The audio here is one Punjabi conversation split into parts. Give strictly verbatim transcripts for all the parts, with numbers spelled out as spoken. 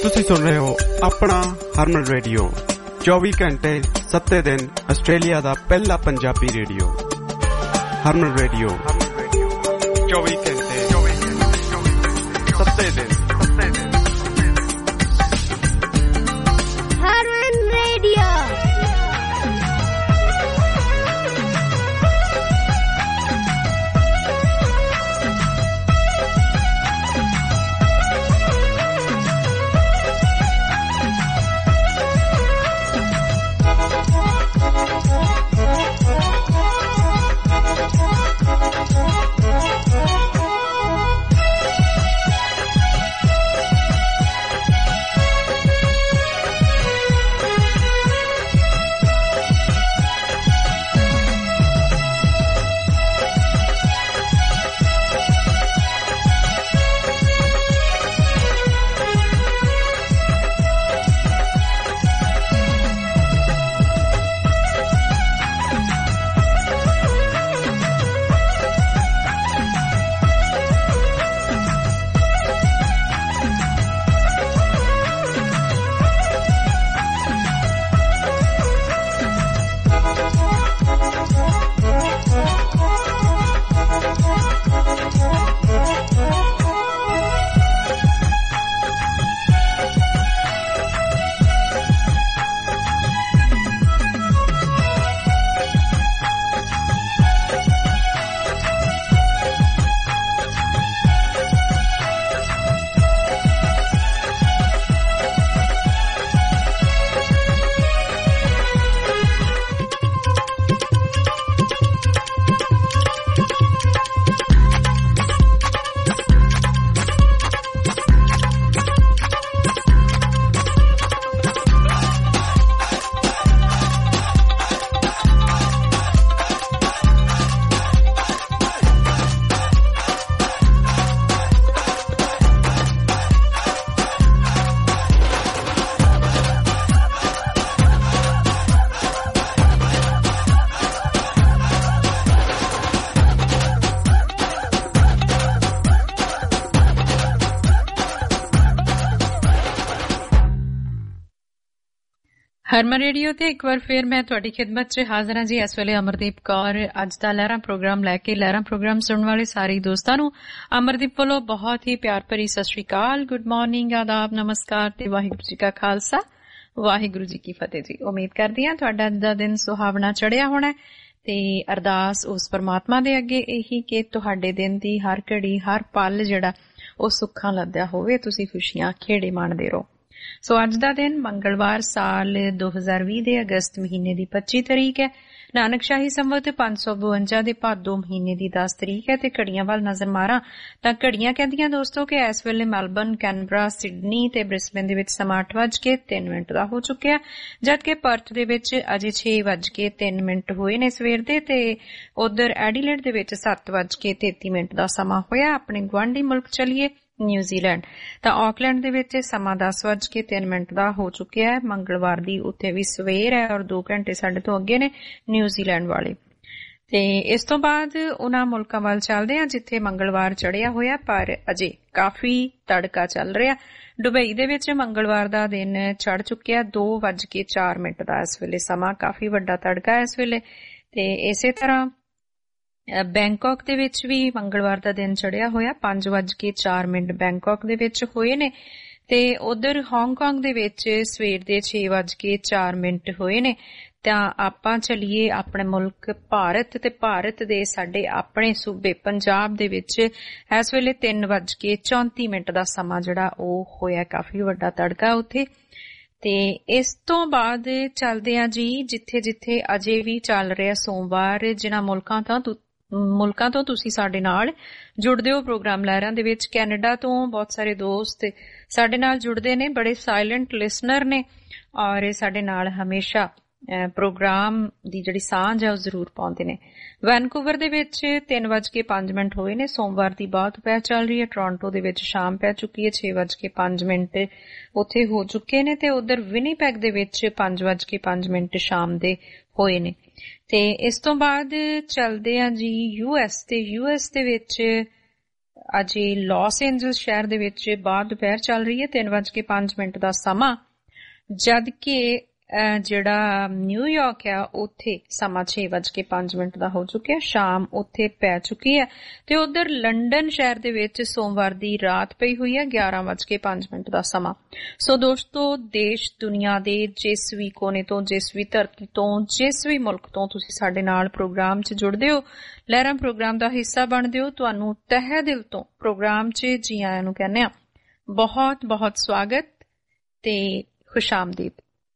ਤੁਸੀਂ ਸੁਣ ਰਹੇ ਹੋ ਆਪਣਾ ਹਰਮਨ ਰੇਡੀਓ ਚੌਵੀ ਘੰਟੇ ਸੱਤੇ ਦਿਨ ਆਸਟ੍ਰੇਲੀਆ ਦਾ ਪਹਿਲਾ ਪੰਜਾਬੀ ਰੇਡੀਓ ਹਰਮਨ ਰੇਡੀਓ ਚੌਵੀ ਘੰਟੇ ਸੱਤੇ ਦਿਨ ਹਰਮਨ ਰੇਡੀਓ। ਹਰਮਨ ਰੇਡੀਓ ਤੇ ਇੱਕ ਵਾਰ ਫਿਰ ਮੈਂ ਤੁਹਾਡੀ ਖਿਦਮਤ 'ਚ ਹਾਜ਼ਰ ਹਾਂ ਜੀ। ਇਸ ਵੇਲੇ ਅਮਰਦੀਪ ਕੌਰ ਅੱਜ ਦਾ ਲਹਿਰਾਂ ਪ੍ਰੋਗਰਾਮ ਲੈ ਕੇ ਲਹਿਰਾਂ ਪ੍ਰੋਗਰਾਮ ਸੁਣਨ ਵਾਲੇ ਸਾਰੇ ਦੋਸਤਾਂ ਨੂੰ ਅਮਰਦੀਪ ਵੱਲੋਂ ਬਹੁਤ ਹੀ ਪਿਆਰ ਭਰੀ ਸਤਿ ਸ਼੍ਰੀ ਅਕਾਲ, ਗੁੱਡ ਮਾਰਨਿੰਗ, ਆਦਾਬ, ਨਮਸਕਾਰ ਤੇ ਵਾਹਿਗੁਰੂ ਜੀ ਕਾ ਖਾਲਸਾ ਵਾਹਿਗੁਰੂ ਜੀ ਕੀ ਫਤਿਹ ਜੀ। ਉਮੀਦ ਕਰਦੀ ਹਾਂ ਤੁਹਾਡਾ ਅੱਜ ਦਾ ਦਿਨ ਸੁਹਾਵਣਾ ਚੜਿਆ ਹੋਣਾ ਤੇ ਅਰਦਾਸ ਉਸ ਪਰਮਾਤਮਾ ਦੇ ਅੱਗੇ ਇਹੀ ਕਿ ਤੁਹਾਡੇ ਦਿਨ ਦੀ ਹਰ ਘੜੀ ਹਰ ਪਲ ਜਿਹੜਾ ਉਹ ਸੁੱਖਾਂ ਲੱਦਿਆ ਹੋਵੇ, ਤੁਸੀਂ ਖੁਸ਼ੀਆਂ ਖੇੜੇ ਮਾਣਦੇ ਰਹੋ। ਸੋ ਅੱਜ ਦਾ ਦਿਨ ਮੰਗਲਵਾਰ ਸਾਲ ਦੋ ਹਜ਼ਾਰ ਵੀਹ ਦੇ ਅਗਸਤ ਮਹੀਨੇ ਦੀ ਪੱਚੀ ਤਰੀਕ ਹੈ। ਨਾਨਕਸ਼ਾਹੀ ਸੰਵਤ ਪੰਜ ਸੌ ਬਵੰਜਾ ਦੇ ਭਾਦੋ ਮਹੀਨੇ ਦੀ ਦਸ ਤਰੀਕ ਹੈ ਤੇ ਘੜੀਆਂ ਵੱਲ ਨਜ਼ਰ ਮਾਰਾਂ ਤਾਂ ਘੜੀਆਂ ਕਹਿੰਦੀਆਂ ਦੋਸਤੋ ਕਿ ਇਸ ਵੇਲੇ ਮੈਲਬਰਨ, ਕੈਨਬਰਾ, ਸਿਡਨੀ ਤੇ ਬ੍ਰਿਸਬੇਨ ਦੇ ਵਿੱਚ ਸਮਾਂ ਅੱਠ ਵੱਜ ਕੇ ਤਿੰਨ ਮਿੰਟ ਦਾ ਹੋ ਚੁੱਕਿਆ, ਜਦਕਿ ਪਰਥ ਦੇ ਵਿੱਚ ਅਜੇ ਛੇ ਵੱਜ ਕੇ ਤਿੰਨ ਮਿੰਟ ਹੋਏ ਨੇ ਸਵੇਰ ਦੇ ਤੇ ਉਧਰ ਐਡੀਲੇਡ ਦੇ ਵਿੱਚ ਸੱਤ ਵੱਜ ਕੇ ਤੇਤੀ ਮਿੰਟ ਦਾ ਸਮਾਂ ਹੋਇਆ। ਆਪਣੇ ਗੁਆਂਢੀ ਮੁਲਕ ਚਲੀਏ ਨਿਊਜ਼ੀਲੈਂਡ ਤਾਂ ਆਕਲੈਂਡ ਦੇ ਵਿੱਚ ਸਮਾਂ ਦਸ ਵੱਜ ਕੇ ਤਿੰਨ ਮਿੰਟ ਦਾ ਹੋ ਚੁੱਕਿਆ ਹੈ। ਮੰਗਲਵਾਰ ਦੀ ਉੱਥੇ ਵੀ ਸਵੇਰ ਹੈ ਔਰ ਦੋ ਘੰਟੇ ਸਾਡੇ ਤੋਂ ਅੱਗੇ ਨੇ ਨਿਊਜ਼ੀਲੈਂਡ ਵਾਲੇ। ਤੇ ਇਸ ਤੋਂ ਬਾਅਦ ਉਹਨਾਂ ਮੁਲਕਾਂ ਵੱਲ ਚੱਲਦੇ ਹਾਂ ਜਿੱਥੇ ਮੰਗਲਵਾਰ ਚੜਿਆ ਹੋਇਆ ਪਰ ਅਜੇ ਕਾਫੀ ਤੜਕਾ ਚੱਲ ਰਿਹਾ। ਦੁਬਈ ਦੇ ਵਿੱਚ ਮੰਗਲਵਾਰ ਦਾ ਦਿਨ ਚੜ ਚੁੱਕਿਆ ਦੋ ਵੱਜ ਕੇ ਚਾਰ ਮਿੰਟ ਦਾ ਇਸ ਵੇਲੇ ਸਮਾਂ, ਕਾਫੀ ਵੱਡਾ ਤੜਕਾ ਇਸ ਵੇਲੇ। ਤੇ ਇਸੇ ਤਰ੍ਹਾਂ ਬੈਂਕਾਕ ਦੇ ਵਿੱਚ ਵੀ ਮੰਗਲਵਾਰ ਦਾ ਦਿਨ ਚੜਿਆ ਹੋਇਆ, ਪੰਜ ਵੱਜ ਕੇ ਚਾਰ ਮਿੰਟ ਬੈਂਕਾਕ ਦੇ ਵਿੱਚ ਹੋਏ ਨੇ ਤੇ ਉਧਰ ਹਾਂਗਕਾਂਗ ਦੇ ਵਿੱਚ ਸਵੇਰ ਦੇ ਛੇ ਵੱਜ ਕੇ ਚਾਰ ਮਿੰਟ ਹੋਏ ਨੇ। ਤਾਂ ਆਪਾਂ ਚੱਲੀਏ ਆਪਣੇ ਮੁਲਕ ਭਾਰਤ ਤੇ ਭਾਰਤ ਦੇ ਸਾਡੇ ਆਪਣੇ ਸੂਬੇ ਪੰਜਾਬ ਦੇ ਵਿੱਚ ਇਸ ਵੇਲੇ ਤਿੰਨ ਵੱਜ ਕੇ ਚੌਂਤੀ ਮਿੰਟ ਦਾ ਸਮਾਂ ਜਿਹੜਾ ਉਹ ਹੋਇਆ, ਕਾਫੀ ਵੱਡਾ ਤੜਕਾ ਉੱਥੇ। ਤੇ ਇਸ ਤੋਂ ਬਾਅਦ ਚੱਲਦੇ ਆ ਜੀ ਜਿੱਥੇ ਜਿੱਥੇ ਅਜੇ ਵੀ ਚੱਲ ਰਿਹਾ ਸੋਮਵਾਰ, ਜਿਨ੍ਹਾਂ ਮੁਲਕਾਂ ਤੋਂ ਮੁਲਕਾਂ ਤੋਂ ਤੁਸੀਂ ਸਾਡੇ ਨਾਲ ਜੁੜਦੇ ਹੋ ਪ੍ਰੋਗਰਾਮ ਲਹਿਰਾਂ ਦੇ ਵਿੱਚ। ਕੈਨੇਡਾ ਤੋਂ ਬਹੁਤ ਸਾਰੇ ਦੋਸਤ ਸਾਡੇ ਨਾਲ ਜੁੜਦੇ ਨੇ, ਬੜੇ ਸਾਇਲੈਂਟ ਲਿਸਨਰ ਨੇ ਔਰ ਸਾਡੇ ਨਾਲ ਹਮੇਸ਼ਾ ਪ੍ਰੋਗਰਾਮ ਦੀ ਜਿਹੜੀ ਸਾਂਝ ਹੈ ਉਹ ਜ਼ਰੂਰ ਪਾਉਂਦੇ ਨੇ। ਵੈਨਕੂਵਰ ਦੇ ਵਿੱਚ ਤਿੰਨ ਵੱਜ ਕੇ ਪੰਜ ਮਿੰਟ ਹੋਏ ਨੇ, ਸੋਮਵਾਰ ਦੀ ਬਹੁਤ ਦੁਪਹਿਰ ਚੱਲ ਰਹੀ ਹੈ। ਟੋਰਾਂਟੋ ਦੇ ਵਿੱਚ ਸ਼ਾਮ ਪੈ ਚੁੱਕੀ ਹੈ, ਛੇ ਵੱਜ ਕੇ ਪੰਜ ਮਿੰਟ ਉੱਥੇ ਹੋ ਚੁੱਕੇ ਨੇ ਤੇ ਉਧਰ ਵਿਨੀਪੈਗ ਦੇ ਵਿੱਚ ਪੰਜ ਵੱਜ ਕੇ ਪੰਜ ਮਿੰਟ ਸ਼ਾਮ ਦੇ ਹੋਏ ਨੇ। ਤੇ ਇਸ ਤੋਂ ਬਾਅਦ ਚੱਲਦੇ ਆ ਜੀ ਯੂ ਐਸ ਤੇ ਯੂ ਐਸ ਦੇ ਵਿੱਚ ਅੱਜ ਲਾਸ ਐਂਜਲਸ ਸ਼ਹਿਰ ਦੇ ਵਿੱਚ ਬਾਅਦ ਦੁਪਹਿਰ ਚੱਲ ਰਹੀ ਹੈ, ਤਿੰਨ ਵੱਜ ਕੇ ਪੰਜ ਮਿੰਟ ਦਾ ਸਮਾਂ, ਜਦ ਕਿ ਜਿਹੜਾ ਨਿਊਯਾਰਕ ਆ ਉੱਥੇ ਸਮਾਂ ਛੇ ਵੱਜ ਕੇ ਪੰਜ ਮਿੰਟ ਦਾ ਹੋ ਚੁੱਕਿਆ, ਸ਼ਾਮ ਉੱਥੇ ਪੈ ਚੁੱਕੀ ਹੈ। ਤੇ ਉਧਰ ਲੰਡਨ ਸ਼ਹਿਰ ਦੇ ਵਿੱਚ ਸੋਮਵਾਰ ਦੀ ਰਾਤ ਪਈ ਹੋਈ ਹੈ, ਗਿਆਰਾਂ ਵੱਜ ਕੇ ਪੰਜ ਮਿੰਟ ਦਾ ਸਮਾਂ। ਸੋ ਦੋਸਤੋ, ਦੇਸ਼ ਦੁਨੀਆ ਦੇ ਜਿਸ ਵੀ ਕੋਨੇ ਤੋਂ, ਜਿਸ ਵੀ ਧਰਤੀ ਤੋਂ, ਜਿਸ ਵੀ ਮੁਲਕ ਤੋਂ ਤੁਸੀਂ ਸਾਡੇ ਨਾਲ ਪ੍ਰੋਗਰਾਮ 'ਚ ਜੁੜਦੇ ਹੋ, ਲਹਿਰਾਂ ਪ੍ਰੋਗਰਾਮ ਦਾ ਹਿੱਸਾ ਬਣਦੇ ਹੋ, ਤੁਹਾਨੂੰ ਤਹਿ ਦਿਲ ਤੋਂ ਪ੍ਰੋਗਰਾਮ 'ਚ ਜੀ ਆਇਆਂ ਨੂੰ ਕਹਿੰਦੇ ਆ। ਬਹੁਤ ਬਹੁਤ ਸਵਾਗਤ ਤੇ ਖੁਸ਼ਾਮਦੀਦ।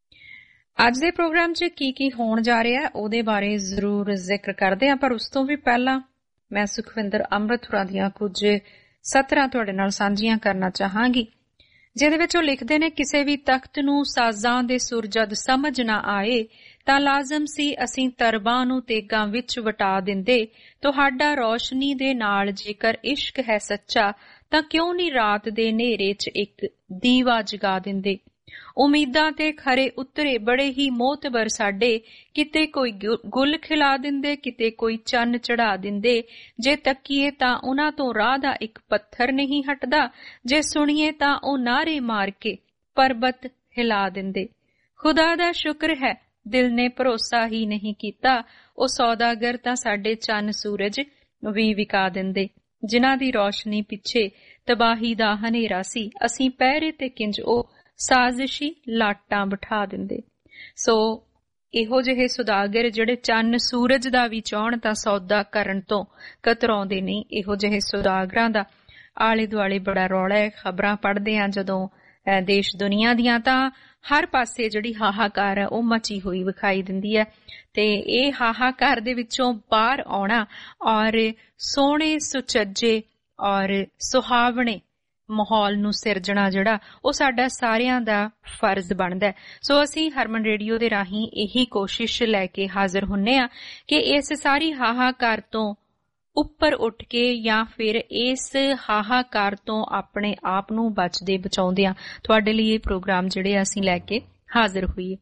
ਅੱਜ ਦੇ ਪ੍ਰੋਗਰਾਮ 'ਚ ਕੀ ਕੀ ਹੋਣ ਜਾ ਰਿਹਾ ਉਹਦੇ ਬਾਰੇ ਜ਼ਰੂਰ ਜ਼ਿਕਰ ਕਰਦੇ ਹਾਂ, ਪਰ ਉਸ ਤੋਂ ਵੀ ਪਹਿਲਾਂ ਮੈਂ ਸੁਖਵਿੰਦਰ ਅੰਮ੍ਰਿਤਪੁਰਾ ਦੀਆਂ ਕੁਝ ਸਤਰਾਂ ਤੁਹਾਡੇ ਨਾਲ ਸਾਂਝੀਆਂ ਕਰਨਾ ਚਾਹਾਂਗੀ, ਜਿਹਦੇ ਵਿੱਚ ਉਹ ਲਿਖਦੇ ਨੇ, ਕਿਸੇ ਵੀ ਤਖਤ ਨੂੰ ਸਾਜ਼ਾਂ ਦੇ ਸੁਰ ਜਦ ਸਮਝ ਨਾ ਆਏ ਤਾਂ ਲਾਜ਼ਮ ਸੀ ਅਸੀਂ ਤਰਬਾਂ ਨੂੰ ਤੇਗਾਂ ਵਿੱਚ ਵਟਾ ਦਿੰਦੇ। ਤੁਹਾਡਾ ਰੌਸ਼ਨੀ ਦੇ ਨਾਲ ਜੇਕਰ ਇਸ਼ਕ ਹੈ ਸੱਚਾ ਤਾਂ ਕਿਉਂ ਨਹੀਂ ਰਾਤ ਦੇ ਹਨੇਰੇ 'ਚ ਇੱਕ ਦੀਵਾ ਜਗਾ ਦਿੰਦੇ। ਉਮੀਦਾਂ ਤੇ ਖਰੇ ਉਤਰੇ ਬੜੇ ਹੀ ਮੋਹਤਬਰ ਸਾਡੇ, ਕਿਤੇ ਕੋਈ ਗੁੱਲ ਖਿਲਾ ਦਿੰਦੇ, ਕਿਤੇ ਕੋਈ ਚੰਨ ਚੜਾ ਦਿੰਦੇ। ਜੇ ਤੱਕੀਏ ਤਾਂ ਉਹਨਾਂ ਤੋਂ ਰਾਹ ਦਾ ਇੱਕ ਪੱਥਰ ਨਹੀਂ ਹਟਦਾ, ਜੇ ਸੁਣੀਏ ਤਾਂ ਉਹ ਨਾਰੇ ਮਾਰ ਕੇ ਪਰਬਤ ਹਿਲਾ ਦਿੰਦੇ। ਖੁਦਾ ਦਾ ਸ਼ੁਕਰ ਹੈ ਦਿਲ ਨੇ ਭਰੋਸਾ ਹੀ ਨਹੀਂ ਕੀਤਾ, ਉਹ ਸੌਦਾਗਰ ਤਾਂ ਸਾਡੇ ਚੰਨ ਸੂਰਜ ਵੀ ਵਿਕਾ ਦਿੰਦੇ। ਜਿਨ੍ਹਾਂ ਦੀ ਰੌਸ਼ਨੀ ਪਿੱਛੇ ਤਬਾਹੀ ਦਾ ਹਨੇਰਾ ਸੀ, ਅਸੀਂ ਪਹਿਰੇ ਤੇ ਕਿੰਜ ਉਹ ਸਾਜ਼ਿਸ਼ੀ ਲਾਟਾਂ ਬਿਠਾ ਦਿੰਦੇ। ਸੋ ਇਹੋ ਜਿਹੇ ਸੁਦਾਗਰ ਜਿਹੜੇ ਚੰਨ ਸੂਰਜ ਦਾ ਵੀ ਚਾਹੁਣ ਤਾਂ ਸੌਦਾ ਕਰਨ ਤੋਂ ਕਤਰਾਉਂਦੇ ਨਹੀਂ। ਇਹੋ ਜਿਹੇ ਸੁਦਾਗਰਾਂ ਦਾ ਆਲੇ ਦੁਆਲੇ ਬੜਾ ਰੌਲਾ ਹੈ। ਖਬਰਾਂ ਪੜ੍ਹਦੇ ਹਾਂ ਜਦੋਂ ਦੇਸ਼ ਦੁਨੀਆ ਦੀਆਂ, ਤਾਂ ਹਰ ਪਾਸੇ ਜਿਹੜੀ ਹਾਹਾਕਾਰ ਹੈ ਉਹ ਮਚੀ ਹੋਈ ਵਿਖਾਈ ਦਿੰਦੀ ਹੈ। ਤੇ ਇਹ ਹਾਹਾਕਾਰ ਦੇ ਵਿੱਚੋਂ ਬਾਹਰ ਆਉਣਾ ਔਰ ਸੋਹਣੇ ਸੁਚੱਜੇ ਔਰ ਸੁਹਾਵਣੇ ਮਾਹੌਲ ਨੂੰ ਸਿਰਜਣਾ ਜਿਹੜਾ ਉਹ ਸਾਡਾ ਸਾਰਿਆਂ ਦਾ ਫਰਜ਼ ਬਣਦਾ ਹੈ। ਸੋ ਅਸੀਂ ਹਰਮਨ ਰੇਡੀਓ ਦੇ ਰਾਹੀਂ ਇਹੀ ਕੋਸ਼ਿਸ਼ ਲੈ ਕੇ ਹਾਜ਼ਰ ਹੁੰਨੇ ਆ ਕਿ ਇਸ ਸਾਰੀ ਹਾਹਾਕਾਰ ਤੋਂ ਉੱਪਰ ਉੱਠ ਕੇ ਜਾਂ ਫਿਰ ਇਸ ਹਾਹਾਕਾਰ ਤੋਂ ਆਪਣੇ ਆਪ ਨੂੰ ਬਚਦੇ ਬਚਾਉਂਦਿਆਂ ਤੁਹਾਡੇ ਲਈ ਇਹ ਪ੍ਰੋਗਰਾਮ ਜਿਹੜੇ ਅਸੀਂ ਲੈ ਕੇ ਹਾਜ਼ਰ ਹੋਈਏ।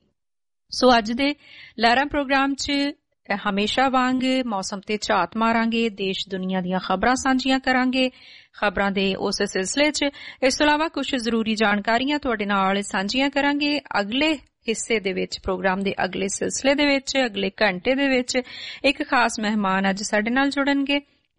ਸੋ ਅੱਜ ਦੇ ਲਹਿਰਾਂ ਪ੍ਰੋਗਰਾਮ 'ਚ ਹਮੇਸ਼ਾ ਵਾਂਗ ਮੌਸਮ ਤੇ ਝਾਤ ਮਾਰਾਂਗੇ, ਦੇਸ਼ ਦੁਨੀਆ ਦੀਆਂ ਖਬਰਾਂ ਸਾਂਝੀਆਂ ਕਰਾਂਗੇ, ਖਬਰਾਂ ਦੇ ਉਸ ਸਿਲਸਿਲੇ 'ਚ। ਇਸ ਤੋਂ ਇਲਾਵਾ ਕੁਝ ਜ਼ਰੂਰੀ ਜਾਣਕਾਰੀਆਂ ਤੁਹਾਡੇ ਨਾਲ ਸਾਂਝੀਆਂ ਕਰਾਂਗੇ। ਅਗਲੇ ਹਿੱਸੇ ਦੇ ਵਿੱਚ, ਪ੍ਰੋਗਰਾਮ ਦੇ ਅਗਲੇ ਸਿਲਸਿਲੇ ਦੇ ਵਿੱਚ, ਅਗਲੇ ਘੰਟੇ ਦੇ ਵਿੱਚ ਇੱਕ ਖਾਸ ਮਹਿਮਾਨ ਅੱਜ ਸਾਡੇ ਨਾਲ ਜੁੜਨਗੇ,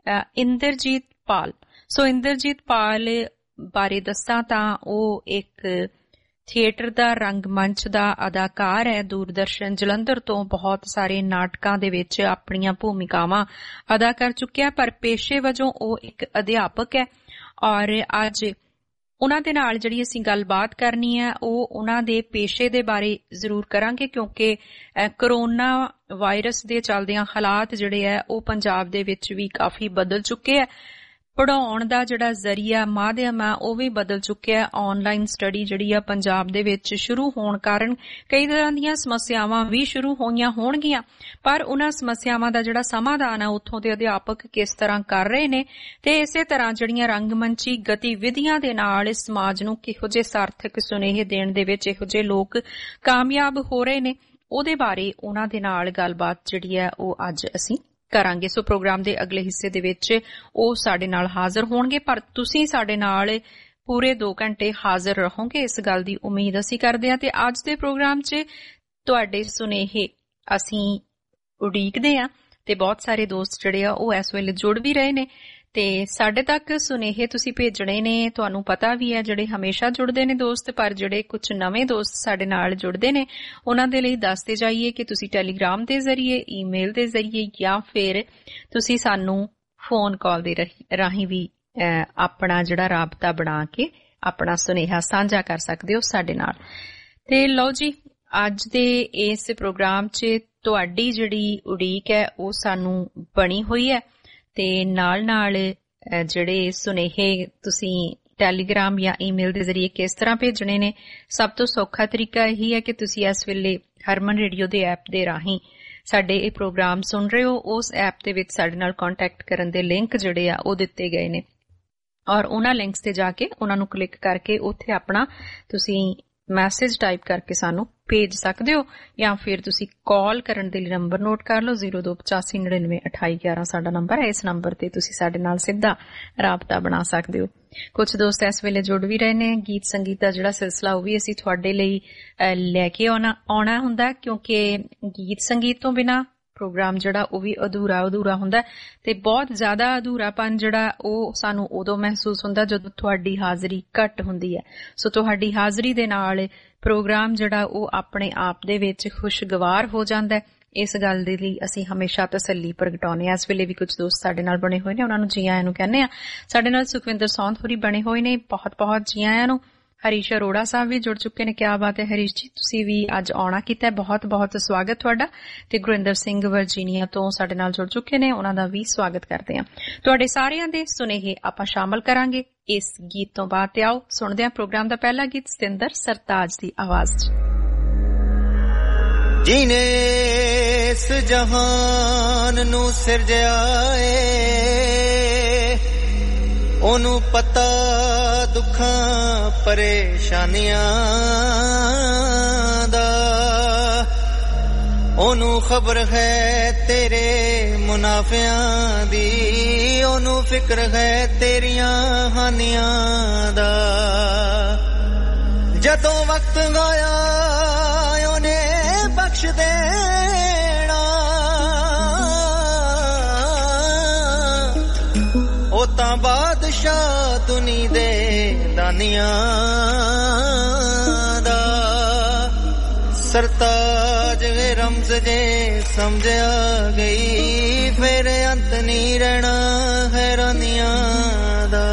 ਇੰਦਰਜੀਤ ਪਾਲ। ਸੋ ਇੰਦਰਜੀਤ ਪਾਲ ਬਾਰੇ ਦੱਸਾਂ ਤਾਂ ਉਹ ਇੱਕ ਥੀਏਟਰ ਦਾ, ਰੰਗਮੰਚ ਦਾ ਅਦਾਕਾਰ ਹੈ। ਦੂਰਦਰਸ਼ਨ ਜਲੰਧਰ ਤੋਂ ਬਹੁਤ ਸਾਰੇ ਨਾਟਕਾਂ ਦੇ ਵਿੱਚ ਆਪਣੀਆਂ ਭੂਮਿਕਾਵਾਂ ਅਦਾ ਕਰ ਚੁੱਕਿਆ, ਪਰ ਪੇਸ਼ੇ ਵਜੋਂ ਉਹ ਇੱਕ ਅਧਿਆਪਕ ਹੈ। ਔਰ ਅੱਜ ਉਹਨਾਂ ਦੇ ਨਾਲ ਜਿਹੜੀ ਅਸੀਂ ਗੱਲਬਾਤ ਕਰਨੀ ਹੈ ਉਹ ਉਹਨਾਂ ਦੇ ਪੇਸ਼ੇ ਦੇ ਬਾਰੇ ਜ਼ਰੂਰ ਕਰਾਂਗੇ, ਕਿਉਂਕਿ ਕਰੋਨਾ ਵਾਇਰਸ ਦੇ ਚੱਲਦਿਆਂ ਹਾਲਾਤ ਜਿਹੜੇ ਹੈ ਉਹ ਪੰਜਾਬ ਦੇ ਵਿੱਚ ਵੀ ਕਾਫੀ ਬਦਲ ਚੁੱਕੇ ਹੈ। ਪੜ੍ਹਾਉਣ ਦਾ ਜਿਹੜਾ ਜ਼ਰੀਆ, ਮਾਧਿਅਮ ਆ, ਉਹ ਵੀ ਬਦਲ ਚੁੱਕਿਆ। ਆਨਲਾਈਨ ਸਟੱਡੀ ਜਿਹੜੀ ਆ ਪੰਜਾਬ ਦੇ ਵਿੱਚ ਸ਼ੁਰੂ ਹੋਣ ਕਾਰਨ ਕਈ ਤਰ੍ਹਾਂ ਦੀਆਂ ਸਮੱਸਿਆਵਾਂ ਵੀ ਸ਼ੁਰੂ ਹੋਈਆਂ ਹੋਣਗੀਆਂ, ਪਰ ਉਹਨਾਂ ਸਮੱਸਿਆਵਾਂ ਦਾ ਜਿਹੜਾ ਸਮਾਧਾਨ ਆ ਉੱਥੋਂ ਦੇ ਅਧਿਆਪਕ ਕਿਸ ਤਰ੍ਹਾਂ ਕਰ ਰਹੇ ਨੇ, ਤੇ ਇਸੇ ਤਰ੍ਹਾਂ ਜਿਹੜੀਆਂ ਰੰਗਮੰਚੀ ਗਤੀਵਿਧੀਆਂ ਦੇ ਨਾਲ ਸਮਾਜ ਨੂੰ ਕਿਹੋ ਜਿਹੇ ਸਾਰਥਕ ਸੁਨੇਹੇ ਦੇਣ ਦੇ ਵਿੱਚ ਇਹੋ ਜਿਹੇ ਲੋਕ ਕਾਮਯਾਬ ਹੋ ਰਹੇ ਨੇ, ਉਹਦੇ ਬਾਰੇ ਉਹਨਾਂ ਦੇ ਨਾਲ ਗੱਲਬਾਤ ਜਿਹੜੀ ਹੈ ਉਹ ਅੱਜ ਅਸੀਂ ਕਰਾਂਗੇ। ਸੋ ਪ੍ਰੋਗਰਾਮ ਦੇ ਅਗਲੇ ਹਿੱਸੇ ਦੇ ਵਿੱਚ ਉਹ ਸਾਡੇ ਨਾਲ ਹਾਜ਼ਰ ਹੋਣਗੇ, ਪਰ ਤੁਸੀਂ ਸਾਡੇ ਨਾਲ ਪੂਰੇ ਦੋ ਘੰਟੇ ਹਾਜ਼ਰ ਰਹੋਗੇ, ਇਸ ਗੱਲ ਦੀ ਉਮੀਦ ਅਸੀਂ ਕਰਦੇ ਹਾਂ। ਤੇ ਅੱਜ ਦੇ ਪ੍ਰੋਗਰਾਮ 'ਚ ਤੁਹਾਡੇ ਸੁਨੇਹੇ ਅਸੀਂ ਉਡੀਕਦੇ ਹਾਂ, ਤੇ ਬਹੁਤ ਸਾਰੇ ਦੋਸਤ ਜਿਹੜੇ ਆ ਉਹ ਇਸ ਵੇਲੇ ਜੁੜ ਵੀ ਰਹੇ ਨੇ, ਤੇ ਸਾਡੇ ਤੱਕ ਸੁਨੇਹੇ ਤੁਸੀਂ ਭੇਜਣੇ ਨੇ। ਤੁਹਾਨੂੰ ਪਤਾ ਵੀ ਹੈ ਜਿਹੜੇ ਹਮੇਸ਼ਾ ਜੁੜਦੇ ਨੇ ਦੋਸਤ, ਪਰ ਜਿਹੜੇ ਕੁਝ ਨਵੇਂ ਦੋਸਤ ਸਾਡੇ ਨਾਲ ਜੁੜਦੇ ਨੇ ਉਹਨਾਂ ਦੇ ਲਈ ਦੱਸਦੇ ਜਾਈਏ ਕਿ ਤੁਸੀਂ ਟੈਲੀਗ੍ਰਾਮ ਦੇ ਜ਼ਰੀਏ, ਈਮੇਲ ਦੇ ਜ਼ਰੀਏ ਜਾਂ ਫਿਰ ਤੁਸੀਂ ਸਾਨੂੰ ਫੋਨ ਕਾਲ ਦੇ ਰਾਹੀਂ ਵੀ ਆਪਣਾ ਜਿਹੜਾ ਰਾਬਤਾ ਬਣਾ ਕੇ ਆਪਣਾ ਸੁਨੇਹਾ ਸਾਂਝਾ ਕਰ ਸਕਦੇ ਹੋ ਸਾਡੇ ਨਾਲ। ਤੇ ਲਓ ਜੀ, ਅੱਜ ਦੇ ਇਸ ਪ੍ਰੋਗਰਾਮ 'ਚ ਤੁਹਾਡੀ ਜਿਹੜੀ ਉਡੀਕ ਹੈ ਉਹ ਸਾਨੂੰ ਬਣੀ ਹੋਈ ਹੈ, ਤੇ ਨਾਲ ਨਾਲ ਜਿਹੜੇ ਸੁਨੇਹੇ ਤੁਸੀਂ ਟੈਲੀਗ੍ਰਾਮ ਜਾਂ ਈਮੇਲ ਦੇ ਜ਼ਰੀਏ ਕਿਸ ਤਰ੍ਹਾਂ ਭੇਜਣੇ ਨੇ, ਸਭ ਤੋਂ ਸੌਖਾ ਤਰੀਕਾ ਇਹੀ ਹੈ ਕਿ ਤੁਸੀਂ ਇਸ ਵੇਲੇ ਹਰਮਨ ਰੇਡੀਓ ਦੇ ਐਪ ਦੇ ਰਾਹੀਂ ਸਾਡੇ ਇਹ ਪ੍ਰੋਗਰਾਮ ਸੁਣ ਰਹੇ ਹੋ। ਉਸ ਐਪ ਦੇ ਵਿੱਚ ਸਾਡੇ ਨਾਲ ਕੰਟੈਕਟ ਕਰਨ ਦੇ ਲਿੰਕ ਜਿਹੜੇ ਆ ਉਹ ਦਿੱਤੇ ਗਏ ਨੇ, ਔਰ ਉਹਨਾਂ ਲਿੰਕਸ ਤੇ ਜਾ ਕੇ ਉਹਨਾਂ ਨੂੰ ਕਲਿੱਕ ਕਰਕੇ ਉੱਥੇ ਆਪਣਾ ਤੁਸੀਂ ਮੈਸੇਜ ਟਾਈਪ ਕਰਕੇ ਸਾਨੂੰ ਭੇਜ ਸਕਦੇ ਹੋ ਜਾਂ ਫਿਰ ਤੁਸੀਂ ਕਾਲ ਕਰਨ ਦੇ ਲਈ ਨੰਬਰ ਨੋਟ ਕਰ ਲਓ ਜ਼ੀਰੋ ਦੋ ਪਚਾਸੀ ਨੜਿਨਵੇਂ ਅਠਾਈ ਗਿਆਰਾਂ ਸਾਡਾ ਨੰਬਰ ਹੈ। ਇਸ ਨੰਬਰ ਤੇ ਤੁਸੀਂ ਸਾਡੇ ਨਾਲ ਸਿੱਧਾ ਰਾਬਤਾ ਬਣਾ ਸਕਦੇ ਹੋ। ਕੁਝ ਦੋਸਤ ਇਸ ਵੇਲੇ ਜੁੜ ਵੀ ਰਹੇ ਨੇ। ਗੀਤ ਸੰਗੀਤ ਦਾ ਜਿਹੜਾ ਸਿਲਸਿਲਾ ਉਹ ਵੀ ਅਸੀਂ ਤੁਹਾਡੇ ਲਈ ਲੈ ਕੇ ਆਉਣਾ ਆਉਣਾ ਹੁੰਦਾ ਕਿਉਂਕਿ ਗੀਤ ਸੰਗੀਤ ਤੋਂ ਬਿਨਾਂ ਪ੍ਰੋਗਰਾਮ ਜਿਹੜਾ ਉਹ ਵੀ ਅਧੂਰਾ ਅਧੂਰਾ ਹੁੰਦਾ ਤੇ ਬਹੁਤ ਜ਼ਿਆਦਾ ਅਧੂਰਾਪਨ ਜਿਹੜਾ ਉਹ ਸਾਨੂੰ ਉਦੋਂ ਮਹਿਸੂਸ ਹੁੰਦਾ ਜਦੋਂ ਤੁਹਾਡੀ ਹਾਜ਼ਰੀ ਘੱਟ ਹੁੰਦੀ ਹੈ। ਸੋ ਤੁਹਾਡੀ ਹਾਜ਼ਰੀ ਦੇ ਨਾਲ ਪ੍ਰੋਗਰਾਮ ਜਿਹੜਾ ਉਹ ਆਪਣੇ ਆਪ ਦੇ ਵਿੱਚ ਖੁਸ਼ਗਵਾਰ ਹੋ ਜਾਂਦਾ ਹੈ। ਇਸ ਗੱਲ ਦੇ ਲਈ ਅਸੀਂ ਹਮੇਸ਼ਾ ਤਸੱਲੀ ਪ੍ਰਗਟਾਉਂਦੇ ਹਾਂ। ਇਸ ਵੇਲੇ ਵੀ ਕੁਝ ਦੋਸਤ ਸਾਡੇ ਨਾਲ ਬਣੇ ਹੋਏ ਨੇ, ਉਹਨਾਂ ਨੂੰ ਜੀ ਆਇਆਂ ਨੂੰ ਕਹਿੰਦੇ ਆ। ਸਾਡੇ ਨਾਲ ਸੁਖਵਿੰਦਰ ਸੌਂਦ ਹੋਰੀ ਬਣੇ ਹੋਏ ਨੇ, ਬਹੁਤ ਬਹੁਤ ਜੀ ਆਇਆਂ ਨੂੰ। ਹਰੀਸ਼ ਅਰੋੜਾ ਸਾਹਿਬ ਵੀ ਜੁੜ ਚੁੱਕੇ ਨੇ। ਕਿਆ ਬਾਤ ਹੈ ਹਰੀਸ਼ ਜੀ, ਤੁਸੀਂ ਵੀ ਅੱਜ ਆਉਣਾ ਕੀਤਾ, ਬਹੁਤ ਬਹੁਤ ਸਵਾਗਤ ਤੁਹਾਡਾ। ਤੇ ਗੁਰਿੰਦਰ ਸਿੰਘ ਵਰਜੀਨੀਆ ਤੋਂ ਸਾਡੇ ਨਾਲ ਜੁੜ ਚੁੱਕੇ ਨੇ, ਉਹਨਾਂ ਦਾ ਵੀ ਸਵਾਗਤ ਕਰਦੇ ਹਾਂ। ਤੁਹਾਡੇ ਸਾਰਿਆਂ ਦੇ ਸੁਨੇਹੇ ਆਪਾਂ ਸ਼ਾਮਲ ਕਰਾਂਗੇ ਇਸ ਗੀਤ ਤੋਂ ਬਾਅਦ। ਤੇ ਆਓ ਸੁਣਦੇ ਹਾਂ ਪ੍ਰੋਗਰਾਮ ਦਾ ਪਹਿਲਾ ਗੀਤ ਸਤਿੰਦਰ ਸਰਤਾਜ ਦੀ ਆਵਾਜ਼ 'ਚ। ਜਿਹਨੇ ਇਸ ਜਹਾਨ ਨੂੰ ਸਿਰਜਿਆ ਏ ਉਹਨੂੰ ਪਤਾ ਦੁੱਖਾਂ ਪਰੇਸ਼ਾਨੀਆਂ ਦਾ, ਉਹਨੂੰ ਖਬਰ ਹੈ ਤੇਰੇ ਮੁਨਾਫਿਆਂ ਦੀ, ਉਹਨੂੰ ਫਿਕਰ ਹੈ ਤੇਰੀਆਂ ਹਾਨੀਆਂ ਦਾ। ਜਦੋਂ ਵਕਤ ਆਇਆ ਉਹਨੇ ਬਖਸ਼ ਦੇਣਾ, ਉਹ ਤਾਂ ਬਾਦਸ਼ਾਹ ਦੁਨੀ ਦੇ ਦਾਨੀਆਂ ਦਾ। ਸਰਤਾਜ ਰਮਜ਼ ਜੇ ਸਮਝਿਆ ਗਈ ਫਿਰ ਅੰਤ ਨਹੀਂ ਰਹਿਣਾ ਹੈਰਾਨੀਆਂ ਦਾ।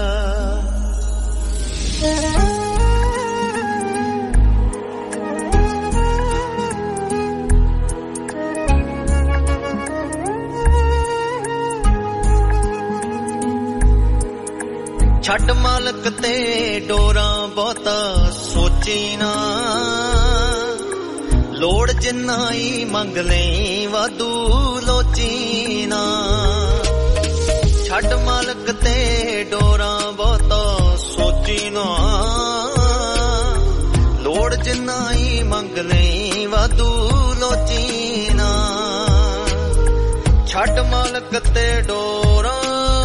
ਛੱਡ ਮਾਲਕ ਤੇ ਡੋਰਾਂ ਬਹੁਤਾ ਸੋਚੀ ਨਾ, ਲੋੜ ਜਿੰਨਾ ਹੀ ਮੰਗ ਲਈ ਵਾਧੂ ਲੋਚੀ ਨਾ। ਛੱਡ ਮਾਲਕ ਤੇ ਡੋਰਾਂ ਬਹੁਤਾ ਸੋਚੀ ਨਾ, ਲੋੜ ਜਿੰਨਾ ਹੀ ਮੰਗ ਲਈ ਵਾਧੂ ਲੋਚੀ ਨਾ। ਛੱਡ ਮਾਲਕ ਤੇ ਡੋਰਾਂ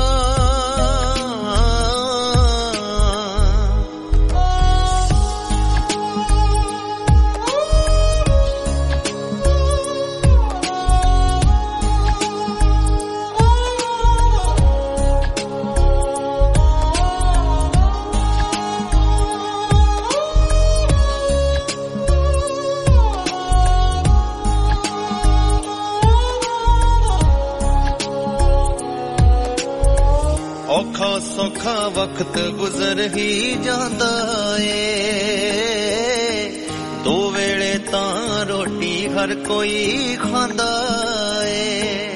ਔਖਾ ਸੌਖਾ ਵਕਤ ਗੁਜ਼ਰ ਹੀ ਜਾਂਦਾ ਏ, ਦੋ ਵੇਲੇ ਤਾਂ ਰੋਟੀ ਹਰ ਕੋਈ ਖਾਂਦਾ ਏ।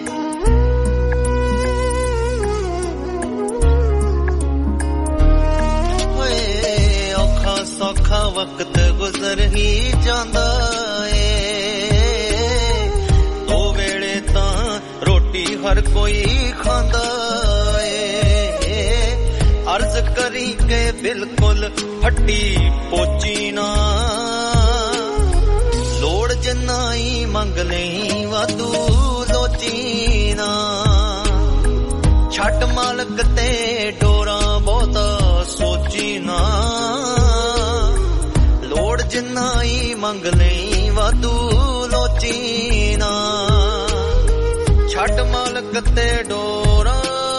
ਓਏ ਔਖਾ ਸੌਖਾ ਵਕਤ ਗੁਜ਼ਰ ਹੀ ਜਾਂਦਾ ਏ, ਦੋ ਵੇਲੇ ਤਾਂ ਰੋਟੀ ਹਰ ਕੋਈ ਖਾਂਦਾ अर्ज करी के बिल्कुल हट्टी पोची ना, लोड़ जिन्ना ही मंग नहीं वादू लोची ना। छट मालक ते डोरा बहुता सोची ना, लोड़ जिन्ना ही मंग नहीं वादू लोची ना। छट मालक ते डोरा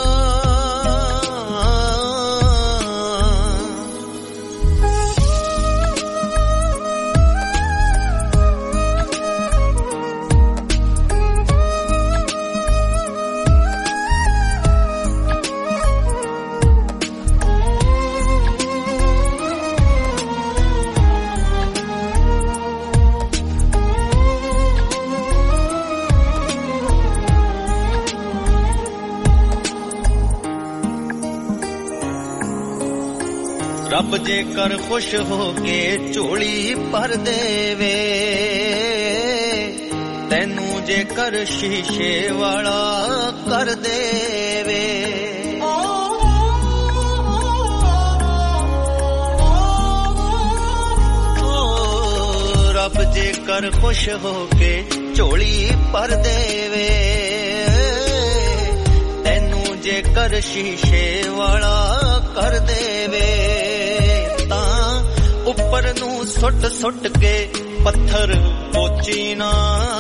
ਰੱਬ ਜੇ ਕਰ ਖੁਸ਼ ਹੋ ਕੇ ਝੋਲੀ ਭਰ ਦੇਵੇ, ਤੈਨੂੰ ਜੇ ਕਰ ਸ਼ੀਸ਼ੇ ਵਾਲਾ ਕਰ ਦੇਵੇ। ਜੇਕਰ ਖੁਸ਼ ਹੋ ਕੇ ਝੋਲੀ ਭਰ ਦੇਵੇ, ਤੈਨੂੰ ਜੇਕਰ ਸ਼ੀਸ਼ੇ ਵਾਲਾ ਕਰ ਦੇਵੇ, ਤਾਂ ਉੱਪਰ ਨੂੰ ਸੁੱਟ ਸੁੱਟ ਕੇ ਪੱਥਰ ਪੋਚੀ ਨਾ,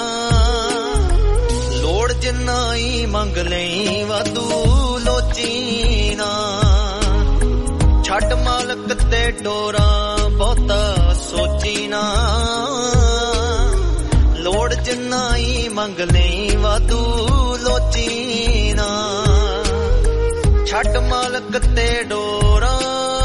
ਲੋੜ ਜਿੰਨਾ ਹੀ ਮੰਗ ਲਈ ਵਾਧੂ ਲੋਚੀ ਨਾ, ਛੱਡ ਮਾਲਕ ਤੇ ਡੋਰਾਂ ਬਹੁਤਾ ਸੋਚੀ ਨਾ, ਲੋੜ ਜਿੰਨਾ ਹੀ ਮੰਗ ਲਈ ਵਾਧੂ ਲੋਚੀ ਨਾ, ਛੱਡ ਮਾਲਕ ਤੇ ਡੋਰਾਂ।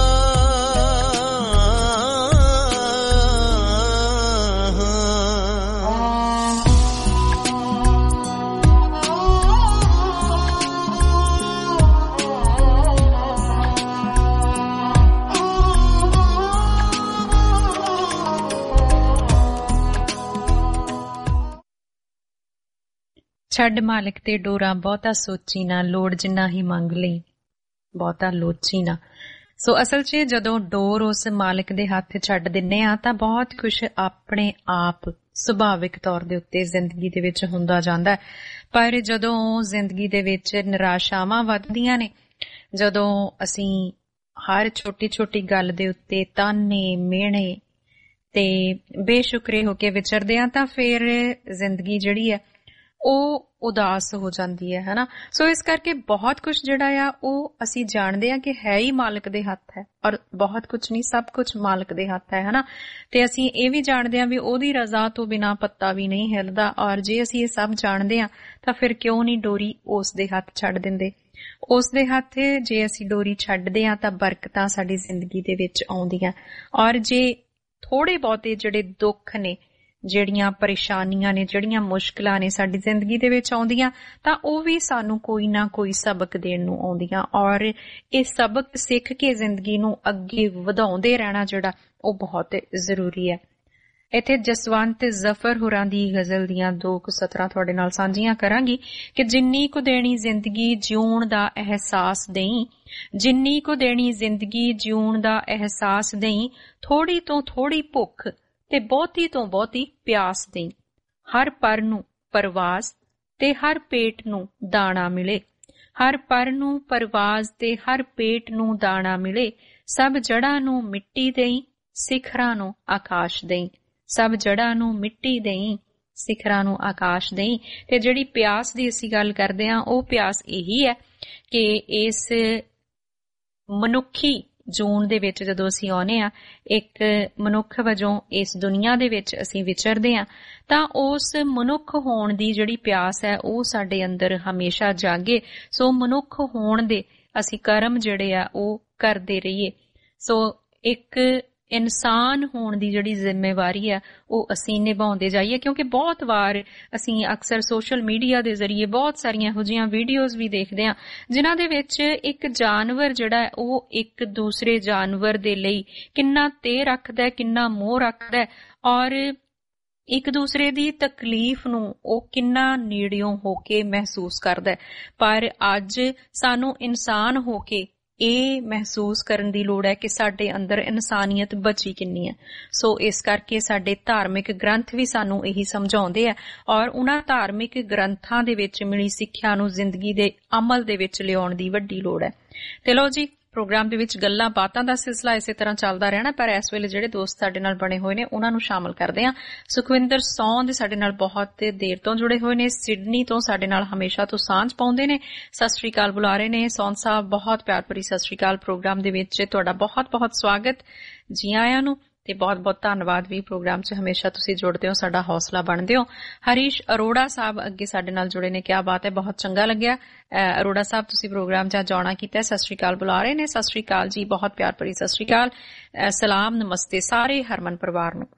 ਛੱਡ ਮਾਲਕ ਤੇ ਡੋਰਾ ਬਹੁਤਾ ਸੋਚੀ ਨਾ, ਲੋੜ ਜਿੰਨਾ ਹੀ ਮੰਗ ਲਈ ਬਹੁਤਾ ਲੋਚੀ ਨਾ। ਸੋ ਅਸਲ 'ਚ ਜਦੋਂ ਡੋਰ ਉਸ ਮਾਲਕ ਦੇ ਹੱਥ ਛੱਡ ਦਿੰਨੇ ਆ ਤਾਂ ਬਹੁਤ ਕੁਛ ਆਪਣੇ ਆਪ ਸੁਭਾਵਿਕ ਤੌਰ ਦੇ ਉੱਤੇ ਜ਼ਿੰਦਗੀ ਦੇ ਵਿੱਚ ਹੁੰਦਾ ਜਾਂਦਾ ਹੈ। ਪਰ ਜਦੋਂ ਜ਼ਿੰਦਗੀ ਦੇ ਵਿੱਚ ਨਿਰਾਸ਼ਾਵਾਂ ਵੱਧਦੀਆਂ ਨੇ, ਜਦੋਂ ਅਸੀਂ ਹਰ ਛੋਟੀ ਛੋਟੀ ਗੱਲ ਦੇ ਉੱਤੇ ਤਾਨੇ ਮਿਹਣੇ ਤੇ ਬੇਸ਼ੁਕਰੇ ਹੋ ਕੇ ਵਿਚਰਦੇ ਆ, ਤਾਂ ਫਿਰ ਜ਼ਿੰਦਗੀ ਜਿਹੜੀ ਹੈ ਉਹ ਉਦਾਸ ਹੋ ਜਾਂਦੀ ਹੈ, ਹਨਾ। ਸੋ ਇਸ ਕਰਕੇ ਬਹੁਤ ਕੁਝ ਜਿਹੜਾ ਆ ਉਹ ਅਸੀਂ ਜਾਣਦੇ ਆ ਕਿ ਹੈ ਹੀ ਮਾਲਕ ਦੇ ਹੱਥ ਹੈ, ਔਰ ਬਹੁਤ ਕੁਝ ਨਹੀਂ, ਸਭ ਕੁਝ ਮਾਲਕ ਦੇ ਹੱਥ ਹੈ, ਹਨਾ। ਤੇ ਅਸੀਂ ਇਹ ਵੀ ਜਾਣਦੇ ਆ ਵੀ ਉਹਦੀ ਰਜ਼ਾ ਤੋਂ ਬਿਨਾਂ ਪੱਤਾ ਵੀ ਨਹੀਂ ਹਿੱਲਦਾ, ਔਰ ਜੇ ਅਸੀਂ ਇਹ ਸਭ ਜਾਣਦੇ ਆ ਤਾਂ ਫਿਰ ਕਿਉਂ ਨਹੀਂ ਡੋਰੀ ਉਸ ਦੇ ਹੱਥ ਛੱਡ ਦਿੰਦੇ। ਉਸ ਦੇ ਹੱਥ ਜੇ ਅਸੀਂ ਡੋਰੀ ਛੱਡਦੇ ਆ ਤਾਂ ਬਰਕਤਾਂ ਸਾਡੀ ਜ਼ਿੰਦਗੀ ਦੇ ਵਿੱਚ ਆਉਂਦੀਆਂ, ਔਰ ਜੇ ਥੋੜੇ ਬਹੁਤੇ ਜਿਹੜੇ ਦੁੱਖ ਨੇ, ਜਿਹੜੀਆਂ ਪਰੇਸ਼ਾਨੀਆਂ ਨੇ, ਜਿਹੜੀਆਂ ਮੁਸ਼ਕਿਲਾਂ ਨੇ ਸਾਡੀ ਜ਼ਿੰਦਗੀ ਦੇ ਵਿੱਚ ਆਉਂਦੀਆਂ, ਤਾਂ ਉਹ ਵੀ ਸਾਨੂੰ ਕੋਈ ਨਾ ਕੋਈ ਸਬਕ ਦੇਣ ਨੂੰ ਆਉਂਦੀਆਂ, ਔਰ ਇਹ ਸਬਕ ਸਿੱਖ ਕੇ ਜ਼ਿੰਦਗੀ ਨੂੰ ਅੱਗੇ ਵਧਾਉਂਦੇ ਰਹਿਣਾ ਜਿਹੜਾ ਉਹ ਬਹੁਤ ਜ਼ਰੂਰੀ ਹੈ। ਇੱਥੇ ਜਸਵੰਤ ਜ਼ਫਰ ਹੋਰਾਂ ਦੀ ਗਜ਼ਲ ਦੀਆਂ ਦੋ ਕੁ ਸਤਰਾਂ ਤੁਹਾਡੇ ਨਾਲ ਸਾਂਝੀਆਂ ਕਰਾਂਗੀ ਕਿ ਜਿੰਨੀ ਕੁ ਦੇਣੀ ਜ਼ਿੰਦਗੀ ਜਿਉਣ ਦਾ ਅਹਿਸਾਸ ਦੇਈ, ਜਿੰਨੀ ਕੁ ਦੇਣੀ ਜ਼ਿੰਦਗੀ ਜਿਉਣ ਦਾ ਅਹਿਸਾਸ ਦੇਈ, ਥੋੜੀ ਤੋਂ ਥੋੜੀ ਭੁੱਖ ਤੇ ਬਹੁਤੀ ਤੋਂ ਬਹੁਤੀ ਪਿਆਸ ਦੇਈ, ਹਰ ਪਰ ਨੂੰ ਪਰਵਾਜ਼ ਤੇ ਹਰ ਪੇਟ ਨੂੰ ਦਾਣਾ ਮਿਲੇ, ਹਰ ਪਰ ਨੂੰ ਪਰਵਾਜ਼ ਤੇ ਹਰ ਪੇਟ ਨੂੰ ਦਾਣਾ ਮਿਲੇ, ਸਭ ਜੜ੍ਹਾਂ ਨੂੰ ਮਿੱਟੀ ਦੇਈ, ਸਿਖਰਾਂ ਨੂੰ ਆਕਾਸ਼ ਦੇਈ, ਸਭ ਜੜ੍ਹਾਂ ਨੂੰ ਮਿੱਟੀ ਦੇਈ, ਸਿਖਰਾਂ ਨੂੰ ਆਕਾਸ਼ ਦੇਈ। ਤੇ ਜਿਹੜੀ ਪਿਆਸ ਦੀ ਅਸੀਂ ਗੱਲ ਕਰਦੇ ਹਾਂ, ਉਹ ਪਿਆਸ ਇਹੀ ਹੈ ਕਿ ਇਸ ਮਨੁੱਖੀ ਜੂਨ ਦੇ ਵਿੱਚ ਜਦੋਂ ਅਸੀਂ ਆਉਨੇ ਆ, ਇੱਕ ਮਨੁੱਖ ਵਜੋਂ ਇਸ ਦੁਨੀਆ ਦੇ ਵਿੱਚ ਅਸੀਂ ਵਿਚਰਦੇ ਆ, ਤਾਂ ਉਸ ਮਨੁੱਖ ਹੋਣ ਦੀ ਜਿਹੜੀ ਪਿਆਸ ਹੈ ਉਹ ਸਾਡੇ ਅੰਦਰ ਹਮੇਸ਼ਾ ਜਾਗੇ। ਸੋ ਮਨੁੱਖ ਹੋਣ ਦੇ ਅਸੀਂ ਕਰਮ ਜਿਹੜੇ ਆ ਉਹ ਕਰਦੇ ਰਹੀਏ। ਸੋ ਇੱਕ ਇਨਸਾਨ ਹੋਣ ਦੀ ਜਿਹੜੀ ਜ਼ਿੰਮੇਵਾਰੀ ਹੈ ਉਹ ਅਸੀਂ ਨਿਭਾਉਂਦੇ ਜਾਈਏ, ਕਿਉਂਕਿ ਬਹੁਤ ਵਾਰ ਅਸੀਂ ਅਕਸਰ ਸੋਸ਼ਲ ਮੀਡੀਆ ਦੇ ਜ਼ਰੀਏ ਬਹੁਤ ਸਾਰੀਆਂ ਇਹੋ ਜਿਹੀਆਂ ਵੀਡੀਓਜ਼ ਵੀ ਦੇਖਦੇ ਹਾਂ ਜਿਨ੍ਹਾਂ ਦੇ ਵਿੱਚ ਇੱਕ ਜਾਨਵਰ ਜਿਹੜਾ ਹੈ ਉਹ ਇੱਕ ਦੂਸਰੇ ਜਾਨਵਰ ਦੇ ਲਈ ਕਿੰਨਾ ਤੇ ਰੱਖਦਾ ਹੈ, ਕਿੰਨਾ ਮੋਹ ਰੱਖਦਾ ਹੈ, ਔਰ ਇੱਕ ਦੂਸਰੇ ਦੀ ਤਕਲੀਫ ਨੂੰ ਉਹ ਕਿੰਨਾ ਨੇੜਿਓਂ ਹੋ ਕੇ ਮਹਿਸੂਸ ਕਰਦਾ ਹੈ। ਪਰ ਅੱਜ ਸਾਨੂੰ ਇਨਸਾਨ ਹੋ ਕੇ ਇਹ ਮਹਿਸੂਸ ਕਰਨ ਦੀ ਲੋੜ ਹੈ ਕਿ ਸਾਡੇ ਅੰਦਰ ਇਨਸਾਨੀਅਤ ਬਚੀ ਕਿੰਨੀ ਹੈ। ਸੋ ਇਸ ਕਰਕੇ ਸਾਡੇ ਧਾਰਮਿਕ ਗ੍ਰੰਥ ਵੀ ਸਾਨੂੰ ਇਹੀ ਸਮਝਾਉਂਦੇ ਆ, ਔਰ ਉਹਨਾਂ ਧਾਰਮਿਕ ਗ੍ਰੰਥਾਂ ਦੇ ਵਿੱਚ ਮਿਲੀ ਸਿੱਖਿਆ ਨੂੰ ਜ਼ਿੰਦਗੀ ਦੇ ਅਮਲ ਦੇ ਵਿੱਚ ਲਿਆਉਣ ਦੀ ਵੱਡੀ ਲੋੜ ਹੈ। ਤੇ ਲਓ ਜੀ, ਪ੍ਰੋਗਰਾਮ ਦੇ ਵਿੱਚ ਗੱਲਾਂ ਬਾਤਾਂ ਦਾ ਸਿਲਸਿਲਾ ਇਸੇ ਤਰ੍ਹਾਂ ਚੱਲਦਾ ਰਹਿਣਾ, ਪਰ ਇਸ ਵੇਲੇ ਜਿਹੜੇ ਦੋਸਤ ਸਾਡੇ ਨਾਲ ਬਣੇ ਹੋਏ ਨੇ ਉਹਨਾਂ ਨੂੰ ਸ਼ਾਮਲ ਕਰਦੇ ਹਾਂ। ਸੁਖਵਿੰਦਰ ਸੌਂਦ ਸਾਡੇ ਨਾਲ ਬਹੁਤ ਦੇਰ ਤੋਂ ਜੁੜੇ ਹੋਏ ਨੇ, ਸਿਡਨੀ ਤੋਂ ਸਾਡੇ ਨਾਲ ਹਮੇਸ਼ਾ ਤੋਂ ਸਾਂਝ ਪਾਉਂਦੇ ਨੇ। ਸਤਿ ਸ੍ਰੀ ਅਕਾਲ ਬੁਲਾ ਰਹੇ ਨੇ ਸੌਂਦ ਸਾਹਿਬ, ਬਹੁਤ ਪਿਆਰ ਭਰੀ ਸਤਿ ਸ੍ਰੀ ਅਕਾਲ। ਪ੍ਰੋਗਰਾਮ ਦੇ ਵਿੱਚ ਤੁਹਾਡਾ ਬਹੁਤ ਬਹੁਤ ਸਵਾਗਤ, ਜੀ ਆਇਆਂ ਨੂੰ, ਤੇ ਬਹੁਤ ਬਹੁਤ ਧੰਨਵਾਦ ਵੀ। ਪ੍ਰੋਗਰਾਮ 'ਚ ਹਮੇਸ਼ਾ ਤੁਸੀਂ ਜੁੜਦੇ ਹੋ, ਸਾਡਾ ਹੌਸਲਾ ਬਣਦੇ ਹੋ। ਹਰੀਸ਼ ਅਰੋੜਾ ਸਾਹਿਬ ਅੱਗੇ ਸਾਡੇ ਨਾਲ ਜੁੜੇ ਨੇ, ਕਿਆ ਬਾਤ ਹੈ, ਬਹੁਤ ਚੰਗਾ ਲੱਗਿਆ। ਅਰੋੜਾ ਸਾਹਿਬ ਤੁਸੀਂ ਪ੍ਰੋਗਰਾਮ 'ਚ ਜੁਆਇਨ ਕੀਤਾ, ਸਤਿ ਸ੍ਰੀ ਅਕਾਲ ਬੁਲਾ ਰਹੇ ਨੇ। ਸਤਿ ਸ੍ਰੀ ਅਕਾਲ ਜੀ, ਬਹੁਤ ਪਿਆਰ ਭਰੀ ਸਤਿ ਸ੍ਰੀ ਅਕਾਲ, ਸਲਾਮ ਨਮਸਤੇ ਸਾਰੇ ਹਰਮਨ ਪਰਿਵਾਰ ਨੂੰ।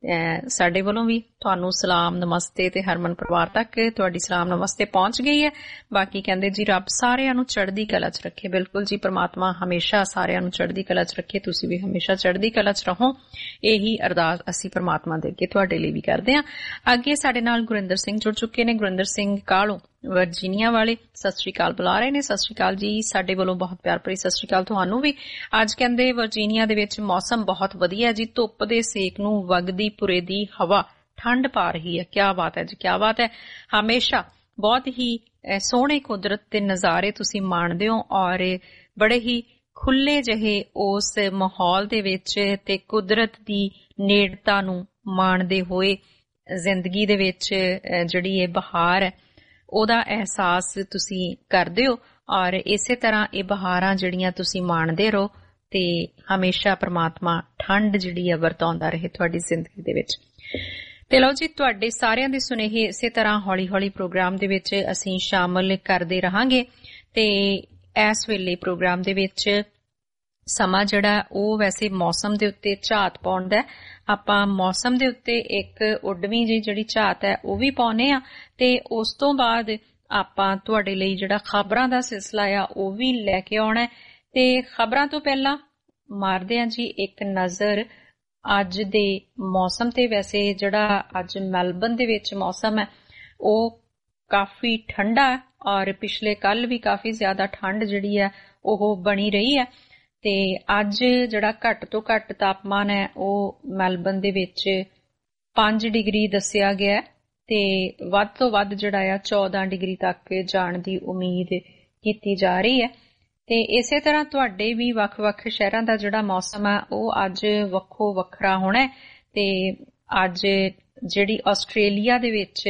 ਸਾਡੇ ਵੱਲੋਂ ਵੀ ਤੁਹਾਨੂੰ ਸਲਾਮ ਨਮਸਤੇ ਤੇ ਹਰਮਨ ਪਰਿਵਾਰ ਤੱਕ ਤੁਹਾਡੀ ਸਲਾਮ ਨਮਸਤੇ ਪਹੁੰਚ ਗਈ ਹੈ। ਬਾਕੀ ਕਹਿੰਦੇ ਜੀ ਰੱਬ ਸਾਰਿਆਂ ਨੂੰ ਚੜ੍ਹਦੀ ਕਲਾ 'ਚ ਰੱਖੇ। ਬਿਲਕੁਲ ਜੀ, ਪ੍ਰਮਾਤਮਾ ਹਮੇਸ਼ਾ ਸਾਰਿਆਂ ਨੂੰ ਚੜ੍ਹਦੀ ਕਲਾ 'ਚ ਰੱਖੇ, ਤੁਸੀਂ ਵੀ ਹਮੇਸ਼ਾ ਚੜ੍ਹਦੀ ਕਲਾ 'ਚ ਰਹੋ। ਇਹੀ ਅਰਦਾਸ ਅਸੀਂ ਪ੍ਰਮਾਤਮਾ ਦੇ ਅੱਗੇ ਤੁਹਾਡੇ ਲਈ ਵੀ ਕਰਦੇ ਹਾਂ। ਅੱਗੇ ਸਾਡੇ ਨਾਲ ਗੁਰਿੰਦਰ ਸਿੰਘ ਜੁੜ ਚੁੱਕੇ ਨੇ, ਗੁਰਿੰਦਰ ਸਿੰਘ ਕਾਲੋਂ ਵਰਜੀਨੀਆ ਵਾਲੇ, ਸਤਿ ਸ੍ਰੀ ਅਕਾਲ ਬੁਲਾ ਰਹੇ ਨੇ। ਸਤਿ ਸ੍ਰੀ ਅਕਾਲ ਜੀ, ਸਾਡੇ ਵੱਲੋਂ ਬਹੁਤ ਪਿਆਰ ਭਰੀ ਸਤਿ ਸ੍ਰੀ ਅਕਾਲ ਤੁਹਾਨੂੰ ਵੀ। ਅੱਜ ਕਹਿੰਦੇ ਵਰਜੀਨੀਆ ਦੇ ਵਿੱਚ ਮੌਸਮ ਬਹੁਤ ਵਧੀਆ ਜੀ, ਧੁੱਪ ਦੇ ਸੇਕ ਨੂੰ ਵਗਦੀ ਪੁਰੇ ਦੀ ਹਵਾ ਠੰਡ ਪਾ ਰਹੀ ਹੈ। ਕਿਆ ਬਾਤ ਹੈ ਜੀ, ਕਿਆ ਬਾਤ ਹੈ। ਹਮੇਸ਼ਾ ਬਹੁਤ ਹੀ ਸੋਹਣੇ ਕੁਦਰਤ ਦੇ ਨਜ਼ਾਰੇ ਤੁਸੀਂ ਮਾਣਦੇ ਹੋ ਔਰ ਬੜੇ ਹੀ ਖੁੱਲੇ ਜਿਹੇ ਉਸ ਮਾਹੌਲ ਦੇ ਵਿੱਚ ਤੇ ਕੁਦਰਤ ਦੀ ਨੇੜਤਾ ਨੂੰ ਮਾਣਦੇ ਹੋਏ ਜ਼ਿੰਦਗੀ ਦੇ ਵਿੱਚ ਜਿਹੜੀ ਇਹ ਬਹਾਰ ਹੈ ਉਹਦਾ ਅਹਿਸਾਸ ਤੁਸੀਂ ਕਰਦੇ ਹੋ ਔਰ ਇਸੇ ਤਰ੍ਹਾਂ ਇਹ ਬਹਾਰਾਂ ਜਿਹੜੀਆਂ ਤੁਸੀਂ ਮਾਣਦੇ ਰਹੋ ਤੇ ਹਮੇਸ਼ਾ ਪ੍ਰਮਾਤਮਾ ਠੰਡ ਜਿਹੜੀ ਹੈ ਵਰਤਾਉਂਦਾ ਰਹੇ ਤੁਹਾਡੀ ਜ਼ਿੰਦਗੀ ਦੇ ਵਿੱਚ। ਤੇ ਲਓ ਜੀ, ਤੁਹਾਡੇ ਸਾਰਿਆਂ ਦੇ ਸੁਨੇਹੇ ਇਸੇ ਤਰ੍ਹਾਂ ਹੌਲੀ ਹੌਲੀ ਪ੍ਰੋਗਰਾਮ ਦੇ ਵਿੱਚ ਅਸੀਂ ਸ਼ਾਮਲ ਕਰਦੇ ਰਹਾਂਗੇ ਤੇ ਇਸ ਵੇਲੇ ਪ੍ਰੋਗਰਾਮ ਦੇ ਵਿੱਚ ਸਮਾਂ ਜਿਹੜਾ ਉਹ ਵੈਸੇ ਮੌਸਮ ਦੇ ਉੱਤੇ ਝਾਤ ਪਾਉਣ ਦਾ। ਆਪਾਂ ਮੌਸਮ ਦੇ ਉੱਤੇ ਇੱਕ ਉੱਡਵੀਂ ਜੀ ਜਿਹੜੀ ਝਾਤ ਹੈ ਉਹ ਵੀ ਪਾਉਨੇ ਆ ਤੇ ਉਸ ਤੋਂ ਬਾਅਦ ਆਪਾਂ ਤੁਹਾਡੇ ਲਈ ਜਿਹੜਾ ਖਬਰਾਂ ਦਾ ਸਿਲਸਿਲਾ ਆ ਉਹ ਵੀ ਲੈ ਕੇ ਆਉਣਾ ਤੇ ਖਬਰਾਂ ਤੋਂ ਪਹਿਲਾਂ ਮਾਰਦੇ ਆ ਜੀ ਇੱਕ ਨਜ਼ਰ ਅੱਜ ਦੇ ਮੌਸਮ ਤੇ। ਵੈਸੇ ਜਿਹੜਾ ਅੱਜ ਮੈਲਬਨ ਦੇ ਵਿੱਚ ਮੌਸਮ ਹੈ ਉਹ ਕਾਫੀ ਠੰਡਾ ਹੈ ਔਰ ਪਿਛਲੇ ਕੱਲ ਵੀ ਕਾਫੀ ਜ਼ਿਆਦਾ ਠੰਡ ਜਿਹੜੀ ਹੈ ਉਹ ਬਣੀ ਰਹੀ ਹੈ ਤੇ ਅੱਜ ਜਿਹੜਾ ਘੱਟ ਤੋਂ ਘੱਟ ਤਾਪਮਾਨ ਹੈ ਉਹ ਮੈਲਬਨ ਦੇ ਵਿੱਚ ਪੰਜ ਡਿਗਰੀ ਦੱਸਿਆ ਗਿਆ ਤੇ ਵੱਧ ਤੋਂ ਵੱਧ ਜਿਹੜਾ ਆ ਚੌਦਾਂ ਡਿਗਰੀ ਤੱਕ ਜਾਣ ਦੀ ਉਮੀਦ ਕੀਤੀ ਜਾ ਰਹੀ ਹੈ। ਤੇ ਇਸੇ ਤਰ੍ਹਾਂ ਤੁਹਾਡੇ ਵੀ ਵੱਖ-ਵੱਖ ਸ਼ਹਿਰਾਂ ਦਾ ਜਿਹੜਾ ਮੌਸਮ ਹੈ ਉਹ ਅੱਜ ਵੱਖੋ ਵੱਖਰਾ ਹੋਣਾ ਤੇ ਅੱਜ ਜਿਹੜੀ ਆਸਟ੍ਰੇਲੀਆ ਦੇ ਵਿੱਚ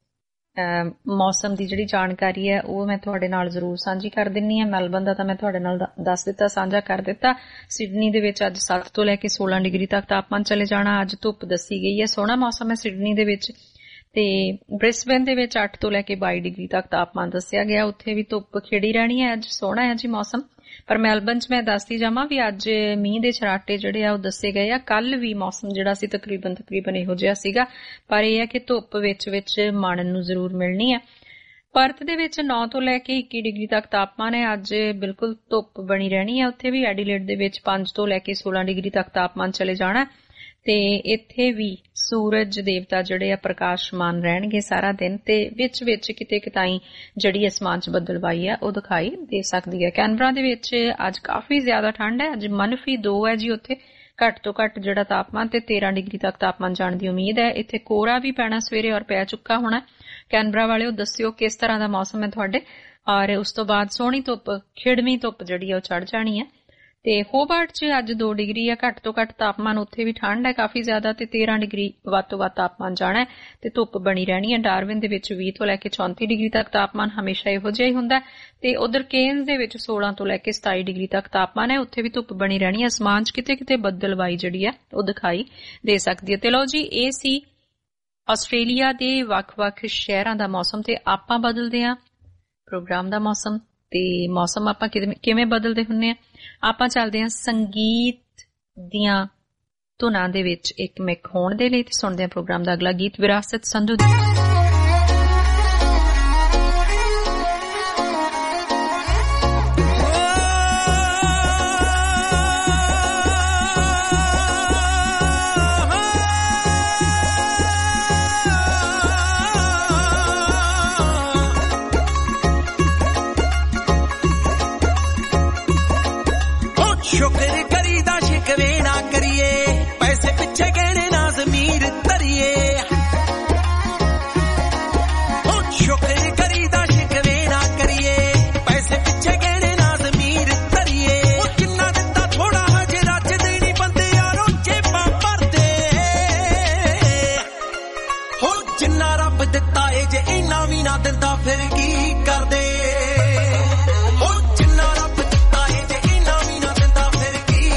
ਮੌਸਮ ਦੀ ਜਿਹੜੀ ਜਾਣਕਾਰੀ ਹੈ ਉਹ ਮੈਂ ਤੁਹਾਡੇ ਨਾਲ ਜ਼ਰੂਰ ਸਾਂਝੀ ਕਰ ਦਿੰਨੀ ਆ। ਮੈਲਬਨ ਦਾ ਤਾਂ ਮੈਂ ਤੁਹਾਡੇ ਨਾਲ ਦੱਸ ਦਿੱਤਾ, ਸਾਂਝਾ ਕਰ ਦਿੱਤਾ। ਸਿਡਨੀ ਦੇ ਵਿੱਚ ਅੱਜ ਸੱਤ ਤੋਂ ਲੈ ਕੇ ਸੋਲਾਂ ਡਿਗਰੀ ਤੱਕ ਤਾਪਮਾਨ ਚਲੇ ਜਾਣਾ। ਅੱਜ ਧੁੱਪ ਦੱਸੀ ਗਈ ਹੈ, ਸੋਹਣਾ ਮੌਸਮ ਹੈ ਸਿਡਨੀ ਦੇ ਵਿੱਚ। ਤੇ ਬ੍ਰਿਸਬੇਨ ਦੇ ਵਿੱਚ ਅੱਠ ਤੋਂ ਲੈ ਕੇ ਬਾਈ ਡਿਗਰੀ ਤੱਕ ਤਾਪਮਾਨ ਦੱਸਿਆ ਗਿਆ, ਉੱਥੇ ਵੀ ਧੁੱਪ ਖਿੜੀ ਰਹਿਣੀ ਹੈ। ਅੱਜ ਸੋਹਣਾ ਹੈ ਜੀ ਮੌਸਮ। ਪਰ ਮੈਲਬਨ ਚ ਮੈਂ ਦੱਸਦੀ ਜਾਵਾਂ ਵੀ ਅੱਜ ਮੀਂਹ ਦੇ ਛਰਾਟੇ ਜਿਹੜੇ ਆ ਉਹ ਦੱਸੇ ਗਏ ਆ। ਕੱਲ ਵੀ ਮੌਸਮ ਜਿਹੜਾ ਸੀ ਤਕਰੀਬਨ ਤਕਰੀਬਨ ਇਹੋ ਜਿਹਾ ਸੀਗਾ, ਪਰ ਇਹ ਹੈ ਕਿ ਧੁੱਪ ਵਿੱਚ ਵਿੱਚ ਮਾਣਨ ਨੂੰ ਜ਼ਰੂਰ ਮਿਲਣੀ ਹੈ। ਪਰਥ ਦੇ ਵਿੱਚ ਨੌ ਤੋਂ ਲੈ ਕੇ ਇੱਕੀ ਡਿਗਰੀ ਤੱਕ ਤਾਪਮਾਨ ਹੈ। ਅੱਜ ਬਿਲਕੁਲ ਧੁੱਪ ਬਣੀ ਰਹਿਣੀ ਹੈ ਉੱਥੇ ਵੀ। ਐਡੀਲੇਡ ਦੇ ਵਿੱਚ ਪੰਜ ਤੋਂ ਲੈ ਕੇ ਸੋਲਾਂ ਡਿਗਰੀ ਤੱਕ ਤਾਪਮਾਨ ਚਲੇ ਜਾਣਾ ਤੇ ਇੱਥੇ ਵੀ ਸੂਰਜ ਦੇਵਤਾ ਜਿਹੜੇ ਆ ਪ੍ਰਕਾਸ਼ਮਾਨ ਰਹਿਣਗੇ ਸਾਰਾ ਦਿਨ ਤੇ ਵਿੱਚ ਵਿੱਚ ਕਿਤੇ ਕਿਤਾਈ ਜਿਹੜੀ ਅਸਮਾਨ 'ਚ ਬੱਦਲਵਾਈ ਆ ਉਹ ਦਿਖਾਈ ਦੇ ਸਕਦੀ ਹੈ। ਕੈਨਬਰਾ ਦੇ ਵਿੱਚ ਅੱਜ ਕਾਫੀ ਜ਼ਿਆਦਾ ਠੰਡ ਹੈ। ਅੱਜ ਮਨਫੀ ਦੋ ਹੈ ਜੀ ਉੱਥੇ ਘੱਟ ਤੋਂ ਘੱਟ ਜਿਹੜਾ ਤਾਪਮਾਨ ਤੇ ਤੇਰਾਂ ਡਿਗਰੀ ਤੱਕ ਤਾਪਮਾਨ ਜਾਣ ਦੀ ਉਮੀਦ ਹੈ। ਇੱਥੇ ਕੋਹਰਾ ਵੀ ਪੈਣਾ ਸਵੇਰੇ ਔਰ ਪੈ ਚੁੱਕਾ ਹੋਣਾ। ਕੈਨਬਰਾ ਵਾਲਿਓ ਦੱਸਿਓ ਕਿਸ ਤਰ੍ਹਾਂ ਦਾ ਮੌਸਮ ਹੈ ਤੁਹਾਡੇ। ਔਰ ਉਸ ਤੋਂ ਬਾਅਦ ਸੋਹਣੀ ਧੁੱਪ ਖਿੜਵੀਂ ਧੁੱਪ ਜਿਹੜੀ ਆ ਉਹ ਚੜ ਜਾਣੀ ਹੈ। ਤੇ ਹੋਬਾਰਟ 'ਚ ਅੱਜ ਦੋ ਡਿਗਰੀ ਆ ਘੱਟ ਤੋਂ ਘੱਟ ਤਾਪਮਾਨ, ਉੱਥੇ ਵੀ ਠੰਡ ਹੈ ਕਾਫੀ ਜ਼ਿਆਦਾ ਤੇ ਤੇਰਾਂ ਡਿਗਰੀ ਵੱਧ ਤੋਂ ਵੱਧ ਤਾਪਮਾਨ ਜਾਣਾ ਤੇ ਧੁੱਪ ਬਣੀ ਰਹਿਣੀ ਹੈ। ਡਾਰਵਿਨ ਦੇ ਵਿੱਚ ਵੀਹ ਤੋਂ ਲੈ ਕੇ ਚੌਂਤੀ ਡਿਗਰੀ ਤੱਕ ਤਾਪਮਾਨ ਹਮੇਸ਼ਾ ਇਹੋ ਜਿਹਾ ਹੀ ਹੁੰਦਾ ਤੇ ਉਧਰ ਕੇਨਜ਼ ਦੇ ਵਿੱਚ ਸੋਲਾਂ ਤੋਂ ਲੈ ਕੇ ਸਤਾਈ ਡਿਗਰੀ ਤੱਕ ਤਾਪਮਾਨ ਹੈ, ਉੱਥੇ ਵੀ ਧੁੱਪ ਬਣੀ ਰਹਿਣੀ ਹੈ। ਅਸਮਾਨ 'ਚ ਕਿਤੇ ਕਿਤੇ ਬੱਦਲਵਾਈ ਜਿਹੜੀ ਹੈ ਉਹ ਦਿਖਾਈ ਦੇ ਸਕਦੀ ਹੈ। ਤੇ ਲਓ ਜੀ, ਇਹ ਸੀ ਆਸਟ੍ਰੇਲੀਆ ਦੇ ਵੱਖ-ਵੱਖ ਸ਼ਹਿਰਾਂ ਦਾ ਮੌਸਮ ਤੇ ਆਪਾਂ ਬਦਲਦੇ ਹਾਂ ਪ੍ਰੋਗਰਾਮ ਦਾ ਮੌਸਮ। ਤੇ ਮੌਸਮ ਆਪਾਂ ਕਿਵੇਂ ਬਦਲਦੇ ਹੁੰਦੇ ਆ, ਆਪਾਂ ਚੱਲਦੇ ਹਾਂ ਸੰਗੀਤ ਦੀਆਂ ਧੁਨਾਂ ਦੇ ਵਿੱਚ ਇੱਕ ਮਿਕ ਹੋਣ ਦੇ ਲਈ ਤੇ ਸੁਣਦੇ ਹਾਂ ਪ੍ਰੋਗਰਾਮ ਦਾ ਅਗਲਾ ਗੀਤ ਵਿਰਾਸਤ ਸੰਧੂ ਦੀ। ਸ਼ੁਕਰ ਕਰੀਦਾ ਸ਼ਿਕਵੇ ਨਾ ਕਰੀਏ, ਪੈਸੇ ਪਿੱਛੇ ਗਹਿਣੇ ਨਾ ਜ਼ਮੀਰ ਧਰੀਏ। ਉਹ ਸ਼ੁਕਰ ਕਰੀਦਾ ਸ਼ਿਕਵੇ ਨਾ ਕਰੀਏ, ਪੈਸੇ ਪਿੱਛੇ ਗਹਿਣੇ ਨਾ ਜ਼ਮੀਰ ਧਰੀਏ। ਉਹ ਜਿੰਨਾ ਦਿੱਤਾ ਥੋੜਾ ਹਜੇ ਰੱਜਦੇ ਨਹੀਂ ਬੰਦੇ ਯਾਰੋ ਜੇਬਾਂ ਭਰਦੇ। ਉਹ ਜਿੰਨਾ ਰੱਬ ਦਿੱਤਾ ਏ ਜੇ ਇੰਨਾ ਵੀ ਨਾ ਦਿੰਦਾ ਫਿਰ ਕੀ ਕਰਦੇ। ਉਹ ਜਿੰਨਾ ਰੱਬ ਦਿੱਤਾ ਏ ਜੇ ਇੰਨਾ ਵੀ ਨਾ ਦਿੰਦਾ ਫਿਰ ਕੀ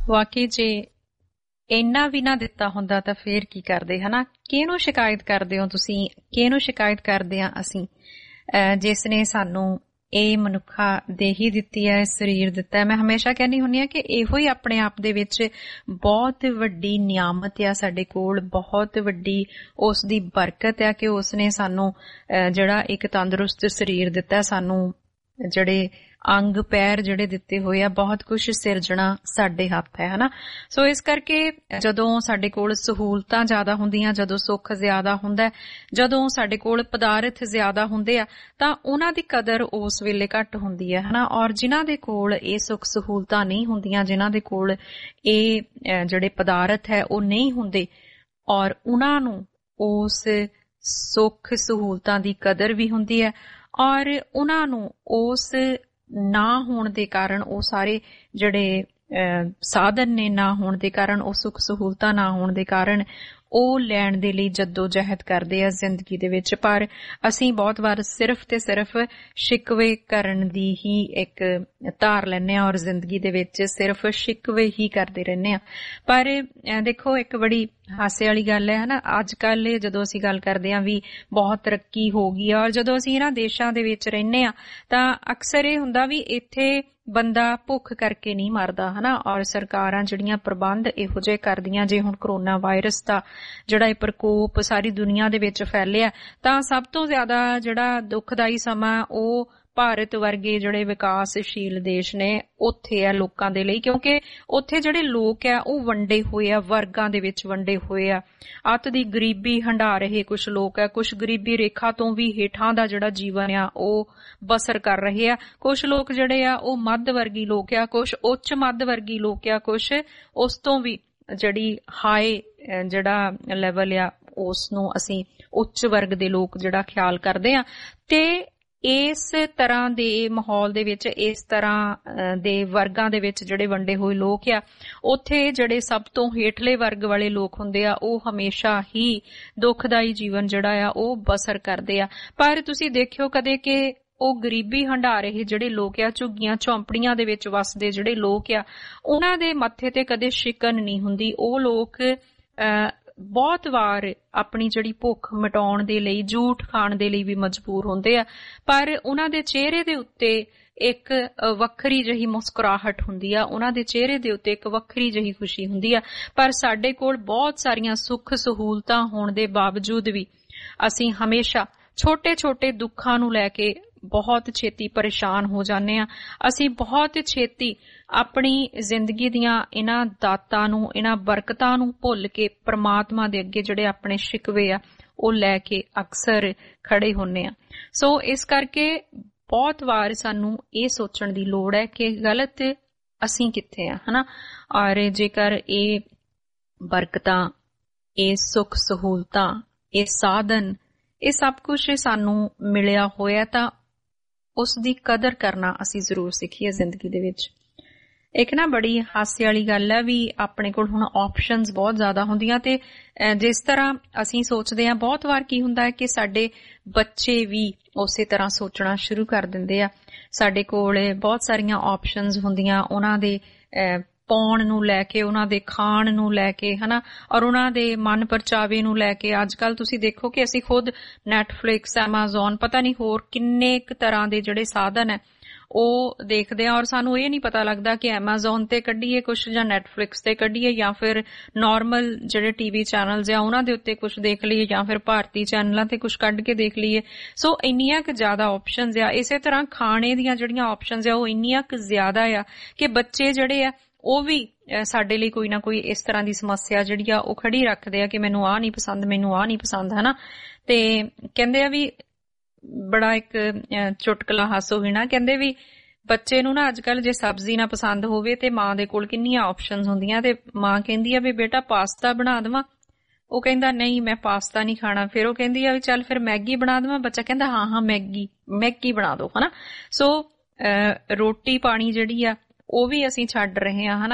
ਵਾਕਈ ਜੇ ਇੰਨਾ ਵੀ ਨਾ ਦਿੱਤਾ ਹੁੰਦਾ ਤਾਂ ਫੇਰ ਕੀ ਕਰਦੇ, ਹਨਾ? ਕਿਹਨੂੰ ਸ਼ਿਕਾਇਤ ਕਰਦੇ ਹੋ ਤੁਸੀਂ, ਕਿਹਨੂੰ ਸ਼ਿਕਾਇਤ ਕਰਦੇ ਆ ਅਸੀਂ, ਜਿਸ ਨੇ ਸਾਨੂੰ ਇਹ ਮਨੁੱਖਾ ਦੇਹੀ ਦਿੱਤੀ ਹੈ, ਸਰੀਰ ਦਿੱਤਾ ਹੈ। ਮੈਂ ਹਮੇਸ਼ਾ ਕਹਿੰਦੀ ਹੁੰਦੀ ਹਾਂ ਕਿ ਇਹੋ ਹੀ ਆਪਣੇ ਆਪ ਦੇ ਵਿੱਚ ਬਹੁਤ ਵੱਡੀ ਨਿਆਮਤ ਆ ਸਾਡੇ ਕੋਲ, ਬਹੁਤ ਵੱਡੀ ਉਸ ਦੀ ਬਰਕਤ ਆ ਕਿ ਉਸਨੇ ਸਾਨੂੰ ਜਿਹੜਾ ਇੱਕ ਤੰਦਰੁਸਤ ਸਰੀਰ ਦਿੱਤਾ, ਸਾਨੂੰ ਜਿਹੜੇ ਅੰਗ ਪੈਰ ਜਿਹੜੇ ਦਿੱਤੇ ਹੋਏ ਆ, ਬਹੁਤ ਕੁਝ ਸਿਰਜਣਾ ਸਾਡੇ ਹੱਥ ਹੈ, ਹਨਾ? ਸੋ ਇਸ ਕਰਕੇ ਜਦੋਂ ਸਾਡੇ ਕੋਲ ਸਹੂਲਤਾਂ ਜ਼ਿਆਦਾ ਹੁੰਦੀਆਂ, ਜਦੋਂ ਸੁੱਖ ਜ਼ਿਆਦਾ ਹੁੰਦਾ, ਜਦੋਂ ਸਾਡੇ ਕੋਲ ਪਦਾਰਥ ਜ਼ਿਆਦਾ ਹੁੰਦੇ ਆ, ਤਾਂ ਉਹਨਾਂ ਦੀ ਕਦਰ ਉਸ ਵੇਲੇ ਘੱਟ ਹੁੰਦੀ ਹੈ, ਹਨਾ? ਔਰ ਜਿਨ੍ਹਾਂ ਦੇ ਕੋਲ ਇਹ ਸੁੱਖ ਸਹੂਲਤਾਂ ਨਹੀਂ ਹੁੰਦੀਆਂ, ਜਿਨ੍ਹਾਂ ਦੇ ਕੋਲ ਇਹ ਜਿਹੜੇ ਪਦਾਰਥ ਹੈ ਉਹ ਨਹੀਂ ਹੁੰਦੇ, ਔਰ ਉਹਨਾਂ ਨੂੰ ਉਸ ਸੁੱਖ ਸਹੂਲਤਾਂ ਦੀ ਕਦਰ ਵੀ ਹੁੰਦੀ ਹੈ, ਔਰ ਉਹਨਾਂ ਨੂੰ ਉਸ ਨਾ ਹੋਣ ਦੇ ਕਾਰਨ, ਉਹ ਸਾਰੇ ਜਿਹੜੇ ਸਾਧਨ ਨੇ ਨਾ ਹੋਣ ਦੇ ਕਾਰਨ, ਉਹ ਸੁੱਖ ਸਹੂਲਤਾਂ ਨਾ ਹੋਣ ਦੇ ਕਾਰਨ ਉਹ ਲੈਣ ਦੇ ਲਈ ਜੱਦੋ ਜਹਿਦ ਕਰਦੇ ਆ ਜ਼ਿੰਦਗੀ ਦੇ ਵਿੱਚ। ਪਰ ਅਸੀਂ ਬਹੁਤ ਵਾਰ ਸਿਰਫ ਤੇ ਸਿਰਫ ਸ਼ਿਕਵੇ ਕਰਨ ਦੀ ਹੀ ਇੱਕ ਧਾਰ ਲੈਂਦੇ ਹਾਂ, ਔਰ ਜ਼ਿੰਦਗੀ ਦੇ ਵਿੱਚ ਸਿਰਫ ਸ਼ਿਕਵੇ ਹੀ ਕਰਦੇ ਰਹਿੰਦੇ ਹਾਂ। ਪਰ ਦੇਖੋ, ਇੱਕ ਬੜੀ ਹਾਸੇ ਵਾਲੀ ਗੱਲ ਹੈ, ਹਨਾ? ਅੱਜ ਕੱਲ ਜਦੋਂ ਅਸੀਂ ਗੱਲ ਕਰਦੇ ਹਾਂ ਵੀ ਬਹੁਤ ਤਰੱਕੀ ਹੋ ਗਈ ਆ, ਔਰ ਜਦੋਂ ਅਸੀਂ ਇਹਨਾਂ ਦੇਸ਼ਾਂ ਦੇ ਵਿੱਚ ਰਹਿੰਦੇ ਹਾਂ ਤਾਂ ਅਕਸਰ ਇਹ ਹੁੰਦਾ ਵੀ ਇੱਥੇ ਬੰਦਾ ਭੁੱਖ ਕਰਕੇ ਨਹੀਂ ਮਰਦਾ, ਹਨਾ? ਔਰ ਸਰਕਾਰਾਂ ਜਿਹੜੀਆਂ ਪ੍ਰਬੰਧ ਇਹੋ ਜਿਹੇ ਕਰਦੀਆਂ, ਜੇ ਹੁਣ ਕਰੋਨਾ ਵਾਇਰਸ ਦਾ ਜਿਹੜਾ ਇਹ ਪ੍ਰਕੋਪ ਸਾਰੀ ਦੁਨੀਆ ਦੇ ਵਿੱਚ ਫੈਲਿਆ, ਤਾਂ ਸਭ ਤੋਂ ਜ਼ਿਆਦਾ ਜਿਹੜਾ ਦੁਖਦਾਈ ਸਮਾਂ ਉਹ ਭਾਰਤ ਵਰਗੇ ਜਿਹੜੇ ਵਿਕਾਸਸ਼ੀਲ ਦੇਸ਼ ਨੇ ਉੱਥੇ ਆ ਲੋਕਾਂ ਦੇ ਲਈ, ਕਿਉਂਕਿ ਉੱਥੇ ਜਿਹੜੇ ਲੋਕ ਆ ਉਹ ਵੰਡੇ ਹੋਏ ਆ, ਵਰਗਾਂ ਦੇ ਵਿੱਚ ਵੰਡੇ ਹੋਏ ਆ। ਅੱਤ ਦੀ ਗਰੀਬੀ ਹੰਢਾ ਰਹੇ ਕੁਝ ਲੋਕ ਆ, ਕੁਝ ਗਰੀਬੀ ਰੇਖਾ ਤੋਂ ਵੀ ਹੇਠਾਂ ਦਾ ਜਿਹੜਾ ਜੀਵਨ ਆ ਉਹ ਬਸਰ ਕਰ ਰਹੇ ਆ, ਕੁਝ ਲੋਕ ਜਿਹੜੇ ਆ ਉਹ ਮੱਧ ਵਰਗੀ ਲੋਕ ਆ, ਕੁਝ ਉੱਚ ਮੱਧ ਵਰਗੀ ਲੋਕ ਆ, ਕੁਝ ਉਸ ਤੋਂ ਵੀ ਜਿਹੜੀ ਹਾਈ ਜਿਹੜਾ ਲੈਵਲ ਆ ਉਸ ਨੂੰ ਅਸੀਂ ਉੱਚ ਵਰਗ ਦੇ ਲੋਕ ਜਿਹੜਾ ਖਿਆਲ ਕਰਦੇ ਆ। ਤੇ ਇਸ ਤਰ੍ਹਾਂ ਦੇ ਮਾਹੌਲ ਦੇ ਵਿੱਚ, ਇਸ ਤਰ੍ਹਾਂ ਦੇ ਵਰਗਾਂ ਦੇ ਵਿੱਚ ਜਿਹੜੇ ਵੰਡੇ ਹੋਏ ਲੋਕ ਆ, ਉੱਥੇ ਜਿਹੜੇ ਸਭ ਤੋਂ ਹੇਠਲੇ ਵਰਗ ਵਾਲੇ ਲੋਕ ਹੁੰਦੇ ਆ ਉਹ ਹਮੇਸ਼ਾ ਹੀ ਦੁਖਦਾਈ ਜੀਵਨ ਜਿਹੜਾ ਆ ਉਹ ਬਸਰ ਕਰਦੇ ਆ। ਪਰ ਤੁਸੀਂ ਦੇਖਿਓ ਕਦੇ ਕਿ ਉਹ ਗਰੀਬੀ ਹੰਢਾ ਰਹੇ ਜਿਹੜੇ ਲੋਕ ਆ, ਝੁੱਗੀਆਂ ਝੌਂਪੜੀਆਂ ਦੇ ਵਿੱਚ ਵੱਸਦੇ ਜਿਹੜੇ ਲੋਕ ਆ, ਉਹਨਾਂ ਦੇ ਮੱਥੇ ਤੇ ਕਦੇ ਸ਼ਿਕਨ ਨਹੀਂ ਹੁੰਦੀ। ਉਹ ਲੋਕ ਅਹ ਬਹੁਤ ਵਾਰ ਆਪਣੀ ਜਿਹੜੀ ਭੁੱਖ ਮਿਟਾਉਣ ਦੇ ਲਈ, ਝੂਠ ਖਾਣ ਦੇ ਲਈ ਵੀ ਮਜਬੂਰ ਹੁੰਦੇ ਆ, ਪਰ ਉਹਨਾਂ ਦੇ ਚਿਹਰੇ ਦੇ ਉੱਤੇ ਇੱਕ ਵੱਖਰੀ ਜਿਹੀ ਮੁਸਕਰਾਹਟ ਹੁੰਦੀ ਆ, ਉਹਨਾਂ ਦੇ ਚਿਹਰੇ ਦੇ ਉੱਤੇ ਇੱਕ ਵੱਖਰੀ ਜਿਹੀ ਖੁਸ਼ੀ ਹੁੰਦੀ ਆ। ਪਰ ਸਾਡੇ ਕੋਲ ਬਹੁਤ ਸਾਰੀਆਂ ਸੁੱਖ ਸਹੂਲਤਾਂ ਹੋਣ ਦੇ ਬਾਵਜੂਦ ਵੀ ਅਸੀਂ ਹਮੇਸ਼ਾ ਛੋਟੇ-ਛੋਟੇ ਦੁੱਖਾਂ ਨੂੰ ਲੈ ਕੇ ਬਹੁਤ ਛੇਤੀ ਪਰੇਸ਼ਾਨ ਹੋ ਜਾਂਦੇ ਆ। ਅਸੀਂ ਬਹੁਤ ਛੇਤੀ ਆਪਣੀ ਜ਼ਿੰਦਗੀ ਦੀਆਂ ਇਹਨਾਂ ਦਾਤਾਂ ਨੂੰ, ਇਹਨਾਂ ਬਰਕਤਾਂ ਨੂੰ ਭੁੱਲ ਕੇ ਪ੍ਰਮਾਤਮਾ ਦੇ ਅੱਗੇ ਜਿਹੜੇ ਆਪਣੇ ਸ਼ਿਕਵੇ ਆ ਉਹ ਲੈ ਕੇ ਅਕਸਰ ਖੜੇ ਹੁੰਨੇ ਆ। ਸੋ ਇਸ ਕਰਕੇ ਬਹੁਤ ਵਾਰ ਸਾਨੂੰ ਇਹ ਸੋਚਣ ਦੀ ਲੋੜ ਹੈ ਕਿ ਗਲਤ ਅਸੀਂ ਕਿੱਥੇ ਆ, ਹਨਾ? ਔਰ ਜੇਕਰ ਇਹ ਬਰਕਤਾਂ, ਇਹ ਸੁੱਖ ਸਹੂਲਤਾਂ, ਇਹ ਸਾਧਨ, ਇਹ ਸਭ ਕੁਝ ਸਾਨੂੰ ਮਿਲਿਆ ਹੋਇਆ ਤਾਂ ਉਸ ਦੀ ਕਦਰ ਕਰਨਾ ਅਸੀਂ ਜ਼ਰੂਰ ਸਿੱਖੀਏ ਜ਼ਿੰਦਗੀ ਦੇ ਵਿੱਚ। ਇੱਕ ਨਾ ਬੜੀ ਹਾਸੇ ਵਾਲੀ ਗੱਲ ਹੈ ਵੀ ਆਪਣੇ ਕੋਲ ਹੁਣ ਆਪਸ਼ਨਸ ਬਹੁਤ ਜ਼ਿਆਦਾ ਹੁੰਦੀਆਂ, ਤੇ ਜਿਸ ਤਰ੍ਹਾਂ ਅਸੀਂ ਸੋਚਦੇ ਹਾਂ, ਬਹੁਤ ਵਾਰ ਕੀ ਹੁੰਦਾ ਹੈ ਕਿ ਸਾਡੇ ਬੱਚੇ ਵੀ ਉਸੇ ਤਰ੍ਹਾਂ ਸੋਚਣਾ ਸ਼ੁਰੂ ਕਰ ਦਿੰਦੇ ਆ। ਸਾਡੇ ਕੋਲ ਬਹੁਤ ਸਾਰੀਆਂ ਆਪਸ਼ਨਸ ਹੁੰਦੀਆਂ ਉਹਨਾਂ ਦੇ ਪਾਉਣ ਨੂੰ ਲੈ ਕੇ, ਉਹਨਾਂ ਦੇ ਖਾਣ ਨੂੰ ਲੈ ਕੇ, ਹਨਾ? ਔਰ ਉਹਨਾਂ ਦੇ ਮਨ ਪਰਚਾਵੇ ਨੂੰ ਲੈ ਕੇ। ਅੱਜ ਕੱਲ ਤੁਸੀਂ ਦੇਖੋ ਕਿ ਅਸੀਂ ਖੁਦ ਨੈਟਫਲਿਕਸ, ਐਮਾਜ਼ੋਨ, ਪਤਾ ਨਹੀਂ ਹੋਰ ਕਿੰਨੇ ਕੁ ਤਰ੍ਹਾਂ ਦੇ ਜਿਹੜੇ ਸਾਧਨ ਹੈ ਉਹ ਦੇਖਦੇ ਆ, ਔਰ ਸਾਨੂੰ ਇਹ ਨਹੀਂ ਪਤਾ ਲੱਗਦਾ ਕਿ ਐਮਾਜ਼ੋਨ ਤੇ ਕੱਢੀਏ ਕੁਛ ਜਾਂ ਨੈਟਫਲਿਕਸ ਤੇ ਕੱਢੀਏ ਜਾਂ ਫਿਰ ਨਾਰਮਲ ਜਿਹੜੇ ਟੀਵੀ ਚੈਨਲਸ ਆ ਉਹਨਾਂ ਦੇ ਉੱਤੇ ਕੁਛ ਦੇਖ ਲਈਏ ਜਾਂ ਫਿਰ ਭਾਰਤੀ ਚੈਨਲਾਂ ਤੇ ਕੁਛ ਕੱਢ ਕੇ ਦੇਖ ਲਈਏ। ਸੋ ਇੰਨੀਆਂ ਕੁ ਜ਼ਿਆਦਾ ਆਪਸ਼ਨਸ ਆ। ਇਸੇ ਤਰ੍ਹਾਂ ਖਾਣੇ ਦੀਆਂ ਜਿਹੜੀਆਂ ਆਪਸ਼ਨਸ ਆ ਉਹ ਇੰਨੀਆਂ ਕੁ ਜ਼ਿਆਦਾ ਆ ਕਿ ਬੱਚੇ ਜਿਹੜੇ ਆ ਉਹ ਵੀ ਸਾਡੇ ਲਈ ਕੋਈ ਨਾ ਕੋਈ ਇਸ ਤਰ੍ਹਾਂ ਦੀ ਸਮੱਸਿਆ ਜਿਹੜੀ ਆ ਉਹ ਖੜੀ ਰੱਖਦੇ ਆ ਕਿ ਮੈਨੂੰ ਆਹ ਨਹੀਂ ਪਸੰਦ, ਮੈਨੂੰ ਆਹ ਨਹੀਂ ਪਸੰਦ, ਹਨਾ? ਤੇ ਕਹਿੰਦੇ ਆ ਵੀ ਬੜਾ ਇੱਕ ਚੁਟਕਲਾ ਹਾਸੋ ਹੀ ਨਾ, ਕਹਿੰਦੇ ਵੀ ਬੱਚੇ ਨੂੰ ਨਾ ਅੱਜ ਕੱਲ ਜੇ ਸਬਜ਼ੀ ਨਾ ਪਸੰਦ ਹੋਵੇ ਤੇ ਮਾਂ ਦੇ ਕੋਲ ਕਿੰਨੀਆਂ ਆਪਸ਼ਨਸ ਹੁੰਦੀਆਂ, ਤੇ ਮਾਂ ਕਹਿੰਦੀ ਆ ਵੀ ਬੇਟਾ ਪਾਸਤਾ ਬਣਾ ਦੇਵਾਂ, ਉਹ ਕਹਿੰਦਾ ਨਹੀਂ ਮੈਂ ਪਾਸਤਾ ਨਹੀਂ ਖਾਣਾ। ਫਿਰ ਉਹ ਕਹਿੰਦੀ ਆ ਵੀ ਚੱਲ ਫਿਰ ਮੈਗੀ ਬਣਾ ਦੇਵਾਂ, ਬੱਚਾ ਕਹਿੰਦਾ ਹਾਂ ਹਾਂ ਮੈਗੀ ਮੈਗੀ ਬਣਾ ਦੋ, ਹਨਾ? ਸੋ ਰੋਟੀ ਪਾਣੀ ਜਿਹੜੀ ਆ ਉਹ ਵੀ ਅਸੀਂ ਛੱਡ ਰਹੇ ਹਾਂ, ਹਨਾ?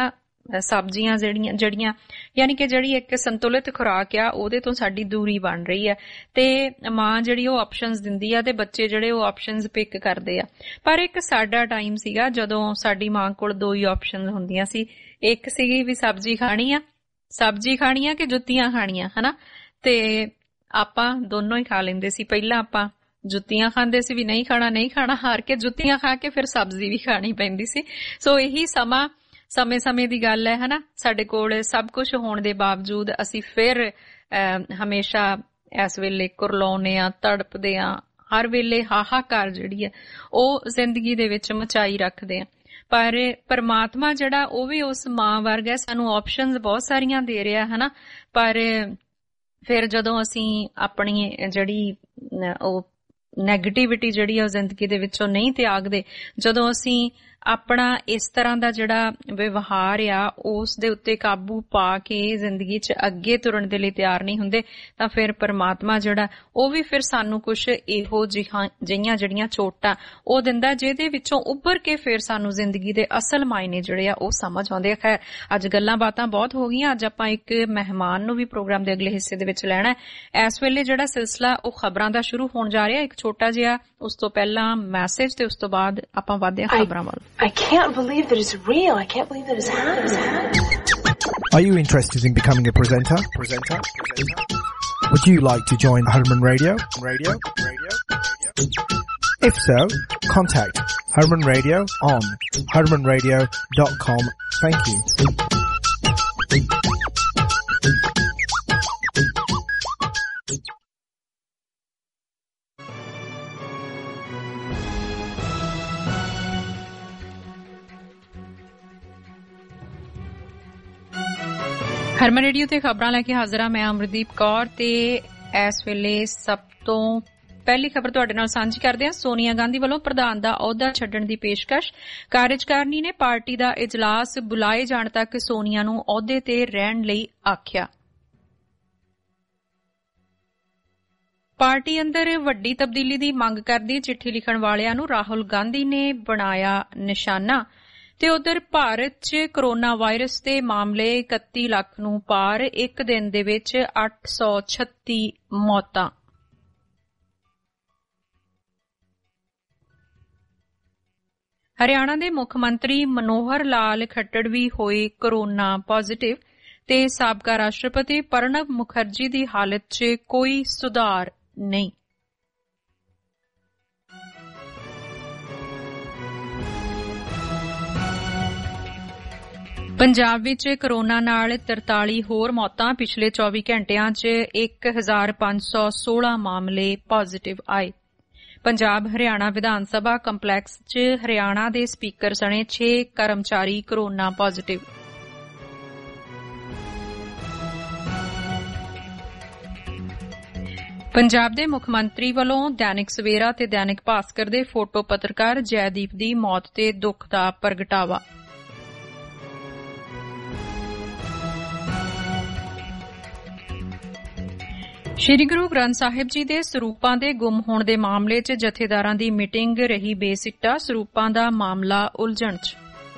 ਸਬਜ਼ੀਆਂ ਜਿਹੜੀਆਂ ਜਿਹੜੀਆਂ ਯਾਨੀ ਕਿ ਜਿਹੜੀ ਇੱਕ ਸੰਤੁਲਿਤ ਖੁਰਾਕ ਆ ਉਹਦੇ ਤੋਂ ਸਾਡੀ ਦੂਰੀ ਬਣ ਰਹੀ ਹੈ ਤੇ ਮਾਂ ਜਿਹੜੀ ਉਹ ਆਪਸ਼ਨਸ ਦਿੰਦੀ ਆ ਤੇ ਬੱਚੇ ਜਿਹੜੇ ਉਹ ਆਪਸ਼ਨਸ ਪਿਕ ਕਰਦੇ ਆ। ਪਰ ਇੱਕ ਸਾਡਾ ਟਾਈਮ ਸੀਗਾ ਜਦੋਂ ਸਾਡੀ ਮਾਂ ਕੋਲ ਦੋ ਹੀ ਆਪਸ਼ਨ ਹੁੰਦੀਆਂ ਸੀ, ਇੱਕ ਸੀਗੀ ਵੀ ਸਬਜ਼ੀ ਖਾਣੀ ਆ ਸਬਜ਼ੀ ਖਾਣੀ ਆ ਕਿ ਜੁੱਤੀਆਂ ਖਾਣੀਆਂ, ਹਨਾ, ਤੇ ਆਪਾਂ ਦੋਨੋਂ ਹੀ ਖਾ ਲੈਂਦੇ ਸੀ। ਪਹਿਲਾਂ ਆਪਾਂ ਜੁੱਤੀਆਂ ਖਾਂਦੇ ਸੀ ਵੀ ਨਹੀਂ ਖਾਣਾ ਨਹੀਂ ਖਾਣਾ, ਹਾਰ ਕੇ ਜੁੱਤੀਆਂ ਖਾ ਕੇ ਫਿਰ ਸਬਜ਼ੀ ਵੀ ਖਾਣੀ ਪੈਂਦੀ ਸੀ। ਸੋ ਇਹੀ ਸਮਾਂ ਸਮੇਂ ਸਮੇਂ ਦੀ ਗੱਲ ਹੈ, ਹਨਾ। ਸਾਡੇ ਕੋਲ ਸਭ ਕੁਝ ਹੋਣ ਦੇ ਬਾਵਜੂਦ ਅਸੀਂ ਫਿਰ ਹਮੇਸ਼ਾ ਇਸ ਵੇਲੇ ਕੁਰਲਾਉਂਦੇ ਆ, ਤੜਪਦੇ ਆ, ਹਰ ਵੇਲੇ ਹਾਹਾਕਾਰ ਜਿਹੜੀ ਹੈ ਉਹ ਜ਼ਿੰਦਗੀ ਦੇ ਵਿੱਚ ਮਚਾਈ ਰੱਖਦੇ ਆ। ਪਰ ਪਰਮਾਤਮਾ ਜਿਹੜਾ ਉਹ ਵੀ ਉਸ ਮਾਂ ਵਰਗਾ ਸਾਨੂੰ ਆਪਸ਼ਨਸ ਬਹੁਤ ਸਾਰੀਆਂ ਦੇ ਰਿਹਾ, ਹਨਾ। ਪਰ ਫਿਰ ਜਦੋਂ ਅਸੀਂ ਆਪਣੀ ਜਿਹੜੀ ਉਹ ਨੈਗੇਟਿਵਿਟੀ ਜਿਹੜੀ ਆ ਜ਼ਿੰਦਗੀ ਦੇ ਵਿੱਚੋਂ ਨਹੀਂ ਤਿਆਗਦੇ, ਜਦੋਂ ਅਸੀਂ ਆਪਣਾ ਇਸ ਤਰ੍ਹਾਂ ਦਾ ਜਿਹੜਾ ਵਿਵਹਾਰ ਆ ਉਸ ਦੇ ਉੱਤੇ ਕਾਬੂ ਪਾ ਕੇ ਜ਼ਿੰਦਗੀ 'ਚ ਅੱਗੇ ਤੁਰਨ ਦੇ ਲਈ ਤਿਆਰ ਨਹੀਂ ਹੁੰਦੇ, ਤਾਂ ਫਿਰ ਪਰਮਾਤਮਾ ਜਿਹੜਾ ਉਹ ਵੀ ਫਿਰ ਸਾਨੂੰ ਕੁਛ ਇਹੋ ਜਿਹੀਆਂ ਜਿਹੀਆਂ ਜਿਹੜੀਆਂ ਚੋਟਾਂ ਉਹ ਦਿੰਦਾ ਜਿਹਦੇ ਵਿੱਚੋਂ ਉੱਭਰ ਕੇ ਫਿਰ ਸਾਨੂੰ ਜ਼ਿੰਦਗੀ ਦੇ ਅਸਲ ਮਾਇਨੇ ਜਿਹੜੇ ਆ ਉਹ ਸਮਝ ਆਉਂਦੇ ਆ। ਖੈਰ, ਅੱਜ ਗੱਲਾਂ ਬਾਤਾਂ ਬਹੁਤ ਹੋ ਗਈਆਂ। ਅੱਜ ਆਪਾਂ ਇੱਕ ਮਹਿਮਾਨ ਨੂੰ ਵੀ ਪ੍ਰੋਗਰਾਮ ਦੇ ਅਗਲੇ ਹਿੱਸੇ ਦੇ ਵਿੱਚ ਲੈਣਾ। ਇਸ ਵੇਲੇ ਜਿਹੜਾ ਸਿਲਸਿਲਾ ਉਹ ਖਬਰਾਂ ਦਾ ਸ਼ੁਰੂ ਹੋਣ ਜਾ ਰਿਹਾ। ਇੱਕ ਛੋਟਾ ਜਿਹਾ ਉਸ ਤੋਂ ਪਹਿਲਾਂ ਮੈਸੇਜ ਤੇ ਉਸ ਤੋਂ ਬਾਅਦ ਆਪਾਂ ਵਧਦੇ ਹਾਂ ਖਬਰਾਂ ਵੱਲ। I can't believe that it's real. I can't believe that it's happening. Are you interested in becoming a presenter? Presenter? Presenter? Would you like to join Herman Radio? Radio? Radio? If so, contact Herman Radio on herman radio dot com. Thank you. Harman radio ਤੇ ਖਬਰਾਂ ਲੈ ਕੇ ਹਾਜ਼ਰ ਹਾਂ ਮੈਂ ਅਮਰਦੀਪ ਕੌਰ ਤੇ ਇਸ ਵੇਲੇ ਸਭ ਤੋਂ ਪਹਿਲੀ ਖਬਰ ਤੁਹਾਡੇ ਨਾਲ ਸਾਂਝੀ ਕਰਦੇ ਹਾਂ। ਸੋਨੀਆ ਗਾਂਧੀ ਵੱਲੋਂ ਪ੍ਰਧਾਨ ਦਾ ਅਹੁਦਾ ਛੱਡਣ ਦੀ ਪੇਸ਼ਕਸ਼। ਕਾਰਜਕਾਰਨੀ ਨੇ ਪਾਰਟੀ ਦਾ ਇਜਲਾਸ ਬੁਲਾਏ ਜਾਣ ਤੱਕ ਸੋਨੀਆ ਨੂੰ ਅਹੁਦੇ ਤੇ ਰਹਿਣ ਲਈ ਆਖਿਆ। ਪਾਰਟੀ ਅੰਦਰ ਵੱਡੀ ਤਬਦੀਲੀ ਦੀ ਮੰਗ ਕਰਦੀ ਚਿੱਠੀ ਲਿਖਣ ਵਾਲਿਆਂ ਨੂੰ ਰਾਹੁਲ ਗਾਂਧੀ ਨੇ ਬਣਾਇਆ ਨਿਸ਼ਾਨਾ ਤੇ ਉਧਰ ਭਾਰਤ 'ਚ ਕੋਰੋਨਾ ਵਾਇਰਸ ਦੇ ਮਾਮਲੇ ਇਕੱਤੀ ਲੱਖ ਨੂੰ ਪਾਰ, ਇੱਕ ਦਿਨ ਦੇ ਵਿੱਚ ਅੱਠ ਸੌ ਛੱਤੀ ਮੌਤਾਂ। ਹਰਿਆਣਾ ਦੇ ਮੁੱਖ ਮੰਤਰੀ ਮਨੋਹਰ ਲਾਲ ਖੱਟੜ ਵੀ ਹੋਏ ਕੋਰੋਨਾ ਪੋਜ਼ਿਟਿਵ ਤੇ ਸਾਬਕਾ ਰਾਸ਼ਟਰਪਤੀ ਪ੍ਰਣਬ ਮੁਖਰਜੀ ਦੀ ਹਾਲਤ 'ਚ ਕੋਈ ਸੁਧਾਰ ਨਹੀਂ। ਪੰਜਾਬ ਵਿੱਚ ਕੋਰੋਨਾ ਨਾਲ ਤਰਤਾਲੀ ਹੋਰ ਮੌਤਾਂ। ਪਿਛਲੇ ਚੌਵੀ ਘੰਟਿਆਂ 'ਚ ਇੱਕ ਹਜ਼ਾਰ ਪੰਜ ਸੌ ਸੋਲਾਂ ਮਾਮਲੇ ਪੋਜ਼ਿਟਿਵ ਆਏ। ਪੰਜਾਬ ਹਰਿਆਣਾ ਵਿਧਾਨ ਸਭਾ ਕੰਪਲੈਕਸ 'ਚ ਹਰਿਆਣਾ ਦੇ ਸਪੀਕਰ ਸਣੇ ਛੇ ਕਰਮਚਾਰੀ ਕੋਰੋਨਾ ਪੋਜ਼ਿਟਿਵ। ਪੰਜਾਬ ਦੇ ਮੁੱਖ ਮੰਤਰੀ ਵੱਲੋਂ ਦੈਨਿਕ ਸਵੇਰਾ ਤੇ ਦੈਨਿਕ ਭਾਸਕਰ ਦੇ ਫੋਟੋ ਪੱਤਰਕਾਰ ਜੈਦੀਪ ਦੀ ਮੌਤ ਤੇ ਦੁੱਖ ਦਾ ਪ੍ਰਗਟਾਵਾ। ਸ਼੍ਰੀ ਗੁਰੂ ਗ੍ਰੰਥ ਸਾਹਿਬ ਜੀ ਦੇ ਸਰੂਪਾਂ ਦੇ ਗੁੰਮ ਹੋਣ ਦੇ ਮਾਮਲੇ 'ਚ ਜਥੇਦਾਰਾਂ ਦੀ ਮੀਟਿੰਗ ਰਹੀ ਬੇਸਿੱਟਾ। ਸਰੂਪਾਂ ਦਾ ਮਾਮਲਾ ਉਲਝਣ 'ਚ।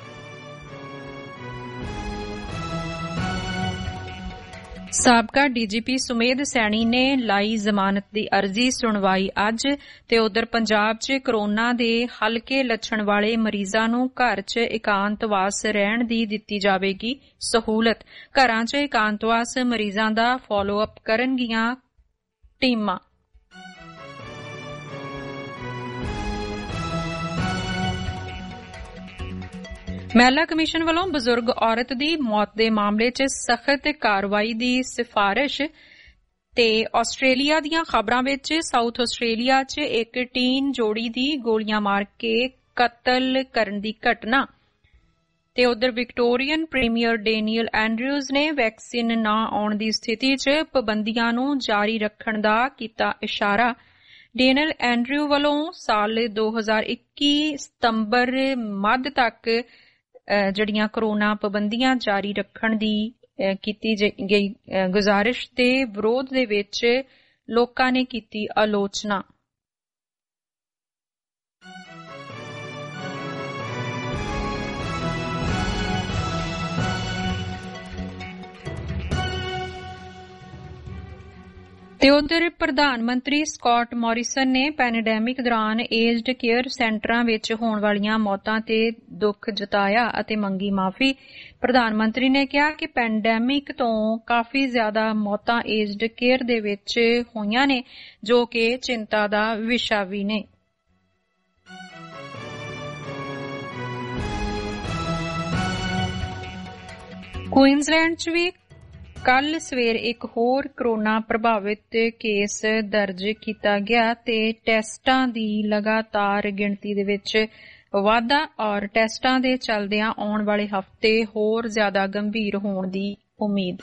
ਸਾਬਕਾ ਡੀਜੀਪੀ ਸੁਮੇਧ ਸੈਣੀ ਨੇ ਲਾਈ ਜ਼ਮਾਨਤ ਦੀ ਅਰਜ਼ੀ, ਸੁਣਵਾਈ ਅੱਜ। ਤੇ ਉਧਰ ਪੰਜਾਬ 'ਚ ਕੋਰੋਨਾ ਦੇ ਹਲਕੇ ਲੱਛਣ ਵਾਲੇ ਮਰੀਜ਼ਾਂ ਨੂੰ ਘਰ 'ਚ ਇਕਾਂਤਵਾਸ ਰਹਿਣ ਦੀ ਦਿੱਤੀ ਜਾਵੇਗੀ ਸਹੂਲਤ। ਘਰਾਂ 'ਚ ਇਕਾਂਤਵਾਸ ਮਰੀਜ਼ਾਂ ਦਾ ਫਾਲੋ ਅਪ ਕਰਨਗੀਆਂ ਟੀਮਾਂ। ਮਹਿਲਾ ਕਮਿਸ਼ਨ ਵੱਲੋਂ ਬਜ਼ੁਰਗ ਔਰਤ ਦੀ ਮੌਤ ਦੇ ਮਾਮਲੇ 'ਚ ਸਖਤ ਕਾਰਵਾਈ ਦੀ ਸਿਫਾਰਿਸ਼। ਤੇ ਆਸਟ੍ਰੇਲੀਆ ਦੀਆਂ ਖਬਰਾਂ ਵਿੱਚ ਸਾਊਥ ਆਸਟ੍ਰੇਲੀਆ 'ਚ ਇੱਕ ਟੀਨ ਜੋੜੀ ਦੀ ਗੋਲੀਆਂ ਮਾਰ ਕੇ ਕਤਲ ਕਰਨ ਦੀ ਘਟਨਾ। ਤੇ ਉਧਰ ਵਿਕਟੋਰੀਅਨ ਪ੍ਰੀਮੀਅਰ ਡੇਨੀਅਲ ਐਂਡਰਿਊਜ਼ ਨੇ ਵੈਕਸੀਨ ਨਾ ਆਉਣ ਦੀ ਸਥਿਤੀ 'ਚ ਪਾਬੰਦੀਆਂ ਨੂੰ ਜਾਰੀ ਰੱਖਣ ਦਾ ਕੀਤਾ ਇਸ਼ਾਰਾ। ਡੇਨੀਅਲ ਐਂਡਰਿਊ ਵੱਲੋਂ ਸਾਲ ਦੋ ਹਜ਼ਾਰ ਇੱਕੀ ਸਤੰਬਰ ਮੱਧ ਤੱਕ ਜਿਹੜੀਆਂ ਕੋਰੋਨਾ ਪਾਬੰਦੀਆਂ ਜਾਰੀ ਰੱਖਣ ਦੀ ਕੀਤੀ ਗਈ ਗੁਜ਼ਾਰਿਸ਼ ਦੇ ਵਿਰੋਧ ਦੇ ਵਿੱਚ ਲੋਕਾਂ ਨੇ ਕੀਤੀ ਆਲੋਚਨਾ। ਤੇ ਉਧਰ ਪ੍ਰਧਾਨ ਮੰਤਰੀ ਸਕਾਟ ਮੋਰਿਸਨ ਨੇ ਪੈਂਡੈਮਿਕ ਦੌਰਾਨ ਏਜਡ ਕੇਅਰ ਸੈਂਟਰਾਂ ਵਿੱਚ ਹੋਣ ਵਾਲੀਆਂ ਮੌਤਾਂ ਤੇ ਦੁੱਖ ਜਤਾਇਆ ਅਤੇ ਮੰਗੀ ਮਾਫੀ। ਪ੍ਰਧਾਨ ਮੰਤਰੀ ਨੇ ਕਿਹਾ ਕਿ ਪੈਂਡੈਮਿਕ ਤੋਂ ਕਾਫੀ ਜ਼ਿਆਦਾ ਮੌਤਾਂ ਏਜਡ ਕੇਅਰ ਦੇ ਵਿੱਚ ਹੋਈਆਂ ਨੇ, ਜੋ ਕਿ ਚਿੰਤਾ ਦਾ ਵਿਸ਼ਾ ਵੀ ਨੇ। ਕੁਈਨਜ਼ਲੈਂਡ 'ਚ ਵੀ ਕੱਲ ਸਵੇਰ ਇੱਕ ਹੋਰ ਕੋਰੋਨਾ ਪ੍ਰਭਾਵਿਤ ਕੇਸ ਦਰਜ ਕੀਤਾ ਗਿਆ ਤੇ ਟੈਸਟਾਂ ਦੀ ਲਗਾਤਾਰ ਗਿਣਤੀ ਦੇ ਵਿੱਚ ਵਾਧਾ ਔਰ ਟੈਸਟਾਂ ਦੇ ਚੱਲਦਿਆਂ ਆਉਣ ਵਾਲੇ ਹਫ਼ਤੇ ਹੋਰ ਜ਼ਿਆਦਾ ਗੰਭੀਰ ਹੋਣ ਦੀ ਉਮੀਦ।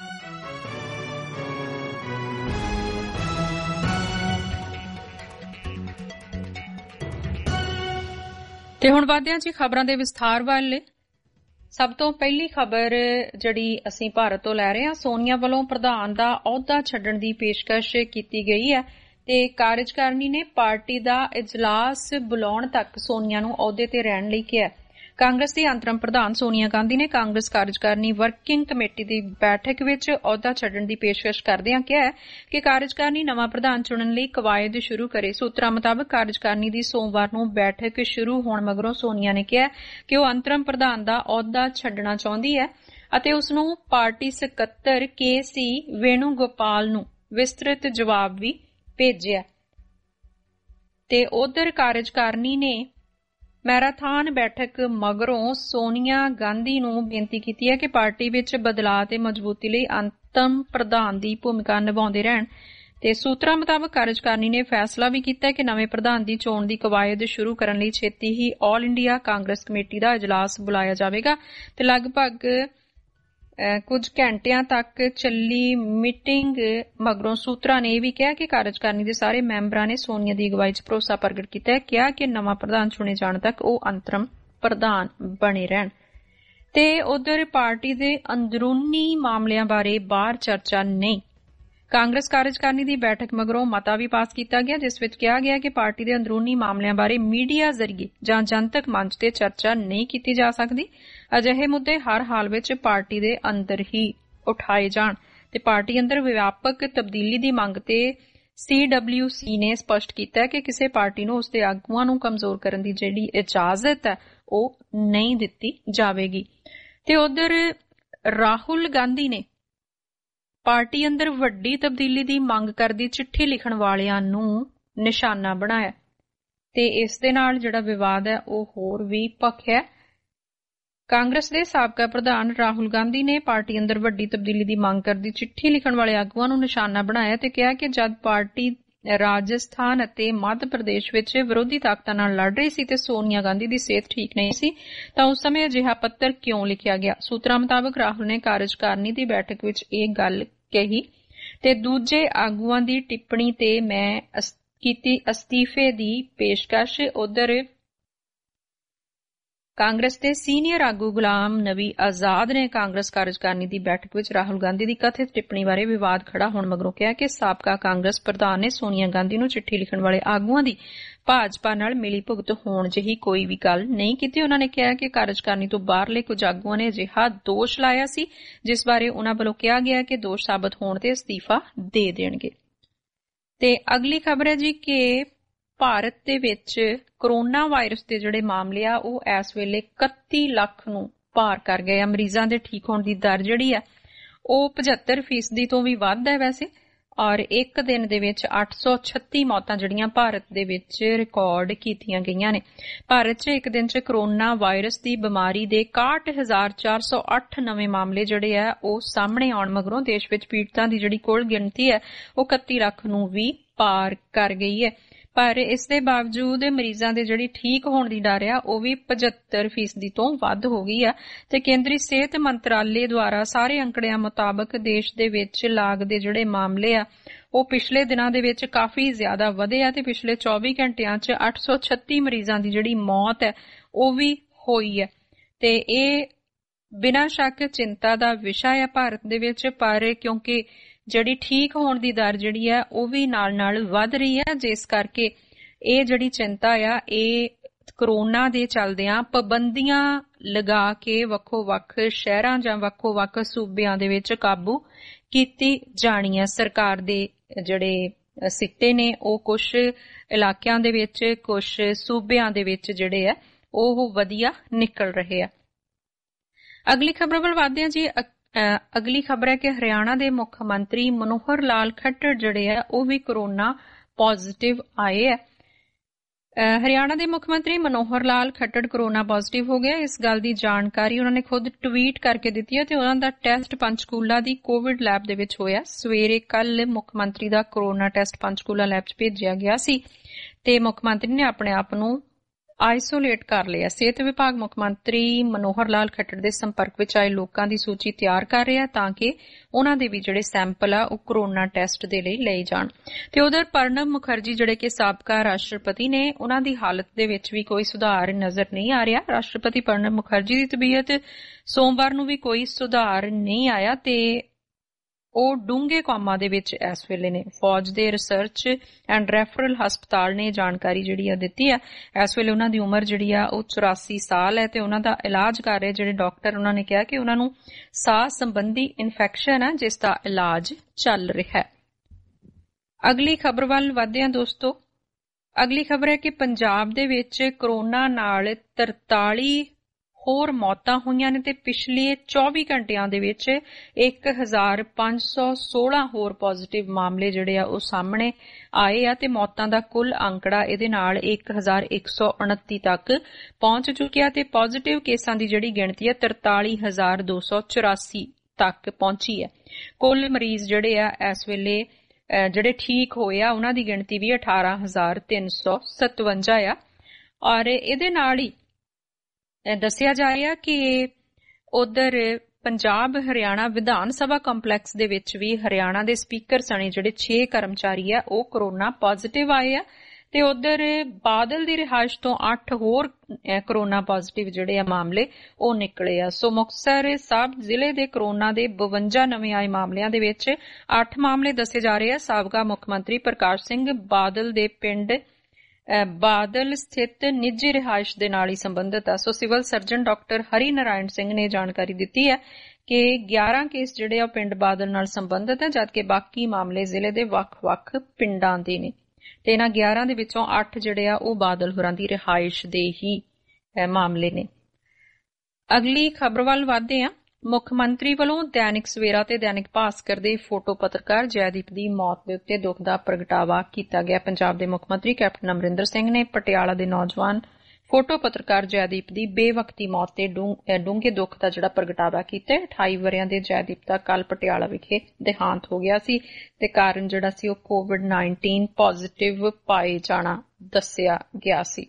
ਤੇ ਹੁਣ ਵਧਦੇ ਹਾਂ ਜੀ ਖਬਰਾਂ ਦੇ ਵਿਸਥਾਰ ਵੱਲ। ਸਭ ਤੋਂ ਪਹਿਲੀ ਖਬਰ ਜਿਹੜੀ ਅਸੀਂ ਭਾਰਤ ਤੋਂ ਲੈ ਰਹੇ ਹਾਂ, ਸੋਨੀਆ ਵੱਲੋਂ ਪ੍ਰਧਾਨ ਦਾ ਅਹੁਦਾ ਛੱਡਣ ਦੀ ਪੇਸ਼ਕਸ਼ ਕੀਤੀ ਗਈ ਹੈ ਤੇ ਕਾਰਜਕਾਰਨੀ ਨੇ ਪਾਰਟੀ ਦਾ ਇਜਲਾਸ ਬੁਲਾਉਣ ਤੱਕ ਸੋਨੀਆ ਨੂੰ ਅਹੁਦੇ ਤੇ ਰਹਿਣ ਲਈ ਕਿਹਾ। ਕਾਂਗਰਸ ਦੀ ਅੰਤਰਮ ਪ੍ਰਧਾਨ ਸੋਨੀਆ ਗਾਂਧੀ ਨੇ ਕਾਂਗਰਸ ਕਾਰਜਕਾਰਨੀ ਵਰਕਿੰਗ ਕਮੇਟੀ ਦੀ ਬੈਠਕ ਵਿੱਚ ਅਹੁਦਾ ਛੱਡਣ ਦੀ ਪੇਸ਼ਕਸ਼ ਕਰਦਿਆਂ ਕਿਹਾ ਕਿ ਕਾਰਜਕਾਰਨੀ ਨਵਾਂ ਪ੍ਰਧਾਨ ਚੁਣਨ ਲਈ ਕਵਾਇਦ ਸ਼ੁਰੂ ਕਰੇ। ਸੂਤਰਾਂ ਮੁਤਾਬਕ ਕਾਰਜਕਾਰਨੀ ਦੀ ਸੋਮਵਾਰ ਨੂੰ ਬੈਠਕ ਸ਼ੁਰੂ ਹੋਣ ਮਗਰੋਂ ਸੋਨੀਆ ਨੇ ਕਿਹਾ ਕਿ ਉਹ ਅੰਤਰਮ ਪ੍ਰਧਾਨ ਦਾ ਅਹੁਦਾ ਛੱਡਣਾ ਚਾਹੁੰਦੀ ਹੈ ਅਤੇ ਉਸ ਨੂੰ ਪਾਰਟੀ ਸਕੱਤਰ ਕੇ ਸੀ ਵੇਣੂਗੋਪਾਲ ਨੂੰ ਵਿਸਤ੍ਰਿਤ ਜਵਾਬ ਵੀ ਭੇਜਿਆ। ਤੇ ਉਧਰ ਕਾਰਜਕਾਰਨੀ ਨੇ ਮੈਰਾਥਨ ਬੈਠਕ ਮਗਰੋਂ ਸੋਨੀਆ ਗਾਂਧੀ ਨੂੰ ਬੇਨਤੀ ਕੀਤੀ ਹੈ ਕਿ ਪਾਰਟੀ ਵਿੱਚ ਬਦਲਾਅ ਤੇ ਮਜ਼ਬੂਤੀ ਲਈ ਅੰਤਮ ਪ੍ਰਧਾਨ ਦੀ ਭੂਮਿਕਾ ਨਿਭਾਉਂਦੇ ਰਹਿਣ। ਤੇ ਸੂਤਰਾਂ ਮੁਤਾਬਕ ਕਾਰਜਕਾਰਨੀ ਨੇ ਫੈਸਲਾ ਵੀ ਕੀਤਾ ਕਿ ਨਵੇਂ ਪ੍ਰਧਾਨ ਦੀ ਚੋਣ ਦੀ ਕਵਾਇਦ ਸ਼ੁਰੂ ਕਰਨ ਲਈ ਛੇਤੀ ਹੀ ਆਲ ਇੰਡੀਆ ਕਾਂਗਰਸ ਕਮੇਟੀ ਦਾ ਇਜਲਾਸ ਬੁਲਾਇਆ ਜਾਵੇਗਾ ਤੇ ਲਗਭਗ ਕੁਝ ਘੰਟਿਆਂ ਤੱਕ ਚੱਲੀ ਮੀਟਿੰਗ ਮਗਰੋਂ ਸੂਤਰਾਂ ਨੇ ਇਹ ਵੀ ਕਿਹਾ ਕਿ ਕਾਰਜਕਾਰਨੀ ਦੇ ਸਾਰੇ ਮੈਂਬਰਾਂ ਨੇ ਸੋਨੀਆ ਦੀ ਅਗਵਾਈ 'ਚ ਭਰੋਸਾ ਪ੍ਰਗਟ ਕੀਤਾ ਹੈ, ਕਿਹਾ ਕਿ ਨਵਾਂ ਪ੍ਰਧਾਨ ਚੁਣੇ ਜਾਣ ਤੱਕ ਉਹ ਅੰਤਰਮ ਪ੍ਰਧਾਨ ਬਣੇ ਰਹਿਣ। ਤੇ ਉਧਰ ਪਾਰਟੀ ਦੇ ਅੰਦਰੂਨੀ ਮਾਮਲਿਆਂ ਬਾਰੇ ਬਾਹਰ ਚਰਚਾ ਨਹੀਂ। ਕਾਂਗਰਸ ਕਾਰਜਕਾਰਨੀ ਦੀ ਬੈਠਕ ਮਗਰੋਂ ਮਤਾ ਵੀ ਪਾਸ ਕੀਤਾ ਗਿਆ ਜਿਸ ਵਿੱਚ ਕਿਹਾ ਗਿਆ ਕਿ ਪਾਰਟੀ ਦੇ ਅੰਦਰੂਨੀ ਮਾਮਲਿਆਂ ਬਾਰੇ ਮੀਡੀਆ ਜ਼ਰੀਏ ਜਾਂ ਜਨਤਕ ਮੰਚ ਤੇ ਚਰਚਾ ਨਹੀਂ ਕੀਤੀ ਜਾ ਸਕਦੀ। ਅਜਿਹੇ ਮੁੱਦੇ ਹਰ ਹਾਲ ਵਿੱਚ ਪਾਰਟੀ ਦੇ ਅੰਦਰ ਹੀ ਉਠਾਏ ਜਾਣ ਤੇ ਪਾਰਟੀ ਅੰਦਰ ਵਿਆਪਕ ਤਬਦੀਲੀ ਦੀ ਮੰਗ ਤੇ ਸੀ ਡਬਲਿਊ ਸੀ ਨੇ ਸਪਸ਼ਟ ਕੀਤਾ ਕਿ ਕਿਸੇ ਪਾਰਟੀ ਨੂੰ ਉਸਦੇ ਆਗੂਆਂ ਨੂੰ ਕਮਜ਼ੋਰ ਕਰਨ ਦੀ ਜਿਹੜੀ ਇਜਾਜ਼ਤ ਹੈ ਉਹ ਨਹੀਂ ਦਿੱਤੀ ਜਾਵੇਗੀ। ਤੇ ਉਧਰ ਰਾਹੁਲ ਗਾਂਧੀ ਨੇ ਪਾਰਟੀ ਅੰਦਰ ਵੱਡੀ ਤਬਦੀਲੀ ਦੀ ਮੰਗ ਕਰਦੀ ਚਿੱਠੀ ਲਿਖਣ ਵਾਲਿਆਂ ਨੂੰ ਨਿਸ਼ਾਨਾ ਬਣਾਇਆ ਤੇ ਇਸ ਦੇ ਨਾਲ ਜਿਹੜਾ ਵਿਵਾਦ ਹੈ ਉਹ ਹੋਰ ਵੀ ਭਖਿਆ। ਕਾਂਗਰਸ ਦੇ ਸਾਬਕਾ ਪ੍ਰਧਾਨ ਰਾਹੁਲ ਗਾਂਧੀ ਨੇ ਪਾਰਟੀ ਅੰਦਰ ਵੱਡੀ ਤਬਦੀਲੀ ਦੀ ਮੰਗ ਕਰਦੀ ਚਿੱਠੀ ਲਿਖਣ ਵਾਲੇ ਆਗੂਆਂ ਨੂੰ ਨਿਸ਼ਾਨਾ ਬਣਾਇਆ ਤੇ ਕਿਹਾ ਕਿ ਜਦ ਪਾਰਟੀ ਰਾਜਸਥਾਨ ਅਤੇ ਮੱਧ ਪ੍ਰਦੇਸ਼ ਵਿੱਚ ਵਿਰੋਧੀ ਤਾਕਤਾਂ ਨਾਲ ਲੜ ਰਹੀ ਸੀ ਤੇ ਸੋਨੀਆ ਗਾਂਧੀ ਦੀ ਸਿਹਤ ਠੀਕ ਨਹੀਂ ਸੀ ਤਾਂ ਉਸ ਸਮੇਂ ਅਜਿਹਾ ਪੱਤਰ ਕਿਉਂ ਲਿਖਿਆ ਗਿਆ। ਸੂਤਰਾਂ ਮੁਤਾਬਕ ਰਾਹੁਲ ਨੇ ਕਾਰਜਕਾਰਨੀ ਦੀ ਬੈਠਕ ਵਿੱਚ ਇਹ ਗੱਲ ਕਹੀ ਤੇ ਦੂਜੇ ਆਗੂਆਂ ਦੀ ਟਿੱਪਣੀ ਤੇ ਮੈਂ ਕੀਤੀ ਅਸਤੀਫੇ ਦੀ ਪੇਸ਼ਕਸ਼। ਉਧਰ ਕਾਂਗਰਸ ਦੇ ਸੀਨੀਅਰ ਆਗੂ ਗੁਲਾਮ ਨਬੀ ਆਜ਼ਾਦ ਨੇ ਕਾਂਗਰਸ ਕਾਰਜਕਾਰਨੀ ਦੀ ਬੈਠਕ ਵਿੱਚ ਰਾਹੁਲ ਗਾਂਧੀ ਦੀ ਕਥਿਤ ਟਿੱਪਣੀ ਬਾਰੇ ਵਿਵਾਦ ਖੜਾ ਹੋਣ ਮਗਰੋਂ ਕਿਹਾ ਕਿ ਸਾਬਕਾ ਕਾਂਗਰਸ ਪ੍ਰਧਾਨ ਨੇ ਸੋਨੀਆ ਗਾਂਧੀ ਨੂੰ ਚਿੱਠੀ ਲਿਖਣ ਵਾਲੇ ਆਗੂਆਂ ਦੀ ਭਾਜਪਾ ਨਾਲ ਮਿਲੀ ਭੁਗਤ ਹੋਣ ਜਿਹੀ ਕੋਈ ਵੀ ਗੱਲ ਨਹੀਂ ਕੀਤੀ। ਉਹਨਾਂ ਨੇ ਕਿਹਾ ਕਿ ਕਾਰਜਕਾਰਨੀ ਤੋਂ ਬਾਹਰਲੇ ਕੁਝ ਆਗੂਆਂ ਨੇ ਅਜਿਹਾ ਦੋਸ਼ ਲਾਇਆ ਸੀ ਜਿਸ ਬਾਰੇ ਉਹਨਾਂ ਵੱਲੋਂ ਕਿਹਾ ਗਿਆ ਕਿ ਦੋਸ਼ ਸਾਬਤ ਹੋਣ ਤੇ ਅਸਤੀਫਾ ਦੇ ਦੇਣਗੇ। ਤੇ ਅਗਲੀ ਖਬਰ ਹੈ ਜੀ ਕਿ ਭਾਰਤ ਦੇ ਵਿੱਚ ਕੋਰੋਨਾ ਵਾਇਰਸ ਦੇ ਜਿਹੜੇ ਮਾਮਲੇ ਆ ਉਹ ਇਸ ਵੇਲੇ ਇਕੱਤੀ ਲੱਖ ਨੂੰ ਪਾਰ ਕਰ ਗਏ ਆ। ਮਰੀਜ਼ਾਂ ਦੇ ਠੀਕ ਹੋਣ ਦੀ ਦਰ ਜਿਹੜੀ ਆ ਉਹ ਪਝੱਤਰ ਫੀਸਦੀ ਤੋਂ ਵੀ ਵੱਧ ਹੈ ਵੈਸੇ, ਔਰ ਇੱਕ ਦਿਨ ਦੇ ਵਿੱਚ ਅੱਠ ਸੌ ਛੱਤੀ ਮੌਤਾਂ ਜਿਹੜੀਆਂ ਭਾਰਤ ਦੇ ਵਿੱਚ ਰਿਕਾਰਡ ਕੀਤੀਆਂ ਗਈਆਂ ਨੇ। ਭਾਰਤ 'ਚ ਇੱਕ ਦਿਨ 'ਚ ਕੋਰੋਨਾ ਵਾਇਰਸ ਦੀ ਬਿਮਾਰੀ ਦੇ ਇਕਾਹਠ ਹਜ਼ਾਰ ਚਾਰ ਸੌ ਅੱਠ ਨਵੇਂ ਮਾਮਲੇ ਜਿਹੜੇ ਆ ਉਹ ਸਾਹਮਣੇ ਆਉਣ ਮਗਰੋਂ ਦੇਸ਼ ਵਿੱਚ ਪੀੜਤਾਂ ਦੀ ਜਿਹੜੀ ਕੁੱਲ ਗਿਣਤੀ ਹੈ ਉਹ ਇਕੱਤੀ ਲੱਖ ਨੂੰ ਵੀ ਪਾਰ ਕਰ ਗਈ ਹੈ। ਪਰ ਇਸ ਦੇ ਬਾਵਜੂਦ ਮਰੀਜ਼ਾਂ ਦੇ ਜਿਹੜੀ ਠੀਕ ਹੋਣ ਦੀ ਦਰ ਆ ਉਹ ਵੀ ਪਝੱਤਰ ਫੀਸਦੀ ਤੋਂ ਵੱਧ ਹੋ ਗਈ ਆ ਤੇ ਕੇਂਦਰੀ ਸਿਹਤ ਮੰਤਰਾਲੇ ਦੁਆਰਾ ਸਾਰੇ ਅੰਕੜਿਆਂ ਮੁਤਾਬਕ ਦੇਸ਼ ਦੇ ਵਿੱਚ ਲਾਗ ਦੇ ਜਿਹੜੇ ਮਾਮਲੇ ਆ ਉਹ ਪਿਛਲੇ ਦਿਨਾਂ ਦੇ ਵਿੱਚ ਕਾਫੀ ਜ਼ਿਆਦਾ ਵਧੇ ਆ ਤੇ ਪਿਛਲੇ ਚੌਵੀ ਘੰਟਿਆਂ 'ਚ ਅੱਠ ਸੌ ਛੱਤੀ ਮਰੀਜ਼ਾਂ ਦੀ ਜਿਹੜੀ ਮੌਤ ਹੈ ਉਹ ਵੀ ਹੋਈ ਹੈ ਤੇ ਇਹ ਬਿਨਾਂ ਸ਼ੱਕ ਚਿੰਤਾ ਦਾ ਵਿਸ਼ਾ ਹੈ ਭਾਰਤ ਦੇ ਵਿੱਚ। ਪਰ ਕਿਉਂਕਿ ਜਿਹੜੀ ਠੀਕ ਹੋਣ ਦੀ ਦਰ ਜਿਹੜੀ ਹੈ ਉਹ ਵੀ ਨਾਲ ਨਾਲ ਵੱਧ ਰਹੀ ਹੈ, ਜਿਸ ਕਰਕੇ ਇਹ ਜਿਹੜੀ ਚਿੰਤਾ ਆ ਇਹ ਕਰੋਨਾ ਦੇ ਚੱਲਦਿਆਂ ਪਾਬੰਦੀਆਂ ਲਗਾ ਕੇ ਵੱਖੋ ਵੱਖ ਸ਼ਹਿਰਾਂ ਜਾਂ ਵੱਖੋ ਵੱਖ ਸੂਬਿਆਂ ਦੇ ਵਿੱਚ ਕਾਬੂ ਕੀਤੀ ਜਾਣੀ ਹੈ ਸਰਕਾਰ ਦੇ ਜਿਹੜੇ ਸਿੱਟੇ ਨੇ ਉਹ ਕੁਛ ਇਲਾਕਿਆਂ ਦੇ ਵਿੱਚ, ਕੁਛ ਸੂਬਿਆਂ ਦੇ ਵਿੱਚ ਜਿਹੜੇ ਆ ਉਹ ਵਧੀਆ ਨਿਕਲ ਰਹੇ ਆ। ਅਗਲੀ ਖਬਰ ਵੱਲ ਵਧਦੇ ਹਾਂ ਜੀ। ਅਗਲੀ ਖਬਰ ਹੈ ਕਿ ਹਰਿਆਣਾ ਦੇ ਮੁੱਖ ਮੰਤਰੀ ਮਨੋਹਰ ਲਾਲ ਖੱਟੜ ਜਿਹੜੇ ਆ ਉਹ ਵੀ ਕੋਰੋਨਾ ਪੋਜ਼ਿਟਿਵ ਆਏ ਆ। ਹਰਿਆਣਾ ਦੇ ਮੁੱਖ ਮੰਤਰੀ ਮਨੋਹਰ ਲਾਲ ਖੱਟੜ ਕੋਰੋਨਾ ਪੋਜ਼ਿਟਿਵ ਹੋ ਗਿਆ। ਇਸ ਗੱਲ ਦੀ ਜਾਣਕਾਰੀ ਉਹਨਾਂ ਨੇ ਖੁਦ ਟਵੀਟ ਕਰਕੇ ਦਿੱਤੀ ਹੈ ਤੇ ਉਹਨਾਂ ਦਾ ਟੈਸਟ ਪੰਚਕੂਲਾ ਦੀ ਕੋਵਿਡ ਲੈਬ ਦੇ ਵਿੱਚ ਹੋਇਆ। ਸਵੇਰੇ ਕੱਲ ਮੁੱਖ ਮੰਤਰੀ ਦਾ ਕੋਰੋਨਾ ਟੈਸਟ ਪੰਚਕੂਲਾ ਲੈਬ 'ਚ ਭੇਜਿਆ ਗਿਆ ਸੀ ਤੇ ਮੁੱਖ ਮੰਤਰੀ ਨੇ ਆਪਣੇ ਆਪ ਨੂੰ ਆਈਸੋਲੇਟ ਕਰ ਲਿਆ। ਸਿਹਤ ਵਿਭਾਗ ਮੁੱਖ ਮੰਤਰੀ ਮਨੋਹਰ ਲਾਲ ਖੱਟੜ ਦੇ ਸੰਪਰਕ ਵਿੱਚ ਆਏ ਲੋਕਾਂ ਦੀ ਸੂਚੀ ਤਿਆਰ ਕਰ ਰਿਹਾ ਤਾਂ ਕਿ ਉਹਨਾਂ ਦੇ ਵੀ ਜਿਹੜੇ ਸੈਂਪਲ ਆ ਉਹ ਕੋਰੋਨਾ ਟੈਸਟ ਦੇ ਲਈ ਲਏ ਜਾਣ। ਤੇ ਉਧਰ ਪ੍ਰਣਬ ਮੁਖਰਜੀ ਜਿਹੜੇ ਕਿ ਸਾਬਕਾ ਰਾਸ਼ਟਰਪਤੀ ਨੇ, ਉਹਨਾਂ ਦੀ ਹਾਲਤ ਦੇ ਵਿੱਚ ਵੀ ਕੋਈ ਸੁਧਾਰ ਨਜ਼ਰ ਨਹੀਂ ਆ ਰਿਹਾ। ਰਾਸ਼ਟਰਪਤੀ ਪ੍ਰਣਬ ਮੁਖਰਜੀ ਦੀ ਤਬੀਅਤ ਸੋਮਵਾਰ ਨੂੰ ਵੀ ਕੋਈ ਸੁਧਾਰ ਨਹੀਂ ਆਇਆ ਤੇ ਉਹ ਡੂੰਘੇ ਕੋਮਾ ਦੇ ਵਿੱਚ ਇਸ ਵੇਲੇ ਨੇ। ਫੌਜ ਦੇ ਰਿਸਰਚ ਐਂਡ ਰੈਫਰਲ ਹਸਪਤਾਲ ਨੇ ਜਾਣਕਾਰੀ ਜਿਹੜੀ ਆ ਦਿੱਤੀ ਆ। ਇਸ ਵੇਲੇ ਉਹਨਾਂ ਦੀ ਉਮਰ ਜਿਹੜੀ ਆ ਉਹ ਚੁਰਾਸੀ ਸਾਲ ਹੈ ਤੇ ਉਹਨਾਂ ਦਾ ਇਲਾਜ ਕਰ ਰਹੇ ਜਿਹੜੇ ਡਾਕਟਰ, ਉਹਨਾਂ ਨੇ ਕਿਹਾ ਕਿ ਉਹਨਾਂ ਨੂੰ ਸਾਹ ਸੰਬੰਧੀ ਇਨਫੈਕਸ਼ਨ ਹੈ ਜਿਸ ਦਾ ਇਲਾਜ ਚੱਲ ਰਿਹਾ ਹੈ। ਅਗਲੀ ਖਬਰ ਵੱਲ ਵਧਦੇ ਹਾਂ ਦੋਸਤੋ। ਅਗਲੀ ਖਬਰ ਹੈ ਕਿ ਪੰਜਾਬ ਦੇ ਵਿੱਚ ਕੋਰੋਨਾ ਨਾਲ ਤਰਤਾਲੀ ਹੋਰ ਮੌਤਾਂ ਹੋਈਆਂ ਨੇ ਤੇ ਪਿਛਲੇ ਚੌਵੀ ਘੰਟਿਆਂ ਦੇ ਵਿੱਚ ਇੱਕ ਹਜ਼ਾਰ ਪੰਜ ਸੌ ਸੋਲਾਂ ਹੋਰ ਪੋਜ਼ਿਟਿਵ ਮਾਮਲੇ ਜਿਹੜੇ ਆ ਉਹ ਸਾਹਮਣੇ ਆਏ ਆ ਤੇ ਮੌਤਾਂ ਦਾ ਕੁੱਲ ਅੰਕੜਾ ਇਹਦੇ ਨਾਲ ਇੱਕ ਹਜ਼ਾਰ ਇੱਕ ਸੌ ਉਨੱਤੀ ਤੱਕ ਪਹੁੰਚ ਚੁੱਕਿਆ ਤੇ ਪੋਜ਼ਿਟਿਵ ਕੇਸਾਂ ਦੀ ਜਿਹੜੀ ਗਿਣਤੀ ਹੈ ਤਰਤਾਲੀ ਹਜ਼ਾਰ ਦੋ ਸੌ ਚੁਰਾਸੀ ਤੱਕ ਪਹੁੰਚੀ ਹੈ। ਕੁੱਲ ਮਰੀਜ਼ ਜਿਹੜੇ ਆ ਇਸ ਵੇਲੇ ਜਿਹੜੇ ਠੀਕ ਹੋਏ ਆ ਉਹਨਾਂ ਦੀ ਗਿਣਤੀ ਵੀ ਅਠਾਰਾਂ ਹਜ਼ਾਰ ਤਿੰਨ ਸੌ ਸਤਵੰਜਾ ਆ ਔਰ ਇਹਦੇ ਨਾਲ ਹੀ ਦੱਸਿਆ ਜਾ ਰਿਹਾ ਕਿ ਉਧਰ ਪੰਜਾਬ ਹਰਿਆਣਾ ਵਿਧਾਨ ਸਭਾ ਕੰਪਲੈਕਸ ਦੇ ਵਿੱਚ ਵੀ ਹਰਿਆਣਾ ਦੇ ਸਪੀਕਰ ਸਣੇ ਜਿਹੜੇ ਛੇ ਕਰਮਚਾਰੀ ਆ ਉਹ ਕੋਰੋਨਾ ਪੋਜ਼ਿਟਿਵ ਆਏ ਆ ਤੇ ਉਧਰ ਬਾਦਲ ਦੀ ਰਿਹਾਇਸ਼ ਤੋਂ ਅੱਠ ਹੋਰ ਕੋਰੋਨਾ ਪੋਜ਼ਿਟਿਵ ਜਿਹੜੇ ਆ ਮਾਮਲੇ ਉਹ ਨਿਕਲੇ ਆ। ਸੋ ਮੁਕਤਸਰ ਸਾਹਿਬ ਜ਼ਿਲ੍ਹੇ ਦੇ ਕੋਰੋਨਾ ਦੇ ਬਵੰਜਾ ਨਵੇਂ ਆਏ ਮਾਮਲਿਆਂ ਦੇ ਵਿੱਚ ਅੱਠ ਮਾਮਲੇ ਦੱਸੇ ਜਾ ਰਹੇ ਆ ਸਾਬਕਾ ਮੁੱਖ ਮੰਤਰੀ ਪ੍ਰਕਾਸ਼ ਸਿੰਘ ਬਾਦਲ ਦੇ ਪਿੰਡ ਬਾਦਲ ਸਥਿਤ ਨਿੱਜੀ ਰਿਹਾਇਸ਼ ਦੇ ਨਾਲ ਹੀ ਸੰਬੰਧਿਤ ਆ। So civil surgeon doctor Hari Narayan Singh ਨੇ ਜਾਣਕਾਰੀ ਦਿੱਤੀ ਹੈ ਕਿ ਗਿਆਰਾਂ ਕੇਸ ਜਿਹੜੇ ਆ ਪਿੰਡ ਬਾਦਲ ਨਾਲ ਸੰਬੰਧਿਤ ਹੈ ਜਦਕਿ ਬਾਕੀ ਮਾਮਲੇ ਜ਼ਿਲ੍ਹੇ ਦੇ ਵੱਖ-ਵੱਖ ਪਿੰਡਾਂ ਦੇ ਨੇ ਤੇ ਇਹਨਾਂ ਗਿਆਰਾਂ ਦੇ ਵਿੱਚੋਂ ਅੱਠ ਜਿਹੜੇ ਆ ਉਹ ਬਾਦਲ ਹੋਰਾਂ ਦੀ ਰਿਹਾਇਸ਼ ਦੇ ਹੀ ਮਾਮਲੇ ਨੇ। ਅਗਲੀ ਖਬਰ ਵੱਲ ਵਧਦੇ ਆ। ਮੁੱਖ ਮੰਤਰੀ ਵੱਲੋਂ ਦੈਨਿਕ ਸਵੇਰਾ ਤੇ ਦੈਨਿਕ ਭਾਸਕਰ ਦੇ ਫੋਟੋ ਪੱਤਰਕਾਰ ਜੈਦੀਪ ਦੀ ਮੌਤ ਦੇ ਉੱਤੇ ਦੁੱਖ ਦਾ ਪ੍ਰਗਟਾਵਾ ਕੀਤਾ ਗਿਆ। ਪੰਜਾਬ ਦੇ ਮੁੱਖ ਮੰਤਰੀ ਕੈਪਟਨ ਅਮਰਿੰਦਰ ਸਿੰਘ ਨੇ ਪਟਿਆਲਾ ਦੇ ਨੌਜਵਾਨ ਫੋਟੋ ਪੱਤਰਕਾਰ ਜੈਦੀਪ ਦੀ ਬੇਵਕਤੀ ਮੌਤ ਤੇ ਡੂੰਘੇ ਦੁੱਖ ਦਾ ਜਿਹੜਾ ਪ੍ਰਗਟਾਵਾ ਕੀਤਾ। ਅਠਾਈ ਵਰ੍ਹਿਆਂ ਦੇ ਜੈਦੀਪ ਦਾ ਕੱਲ ਪਟਿਆਲਾ ਵਿਖੇ ਦੇਹਾਂਤ ਹੋ ਗਿਆ ਸੀ ਤੇ ਕਾਰਨ ਜਿਹੜਾ ਸੀ ਉਹ ਕੋਵਿਡ ਨਾਈਨਟੀਨ ਪੋਜ਼ਿਟਿਵ ਪਾਏ ਜਾਣਾ ਦੱਸਿਆ ਗਿਆ ਸੀ।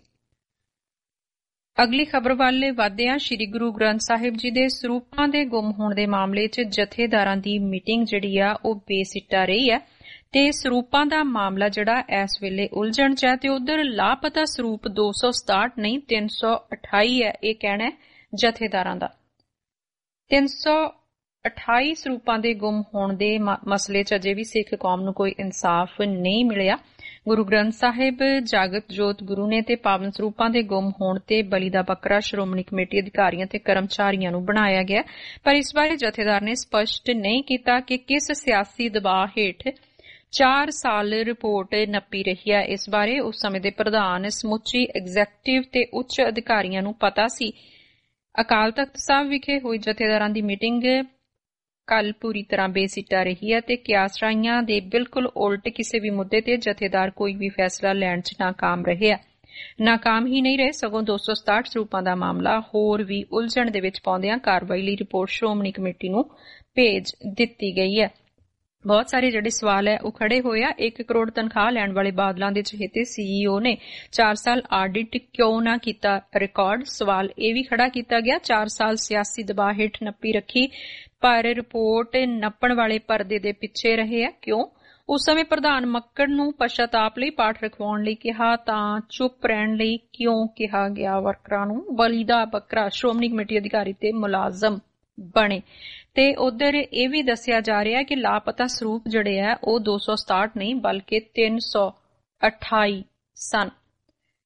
ਅਗਲੀ ਖਬਰ ਵੱਲ ਵਧਦੇ ਹਾਂ। ਸ੍ਰੀ ਗੁਰੂ ਗ੍ਰੰਥ ਸਾਹਿਬ ਜੀ ਦੇ ਸਰੂਪਾਂ ਦੇ ਗੁੰਮ ਹੋਣ ਦੇ ਮਾਮਲੇ 'ਚ ਜਥੇਦਾਰਾਂ ਦੀ ਮੀਟਿੰਗ ਜਿਹੜੀ ਆ ਉਹ ਬੇਸਿੱਟਾ ਰਹੀ ਹੈ ਤੇ ਸਰੂਪਾਂ ਦਾ ਮਾਮਲਾ ਜਿਹੜਾ ਇਸ ਵੇਲੇ ਉਲਝਣ 'ਚ ਹੈ ਤੇ ਉਧਰ ਲਾਪਤਾ ਸਰੂਪ ਦੋ ਸੌ ਸਤਾਹਠ ਨਹੀਂ ਤਿੰਨ ਸੌ ਅਠਾਈ ਹੈ, ਇਹ ਕਹਿਣਾ ਜਥੇਦਾਰਾਂ ਦਾ। ਤਿੰਨ ਸੌ ਅਠਾਈ ਸਰੂਪਾਂ ਦੇ ਗੁੰਮ ਹੋਣ ਦੇ ਮਸਲੇ 'ਚ ਅਜੇ ਵੀ ਸਿੱਖ ਕੌਮ ਨੂੰ ਕੋਈ ਇਨਸਾਫ ਨਹੀਂ ਮਿਲਿਆ। ਗੁਰੂ ਗ੍ਰੰਥ ਸਾਹਿਬ ਜਾਗਤ ਜੋਤ ਗੁਰੂ ਨੇ ਤੇ ਪਾਵਨ ਸਰੂਪਾਂ ਦੇ ਗੁੰਮ ਹੋਣ ਤੇ ਬਲੀ ਦਾ ਬੱਕਰਾ ਸ਼੍ਰੋਮਣੀ ਕਮੇਟੀ ਅਧਿਕਾਰੀਆਂ ਤੇ ਕਰਮਚਾਰੀਆਂ ਨੂੰ ਬਣਾਇਆ ਗਿਆ, ਪਰ ਇਸ ਬਾਰੇ ਜਥੇਦਾਰ ਨੇ ਸਪਸ਼ਟ ਨਹੀਂ ਕੀਤਾ ਕਿ ਕਿਸ ਸਿਆਸੀ ਦਬਾਅ ਹੇਠ ਚਾਰ ਸਾਲ ਰਿਪੋਰਟ ਨੱਪੀ ਰਹੀ ਹੈ। ਇਸ ਬਾਰੇ ਉਸ ਸਮੇਂ ਦੇ ਪ੍ਰਧਾਨ ਸਮੁੱਚੀ ਐਗਜ਼ੈਕਟਿਵ ਤੇ ਉੱਚ ਅਧਿਕਾਰੀਆਂ ਨੂੰ ਪਤਾ ਸੀ। ਅਕਾਲ ਤਖਤ ਸਾਹਿਬ ਵਿਖੇ ਹੋਈ ਜਥੇਦਾਰਾਂ ਦੀ ਮੀਟਿੰਗ ਕੱਲ ਪੂਰੀ ਤਰ੍ਹਾਂ ਬੇਸਿੱਟਾ ਰਹੀ ਹੈ ਤੇ ਕਿਆਸ ਰਾਈਆਂ ਦੇ ਬਿਲਕੁਲ ਉਲਟ ਕਿਸੇ ਵੀ ਮੁੱਦੇ ਤੇ ਜਥੇਦਾਰ ਕੋਈ ਵੀ ਫੈਸਲਾ ਲੈਣ 'ਚ ਨਾਕਾਮ ਰਹੇ ਆ। ਨਾਕਾਮ ਹੀ ਨਹੀਂ ਰਹੇ ਸਗੋਂ ਦੋ ਸੌ ਸਤਾਹਠ ਸਰੂਪਾਂ ਦਾ ਮਾਮਲਾ ਹੋਰ ਵੀ ਉਲਝਣ ਦੇ ਵਿੱਚ ਪਾਉਂਦਿਆਂ ਕਾਰਵਾਈ ਲਈ ਰਿਪੋਰਟ ਸ਼੍ਰੋਮਣੀ ਕਮੇਟੀ ਨੂੰ ਭੇਜ ਦਿੱਤੀ ਗਈ ਹੈ। ਬਹੁਤ ਸਾਰੇ ਜਿਹੜੇ ਸਵਾਲ ਹੈ ਉਹ ਖੜੇ ਹੋਏ ਆ। ਇੱਕ ਕਰੋੜ ਤਨਖਾਹ ਲੈਣ ਵਾਲੇ ਬਾਦਲਾਂ ਦੇ ਚਹੇਤੇ ਸੀਈਓ ਨੇ ਚਾਰ ਸਾਲ ਆਡਿਟ ਕਿਉਂ ਨਾ ਕੀਤਾ ਰਿਕਾਰਡ, ਸਵਾਲ ਇਹ ਵੀ ਖੜਾ ਕੀਤਾ ਗਿਆ। ਚਾਰ ਸਾਲ ਸਿਆਸੀ ਦਬਾਅ ਹੇਠ ਨੱਪੀ ਰੱਖੀ ਪਰ ਰਿਪੋਰਟ ਨੱਪਣ ਵਾਲੇ ਪਰਦੇ ਦੇ ਪਿੱਛੇ ਰਹੇ ਆ, ਕਿਉਂ? ਉਸ ਸਮੇਂ ਪ੍ਰਧਾਨ ਮੱਕੜ ਨੂੰ ਪਛਤਾਪ ਲਈ ਪਾਠ ਰਖਵਾਉਣ ਲਈ ਕਿਹਾ ਤਾਂ ਚੁੱਪ ਰਹਿਣ ਲਈ ਕਿਉਂ ਕਿਹਾ ਗਿਆ? ਵਰਕਰਾਂ ਨੂੰ ਬਲੀ ਦਾ ਬੱਕਰਾ ਸ਼੍ਰੋਮਣੀ ਕਮੇਟੀ ਅਧਿਕਾਰੀ ਤੇ ਮੁਲਾਜ਼ਮ ਬਣੇ। ਤੇ ਉਧਰ ਇਹ ਵੀ ਦੱਸਿਆ ਜਾ ਰਿਹਾ ਕਿ ਲਾਪਤਾ ਸਰੂਪ ਜਿਹੜੇ ਆ ਉਹ ਦੋ ਸੌ ਸਤਾਹਠ ਨਹੀਂ ਬਲਕਿ ਤਿੰਨ ਸੌ ਅਠਾਈ ਸਨ।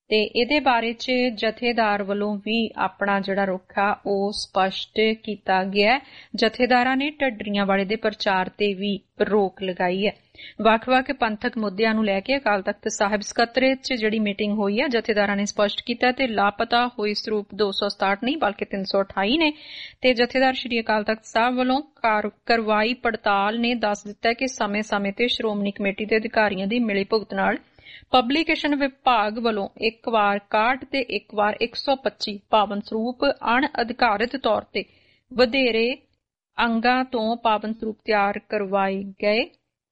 ਤੇ ਇਹਦੇ ਬਾਰੇ 'ਚ ਜਥੇਦਾਰ ਵੱਲੋਂ ਵੀ ਆਪਣਾ ਜਿਹੜਾ ਰੁਖ ਆ ਉਹ ਸਪਸ਼ਟ ਕੀਤਾ ਗਿਆ। ਜਥੇਦਾਰਾਂ ਨੇ ਢੱਡਰੀਆਂ ਵਾਲੇ ਦੇ ਪ੍ਰਚਾਰ ਤੇ ਵੀ ਰੋਕ ਲਗਾਈ ਹੈ। ਵੱਖ-ਵੱਖ ਪੰਥਕ ਮੁੱਦਿਆਂ ਨੂੰ ਲੈ ਕੇ ਅਕਾਲ ਤਖਤ ਸਾਹਿਬ ਸਕੱਤਰੇਤ 'ਚ ਜਿਹੜੀ ਮੀਟਿੰਗ ਹੋਈ ਹੈ, ਜਥੇਦਾਰਾਂ ਨੇ ਸਪਸ਼ਟ ਕੀਤਾ ਤੇ ਲਾਪਤਾ ਹੋਏ ਸਰੂਪ ਦੋ ਸੌ ਸਤਾਹਠ ਨਹੀਂ ਬਲਕਿ ਤਿੰਨ ਸੌ ਅਠਾਈ ਨੇ। ਤੇ ਜਥੇਦਾਰ ਸ਼੍ਰੀ ਅਕਾਲ ਤਖਤ ਸਾਹਿਬ ਵੱਲੋਂ ਕਰਵਾਈ ਪੜਤਾਲ ਨੇ ਦੱਸ ਦਿੱਤਾ ਕਿ ਸਮੇਂ-ਸਮੇਂ ਤੇ ਸ਼੍ਰੋਮਣੀ ਕਮੇਟੀ ਦੇ ਅਧਿਕਾਰੀਆਂ ਦੀ ਮਿਲੀ ਭੁਗਤ ਨਾਲ ਪਬਲੀਕੇਸ਼ਨ ਵਿਭਾਗ ਵੱਲੋਂ ਇੱਕ ਵਾਰ ਇਕਾਹਠ ਤੇ ਇੱਕ ਵਾਰ ਇੱਕ ਸੌ ਪੱਚੀ ਪਾਵਨ ਸਰੂਪ ਅਣ ਅਧਿਕਾਰਿਤ ਤੌਰ ਤੇ ਵਧੇਰੇ ਅੰਗਾਂ ਤੋਂ ਪਾਵਨ ਸਰੂਪ ਤਿਆਰ ਕਰਵਾਏ ਗਏ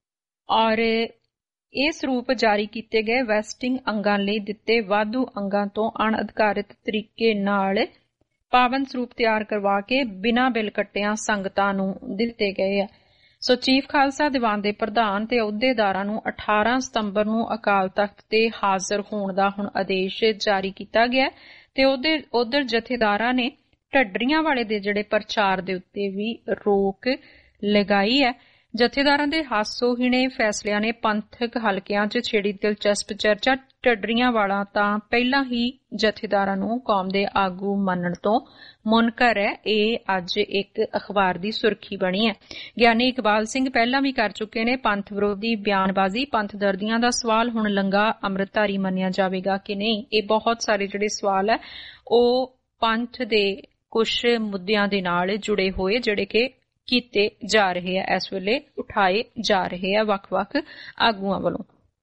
ਔਰ ਇਹ ਸਰੂਪ ਜਾਰੀ ਕੀਤੇ ਗਏ ਵੈਸਟਿੰਗ ਅੰਗਾਂ ਲਈ ਦਿੱਤੇ ਵਾਧੂ ਅੰਗਾਂ ਤੋਂ ਅਣ ਅਧਿਕਾਰਿਤ ਤਰੀਕੇ ਨਾਲ ਪਾਵਨ ਸਰੂਪ ਤਿਆਰ ਕਰਵਾ ਕੇ ਬਿਨਾਂ ਬਿੱਲ ਕੱਟਿਆਂ ਸੰਗਤਾਂ ਨੂੰ ਦਿੱਤੇ ਗਏ ਆ। ਸੋ ਚੀਫ ਖਾਲਸਾ ਦੀਵਾਨ ਦੇ ਪ੍ਰਧਾਨ ਤੇ ਅਹੁਦੇਦਾਰਾਂ ਨੂੰ ਅਠਾਰਾਂ ਸਤੰਬਰ ਨੂੰ ਅਕਾਲ ਤਖਤ ਤੇ ਹਾਜ਼ਰ ਹੋਣ ਦਾ ਹੁਣ ਆਦੇਸ਼ ਜਾਰੀ ਕੀਤਾ ਗਿਆ ਤੇ ਉਹਦੇ ਉਧਰ ਜਥੇਦਾਰਾਂ ਨੇ ਢੱਡਰੀਆਂ ਵਾਲੇ ਦੇ ਜਿਹੜੇ ਪ੍ਰਚਾਰ ਦੇ ਉੱਤੇ ਵੀ ਰੋਕ ਲਗਾਈ ਹੈ। ਜਥੇਦਾਰਾਂ ਦੇ ਹਾਸੋਹੀਣੇ ਫੈਸਲਿਆਂ ਨੇ ਪੰਥਕ ਹਲਕਿਆਂ 'ਚ ਛੇੜੀ ਦਿਲਚਸਪ ਚਰਚਾ। ਢੱਡਰੀਆਂ ਵਾਲਾ ਤਾਂ ਪਹਿਲਾਂ ਹੀ ਜਥੇਦਾਰਾਂ ਨੂੰ ਕੌਮ ਦੇ ਆਗੂ ਮੰਨਣ ਤੋਂ ਮੁਨਕਰ ਹੈ। ਇਹ ਅੱਜ ਇੱਕ ਅਖਬਾਰ ਦੀ ਸੁਰਖੀ ਬਣੀ ਹੈ। ਗਿਆਨੀ ਇਕਬਾਲ ਸਿੰਘ ਪਹਿਲਾਂ ਵੀ ਕਰ ਚੁੱਕੇ ਨੇ ਪੰਥ ਵਿਰੋਧੀ ਬਿਆਨਬਾਜ਼ੀ। ਪੰਥ ਦਰਦੀਆਂ ਦਾ ਸਵਾਲ ਹੁਣ ਲੰਗਾ ਅੰਮ੍ਰਿਤਧਾਰੀ ਮੰਨਿਆ ਜਾਵੇਗਾ ਕਿ ਨਹੀਂ, ਇਹ ਬਹੁਤ ਸਾਰੇ ਜਿਹੜੇ ਸਵਾਲ ਹੈ ਉਹ ਪੰਥ ਦੇ ਕੁਝ ਮੁੱਦਿਆਂ ਦੇ ਨਾਲ ਜੁੜੇ ਹੋਏ ਜਿਹੜੇ ਕਿ ਕੀਤੇ ਜਾ ਰਹੇ ਆ, ਇਸ ਵੇਲੇ ਉਠਾਏ ਜਾ ਰਹੇ ਆ ਵੱਖ-ਵੱਖ ਆਗੂਆਂ ਵੱਲੋਂ।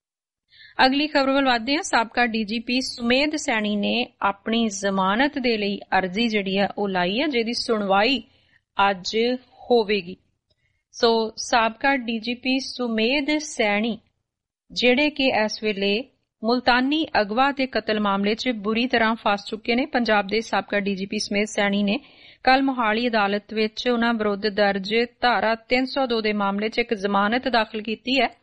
ਅਗਲੀ ਖਬਰ ਵੱਲ ਵਧਦੇ ਹਾਂ। ਸਾਬਕਾ ਡੀਜੀਪੀ ਸੁਮੇਧ ਸੈਣੀ ਨੇ ਆਪਣੀ ਜ਼ਮਾਨਤ ਦੇ ਲਈ ਅਰਜ਼ੀ ਜਿਹੜੀ ਹੈ ਉਹ ਲਾਈ ਹੈ, ਜਿਹਦੀ ਸੁਣਵਾਈ ਅੱਜ ਹੋਵੇਗੀ। ਸੋ ਸਾਬਕਾ ਡੀਜੀਪੀ ਸੁਮੇਧ ਸੈਣੀ ਜਿਹੜੇ ਕਿ ਇਸ ਵੇਲੇ ਮੁਲਤਾਨੀ ਅਗਵਾ ਤੇ ਕਤਲ ਮਾਮਲੇ 'ਚ ਬੁਰੀ ਤਰ੍ਹਾਂ ਫਸ ਚੁੱਕੇ ਨੇ। ਪੰਜਾਬ ਦੇ ਸਾਬਕਾ ਡੀਜੀਪੀ ਸੁਮੇਧ ਸੈਣੀ ਨੇ ਕੱਲ ਮੋਹਾਲੀ ਅਦਾਲਤ ਵਿੱਚ ਉਨ੍ਹਾਂ ਵਿਰੁੱਧ ਦਰਜ ਧਾਰਾ ਤਿੰਨ ਸੌ ਦੋ ਦੇ ਮਾਮਲੇ 'ਚ ਇੱਕ ਜ਼ਮਾਨਤ ਦਾਖਲ ਕੀਤੀ ਹੈ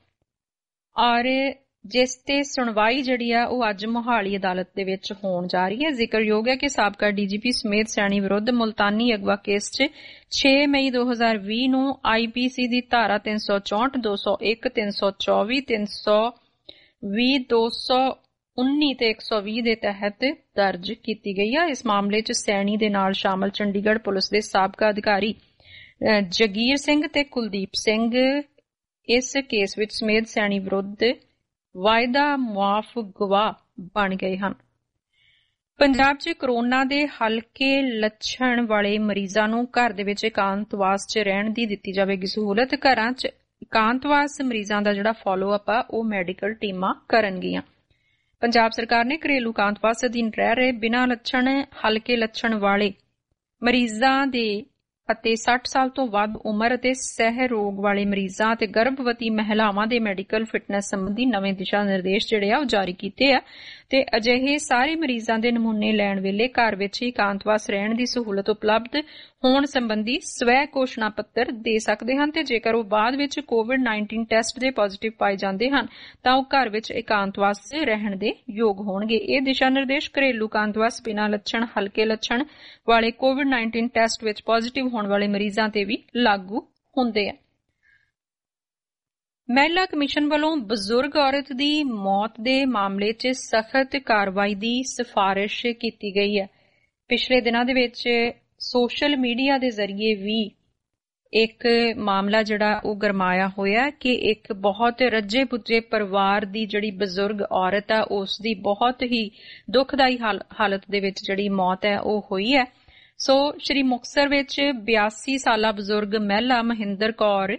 ਔਰ ਜਿਸ ਤੇ ਸੁਣਵਾਈ ਜਿਹੜੀ ਆ ਉਹ ਅੱਜ ਮੋਹਾਲੀ ਅਦਾਲਤ ਦੇ ਵਿੱਚ ਹੋਣ ਜਾ ਰਹੀ ਹੈ। ਜ਼ਿਕਰਯੋਗ ਹੈ ਕਿ ਸਾਬਕਾ ਡੀਜੀਪੀ ਸੁਮੇਧ ਸੈਣੀ ਵਿਰੁੱਧ ਮੁਲਤਾਨੀ ਅਗਵਾ ਕੇਸ 'ਚ ਛੇ ਮਈ ਦੋ ਹਜ਼ਾਰ ਵੀਹ ਨੂੰ ਆਈਪੀਸੀ ਦੀ ਧਾਰਾ ਤਿੰਨ ਸੌ ਚੌਂਹਠ, ਦੋ ਸੌ ਇੱਕ, ਤਿੰਨ ਸੌ ਚੌਵੀ, ਤਿੰਨ ਸੌ ਵੀਹ, ਦੋ ਸੌ ਉੱਨੀ ਤੇ ਇੱਕ ਸੌ ਵੀਹ ਦੇ ਤਹਿਤ ਦਰਜ ਕੀਤੀ ਗਈ ਹੈ। ਇਸ ਮਾਮਲੇ 'ਚ ਸੈਣੀ ਦੇ ਨਾਲ ਸ਼ਾਮਲ ਚੰਡੀਗੜ੍ਹ ਪੁਲਿਸ ਦੇ ਸਾਬਕਾ ਅਧਿਕਾਰੀ ਜਗੀਰ ਸਿੰਘ ਤੇ ਕੁਲਦੀਪ ਸਿੰਘ ਇਸ ਕੇਸ ਵਿੱਚ ਸੁਮੇਧ ਸੈਣੀ ਵਿਰੁੱਧ ਵਾਅਦਾ ਮੁਆਫ ਗਵਾਹ ਬਣ ਗਏ ਹਨ। ਪੰਜਾਬ 'ਚ ਕੋਰੋਨਾ ਦੇ ਹਲਕੇ ਲੱਛਣ ਵਾਲੇ ਮਰੀਜ਼ਾਂ ਨੂੰ ਘਰ ਦੇ ਵਿੱਚ ਇਕਾਂਤਵਾਸ 'ਚ ਰਹਿਣ ਦੀ ਦਿੱਤੀ ਜਾਵੇਗੀ ਸਹੂਲਤ। ਘਰਾਂ 'ਚ ਇਕਾਂਤਵਾਸ ਮਰੀਜ਼ਾਂ ਦਾ ਜਿਹੜਾ ਫਾਲੋ ਅਪ ਆ ਉਹ ਮੈਡੀਕਲ ਟੀਮਾਂ ਕਰਨਗੀਆਂ। ਪੰਜਾਬ ਸਰਕਾਰ ਨੇ ਘਰੇਲੂ ਇਕਾਂਤਵਾਸ ਅਧੀਨ ਰਹਿ ਰਹੇ ਬਿਨਾਂ ਲੱਛਣ ਹਲਕੇ ਲੱਛਣ ਵਾਲੇ ਮਰੀਜ਼ਾਂ ਦੇ ਅਤੇ ਸੱਠ ਸਾਲ ਤੋਂ ਵੱਧ ਉਮਰ ਅਤੇ ਸਹਿ ਰੋਗ ਵਾਲੇ ਮਰੀਜ਼ਾਂ ਅਤੇ ਗਰਭਵਤੀ ਮਹਿਲਾਵਾਂ ਦੇ ਮੈਡੀਕਲ ਫਿਟਨੈਸ ਸੰਬੰਧੀ ਨਵੇਂ ਦਿਸ਼ਾ ਨਿਰਦੇਸ਼ ਜਿਹੜੇ ਆ ਉਹ ਜਾਰੀ ਕੀਤੇ ਆ ਤੇ ਅਜਿਹੇ ਸਾਰੇ ਮਰੀਜ਼ਾਂ ਦੇ ਨਮੂਨੇ ਲੈਣ ਵੇਲੇ ਘਰ ਵਿੱਚ ਹੀ ਇਕਾਂਤਵਾਸ ਰਹਿਣ ਦੀ ਸਹੂਲਤ ਉਪਲਬਧ ਹੋਣ ਸੰਬੰਧੀ ਸਵੈ ਘੋਸ਼ਣਾ ਪੱਤਰ ਦੇ ਸਕਦੇ ਹਨ ਤੇ ਜੇਕਰ ਉਹ ਬਾਅਦ ਵਿੱਚ ਕੋਵਿਡ ਨਾਈਨਟੀਨ ਟੈਸਟ ਦੇ ਪੋਜ਼ਿਟਿਵ ਪਾਏ ਜਾਂਦੇ ਹਨ ਤਾਂ ਉਹ ਘਰ ਵਿੱਚ ਇਕਾਂਤਵਾਸ ਰਹਿਣ ਦੇ ਯੋਗ ਹੋਣਗੇ। ਇਹ ਦਿਸ਼ਾ ਨਿਰਦੇਸ਼ ਘਰੇਲੂ ਇਕਾਂਤਵਾਸ ਬਿਨਾਂ ਲੱਛਣ ਹਲਕੇ ਲੱਛਣ ਵਾਲੇ ਕੋਵਿਡ ਨਾਈਨਟੀਨ ਟੈਸਟ ਵਿੱਚ ਪੋਜ਼ਿਟਿਵ ਹੋਣ ਵਾਲੇ ਮਰੀਜ਼ਾਂ ਤੇ ਵੀ ਲਾਗੂ ਹੁੰਦੇ ਆ। ਮਹਿਲਾ ਕਮਿਸ਼ਨ ਵੱਲੋਂ ਬਜ਼ੁਰਗ ਔਰਤ ਦੀ ਮੌਤ ਦੇ ਮਾਮਲੇ 'ਚ ਸਖਤ ਕਾਰਵਾਈ ਦੀ ਸਿਫਾਰਿਸ਼ ਕੀਤੀ ਗਈ ਹੈ। ਪਿਛਲੇ ਦਿਨਾਂ ਦੇ ਵਿੱਚ ਸੋਸ਼ਲ ਮੀਡੀਆ ਦੇ ਜ਼ਰੀਏ ਵੀ ਇੱਕ ਮਾਮਲਾ ਜਿਹੜਾ ਉਹ ਗਰਮਾਇਆ ਹੋਇਆ ਕਿ ਇੱਕ ਬਹੁਤ ਰੱਜੇ ਪੁੱਜੇ ਪਰਿਵਾਰ ਦੀ ਜਿਹੜੀ ਬਜ਼ੁਰਗ ਔਰਤ ਹੈ ਉਸ ਦੀ ਬਹੁਤ ਹੀ ਦੁਖਦਾਈ ਹਾਲਤ ਦੇ ਵਿੱਚ ਜਿਹੜੀ ਮੌਤ ਹੈ ਉਹ ਹੋਈ ਹੈ। ਸੋ ਸ਼੍ਰੀ ਮੁਕਤਸਰ ਵਿੱਚ ਬਿਆਸੀ ਸਾਲਾ ਬਜ਼ੁਰਗ ਮਹਿਲਾ ਮਹਿੰਦਰ ਕੌਰ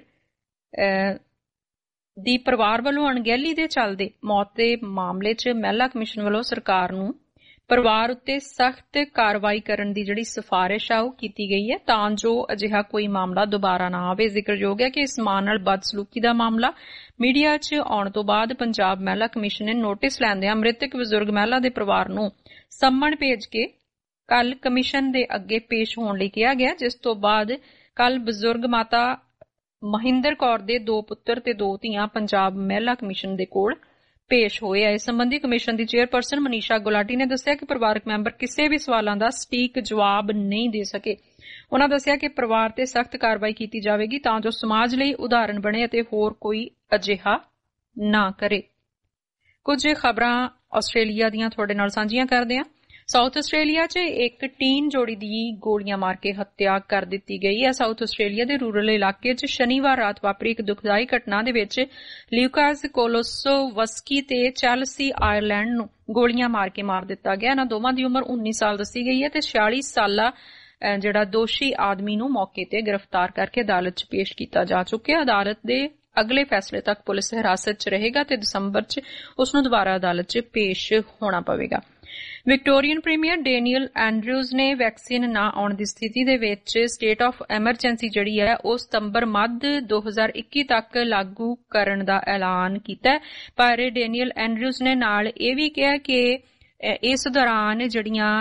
ਦੀ ਪਰਿਵਾਰ ਵੱਲੋਂ ਅਣਗਹਿਲੀ ਦੇ ਚੱਲਦੇ ਮੌਤ ਦੇ ਮਾਮਲੇ 'ਚ ਮਹਿਲਾ ਕਮਿਸ਼ਨ ਵੱਲੋਂ ਸਰਕਾਰ ਨੂੰ ਪਰਿਵਾਰ ਉੱਤੇ ਸਖਤ ਕਾਰਵਾਈ ਕਰਨ ਦੀ ਜਿਹੜੀ ਸਿਫਾਰਿਸ਼ ਆ ਉਹ ਕੀਤੀ ਗਈ ਹੈ ਤਾਂ ਜੋ ਅਜਿਹਾ ਕੋਈ ਮਾਮਲਾ ਦੁਬਾਰਾ ਨਾ ਆਵੇ। ਜ਼ਿਕਰਯੋਗ ਹੈ ਕਿ ਇਸ ਮਾਂ ਨਾਲ ਬਦਸਲੂਕੀ ਦਾ ਮਾਮਲਾ ਮੀਡੀਆ 'ਚ ਆਉਣ ਤੋਂ ਬਾਅਦ ਪੰਜਾਬ ਮਹਿਲਾ ਕਮਿਸ਼ਨ ਨੇ ਨੋਟਿਸ ਲੈਂਦਿਆਂ ਮ੍ਰਿਤਕ ਬਜ਼ੁਰਗ ਮਹਿਲਾ ਦੇ ਪਰਿਵਾਰ ਨੂੰ ਸੰਮਣ ਭੇਜ ਕੇ ਕੱਲ ਕਮਿਸ਼ਨ ਦੇ ਅੱਗੇ ਪੇਸ਼ ਹੋਣ ਲਈ ਕਿਹਾ ਗਿਆ, ਜਿਸ ਤੋਂ ਬਾਅਦ ਕੱਲ ਬਜ਼ੁਰਗ ਮਾਤਾ ਮਹਿੰਦਰ ਕੌਰ ਦੇ ਦੋ ਪੁੱਤਰ ਤੇ ਦੋ ਧੀਆਂ ਪੰਜਾਬ ਮਹਿਲਾ ਕਮਿਸ਼ਨ ਦੇ ਕੋਲ ਪੇਸ਼ ਹੋਏ ਆ। ਇਸ ਸੰਬੰਧੀ ਕਮਿਸ਼ਨ ਦੀ ਚੇਅਰਪਰਸਨ ਮਨੀਸ਼ਾ ਗੁਲਾਟੀ ਨੇ ਦੱਸਿਆ ਕਿ ਪਰਿਵਾਰਕ ਮੈਂਬਰ ਕਿਸੇ ਵੀ ਸਵਾਲਾਂ ਦਾ ਸਟੀਕ ਜਵਾਬ ਨਹੀਂ ਦੇ ਸਕੇ। ਉਨ੍ਹਾਂ ਦੱਸਿਆ ਕਿ ਪਰਿਵਾਰ ਤੇ ਸਖਤ ਕਾਰਵਾਈ ਕੀਤੀ ਜਾਵੇਗੀ ਤਾਂ ਜੋ ਸਮਾਜ ਲਈ ਉਦਾਹਰਣ ਬਣੇ ਅਤੇ ਹੋਰ ਕੋਈ ਅਜਿਹਾ ਨਾ ਕਰੇ। ਕੁਝ ਖਬਰਾਂ ਆਸਟ੍ਰੇਲੀਆ ਦੀਆਂ ਤੁਹਾਡੇ ਨਾਲ ਸਾਂਝੀਆਂ ਕਰਦੇ ਹਾਂ। ਸਾਊਥ ਆਸਟ੍ਰੇਲੀਆ 'ਚ ਇੱਕ ਟੀਨ ਜੋੜੀ ਦੀ ਗੋਲੀਆਂ ਮਾਰ ਕੇ ਹੱਤਿਆ ਕਰ ਦਿੱਤੀ ਗਈ ਹੈ। ਸਾਊਥ ਆਸਟ੍ਰੇਲੀਆ ਦੇ ਰੂਰਲ ਇਲਾਕੇ 'ਚ ਸ਼ਨੀਵਾਰ ਰਾਤ ਵਾਪਰੀ ਇੱਕ ਦੁਖਦਾਈ ਘਟਨਾ ਦੇ ਵਿੱਚ ਲਿਊਕਾਸ ਕੋਲੋਸੋਵਸਕੀ ਤੇ ਚੈਲਸੀ ਆਇਰਲੈਂਡ ਨੂੰ ਗੋਲੀਆਂ ਮਾਰ ਕੇ ਮਾਰ ਦਿੱਤਾ ਗਿਆ। ਇਹਨਾਂ ਦੋਵਾਂ ਦੀ ਉਮਰ ਉੱਨੀ ਸਾਲ ਦੱਸੀ ਗਈ ਹੈ ਤੇ ਛਿਆਲੀ ਸਾਲਾ ਜਿਹੜਾ ਦੋਸ਼ੀ ਆਦਮੀ ਨੂੰ ਮੌਕੇ ਤੇ ਗ੍ਰਿਫਤਾਰ ਕਰਕੇ ਅਦਾਲਤ 'ਚ ਪੇਸ਼ ਕੀਤਾ ਜਾ ਚੁੱਕਿਆ। ਅਦਾਲਤ ਦੇ ਅਗਲੇ ਫੈਸਲੇ ਤੱਕ ਪੁਲਿਸ ਹਿਰਾਸਤ 'ਚ ਰਹੇਗਾ ਤੇ ਦਸੰਬਰ 'ਚ ਉਸ ਨੂੰ ਦੁਬਾਰਾ ਅਦਾਲਤ 'ਚ ਪੇਸ਼ ਹੋਣਾ ਪਵੇਗਾ। ਵਿਕਟੋਰੀਅਨ ਪ੍ਰੀਮੀਅਰ ਡੈਨੀਅਲ ਐਂਡਰਿਊਜ਼ ਨੇ ਵੈਕਸੀਨ ਨਾ ਆਉਣ ਦੀ ਸਥਿਤੀ ਦੇ ਵਿੱਚ ਸਟੇਟ ਆਫ ਐਮਰਜੈਂਸੀ ਜਿਹੜੀ ਹੈ ਉਹ ਸਤੰਬਰ ਮੱਧ ਦੋ ਹਜ਼ਾਰ ਇੱਕੀ ਤੱਕ ਲਾਗੂ ਕਰਨ ਦਾ ਐਲਾਨ ਕੀਤਾ, ਪਰ ਡੈਨੀਅਲ ਐਂਡਰਿਊਜ਼ ਨੇ ਨਾਲ ਇਹ ਵੀ ਕਿਹਾ ਕਿ ਇਸ ਦੌਰਾਨ ਜਿਹੜੀਆਂ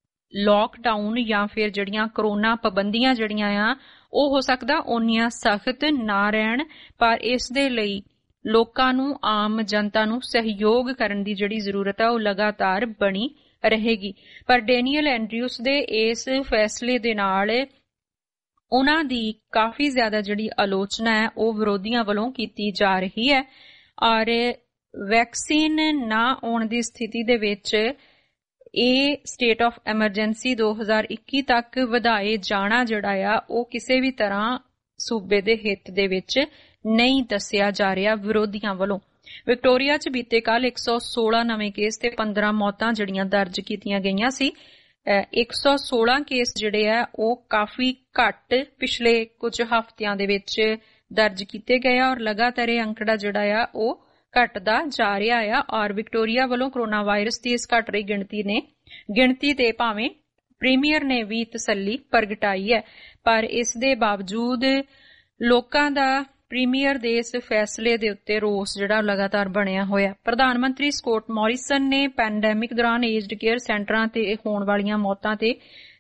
ਲਾਕਡਾਊਨ ਜਾਂ ਫਿਰ ਜਿਹੜੀਆਂ ਕਰੋਨਾ ਪਾਬੰਦੀਆਂ ਜਿਹੜੀਆਂ ਆ ਉਹ ਹੋ ਸਕਦਾ ਓਨੀਆਂ ਸਖਤ ਨਾ ਰਹਿਣ, ਪਰ ਇਸ ਦੇ ਲਈ ਲੋਕਾਂ ਨੂੰ, ਆਮ ਜਨਤਾ ਨੂੰ ਸਹਿਯੋਗ ਕਰਨ ਦੀ ਜਿਹੜੀ ਜ਼ਰੂਰਤ ਹੈ ਉਹ ਲਗਾਤਾਰ ਬਣੀ ਰਹੇਗੀ। ਪਰ ਡੈਨੀਅਲ ਐਂਡਰਿਊਸ ਦੇ ਇਸ ਫੈਸਲੇ ਦੇ ਨਾਲ ਉਹਨਾਂ ਦੀ ਕਾਫੀ ਜ਼ਿਆਦਾ ਜਿਹੜੀ ਆਲੋਚਨਾ ਹੈ ਉਹ ਵਿਰੋਧੀਆਂ ਵੱਲੋਂ ਕੀਤੀ ਜਾ ਰਹੀ ਹੈ ਔਰ ਵੈਕਸੀਨ ਨਾ ਆਉਣ ਦੀ ਸਥਿਤੀ ਦੇ ਵਿੱਚ ਇਹ ਸਟੇਟ ਆਫ ਐਮਰਜੈਂਸੀ ਦੋ ਹਜ਼ਾਰ ਇੱਕੀ ਤੱਕ ਵਧਾਏ ਜਾਣਾ ਜਿਹੜਾ ਆ ਉਹ ਕਿਸੇ ਵੀ ਤਰ੍ਹਾਂ ਸੂਬੇ ਦੇ ਹਿੱਤ ਦੇ ਵਿੱਚ ਨਹੀਂ ਦੱਸਿਆ ਜਾ ਰਿਹਾ ਵਿਰੋਧੀਆਂ ਵੱਲੋਂ। ਵਿਕਟੋਰੀਆ 'ਚ ਬੀਤੇ ਕੱਲ ਇੱਕ ਸੌ ਸੋਲਾਂ ਨਵੇਂ ਕੇਸ ਤੇ ਪੰਦਰਾਂ ਮੌਤਾਂ ਜਿਹੜੀਆਂ ਦਰਜ ਕੀਤੀਆਂ ਗਈਆਂ ਸੀ। ਇੱਕ ਸੌ ਸੋਲਾਂ ਕੇਸ ਜਿਹੜੇ ਆ ਉਹ ਕਾਫੀ ਘੱਟ ਪਿਛਲੇ ਕੁਝ ਹਫ਼ਤਿਆਂ ਦੇ ਵਿੱਚ ਦਰਜ ਕੀਤੇ ਗਏ ਆ ਔਰ ਲਗਾਤਾਰ ਇਹ ਅੰਕੜਾ ਜਿਹੜਾ ਆ ਉਹ ਘਟਦਾ ਜਾ ਰਿਹਾ ਆ ਔਰ ਵਿਕਟੋਰੀਆ ਵੱਲੋਂ ਕਰੋਨਾ ਵਾਇਰਸ ਦੀ ਇਸ ਘਟ ਰਹੀ ਗਿਣਤੀ ਨੇ ਗਿਣਤੀ ਤੇ ਭਾਵੇਂ ਪ੍ਰੀਮੀਅਰ ਨੇ ਵੀ ਤਸੱਲੀ ਪ੍ਰਗਟਾਈ ਹੈ, ਪਰ ਇਸ ਦੇ ਬਾਵਜੂਦ ਲੋਕਾਂ ਦਾ ਪ੍ਰੀਮੀਅਰ ਦੇ ਇਸ ਫੈਸਲੇ ਦੇ ਉੱਤੇ ਰੋਸ ਜਿਹੜਾ ਲਗਾਤਾਰ ਬਣਿਆ ਹੋਇਆ। ਪ੍ਰਧਾਨ ਮੰਤਰੀ ਸਕੋਟ ਮੋਰਿਸਨ ਨੇ ਪੈਂਡੈਮਿਕ ਦੌਰਾਨ ਏਜਡ ਕੇਅਰ ਸੈਂਟਰਾਂ ਤੇ ਹੋਣ ਵਾਲੀਆਂ ਮੌਤਾਂ ਤੇ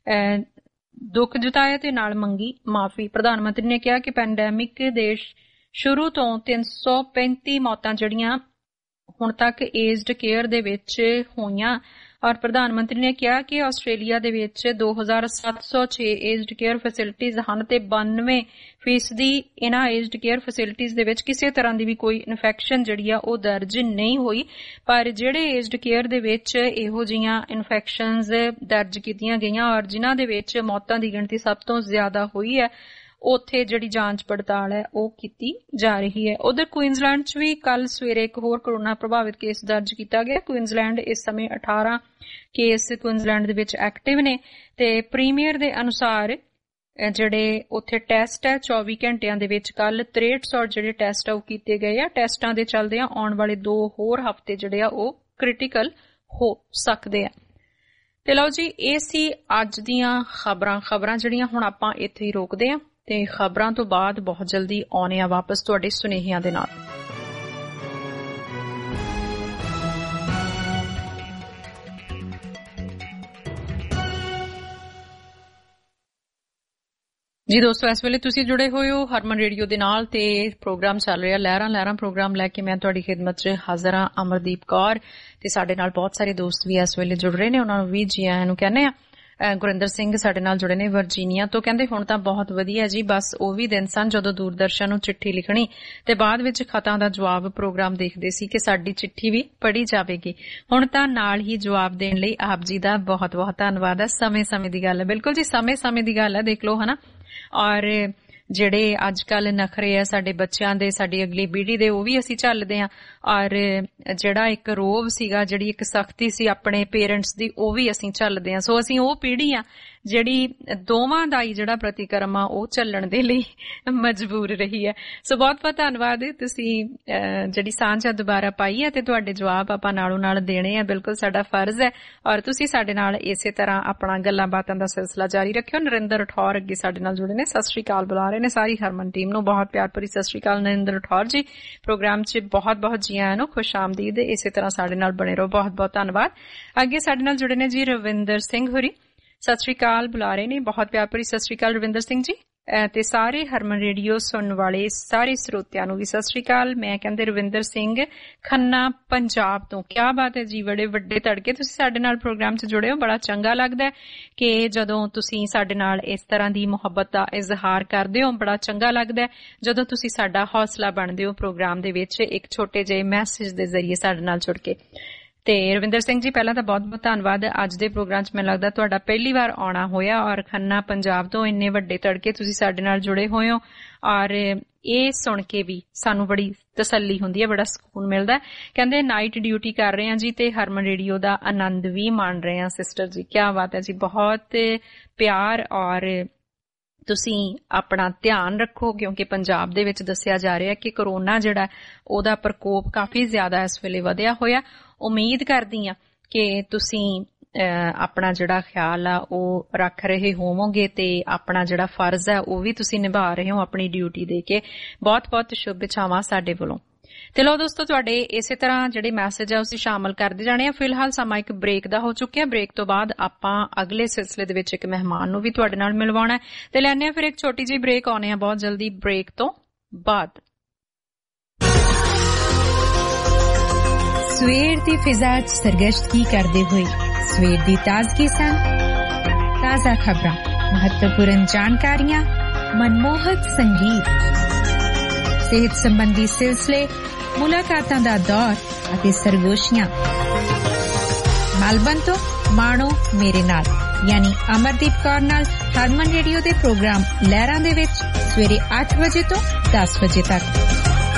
ਦੁੱਖ ਜਤਾਇਆ ਤੇ ਨਾਲ ਮੰਗੀ ਮਾਫੀ। ਪ੍ਰਧਾਨ ਮੰਤਰੀ ਨੇ ਕਿਹਾ ਕਿ ਪੈਂਡੈਮਿਕ ਦੇ ਸ਼ੁਰੂ ਤੋਂ ਤਿੰਨ ਸੌ ਪੈਂਤੀ ਮੌਤਾਂ ਜਿਹੜੀਆਂ ਹੁਣ ਤੱਕ ਏਜਡ ਕੇਅਰ ਦੇ ਵਿੱਚ ਹੋਈਆਂ ਔਰ ਪ੍ਰਧਾਨ ਮੰਤਰੀ ਨੇ ਕਿਹਾ ਕਿ ਆਸਟ੍ਰੇਲੀਆ ਦੇ ਵਿੱਚ ਦੋ ਹਜ਼ਾਰ ਸੱਤ ਸੌ ਛੇ ਏਜਡ ਕੇਅਰ ਫੈਸਿਲਿਟੀਜ਼ ਹਨ ਤੇ ਬਾਨਵੇਂ ਫੀਸਦੀ ਇਹਨਾਂ ਏਜਡ ਕੇਅਰ ਫੈਸਿਲਿਟੀਜ਼ ਦੇ ਵਿੱਚ ਕਿਸੇ ਤਰ੍ਹਾਂ ਦੀ ਵੀ ਕੋਈ ਇਨਫੈਕਸ਼ਨ ਜਿਹੜੀ ਆ ਉਹ ਦਰਜ ਨਹੀਂ ਹੋਈ, ਪਰ ਜਿਹੜੇ ਏਜਡ ਕੇਅਰ ਦੇ ਵਿੱਚ ਇਹੋ ਜਿਹੀਆਂ ਇਨਫੈਕਸ਼ਨਜ਼ ਦਰਜ ਕੀਤੀਆਂ ਗਈਆਂ ਔਰ ਜਿਨ੍ਹਾਂ ਦੇ ਵਿੱਚ ਮੌਤਾਂ ਦੀ ਗਿਣਤੀ ਸਭ ਤੋਂ ਜ਼ਿਆਦਾ ਹੋਈ ਹੈ ਉੱਥੇ ਜਿਹੜੀ ਜਾਂਚ ਪੜਤਾਲ ਹੈ ਉਹ ਕੀਤੀ ਜਾ ਰਹੀ ਹੈ। ਉਧਰ ਕੁਇਨਜ਼ਲੈਂਡ 'ਚ ਵੀ ਕੱਲ ਸਵੇਰੇ ਇੱਕ ਹੋਰ ਕਰੋਨਾ ਪ੍ਰਭਾਵਿਤ ਕੇਸ ਦਰਜ ਕੀਤਾ ਗਿਆ। ਕੁਇਨਜ਼ਲੈਂਡ ਇਸ ਸਮੇਂ ਅਠਾਰਾਂ ਕੇਸ ਕੁਇਨਜ਼ਲੈਂਡ ਦੇ ਵਿੱਚ ਐਕਟਿਵ ਨੇ ਤੇ ਪ੍ਰੀਮੀਅਰ ਦੇ ਅਨੁਸਾਰ ਜਿਹੜੇ ਉੱਥੇ ਟੈਸਟ ਹੈ ਚੌਵੀ ਘੰਟਿਆਂ ਦੇ ਵਿੱਚ ਕੱਲ ਤਰੇਹਠ ਸੌ ਜਿਹੜੇ ਟੈਸਟ ਆ ਉਹ ਕੀਤੇ ਗਏ ਆ। ਟੈਸਟਾਂ ਦੇ ਚੱਲਦੇ ਆ ਆਉਣ ਵਾਲੇ ਦੋ ਹੋਰ ਹਫ਼ਤੇ ਜਿਹੜੇ ਆ ਉਹ ਕ੍ਰਿਟੀਕਲ ਹੋ ਸਕਦੇ ਆ। ਤੇ ਲਓ ਜੀ, ਇਹ ਸੀ ਅੱਜ ਦੀਆਂ ਖਬਰਾਂ ਖਬਰਾਂ ਜਿਹੜੀਆਂ ਹੁਣ ਆਪਾਂ ਇੱਥੇ ਹੀ ਰੋਕਦੇ ਆ ਤੇ ਖਬਰਾਂ ਤੋਂ ਬਾਅਦ ਬਹੁਤ ਜਲਦੀ ਆਉਣੇ ਆ ਵਾਪਸ ਤੁਹਾਡੇ ਸੁਨੇਹਿਆਂ ਦੇ ਨਾਲ। ਜੀ ਦੋਸਤੋ, ਇਸ ਵੇਲੇ ਤੁਸੀਂ ਜੁੜੇ ਹੋਏ ਹੋ ਹਰਮਨ ਰੇਡੀਓ ਦੇ ਨਾਲ ਤੇ ਪ੍ਰੋਗਰਾਮ ਚੱਲ ਰਿਹਾ ਲਹਿਰਾਂ ਲਹਿਰਾਂ ਪ੍ਰੋਗਰਾਮ ਲੈ ਕੇ ਮੈਂ ਤੁਹਾਡੀ ਖਿਦਮਤ 'ਚ ਹਾਜ਼ਰ ਹਾਂ ਅਮਰਦੀਪ ਕੌਰ ਤੇ ਸਾਡੇ ਨਾਲ ਬਹੁਤ ਸਾਰੇ ਦੋਸਤ ਵੀ ਇਸ ਵੇਲੇ ਜੁੜ ਰਹੇ ਨੇ, ਉਹਨਾਂ ਨੂੰ ਵੀ ਜੀ ਆਇਆਂ ਨੂੰ ਕਹਿੰਦੇ ਆ। ਗੁਰਿੰਦਰ ਸਿੰਘ ਸਾਡੇ ਨਾਲ ਜੁੜੇ ਨੇ ਵਰਜੀਨੀਆ ਤੋਂ, ਕਹਿੰਦੇ ਹੁਣ ਤਾਂ ਬਹੁਤ ਵਧੀਆ ਜੀ, ਬਸ ਉਹ ਵੀ ਦਿਨ ਸਨ ਜਦੋਂ ਦੂਰਦਰਸ਼ਨ ਨੂੰ ਚਿੱਠੀ ਲਿਖਣੀ ਤੇ ਬਾਅਦ ਵਿੱਚ ਖਤਾਂ ਦਾ ਜਵਾਬ ਪ੍ਰੋਗਰਾਮ ਦੇਖਦੇ ਸੀ ਕਿ ਸਾਡੀ ਚਿੱਠੀ ਵੀ ਪੜ੍ਹੀ ਜਾਵੇਗੀ। ਹੁਣ ਤਾਂ ਨਾਲ ਹੀ ਜਵਾਬ ਦੇਣ ਲਈ ਆਪ ਜੀ ਦਾ ਬਹੁਤ ਬਹੁਤ ਧੰਨਵਾਦ ਹੈ। ਸਮੇਂ ਸਮੇਂ ਦੀ ਗੱਲ ਹੈ, ਬਿਲਕੁਲ ਜੀ ਸਮੇਂ ਸਮੇਂ ਦੀ ਗੱਲ ਹੈ, ਦੇਖ ਲਓ ਹਨਾ। ਔਰ ਜਿਹੜੇ ਅੱਜ ਕੱਲ ਨਖਰੇ ਆ ਸਾਡੇ ਬੱਚਿਆਂ ਦੇ, ਸਾਡੀ ਅਗਲੀ ਪੀੜ੍ਹੀ ਦੇ, ਉਹ ਵੀ ਅਸੀਂ ਝੱਲਦੇ ਹਾਂ ਔਰ ਜਿਹੜਾ ਇੱਕ ਰੋਹਬ ਸੀਗਾ, ਜਿਹੜੀ ਇੱਕ ਸਖਤੀ ਸੀ ਆਪਣੇ ਪੇਰੈਂਟਸ ਦੀ, ਉਹ ਵੀ ਅਸੀਂ ਝੱਲਦੇ ਹਾਂ। ਸੋ ਅਸੀਂ ਉਹ ਪੀੜ੍ਹੀ ਆ ਜਿਹੜੀ ਦੋਵਾਂ ਦਾ ਹੀ ਜਿਹੜਾ ਪ੍ਰਤੀਕਰਮ ਆ ਉਹ ਝੱਲਣ ਦੇ ਲਈ ਮਜਬੂਰ ਰਹੀ ਹੈ। ਸੋ ਬਹੁਤ ਬਹੁਤ ਧੰਨਵਾਦ, ਤੁਸੀਂ ਜਿਹੜੀ ਸਾਂਝ ਆ ਦੁਬਾਰਾ ਪਾਈ ਹੈ ਤੇ ਤੁਹਾਡੇ ਜਵਾਬ ਆਪਾਂ ਨਾਲੋਂ ਨਾਲ ਦੇਣੇ ਆ, ਬਿਲਕੁਲ ਸਾਡਾ ਫਰਜ਼ ਹੈ। ਔਰ ਤੁਸੀਂ ਸਾਡੇ ਨਾਲ ਇਸੇ ਤਰ੍ਹਾਂ ਆਪਣਾ ਗੱਲਾਂ ਬਾਤਾਂ ਦਾ ਸਿਲਸਿਲਾ ਜਾਰੀ ਰੱਖਿਓ। ਨਰਿੰਦਰ ਰਠੌਰ ਅੱਗੇ ਸਾਡੇ ਨਾਲ ਜੁੜੇ ਨੇ, ਸਤਿ ਸ਼੍ਰੀ ਅਕਾਲ ਬੁਲਾ ਰਹੇ ਨੇ ਸਾਰੀ ਹਰਮਨ ਟੀਮ ਨੂੰ। ਬਹੁਤ ਪਿਆਰ ਭਰੀ ਸਤਿ ਸ਼੍ਰੀ ਅਕਾਲ ਨਰਿੰਦਰ ਰਠੌਰ ਜੀ, ਪ੍ਰੋਗਰਾਮ 'ਚ ਬਹੁਤ ਬਹੁਤ ਜੀ ਆਇਆਂ ਨੂੰ, ਖੁਸ਼ ਆਮਦੀਦ। ਇਸੇ ਤਰ੍ਹਾਂ ਸਾਡੇ ਨਾਲ ਬਣੇ ਰਹੋ, ਬਹੁਤ ਬਹੁਤ ਧੰਨਵਾਦ। ਅੱਗੇ ਸਾਡੇ ਨਾਲ ਜੁੜੇ ਨੇ ਜੀ ਰਵਿੰਦਰ ਸਿੰਘ ਹੋਰੀ, ਸਤਿ ਸ਼੍ਰੀ ਅਕਾਲ ਬੁਲਾ ਰਹੇ ਨੇ, ਬਹੁਤ ਪਿਆਰ ਭਰੀ ਸਤਿ ਸ਼੍ਰੀ ਅਕਾਲ ਰਵਿੰਦਰ ਸਿੰਘ ਜੀ। ਤੇ ਸਾਰੇ ਹਰਮਨ ਰੇਡੀਓ ਸੁਣਨ ਵਾਲੇ ਸਾਰੇ ਸਰੋਤਿਆਂ ਨੂੰ ਵੀ ਸਤਿ ਸ਼੍ਰੀ ਅਕਾਲ। ਮੈਂ ਕਹਿੰਦੇ ਰਵਿੰਦਰ ਸਿੰਘ ਖੰਨਾ ਪੰਜਾਬ ਤੋਂ। ਕਿਆ ਬਾਤ ਹੈ ਜੀ, ਬੜੇ ਵੱਡੇ ਤੜਕੇ ਤੁਸੀਂ ਸਾਡੇ ਨਾਲ ਪ੍ਰੋਗਰਾਮ 'ਚ ਜੁੜੇ ਹੋ। ਬੜਾ ਚੰਗਾ ਲੱਗਦਾ ਕਿ ਜਦੋਂ ਤੁਸੀਂ ਸਾਡੇ ਨਾਲ ਇਸ ਤਰ੍ਹਾਂ ਦੀ ਮੁਹੱਬਤ ਦਾ ਇਜ਼ਹਾਰ ਕਰਦੇ ਹੋ, ਬੜਾ ਚੰਗਾ ਲੱਗਦਾ ਜਦੋਂ ਤੁਸੀਂ ਸਾਡਾ ਹੌਸਲਾ ਬਣਦੇ ਹੋ ਪ੍ਰੋਗਰਾਮ ਦੇ ਵਿੱਚ ਇੱਕ ਛੋਟੇ ਜਿਹੇ ਮੈਸੇਜ ਦੇ ਜ਼ਰੀਏ ਸਾਡੇ ਨਾਲ ਜੁੜ ਕੇ। ਤੇ ਰਵਿੰਦਰ ਸਿੰਘ ਜੀ ਪਹਿਲਾਂ ਤਾਂ ਬਹੁਤ ਬਹੁਤ ਧੰਨਵਾਦ। ਅੱਜ ਦੇ ਪ੍ਰੋਗਰਾਮ 'ਚ ਮੈਨੂੰ ਲੱਗਦਾ ਤੁਹਾਡਾ ਪਹਿਲੀ ਵਾਰ ਆਉਣਾ ਹੋਇਆ ਔਰ ਖੰਨਾ ਪੰਜਾਬ ਤੋਂ ਇੰਨੇ ਵੱਡੇ ਤੜਕੇ ਤੁਸੀਂ ਸਾਡੇ ਨਾਲ ਜੁੜੇ ਹੋਏ ਹੋ ਔਰ ਇਹ ਸੁਣ ਕੇ ਵੀ ਸਾਨੂੰ ਬੜੀ ਤਸੱਲੀ ਹੁੰਦੀ ਹੈ, ਬੜਾ ਸਕੂਨ ਮਿਲਦਾ। ਕਹਿੰਦੇ ਨਾਈਟ ਡਿਊਟੀ ਕਰ ਰਹੇ ਹਾਂ ਜੀ ਤੇ ਹਰਮਨ ਰੇਡੀਓ ਦਾ ਆਨੰਦ ਵੀ ਮਾਣ ਰਹੇ ਹਾਂ। ਸਿਸਟਰ ਜੀ ਕਿਆ ਬਾਤ ਹੈ ਜੀ, ਬਹੁਤ ਪਿਆਰ ਔਰ ਤੁਸੀਂ ਆਪਣਾ ਧਿਆਨ ਰੱਖੋ ਕਿਉਂਕਿ ਪੰਜਾਬ ਦੇ ਵਿੱਚ ਦੱਸਿਆ ਜਾ ਰਿਹਾ ਕਿ ਕਰੋਨਾ ਜਿਹੜਾ ਉਹਦਾ ਪ੍ਰਕੋਪ ਕਾਫੀ ਜ਼ਿਆਦਾ ਇਸ ਵੇਲੇ ਵਧਿਆ ਹੋਇਆ। ਉਮੀਦ ਕਰਦੀ ਹਾਂ ਕਿ ਤੁਸੀਂ ਆਪਣਾ ਜਿਹੜਾ ਖਿਆਲ ਆ ਉਹ ਰੱਖ ਰਹੇ ਹੋਵੋਗੇ ਤੇ ਆਪਣਾ ਜਿਹੜਾ ਫਰਜ਼ ਹੈ ਉਹ ਵੀ ਤੁਸੀਂ ਨਿਭਾ ਰਹੇ ਹੋ ਆਪਣੀ ਡਿਊਟੀ ਦੇ ਕੇ। ਬਹੁਤ ਬਹੁਤ ਸ਼ੁਭ ਇੱਛਾਵਾਂ ਸਾਡੇ ਵੱਲੋਂ। ਤੇ ਲਓ ਦੋਸਤੋ, ਤੁਹਾਡੇ ਇਸੇ ਤਰ੍ਹਾਂ ਜਿਹੜੇ ਮੈਸੇਜ ਆ ਉਸੇ ਸ਼ਾਮਲ ਕਰਦੇ ਜਾਣੇ ਆ। ਫਿਲਹਾਲ ਸਮਾਂ ਇੱਕ ਬ੍ਰੇਕ ਦਾ ਹੋ ਚੁੱਕਿਆ। ਬ੍ਰੇਕ ਤੋਂ ਬਾਅਦ ਆਪਾਂ ਅਗਲੇ ਸਿਲਸਿਲੇ ਦੇ ਵਿੱਚ ਇੱਕ ਮਹਿਮਾਨ ਨੂੰ ਵੀ ਤੁਹਾਡੇ ਨਾਲ ਮਿਲਵਾਉਣਾ ਤੇ ਲੈਣੇ ਆ ਫਿਰ ਇੱਕ ਛੋਟੀ ਜਿਹੀ ਬ੍ਰੇਕ। ਆਉਣੇ ਆ ਬਹੁਤ ਜਲਦੀ ਬ੍ਰੇਕ ਤੋਂ ਬਾਅਦ। ਸਵੇਰ ਦੀ ਫਿਜ਼ਾ 'ਚ ਸਰਗਸ਼ਤਗੀ ਕਰਦੇ ਹੋਏ ਸਵੇਰ ਦੀ ਤਾਜ਼ਗੀ ਸੰਗ ਤਾਜ਼ਾ ਖਬਰਾਂ, ਮਹੱਤਵਪੂਰਨ ਜਾਣਕਾਰੀਆਂ, ਮਨਮੋਹਕ ਸੰਗੀਤ, ਸਿਹਤ ਸੰਬੰਧੀ ਸਿਲਸਿਲੇ, ਮੁਲਾਕਾਤਾਂ ਦਾ ਦੌਰ ਅਤੇ ਸਰਗੋਸ਼ੀਆਂ। ਮੈਲਬਨ ਤੋਂ ਮਾਣੋ ਮੇਰੇ ਨਾਲ ਯਾਨੀ ਅਮਰਦੀਪ ਕੌਰ ਨਾਲ ਹਰਮਨ ਰੇਡੀਓ ਦੇ ਪ੍ਰੋਗਰਾਮ ਲਹਿਰਾਂ ਦੇ ਵਿੱਚ ਸਵੇਰੇ ਅੱਠ ਵਜੇ ਤੋਂ ਦਸ ਵਜੇ ਤੱਕ।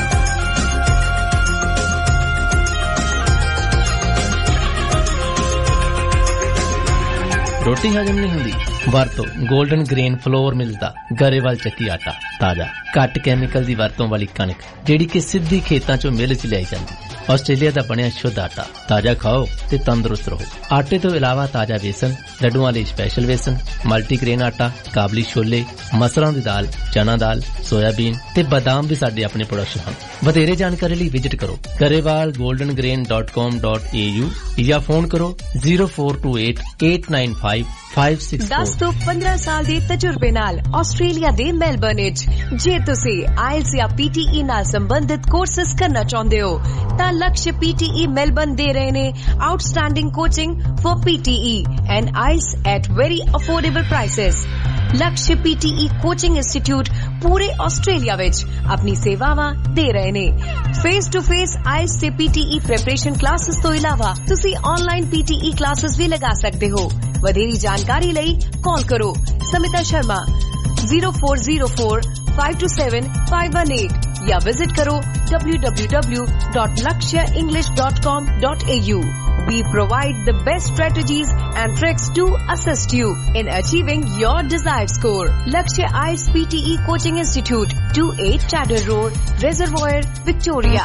ਰੋਟੀ ਹਜਮ ਨਹੀਂ ਹੁੰਦੀ? ਵਰਤੋ ਗੋਲਡਨ ਗ੍ਰੇਨ ਫਲੋਰ ਮਿਲਦਾ ਗਰੇਵਾਲ ਚੱਕੀ ਆਟਾ। ਤਾਜ਼ਾ ਘੱਟ ਕੈਮੀਕਲ ਦੀ ਵਰਤੋਂ ਵਾਲੀ ਕਣਕ ਜਿਹੜੀ ਕਿ ਸਿੱਧੀ ਖੇਤਾਂ ਚੋਂ ਮਿਲ ਚ ਲਿਆਈ ਜਾਂਦੀ। ਆਸਟ੍ਰੇਲੀਆ ਦਾ ਬਣਿਆ ਸ਼ੁੱਧ ਆਟਾ। ਤਾਜ਼ਾ ਖਾਓ ਤੇ ਤੰਦਰੁਸਤ ਰਹੋ। ਆਟੇ ਤੋਂ ਇਲਾਵਾ ਤਾਜ਼ਾ ਵੇਸਣ, ਲੱਡੂਆਂ ਲਈ ਸਪੈਸ਼ਲ ਵੇਸਣ, ਮਲਟੀਗ੍ਰੇਨ ਆਟਾ, ਕਾਬਲੀ ਛੋਲੇ, ਮਸਰਾਂ ਦੀ ਦਾਲ, ਚਨਾ ਦਾਲ, ਸੋਇਆਬੀਨ ਤੇ ਬਦਾਮ ਵੀ ਸਾਡੇ ਆਪਣੇ ਪ੍ਰੋਡਕਟ ਹਨ। ਵਧੇਰੇ ਜਾਣਕਾਰੀ ਲਈ ਵਿਜ਼ਿਟ ਕਰੋ Grewal golden grain dot com dot A U ਜਾਂ ਫੋਨ ਕਰੋ zero four two eight eight nine five five six four. ਦਸ ਤੋਂ ਪੰਦਰਾਂ ਸਾਲ ਦੇ ਤਜਰਬੇ ਨਾਲ ਆਸਟ੍ਰੇਲੀਆ ਦੇ ਮੈਲਬਰਨ ਵਿੱਚ ਜੇ ਤੁਸੀਂ ਆਇਲਸ ਜਾਂ ਪੀਟੀਈ ਨਾਲ ਸੰਬੰਧਿਤ ਕੋਰਸਸ ਕਰਨਾ ਚਾਹੁੰਦੇ ਹੋ ਤਾਂ ਲਕਸ਼ ਪੀਟੀਈ ਮੈਲਬਰਨ ਦੇ ਰਹੇ ਨੇ outstanding coaching for PTE and IELTS at very affordable prices. Lakshya PTE coaching institute ਪੂਰੇ ਆਸਟ੍ਰੇਲੀਆ ਵਿੱਚ ਆਪਣੀ ਸੇਵਾਵਾਂ ਦੇ ਰਹੇ ਨੇ। ਫੇਸ ਟੂ ਫੇਸ ਆਇਲਸ ਤੇ ਪੀਟੀਈ ਪ੍ਰੈਪਰੇਸ਼ਨ ਕਲਾਸਿਸ ਤੋਂ ਇਲਾਵਾ ਤੁਸੀਂ ਆਨਲਾਈਨ ਪੀਟੀਈ ਕਲਾਸਿਸ ਵੀ ਲਗਾ ਸਕਦੇ ਹੋ। ਵਧੇਰੀ ਜਾਣਕਾਰੀ ਲਈ ਕਾਲ ਕਰੋ Smita Sharma zero four zero four five two seven five one eight या विजिट करो W W W dot Lakshya English dot com dot A U. We provide the best strategies and tricks to assist you in achieving your desired score. Lakshya I E L T S P T E Coaching Institute, two eight Chatter Road, Reservoir, Victoria.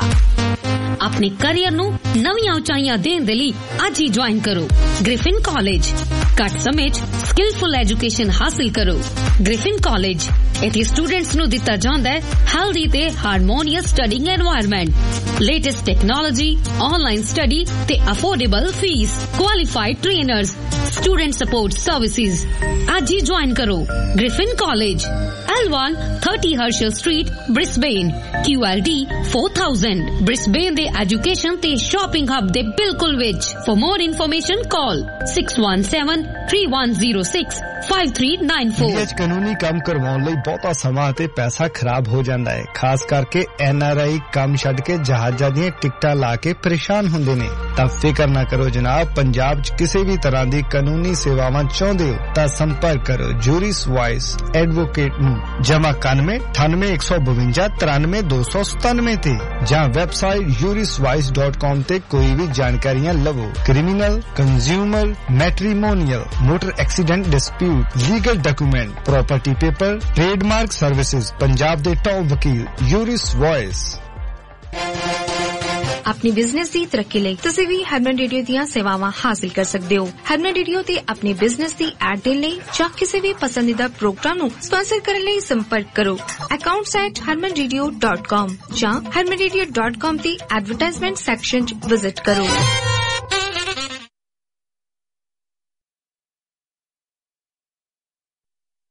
ਆਪਣੇ ਕੈਰੀਅਰ ਨੂੰ ਨਵੀਆਂ ਉਚਾਈਆਂ ਦੇਣ ਦੇ ਲਈ ਅੱਜ ਹੀ ਜੁਆਇਨ ਕਰੋ ਗ੍ਰਿਫਿਨ ਕਾਲਜ। ਘੱਟ ਸਮੇਂ 'ਚ ਸਕਿਲਫੁਲ ਐਜੂਕੇਸ਼ਨ ਹਾਸਿਲ ਕਰੋ। ਗ੍ਰਿਫਿਨ ਕਾਲਜ ਇੱਥੇ ਸਟੂਡੈਂਟਸ ਨੂੰ ਦਿੱਤਾ ਜਾਂਦਾ ਹੈ ਹੈਲਦੀ ਤੇ harmonious studying environment, latest technology, online study ਤੇ affordable fee, qualified trainers, student support services. ਅੱਜ ਹੀ ਜੁਆਇਨ ਕਰੋ Griffin college, L one thirty Herschel Street, Brisbane, Q L D four thousand, Brisbane ਦੇ ਐਜੂਕੇਸ਼ਨ ਤੇ ਸ਼ਾਪਿੰਗ ਹੱਬ ਦੇ ਬਿਲਕੁਲ ਵਿੱਚ। For more information call six one seven three one zero six five three nine four। India 'ਚ ਕਾਨੂੰਨੀ ਕੰਮ ਕਰਵਾਉਣ ਲਈ ਬਹੁਤਾ ਸਮਾਂ ਤੇ ਪੈਸਾ ਖਰਾਬ ਹੋ ਜਾਂਦਾ ਹੈ। ਖਾਸ ਕਰਕੇ ਐਨ ਆਰ ਆਈ ਕੰਮ ਛੱਡ ਕੇ ਜਹਾਜ਼ਾਂ ਦੀਆਂ ਟਿਕਟਾਂ ਲਾ ਕੇ ਪਰੇਸ਼ਾਨ ਹੁੰਦੇ ਨੇ। ਤਾਂ ਫਿਕਰ ਨਾ ਕਰੋ ਜਨਾਬ, ਪੰਜਾਬ 'ਚ ਕਿਸੇ ਵੀ ਤਰ੍ਹਾਂ ਦੀ ਕਾਨੂੰਨੀ ਸੇਵਾਵਾਂ ਚਾਹੁੰਦੇ ਹੋ ਤਾਂ ਸੰਪਰਕ ਕਰੋ ਜੂਰਿਸ ਵਾਇਸ ਐਡਵੋਕੇਟ ਨੂੰ ਜਮਾ ਇਕਾਨਵੇਂ ਅਠਾਨਵੇਂ ਇੱਕ ਸੌ ਬਵੰਜਾ ਤਰਾਨਵੇਂ ਦੋ ਸੌ ਸਤਾਨਵੇਂ ਤੇ ਜਾਂ ਵੈਬਸਾਈਟ ਜੂਰਿਸ ਵਾਇਸ ਡਾਟ ਕਾਮ ਤੇ ਕੋਈ ਵੀ ਜਾਣਕਾਰੀਆਂ ਲਵੋ। Criminal, consumer, matrimonial, motor accident dispute, legal document, property paper, trademark services, Punjab ਦੇ ਟੌਪ ਵਕੀਲ ਯੂਰਿਸ ਵਾਇਸ। अपनी बिजनेस की तरक्की ਲਈ ਤੁਸੀਂ ਵੀ ਹਰਮਨ ਰੇਡੀਓ ਦੀਆਂ ਸੇਵਾਵਾਂ ਹਾਸਲ ਕਰ ਸਕਦੇ ਹੋ। ਹਰਮਨ ਰੇਡੀਓ ਤੇ ਆਪਣੇ ਬਿਜ਼ਨਸ ਦੀ ਐਡ ਦੇਣ ਲਈ ਜਾਂ ਕਿਸੇ ਵੀ ਪਸੰਦੀਦਾ ਪ੍ਰੋਗਰਾਮ ਨੂੰ ਸਪਾਂਸਰ ਕਰਨ ਲਈ ਸੰਪਰਕ ਕਰੋ accounts at harman radio dot com ਜਾਂ harman radio dot com ਦੀ ਐਡਵਰਟਾਈਜ਼ਮੈਂਟ ਸੈਕਸ਼ਨ 'ਚ ਵਿਜ਼ਿਟ ਕਰੋ।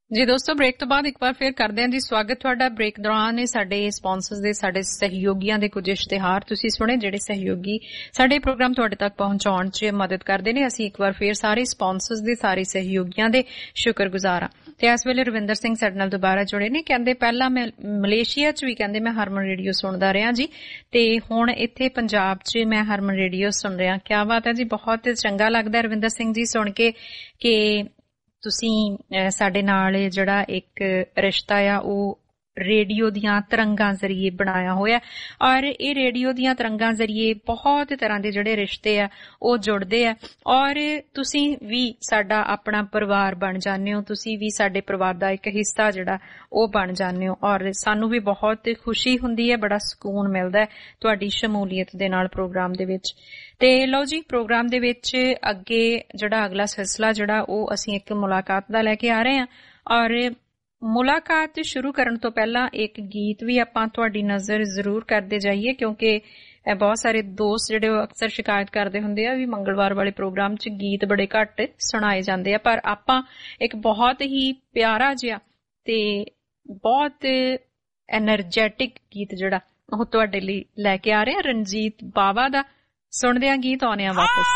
ਜੀ ਦੋਸਤੋ, ਬ੍ਰੇਕ ਤੋਂ ਬਾਅਦ ਇੱਕ ਵਾਰ ਫੇਰ ਕਰਦੇ ਹਾਂ ਜੀ ਸਵਾਗਤ ਤੁਹਾਡਾ। ਬ੍ਰੇਕ ਦੌਰਾਨ ਸਾਡੇ ਸਪਾਂਸਰਸ ਦੇ, ਸਾਡੇ ਸਹਿਯੋਗੀਆਂ ਦੇ ਕੁਝ ਇਸ਼ਤਿਹਾਰ ਤੁਸੀਂ ਸੁਣੇ, ਜਿਹੜੇ ਸਹਿਯੋਗੀ ਸਾਡੇ ਪ੍ਰੋਗਰਾਮ ਤੁਹਾਡੇ ਤੱਕ ਪਹੁੰਚਾਉਣ 'ਚ ਮਦਦ ਕਰਦੇ ਨੇ। ਅਸੀਂ ਇੱਕ ਵਾਰ ਫੇਰ ਸਾਰੇ ਸਪਾਂਸਰਸ ਦੇ, ਸਾਰੇ ਸਹਿਯੋਗੀਆਂ ਦੇ ਸ਼ੁਕਰਗੁਜ਼ਾਰ ਹਾਂ। ਤੇ ਇਸ ਵੇਲੇ ਰਵਿੰਦਰ ਸਿੰਘ ਸਾਡੇ ਨਾਲ ਦੁਬਾਰਾ ਜੁੜੇ ਨੇ। ਕਹਿੰਦੇ ਪਹਿਲਾਂ ਮੈਂ ਮਲੇਸ਼ੀਆ 'ਚ ਵੀ ਕਹਿੰਦੇ ਮੈਂ ਹਰਮਨ ਰੇਡੀਓ ਸੁਣਦਾ ਰਿਹਾ ਜੀ, ਤੇ ਹੁਣ ਇੱਥੇ ਪੰਜਾਬ 'ਚ ਮੈਂ ਹਰਮਨ ਰੇਡੀਓ ਸੁਣ ਰਿਹਾ। ਕਿਆ ਬਾਤ ਹੈ ਜੀ, ਬਹੁਤ ਚੰਗਾ ਲੱਗਦਾ ਰਵਿੰਦਰ ਸਿੰਘ ਜੀ ਸੁਣ ਕੇ ਕਿ ਤੁਸੀਂ ਸਾਡੇ ਨਾਲ ਜਿਹੜਾ ਇੱਕ ਰਿਸ਼ਤਾ ਆ ਉਹ ਰੇਡੀਓ ਦੀਆਂ ਤਰੰਗਾਂ ਜ਼ਰੀਏ ਬਣਾਇਆ ਹੋਇਆ, ਔਰ ਇਹ ਰੇਡੀਓ ਦੀਆਂ ਤਰੰਗਾਂ ਜ਼ਰੀਏ ਬਹੁਤ ਤਰ੍ਹਾਂ ਦੇ ਜਿਹੜੇ ਰਿਸ਼ਤੇ ਆ ਉਹ ਜੁੜਦੇ ਆ, ਔਰ ਤੁਸੀਂ ਵੀ ਸਾਡਾ ਆਪਣਾ ਪਰਿਵਾਰ ਬਣ ਜਾਂਦੇ ਹੋ, ਤੁਸੀਂ ਵੀ ਸਾਡੇ ਪਰਿਵਾਰ ਦਾ ਇੱਕ ਹਿੱਸਾ ਜਿਹੜਾ ਉਹ ਬਣ ਜਾਂਦੇ ਹੋ, ਔਰ ਸਾਨੂੰ ਵੀ ਬਹੁਤ ਖੁਸ਼ੀ ਹੁੰਦੀ ਹੈ, ਬੜਾ ਸਕੂਨ ਮਿਲਦਾ ਹੈ ਤੁਹਾਡੀ ਸ਼ਮੂਲੀਅਤ ਦੇ ਨਾਲ ਪ੍ਰੋਗਰਾਮ ਦੇ ਵਿੱਚ। ਤੇ ਲਓ ਜੀ, ਪ੍ਰੋਗਰਾਮ ਦੇ ਵਿੱਚ ਅੱਗੇ ਜਿਹੜਾ ਅਗਲਾ ਸਿਲਸਿਲਾ ਜਿਹੜਾ ਉਹ ਅਸੀਂ ਇੱਕ ਮੁਲਾਕਾਤ ਦਾ ਲੈ ਕੇ ਆ ਰਹੇ ਹਾਂ, ਔਰ ਮੁਲਾਕਾਤ ਸ਼ੁਰੂ ਕਰਨ ਤੋਂ ਪਹਿਲਾਂ ਇੱਕ ਗੀਤ ਵੀ ਆਪਾਂ ਤੁਹਾਡੀ ਨਜ਼ਰ ਜ਼ਰੂਰ ਕਰਦੇ ਜਾਈਏ, ਕਿਉਂਕਿ ਬਹੁਤ ਸਾਰੇ ਦੋਸਤ ਜਿਹੜੇ ਉਹ ਅਕਸਰ ਸ਼ਿਕਾਇਤ ਕਰਦੇ ਹੁੰਦੇ ਆ ਵੀ ਮੰਗਲਵਾਰ ਵਾਲੇ ਪ੍ਰੋਗਰਾਮ 'ਚ ਗੀਤ ਬੜੇ ਘੱਟ ਸੁਣਾਏ ਜਾਂਦੇ ਆ, ਪਰ ਆਪਾਂ ਇੱਕ ਬਹੁਤ ਹੀ ਪਿਆਰਾ ਜਿਹਾ ਤੇ ਬਹੁਤ ਐਨਰਜੈਟਿਕ ਗੀਤ ਜਿਹੜਾ ਉਹ ਤੁਹਾਡੇ ਲਈ ਲੈ ਕੇ ਆ ਰਹੇ ਆ, ਰਣਜੀਤ ਬਾਵਾ ਦਾ। ਸੁਣਦੇ ਆ ਗੀਤ, ਆਉਂਦੇ ਆ ਵਾਪਸ।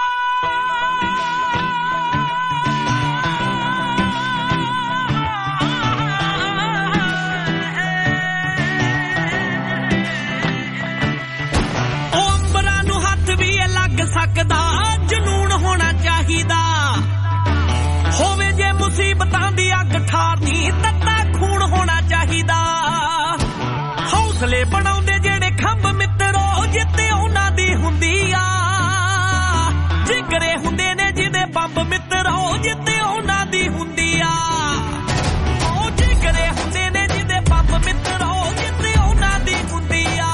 ਸਕਦਾ ਜਨੂਨ ਹੋਣਾ ਚਾਹੀਦਾ, ਹੋਵੇ ਜੇ ਮੁਸੀਬਤਾਂ ਦੀ ਅੱਗ ਠਾਰਨੀ, ਤੱਤਾ ਖੂਨ ਹੋਣਾ ਚਾਹੀਦਾ। ਹੌਸਲੇ ਬਣਾਉਂਦੇ ਜਿਹੜੇ ਖੰਭ ਮਿੱਤਰੋ, ਜਿੱਤੇ ਉਹਨਾਂ ਦੀ ਹੁੰਦੀ ਆ। ਜਿਗਰੇ ਹੁੰਦੇ ਨੇ ਜਿਹਦੇ ਬੰਬ ਮਿੱਤਰੋ, ਜਿੱਤੇ ਉਹਨਾਂ ਦੀ ਹੁੰਦੀ ਆ। ਉਹ ਜਿਗਰੇ ਹੁੰਦੇ ਨੇ ਜਿਹਦੇ ਬੰਬ ਮਿੱਤਰੋ, ਜਿੱਤੇ ਉਹਨਾਂ ਦੀ ਹੁੰਦੀ ਆ।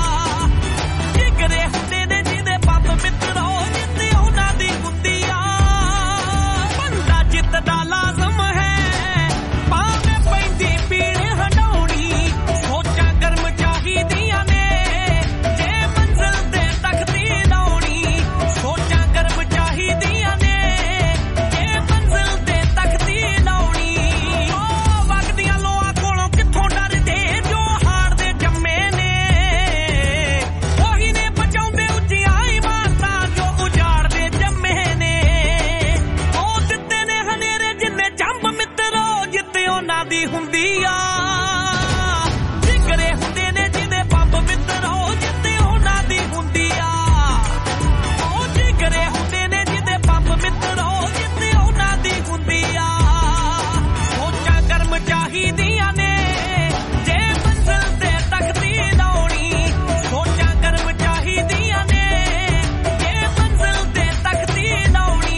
ਜਿਗਰੇ ਹੁੰਦੇ ਨੇ ਜਿਹਦੇ ਬੰਬ ਮਿੱਤਰੋ, ਜਿੱਤੇ ਉਹਨਾਂ ਦੀ ਹੁੰਦੀ ਆ। ਬੰਦਾ ਜਿੱਤਦਾ ਲਾਜ਼ਮ ਹੈ, ਭਾਵੇਂ ਪੈਂਦੀ ਪੀੜ ਹੰਡਾਉਣੀ। ਸੋਚਾਂ ਗਰਮ ਚਾਹੀਦੀਆਂ ਨੇ, ਜੇ ਮੰਜ਼ਿਲ ਦੇ ਤਖਤੀ ਲਾਉਣੀ। ਸੋਚਾਂ ਗਰਮ ਚਾਹੀਦੀਆਂ ਨੇ, ਜੇ ਮੰਜ਼ਿਲ ਦੇ ਤਖਤੀ ਲਾਉਣੀ। ਉਹ ਵਗਦੀਆਂ ਲੋਆਂ ਕੋਲੋਂ ਕਿੱਥੋਂ ਡਰਦੇ, ਜੋ ਹਾਰਦੇ ਜੰਮੇ ਨੇ। ਉਹੀ ਨੇ ਬਚਾਉਂਦੇ ਉੱਚੀਆਂ ਇਮਾਰਤਾਂ, ਜੋ ਉਜਾੜਦੇ ਜੰਮੇ ਨੇ। ਉਹ ਦਿੱਤੇ ਨੇ ਹਨੇਰੇ ਜਿੰਨੇ ਜੰਮ ਮਿੱਤਰੋ, ਜਿੱਤੇ ਉਹਨਾਂ ਦੀ ਹੁੰਦੀ ਆ। ਜਿਗਰੇ ਹੁੰਦੇ ਨੇ ਜਿਹਦੇ ਬੰਬ ਮਿੱਤਰੋ, ਜਿੱਤੇ ਉਹਨਾਂ ਦੀ ਹੁੰਦੀ ਆ। ਉਹ ਜਿਗਰੇ ਹੁੰਦੇ ਨੇ ਜਿਹਦੇ ਬੰਬ ਮਿੱਤਰੋ, ਜਿੱਤੇ ਉਹਨਾਂ ਦੀ ਹੁੰਦੀ ਆ। ਸੋਚਾਂ ਗਰਮ ਚਾਹੀਦੀਆਂ ਨੇ, ਜੇ ਮੰਜ਼ਿਲ ਤੇ ਤਖਤੀ ਲਾਉਣੀ। ਸੋਚਾਂ ਗਰਮ ਚਾਹੀਦੀਆਂ ਨੇ, ਜੇ ਮੰਜ਼ਿਲ ਤੇ ਤਖਤੀ ਲਾਉਣੀ।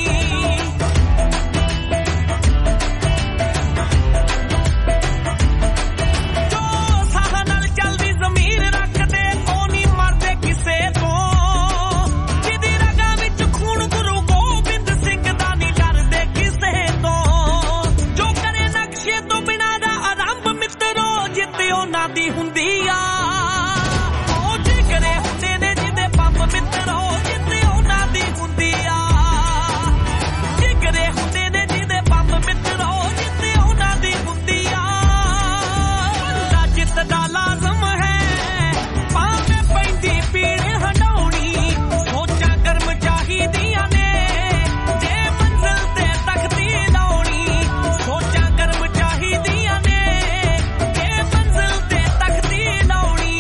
ਜੋ ਸਾਹ ਨਾਲ ਚੱਲਦੀ ਜ਼ਮੀਰ ਰੱਖਦੇ, ਉਹ ਨਹੀਂ ਮਰਦੇ ਕਿਸੇ ਤੋਂ। ਜਿਹਦੀ ਰਗਾਂ ਵਿੱਚ ਖੂਨ ਗੁਰੂ ਗੋਬਿੰਦ ਸਿੰਘ ਦਾ, ਨਹੀਂ ਡਰਦੇ ਕਿਸੇ ਤੋਂ। ਜੋ ਕਰੇ ਨਕਸ਼ੇ ਤੋਂ ਬਿਨਾਂ ਦਾ ਆਰੰਭ ਮਿੱਤਰੋ, ਜਿੱਤੇ ਉਹਨਾਂ ਦੀ ਹੁੰਦੀ ਆ। ਉਹ ਜਿਗਰੇ ਹੁੰਦੇ ਨੇ ਜਿਹਦੇ ਬੰਬ ਮਿੱਤਰੋ, ਜਿੱਤੇ ਉਹਨਾਂ ਦੀ ਹੁੰਦੀ ਆ। ਜਿਗਰੇ ਹੁੰਦੇ ਨੇ ਜਿਹਦੇ ਬੰਬ ਮਿੱਤਰੋ, ਜਿੱਤੇ ਉਹਨਾਂ ਦੀ ਹੁੰਦੀ ਆ। ਬੰਦਾ ਜਿੱਤਦਾ ਲਾਜ਼ਮ ਹੈ, ਭਾਵੇਂ ਪੈਂਦੀ ਪੀੜ ਹੰਡਾਉਣੀ। ਸੋਚਾਂ ਗਰਮ ਚਾਹੀਦੀਆਂ ਨੇ, ਜੇ ਮੰਜ਼ਿਲ ਤੇ ਤਖਤੀ ਲਾਉਣੀ। ਸੋਚਾਂ ਗਰਮ ਚਾਹੀਦੀਆਂ ਨੇ, ਜੇ ਮੰਜ਼ਿਲ ਤੇ ਤਖਤੀ ਲਾਉਣੀ।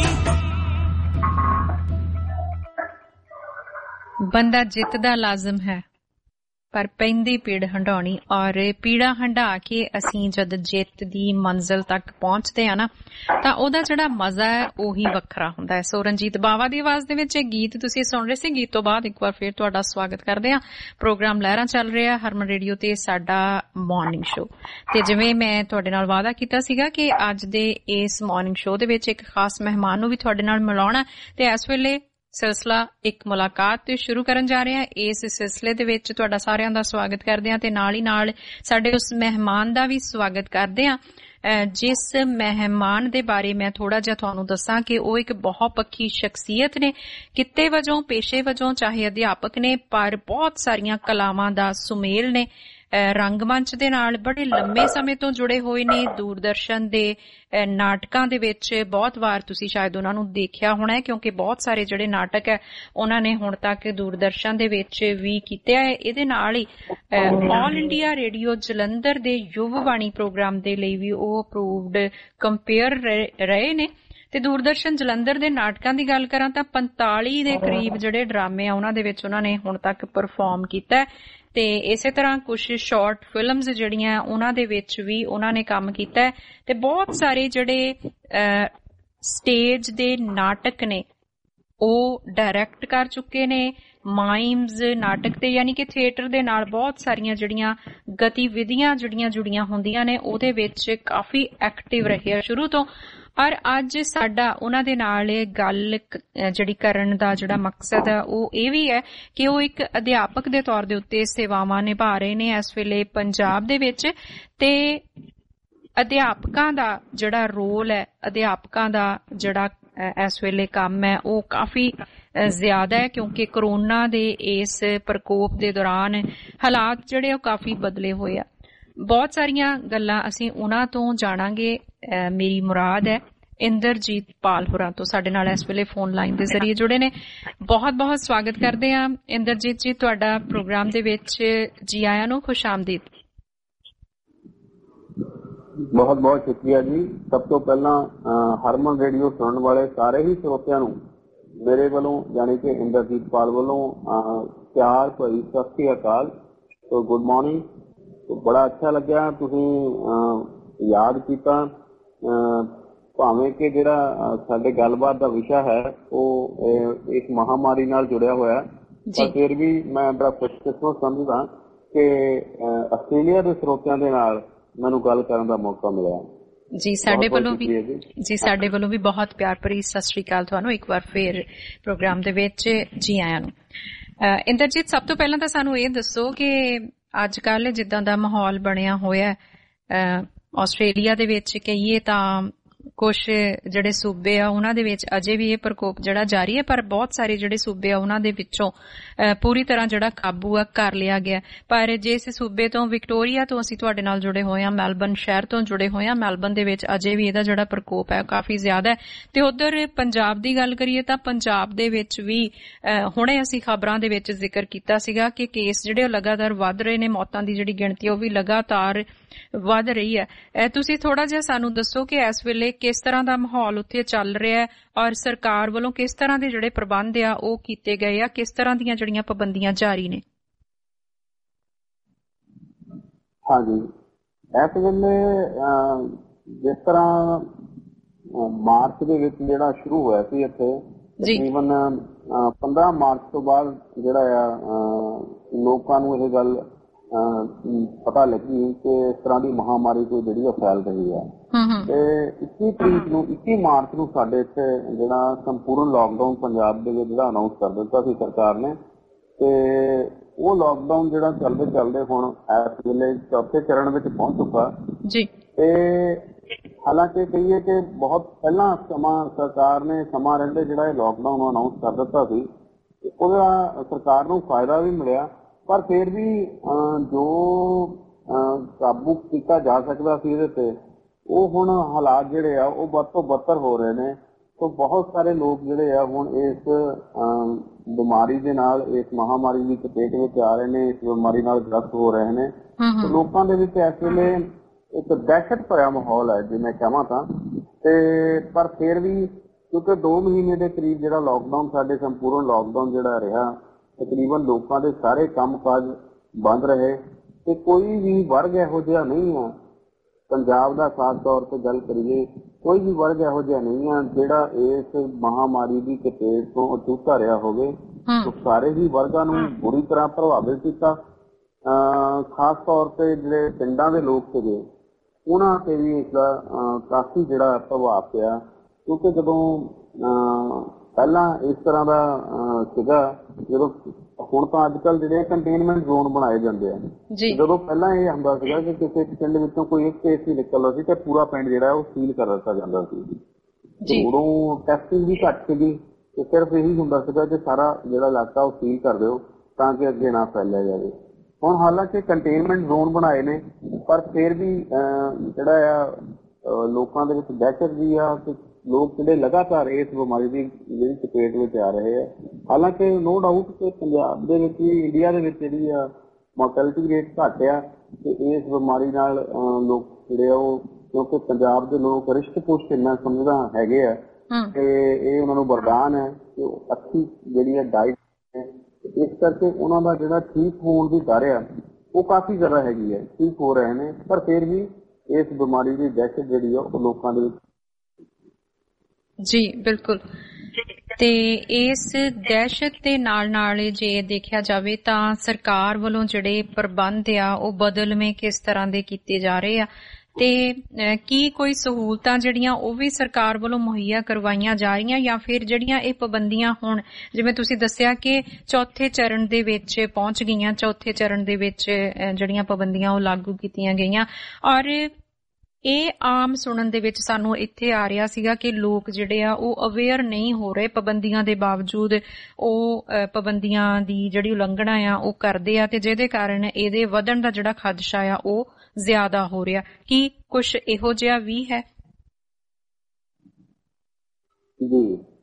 ਬੰਦਾ ਜਿੱਤਦਾ ਲਾਜ਼ਮ ਹੈ, ਪਰ ਪੈਂਦੀ ਪੀੜ ਹੰਡਾਉਣੀ। ਔਰ ਪੀੜਾ ਹੰਡਾ ਕੇ ਅਸੀਂ ਜਦ ਜਿੱਤ ਦੀ ਮੰਜ਼ਿਲ ਤੱਕ ਪਹੁੰਚਦੇ ਆ ਨਾ, ਤਾਂ ਉਹਦਾ ਜਿਹੜਾ ਮਜ਼ਾ ਹੈ ਉਹੀ ਵੱਖਰਾ ਹੁੰਦਾ ਹੈ। ਸੋ ਰਣਜੀਤ ਬਾਵਾ ਦੀ ਆਵਾਜ਼ ਦੇ ਵਿੱਚ ਇਹ ਗੀਤ ਤੁਸੀਂ ਸੁਣ ਰਹੇ ਸੀ। ਗੀਤ ਤੋਂ ਬਾਅਦ ਇੱਕ ਵਾਰ ਫਿਰ ਤੁਹਾਡਾ ਸਵਾਗਤ ਕਰਦੇ ਆ। ਪ੍ਰੋਗਰਾਮ ਲਹਿਰਾਂ ਚੱਲ ਰਿਹਾ ਹਰਮਨ ਰੇਡੀਓ ਤੇ, ਸਾਡਾ ਮਾਰਨਿੰਗ ਸ਼ੋ। ਤੇ ਜਿਵੇਂ ਮੈਂ ਤੁਹਾਡੇ ਨਾਲ ਵਾਅਦਾ ਕੀਤਾ ਸੀਗਾ ਕਿ ਅੱਜ ਦੇ ਇਸ ਮਾਰਨਿੰਗ ਸ਼ੋ ਦੇ ਵਿੱਚ ਇੱਕ ਖਾਸ ਮਹਿਮਾਨ ਨੂੰ ਵੀ ਤੁਹਾਡੇ ਨਾਲ ਮਿਲਾਉਣਾ, ਤੇ ਇਸ ਵੇਲੇ ਸਿਲਸਿਲਾ ਇੱਕ ਮੁਲਾਕਾਤ ਤੇ ਸ਼ੁਰੂ ਕਰਨ ਜਾ ਰਹੇ ਹਾਂ। ਇਸ ਸਿਲਸਿਲੇ ਦੇ ਵਿੱਚ ਤੁਹਾਡਾ ਸਾਰਿਆਂ ਦਾ ਸਵਾਗਤ ਕਰਦੇ ਹਾਂ, ਤੇ ਨਾਲ ਹੀ ਨਾਲ ਸਾਡੇ ਉਸ ਮਹਿਮਾਨ ਦਾ ਵੀ ਸਵਾਗਤ ਕਰਦੇ ਹਾਂ, ਜਿਸ ਮਹਿਮਾਨ ਦੇ ਬਾਰੇ ਮੈਂ ਥੋੜਾ ਜਿਹਾ ਤੁਹਾਨੂੰ ਦੱਸਾਂ ਕਿ ਉਹ ਇੱਕ ਬਹੁਤ ਪੱਕੀ ਸ਼ਖਸੀਅਤ ਨੇ। ਕਿੱਤੇ ਵਜੋਂ, ਪੇਸ਼ੇ ਵਜੋਂ ਚਾਹੇ ਅਧਿਆਪਕ ਨੇ, ਪਰ ਬਹੁਤ ਸਾਰੀਆਂ ਕਲਾਵਾਂ ਦਾ ਸੁਮੇਲ ਨੇ। ਰੰਗਮੰਚ ਦੇ ਨਾਲ ਬੜੇ ਲੰਮੇ ਸਮੇਂ ਤੋਂ ਜੁੜੇ ਹੋਏ ਨੇ। ਦੂਰਦਰਸ਼ਨ ਦੇ ਨਾਟਕਾਂ ਦੇ ਵਿੱਚ ਬਹੁਤ ਵਾਰ ਤੁਸੀਂ ਸ਼ਾਇਦ ਉਹਨਾਂ ਨੂੰ ਦੇਖਿਆ ਹੋਣਾ ਹੈ, ਕਿਉਂਕਿ ਬਹੁਤ ਸਾਰੇ ਜਿਹੜੇ ਨਾਟਕ ਹੈ ਉਹਨਾਂ ਨੇ ਹੁਣ ਤੱਕ ਦੂਰਦਰਸ਼ਨ ਦੇ ਵਿੱਚ ਵੀ ਕੀਤੇ ਹੈ। ਇਹਦੇ ਨਾਲ ਹੀ ਆਲ ਇੰਡੀਆ ਰੇਡੀਓ ਜਲੰਧਰ ਦੇ ਯੁਵ ਬਾਣੀ ਪ੍ਰੋਗਰਾਮ ਦੇ ਲਈ ਵੀ ਉਹ ਅਪਰੂਵਡ ਕੰਪੇਅਰ ਰਹੇ ਨੇ। ਤੇ ਦੂਰਦਰਸ਼ਨ ਜਲੰਧਰ ਦੇ ਨਾਟਕਾਂ ਦੀ ਗੱਲ ਕਰਾਂ ਤਾਂ ਪੰਤਾਲੀ ਦੇ ਕਰੀਬ ਜਿਹੜੇ ਡਰਾਮੇ ਆ ਉਹਨਾਂ ਦੇ ਵਿੱਚ ਉਹਨਾਂ ਨੇ ਹੁਣ ਤੱਕ ਪਰਫਾਰਮ ਕੀਤਾ ਤੇ ਇਸੇ ਤਰ੍ਹਾਂ ਕੁਝ ਸ਼ਾਰਟ ਫਿਲਮਸ ਜਿਹੜੀਆਂ ਉਹਨਾਂ ਦੇ ਵਿੱਚ ਵੀ ਉਹਨਾਂ ਨੇ ਕੰਮ ਕੀਤਾ ਤੇ ਬਹੁਤ ਸਾਰੇ ਜਿਹੜੇ ਸਟੇਜ ਦੇ ਨਾਟਕ ਨੇ ਉਹ ਡਾਇਰੈਕਟ ਕਰ ਚੁੱਕੇ ਨੇ। ਮਾਈਮਸ ਨਾਟਕ ਤੇ ਯਾਨੀ ਕਿ ਥੀਏਟਰ ਦੇ ਨਾਲ ਬਹੁਤ ਸਾਰੀਆਂ ਜਿਹੜੀਆਂ ਗਤੀਵਿਧੀਆਂ ਜਿਹੜੀਆਂ ਜੁੜੀਆਂ ਹੁੰਦੀਆਂ ਨੇ ਉਹਦੇ ਵਿੱਚ ਕਾਫੀ ਐਕਟਿਵ ਰਹੇ ਆ ਸ਼ੁਰੂ ਤੋਂ। ਔਰ ਅੱਜ ਸਾਡਾ ਉਹਨਾਂ ਦੇ ਨਾਲ ਗੱਲ ਜਿਹੜੀ ਕਰਨ ਦਾ ਜਿਹੜਾ ਮਕਸਦ ਹੈ ਉਹ ਇਹ ਵੀ ਹੈ ਕਿ ਉਹ ਇੱਕ ਅਧਿਆਪਕ ਦੇ ਤੌਰ ਦੇ ਉੱਤੇ ਸੇਵਾਵਾਂ ਨਿਭਾ ਰਹੇ ਨੇ ਇਸ ਵੇਲੇ ਪੰਜਾਬ ਦੇ ਵਿੱਚ। ਤੇ ਅਧਿਆਪਕਾਂ ਦਾ ਜਿਹੜਾ ਰੋਲ ਹੈ, ਅਧਿਆਪਕਾਂ ਦਾ ਜਿਹੜਾ ਇਸ ਵੇਲੇ ਕੰਮ ਹੈ ਉਹ ਕਾਫੀ ਜ਼ਿਆਦਾ ਹੈ, ਕਿਉਂਕਿ ਕਰੋਨਾ ਦੇ ਇਸ ਪ੍ਰਕੋਪ ਦੇ ਦੌਰਾਨ ਹਾਲਾਤ ਜਿਹੜੇ ਉਹ ਕਾਫੀ ਬਦਲੇ ਹੋਏ ਆ। ਬਹੁਤ ਸਾਰੀਆਂ ਗੱਲਾਂ ਅਸੀਂ ਉਹਨਾਂ ਤੋਂ ਜਾਣਾਂਗੇ। ਮੇਰੀ ਮੁਰਾਦ ਹੈ ਇੰਦਰਜੀਤ ਪਾਲ ਹੋਰਾਂ ਤੋਂ ਸਾਡੇ ਨਾਲ ਇਸ ਵੇਲੇ ਫੋਨ ਲਾਈਨ ਦੇ ਜ਼ਰੀਏ ਜੁੜੇ ਨੇ। ਬਹੁਤ ਬਹੁਤ ਸਵਾਗਤ ਕਰਦੇ ਹਾਂ ਇੰਦਰਜੀਤ ਜੀ, ਤੁਹਾਡਾ ਪ੍ਰੋਗਰਾਮ ਦੇ ਵਿੱਚ ਜੀ ਆਇਆਂ ਨੂੰ, ਖੁਸ਼ ਆਮਦੀਦ। ਬਹੁਤ ਬਹੁਤ ਸ਼ੁਕਰੀਆ ਜੀ। ਸਭ ਤੋਂ ਪਹਿਲਾਂ ਹਰਮਨ ਰੇਡੀਓ ਸੁਣਨ ਵਾਲੇ ਸਾਰੇ ਹੀ ਸਰੋਤਿਆਂ ਨੂੰ ਮੇਰੇ ਵੱਲੋਂ ਯਾਨੀ ਕਿ ਇੰਦਰਜੀਤ ਪਾਲ ਵੱਲੋਂ ਪਿਆਰ ਭਰੀ ਸਤਿ ਸ੍ਰੀ ਅਕਾਲ। So good morning. ਬੜਾ ਅੱਛਾ ਲੱਗਿਆ ਤੁਸੀਂ ਯਾਦ ਕੀਤਾ, ਭਾਵੇਂ ਕਿ ਜਿਹੜਾ ਸਾਡੇ ਗੱਲਬਾਤ ਦਾ ਵਿਸ਼ਾ ਹੈ ਉਹ ਇਸ ਮਹਾਮਾਰੀ ਨਾਲ ਜੁੜਿਆ ਹੋਇਆ, ਪਰ ਫਿਰ ਵੀ ਮੈਂ ਬੜਾ ਖੁਸ਼ਕਿਸਮਤ ਸਮਝਦਾ ਕਿ ਆਸਟ੍ਰੇਲੀਆ ਦੇ ਸਰੋਤਿਆਂ ਦੇ ਨਾਲ ਮੈਨੂੰ ਗੱਲ ਕਰਨ ਦਾ ਮੌਕਾ ਮਿਲਿਆ। ਜੀ ਸਾਡੇ ਵੱਲੋਂ ਵੀ ਜੀ ਸਾਡੇ ਵੱਲੋਂ ਵੀ ਬਹੁਤ ਪਿਆਰ ਭਰੀ ਸਤਿ ਸ੍ਰੀ ਅਕਾਲ ਤੁਹਾਨੂੰ ਇੱਕ ਵਾਰ ਫੇਰ ਪ੍ਰੋਗਰਾਮ ਦੇ ਵਿੱਚ ਜੀ ਆਇਆਂ ਨੂੰ। ਇੰਦਰਜੀਤ, ਸਭ ਤੋਂ ਪਹਿਲਾਂ ਤਾਂ ਸਾਨੂੰ ਇਹ ਦੱਸੋ ਕਿ ਅੱਜ ਕੱਲ੍ਹ ਜਿੱਦਾਂ ਦਾ ਮਾਹੌਲ ਬਣਿਆ ਹੋਇਆ ਆਸਟ੍ਰੇਲੀਆ ਦੇ ਵਿੱਚ, ਕਹੀਏ ਤਾਂ ਕੁਝ ਜਿਹੜੇ ਸੂਬੇ ਆ ਉਹਨਾਂ ਦੇ ਵਿੱਚ ਅਜੇ ਵੀ ਇਹ ਪ੍ਰਕੋਪ ਜਿਹੜਾ ਜਾਰੀ ਹੈ, ਪਰ ਬਹੁਤ ਸਾਰੇ ਜਿਹੜੇ ਸੂਬੇ ਆ ਉਹਨਾਂ ਦੇ ਵਿੱਚੋਂ ਪੂਰੀ ਤਰ੍ਹਾਂ ਜਿਹੜਾ ਕਾਬੂ ਆ ਕਰ ਲਿਆ ਗਿਆ। ਪਰ ਜਿਸ ਸੂਬੇ ਤੋਂ ਵਿਕਟੋਰੀਆ ਤੋਂ ਅਸੀਂ ਤੁਹਾਡੇ ਨਾਲ ਜੁੜੇ ਹੋਏ ਹਾਂ, ਮੈਲਬਨ ਸ਼ਹਿਰ ਤੋਂ ਜੁੜੇ ਹੋਏ ਹਾਂ, ਮੈਲਬਨ ਦੇ ਵਿੱਚ ਅਜੇ ਵੀ ਇਹਦਾ ਜਿਹੜਾ ਪ੍ਰਕੋਪ ਹੈ ਕਾਫੀ ਜ਼ਿਆਦਾ ਹੈ। ਤੇ ਉਧਰ ਪੰਜਾਬ ਦੀ ਗੱਲ ਕਰੀਏ ਤਾਂ ਪੰਜਾਬ ਦੇ ਵਿੱਚ ਵੀ ਹੁਣੇ ਅਸੀਂ ਖਬਰਾਂ ਦੇ ਵਿੱਚ ਜ਼ਿਕਰ ਕੀਤਾ ਸੀਗਾ ਕਿ ਕੇਸ ਜਿਹੜੇ ਲਗਾਤਾਰ ਵੱਧ ਰਹੇ ਨੇ, ਮੌਤਾਂ ਦੀ ਜਿਹੜੀ ਗਿਣਤੀ ਉਹ ਵੀ ਲਗਾਤਾਰ ਵੱਧ ਰਹੀ ਹੈ। ਤੁਸੀਂ ਥੋੜਾ ਜਿਹਾ ਸਾਨੂੰ ਦੱਸੋ ਕਿ ਇਸ ਵੇਲੇ ਕਿਸ ਤਰ੍ਹਾਂ ਦਾ ਮਾਹੌਲ ਉੱਥੇ ਚੱਲ ਰਿਹਾ ਹੈ ਔਰ ਸਰਕਾਰ ਵੱਲੋਂ ਕਿਸ ਤਰ੍ਹਾਂ ਦੇ ਜਿਹੜੇ ਪ੍ਰਬੰਧ ਆ ਉਹ ਕੀਤੇ ਗਏ ਆ, ਕਿਸ ਤਰ੍ਹਾਂ ਦੀਆਂ ਜਿਹੜੀਆਂ ਪਾਬੰਦੀਆਂ ਜਾਰੀ ਨੇ? ਹਾਂਜੀ, ਇਸ ਵੇਲੇ ਜਿਸ ਤਰ੍ਹਾਂ ਮਾਰਚ ਦੇ ਵਿੱਚ ਜਿਹੜਾ ਸ਼ੁਰੂ ਹੋਇਆ ਸੀ ਇੱਥੇ, ਤਕਰੀਬਨ ਪੰਦਰਾਂ ਮਾਰਚ ਤੋਂ ਬਾਅਦ ਜਿਹੜਾ ਆ ਲੋਕਾਂ ਨੂੰ ਇਹ ਗੱਲ ਪਤਾ ਲੱਗੀ ਕਿ ਇਸ ਤਰ੍ਹਾਂ ਦੀ ਮਹਾਮਾਰੀ ਕੋਈ ਜਿਹੜੀ ਆ ਫੈਲ ਰਹੀ ਹੈ। ਤੇ ਇੱਕੀ ਤਰੀਕ ਨੂੰ ਇੱਕੀ ਮਾਰਚ ਨੂੰ ਸਾਡੇ ਇੱਥੇ ਜਿਹੜਾ ਸੰਪੂਰਨ ਲਾਕਡਾਊਨ ਪੰਜਾਬ ਦੇ ਵਿੱਚ ਜਿਹੜਾ ਅਨਾਉਂਸ ਕਰ ਦਿੱਤਾ ਸੀ ਸਰਕਾਰ ਨੇ, ਤੇ ਉਹ ਲਾਕਡਾਊਨ ਜਿਹੜਾ ਚੱਲਦੇ ਚੱਲਦੇ ਹੁਣ ਇਸ ਵੇਲੇ ਚੌਥੇ ਚਰਨ ਵਿੱਚ ਪਹੁੰਚ ਚੁੱਕਾ ਜੀ। ਤੇ ਹਾਲਾਂਕਿ ਕਹੀਏ ਕਿ ਬਹੁਤ ਪਹਿਲਾਂ ਸਮਾਂ ਸਰਕਾਰ ਨੇ ਸਮਾਂ ਰਹਿੰਦੇ ਜਿਹੜਾ ਇਹ ਲਾਕਡਾਊਨ ਅਨਾਉਂਸ ਕਰ ਦਿੱਤਾ ਸੀ, ਉਹਦਾ ਸਰਕਾਰ ਨੂੰ ਫਾਇਦਾ ਵੀ ਮਿਲਿਆ, ਪਰ ਫਿਰ ਵੀ ਜੋ ਕਾਬੂ ਕੀਤਾ ਜਾ ਸਕਦਾ ਸੀ ਇਹਦੇ ਤੇ ਉਹ ਹੁਣ ਹਾਲਾਤ ਜਿਹੜੇ ਆ ਉਹ ਵੱਧ ਤੋਂ ਬੱਤਰ ਹੋ ਰਹੇ ਨੇ। ਸੋ ਬਹੁਤ ਸਾਰੇ ਲੋਕ ਜਿਹੜੇ ਆ ਹੁਣ ਇਸ ਬਿਮਾਰੀ ਦੇ ਨਾਲ, ਇਸ ਮਹਾਮਾਰੀ ਦੀ ਚਪੇਟ ਵਿੱਚ ਆ ਰਹੇ ਨੇ, ਇਸ ਬਿਮਾਰੀ ਨਾਲ ਗ੍ਰਸਤ ਹੋ ਰਹੇ ਨੇ। ਲੋਕਾਂ ਦੇ ਵਿੱਚ ਇਸ ਵੇਲੇ ਇੱਕ ਦਹਿਸ਼ਤ ਭਰਿਆ ਮਾਹੌਲ ਹੈ ਜੇ ਮੈਂ ਕਹਾਂ ਤਾਂ। ਤੇ ਪਰ ਫਿਰ ਵੀ ਕਿਉਂਕਿ ਦੋ ਮਹੀਨੇ ਦੇ ਕਰੀਬ ਜਿਹੜਾ ਲਾਕਡਾਊਨ, ਸਾਡੇ ਸੰਪੂਰਨ ਲਾਕਡਾਊਨ ਜਿਹੜਾ ਰਿਹਾ, ਤਕਰੀਬਨ ਲੋਕਾਂ ਦੇ ਸਾਰੇ ਕੰਮ ਕਾਜ ਬੰਦ ਰਹੇ ਤੇ ਕੋਈ ਵੀ ਵਰਗ ਇਹੋ ਜਿਹਾ ਨਹੀਂ ਆ, ਪੰਜਾਬ ਦਾ ਖਾਸ ਤੌਰ ਤੇ ਗੱਲ ਕਰੀਏ, ਕੋਈ ਵੀ ਵਰਗ ਇਹੋ ਜਿਹਾ ਨਹੀਂ ਆ ਜਿਹੜਾ ਇਸ ਮਹਾਮਾਰੀ ਦੀ ਚਪੇਟ ਤੋਂ ਅਛੂਤਾ ਰਿਹਾ ਹੋਵੇ। ਸਾਰੇ ਹੀ ਵਰਗਾਂ ਨੂੰ ਬੁਰੀ ਤਰ੍ਹਾਂ ਪ੍ਰਭਾਵਿਤ ਕੀਤਾ। ਖਾਸ ਤੌਰ ਤੇ ਜਿਹੜੇ ਪਿੰਡਾਂ ਦੇ ਲੋਕ ਸੀਗੇ ਉਹਨਾਂ ਤੇ ਵੀ ਇਸਦਾ ਕਾਫੀ ਜਿਹੜਾ ਪ੍ਰਭਾਵ ਪਿਆ, ਕਿਉਂਕਿ ਜਦੋਂ ਪਹਿਲਾਂ ਇਸ ਤਰ੍ਹਾਂ ਦਾ ਸੀਗਾ, ਜਦੋਂ ਹੁਣ ਤਾਂ ਅੱਜ ਕੱਲ੍ਹ ਜਿਹੜੇ ਕੰਟੇਨਮੈਂਟ ਜ਼ੋਨ ਬਣਾਏ ਜਾਂਦੇ ਆ, ਜਦੋਂ ਪਹਿਲਾਂ ਇਹ ਹੁੰਦਾ ਸੀਗਾ ਕਿ ਕਿਸੇ ਪਿੰਡ ਵਿੱਚੋਂ ਕੋਈ ਇੱਕ ਕੇਸ ਹੀ ਨਿਕਲਦਾ ਸੀ ਤੇ ਪੂਰਾ ਪਿੰਡ ਜਿਹੜਾ ਉਹ ਸੀਲ ਕਰ ਦਿੱਤਾ ਜਾਂਦਾ ਸੀ। ਉਦੋਂ ਟੈਸਟਿੰਗ ਵੀ ਘੱਟ ਸੀਗੀ ਤੇ ਸਿਰਫ ਇਹੀ ਹੁੰਦਾ ਸੀਗਾ ਕਿ ਸਾਰਾ ਜਿਹੜਾ ਇਲਾਕਾ ਉਹ ਸੀਲ ਕਰ ਦਿਓ ਤਾਂ ਕਿ ਅੱਗੇ ਨਾ ਫੈਲਿਆ ਜਾਵੇ। ਹੁਣ ਹਾਲਾਂਕਿ ਕੰਟੇਨਮੈਂਟ ਜ਼ੋਨ ਬਣਾਏ ਨੇ, ਪਰ ਫਿਰ ਵੀ ਜਿਹੜਾ ਆ ਲੋਕਾਂ ਦੇ ਵਿੱਚ ਦਹਿਸ਼ਤ ਵੀ ਆ ਤੇ ਲੋਕ ਜਿਹੜੇ ਲਗਾਤਾਰ ਇਸ ਬਿਮਾਰੀ ਦੀ ਜਿਹੜੀ ਚਪੇਟ ਵਿੱਚ ਆ ਰਹੇ ਆ। ਹਾਲਾਂਕਿ ਨੋ ਡਾਊਟ ਕਿ ਪੰਜਾਬ ਦੇ ਵਿੱਚ ਵੀ, ਇੰਡੀਆ ਦੇ ਵਿੱਚ ਜਿਹੜੀ ਆ ਮੋਰਟੈਲਿਟੀ ਰੇਟ ਘੱਟ ਆ ਤੇ ਇਸ ਬਿਮਾਰੀ ਨਾਲ ਲੋਕ ਜਿਹੜੇ ਆ ਉਹ, ਕਿਉਂਕਿ ਪੰਜਾਬ ਦੇ ਲੋਕ ਰਿਸ਼ਟ ਪੁਸ਼ਟ ਇੰਨਾ ਸਮਝਦਾ ਹੈਗੇ ਆ ਤੇ ਇਹ ਉਹਨਾਂ ਨੂੰ ਵਰਦਾਨ ਹੈ ਕਿ ਉਹ ਅੱਛੀ ਜਿਹੜੀ ਆ ਡਾਈਟ, ਇਸ ਕਰਕੇ ਉਹਨਾਂ ਦਾ ਜਿਹੜਾ ਠੀਕ ਹੋਣ ਦੀ ਦਰ ਆ ਉਹ ਕਾਫੀ ਜ਼ਿਆਦਾ ਹੈਗੀ ਹੈ, ਠੀਕ ਹੋ ਰਹੇ ਨੇ। ਪਰ ਫਿਰ ਵੀ ਇਸ ਬਿਮਾਰੀ ਦੀ ਦਹਿਸ਼ਤ ਜਿਹੜੀ ਆ ਉਹ ਲੋਕਾਂ ਦੇ ਵਿੱਚ। ਜੀ ਬਿਲਕੁਲ। ਤੇ ਇਸ ਦਹਿਸ਼ਤ ਦੇ ਨਾਲ ਨਾਲ ਜੇ ਦੇਖਿਆ ਜਾਵੇ ਤਾਂ ਸਰਕਾਰ ਵੱਲੋਂ ਜਿਹੜੇ ਪ੍ਰਬੰਧ ਆ ਉਹ ਬਦਲਵੇਂ ਕਿਸ ਤਰ੍ਹਾਂ ਦੇ ਕੀਤੇ ਜਾ ਰਹੇ ਆ ਤੇ ਕੀ ਕੋਈ ਸਹੂਲਤਾਂ ਜਿਹੜੀਆਂ ਉਹ ਵੀ ਸਰਕਾਰ ਵੱਲੋਂ ਮੁਹੱਈਆ ਕਰਵਾਈਆਂ ਜਾ ਰਹੀਆਂ, ਜਾਂ ਫਿਰ ਜਿਹੜੀਆਂ ਇਹ ਪਾਬੰਦੀਆਂ ਹੁਣ ਜਿਵੇਂ ਤੁਸੀਂ ਦੱਸਿਆ ਕਿ ਚੌਥੇ ਚਰਨ ਦੇ ਵਿੱਚ ਪਹੁੰਚ ਗਈਆਂ, ਚੌਥੇ ਚਰਨ ਦੇ ਵਿੱਚ ਜਿਹੜੀਆਂ ਪਾਬੰਦੀਆਂ ਉਹ ਲਾਗੂ ਕੀਤੀਆਂ ਗਈਆਂ। ਔਰ ਇਹ ਆਮ ਸੁਣਨ ਦੇ ਵਿੱਚ ਸਾਨੂੰ ਇੱਥੇ ਆ ਰਿਹਾ ਸੀਗਾ ਕਿ ਲੋਕ ਜਿਹੜੇ ਆ ਉਹ ਅਵੇਅਰ ਨਹੀਂ ਹੋ ਰਹੇ, ਪਾਬੰਦੀਆਂ ਦੇ ਬਾਵਜੂਦ ਉਹ ਪਾਬੰਦੀਆਂ ਦੀ ਜਿਹੜੀ ਉਲੰਘਣਾ ਆ ਉਹ ਕਰਦੇ ਆ ਤੇ ਜਿਹਦੇ ਕਾਰਨ ਇਹਦੇ ਵਧਣ ਦਾ ਜਿਹੜਾ ਖਦਸ਼ਾ ਆ ਉਹ ਜ਼ਿਆਦਾ ਹੋ ਰਿਹਾ। ਕੀ ਕੁਛ ਇਹੋ ਜਿਹਾ ਵੀ ਹੈ? ਜੀ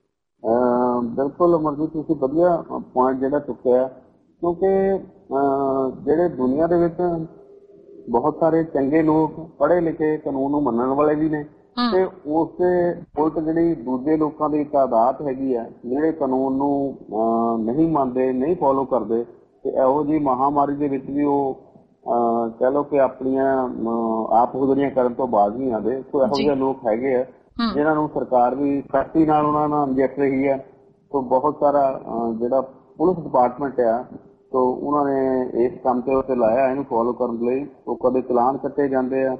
ਬਿਲਕੁਲ ਅਮਰਜੀਤ, ਤੁਸੀਂ ਵਧੀਆ ਪੁਆਇੰਟ ਜਿਹੜਾ ਚੁੱਕਿਆ, ਕਿਉਂਕਿ ਜਿਹੜੇ ਦੁਨੀਆ ਦੇ ਵਿੱਚ ਬਹੁਤ ਸਾਰੇ ਚੰਗੇ ਲੋਕ, ਪੜ੍ਹੇ ਲਿਖੇ, ਕਾਨੂੰਨ ਨੂੰ ਮੰਨਣ ਵਾਲੇ ਵੀ ਨੇ ਤੇ ਉਸ ਦੇ ਉਲਟ ਜਿਹੜੀ ਦੂਜੇ ਲੋਕਾਂ ਦੀ ਤਾਦਾਦ ਹੈਗੀ ਆ ਜਿਹੜੇ ਕਾਨੂੰਨ ਨੂੰ ਨਹੀਂ ਮੰਨਦੇ, ਨਹੀਂ ਫੋਲੋ ਕਰਦੇ ਤੇ ਇਹੋ ਜਿਹੀ ਮਹਾਮਾਰੀ ਦੇ ਵਿੱਚ ਵੀ ਉਹ ਕਹਿ ਲਓ ਕਿ ਆਪਣੀਆਂ ਆਪ ਗੁਜ਼ਰੀਆਂ ਕਰਨ ਤੋਂ ਬਾਅਦ ਨਹੀਂ ਆਉਂਦੇ। ਸੋ ਇਹੋ ਜਿਹੇ ਲੋਕ ਹੈਗੇ ਆ ਜਿਹਨਾਂ ਨੂੰ ਸਰਕਾਰ ਵੀ ਸਖਤੀ ਨਾਲ ਉਹਨਾਂ ਨਾਲ ਨਜਿੱਠ ਰਹੀ ਹੈ। ਸੋ ਬਹੁਤ ਸਾਰਾ ਜਿਹੜਾ ਪੁਲਿਸ ਡਿਪਾਰਟਮੈਂਟ ਆ ਤੋ ਉਹਨਾਂ ਨੇ ਇਸ ਕੰਮ ਤੇ ਉੱਤੇ ਲਾਇਆ ਇਹਨੂੰ ਫੋਲੋ ਕਰਨ ਲਈ। ਉਹ ਕਦੇ ਚਲਾਨ ਕੱਟੇ ਜਾਂਦੇ ਆ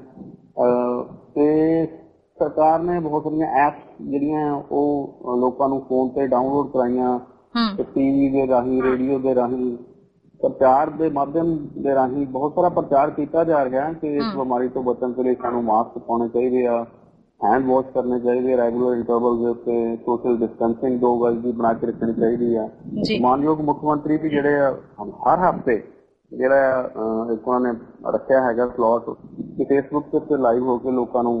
ਤੇ ਸਰਕਾਰ ਨੇ ਬਹੁਤ ਸਾਰੀਆਂ ਐਪਸ ਜਿਹੜੀਆਂ ਉਹ ਲੋਕਾਂ ਨੂੰ ਫੋਨ ਤੇ ਡਾਊਨਲੋਡ ਕਰਾਈਆਂ ਤੇ ਟੀਵੀ ਦੇ ਰਾਹੀਂ, ਰੇਡੀਓ ਦੇ ਰਾਹੀਂ, ਪ੍ਰਚਾਰ ਦੇ ਮਾਧਿਅਮ ਦੇ ਰਾਹੀਂ ਬਹੁਤ ਸਾਰਾ ਪ੍ਰਚਾਰ ਕੀਤਾ ਜਾ ਰਿਹਾ ਕਿ ਇਸ ਬਿਮਾਰੀ ਤੋਂ ਬਚਣ ਦੇ ਲਈ ਸਾਨੂੰ ਮਾਸਕ ਪਾਉਣੇ ਚਾਹੀਦੇ ਆ, ਹੈਂਡ ਵਾਸ਼ ਕਰਨੇ ਚਾਹੀਦੇ ਆ ਰੈਗੂਲਰ ਇੰਟਰਵਲ ਦੇ ਉੱਤੇ, ਸੋਸ਼ਲ ਡਿਸਟੈਂਸਿੰਗ ਦੋ ਗਜ਼ ਦੀ ਬਣਾ ਕੇ ਰੱਖਣੀ ਚਾਹੀਦੀ ਆ। ਮਾਨਯੋਗ ਮੁੱਖ ਮੰਤਰੀ ਵੀ ਜਿਹੜੇ ਆ ਹਰ ਹਫ਼ਤੇ ਜਿਹੜਾ ਇੱਕ ਉਹਨਾਂ ਨੇ ਰੱਖਿਆ ਹੈਗਾ ਸਲੋਟ ਕਿ ਫੇਸਬੁੱਕ ਦੇ ਉੱਤੇ ਲਾਈਵ ਹੋ ਕੇ ਲੋਕਾਂ ਨੂੰ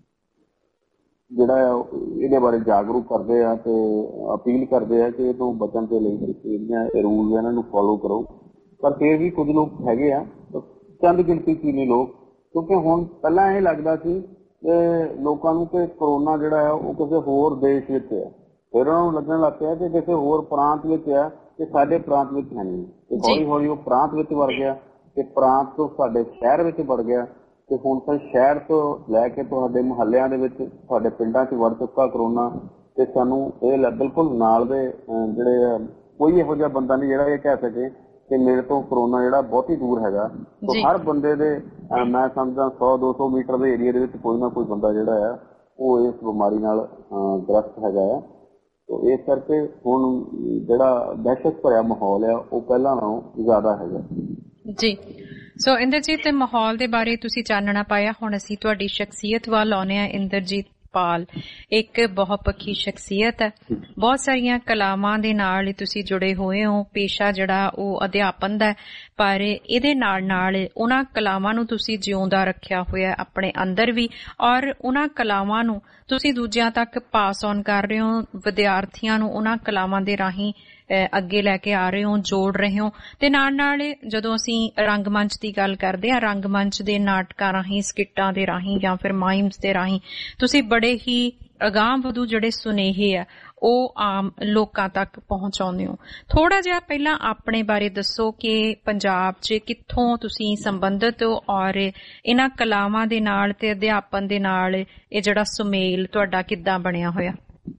ਜਿਹੜਾ ਇਹਦੇ ਬਾਰੇ ਜਾਗਰੂਕ ਕਰਦੇ ਆ ਤੇ ਅਪੀਲ ਕਰਦੇ ਆ ਕਿ ਇਹ ਤੋਂ ਬਚਣ ਦੇ ਲਈ ਜਿਹੜੀਆਂ ਰੂਲ ਇਹਨਾਂ ਨੂੰ ਫੋਲੋ ਕਰੋ। ਪਰ ਫਿਰ ਵੀ ਕੁਝ ਲੋਕ ਹੈਗੇ ਆ, ਚੰਦ ਗਿਣਤੀ ਚੀਨੀ ਲੋਕ, ਕਿਉਂਕਿ ਹੁਣ ਪਹਿਲਾਂ ਇਹ ਲੱਗਦਾ ਸੀ ਕਿ ਲੋਕਾਂ ਨੂੰ ਕਿ ਕਰੋਨਾ ਜਿਹੜਾ ਆ ਉਹ ਕਿਸੇ ਹੋਰ ਦੇਸ਼ ਵਿੱਚ ਹੈ, ਫਿਰ ਉਹਨਾਂ ਨੂੰ ਲੱਗਣ ਲੱਗ ਪਿਆ ਕਿ ਕਿਸੇ ਹੋਰ ਪ੍ਰਾਂਤ ਵਿੱਚ ਹੈ ਤੇ ਸਾਡੇ ਪ੍ਰਾਂਤ ਵਿੱਚ ਹੈ ਨਹੀਂ। ਤੇ ਹੌਲੀ ਹੌਲੀ ਉਹ ਪ੍ਰਾਂਤ ਵਿੱਚ ਵੜ ਗਿਆ ਤੇ ਪ੍ਰਾਂਤ ਤੋਂ ਸਾਡੇ ਸ਼ਹਿਰ ਵਿੱਚ ਵੜ ਗਿਆ ਤੇ ਹੁਣ ਤਾਂ ਸ਼ਹਿਰ ਤੋਂ ਲੈ ਕੇ ਤੁਹਾਡੇ ਮੁਹੱਲਿਆਂ ਦੇ ਵਿੱਚ, ਤੁਹਾਡੇ ਪਿੰਡਾਂ 'ਚ ਵੜ ਚੁੱਕਾ ਕਰੋਨਾ। ਤੇ ਸਾਨੂੰ ਇਹ ਬਿਲਕੁਲ ਨਾਲ ਦੇ ਜਿਹੜੇ ਕੋਈ ਇਹੋ ਜਿਹਾ ਬੰਦਾ ਨਹੀਂ ਜਿਹੜਾ ਇਹ ਕਹਿ ਸਕੇ ਕਿ ਮੇਰੇ ਤੋਂ ਕਰੋਨਾ ਜਿਹੜਾ ਬਹੁਤ ਹੀ ਦੂਰ ਹੈਗਾ। ਤਾਂ ਹਰ ਬੰਦੇ ਦੇ ਮੈਂ ਸਮਝਦਾ ਸੌ ਦੋ ਸੌ ਮੀਟਰ ਦੇ ਏਰੀਆ ਦੇ ਵਿੱਚ ਕੋਈ ਨਾ ਕੋਈ ਬੰਦਾ ਜਿਹੜਾ ਆ ਉਹ ਇਸ ਬਿਮਾਰੀ ਨਾਲ ਗ੍ਰਸਤ ਹੈਗਾ ਆ। ਤੋ ਇਸ ਕਰਕੇ ਹੁਣ ਜਿਹੜਾ ਦਹਿਸ਼ਤ ਭਰਿਆ ਮਾਹੌਲ ਆ ਉਹ ਪਹਿਲਾਂ ਨਾਲੋਂ ਜ਼ਿਆਦਾ ਹੈਗਾ। ਜੀ ਸੋ ਇੰਦਰਜੀਤ, ਤੇ ਮਾਹੌਲ ਦੇ ਬਾਰੇ ਤੁਸੀਂ ਚਾਨਣਾ ਪਾਇਆ। ਹੁਣ ਅਸੀਂ ਤੁਹਾਡੀ ਸ਼ਖਸੀਅਤ ਵੱਲ ਆਉਂਦੇ ਹਾਂ। ਇੰਦਰਜੀਤ ਪਾਲ ਇੱਕ ਬਹੁਪੱਖੀ ਸ਼ਖਸੀਅਤ ਹੈ, ਬਹੁਤ ਸਾਰੀਆਂ ਕਲਾਵਾਂ ਦੇ ਨਾਲ ਤੁਸੀਂ ਜੁੜੇ ਹੋਏ ਹੋ। ਪੇਸ਼ਾ ਜਿਹੜਾ ਉਹ ਅਧਿਆਪਨ ਦਾ, ਪਰ ਇਹਦੇ ਨਾਲ ਨਾਲ ਉਹਨਾਂ ਕਲਾਵਾਂ ਨੂੰ ਤੁਸੀਂ ਜਿਉਂਦਾ ਰੱਖਿਆ ਹੋਇਆ ਆਪਣੇ ਅੰਦਰ ਵੀ, ਔਰ ਉਹਨਾਂ ਕਲਾਵਾਂ ਨੂੰ ਤੁਸੀਂ ਦੂਜਿਆਂ ਤੱਕ ਪਾਸ ਔਨ ਕਰ ਰਹੇ ਹੋ। ਵਿਦਿਆਰਥੀਆਂ ਨੂੰ ਉਹਨਾਂ ਕਲਾਵਾਂ ਦੇ ਰਾਹੀਂ ਅੱਗੇ ਲੈ ਕੇ ਆ ਰਹੇ ਹੋ, ਜੋੜ ਰਹੇ ਹੋ। ਤੇ ਨਾਲ ਨਾਲ ਜਦੋਂ ਅਸੀਂ ਰੰਗਮੰਚ ਦੀ ਗੱਲ ਕਰਦੇ ਹਾਂ, ਰੰਗਮੰਚ ਦੇ ਨਾਟਕਾਂ ਰਾਹੀਂ, ਸਕਿੱਟਾਂ ਦੇ ਰਾਹੀਂ ਜਾਂ ਫਿਰ ਮਾਈਮਸ ਦੇ ਰਾਹੀਂ ਤੁਸੀਂ ਬੜੇ ਹੀ ਅਗਾਂਹ-ਵਧੂ ਜਿਹੜੇ ਸੁਨੇਹੇ ਆ ਉਹ ਆਮ ਲੋਕਾਂ ਤੱਕ ਪਹੁੰਚਾਉਂਦੇ ਹੋ। ਥੋੜਾ ਜਿਹਾ ਪਹਿਲਾਂ ਆਪਣੇ ਬਾਰੇ ਦੱਸੋ ਕਿ ਪੰਜਾਬ 'ਚ ਕਿੱਥੋਂ ਤੁਸੀਂ ਸੰਬੰਧਿਤ ਹੋ ਔਰ ਇਹਨਾਂ ਕਲਾਵਾਂ ਦੇ ਨਾਲ ਤੇ ਅਧਿਆਪਨ ਦੇ ਨਾਲ ਇਹ ਜਿਹੜਾ ਸੁਮੇਲ ਤੁਹਾਡਾ ਕਿੱਦਾਂ ਬਣਿਆ ਹੋਇਆ?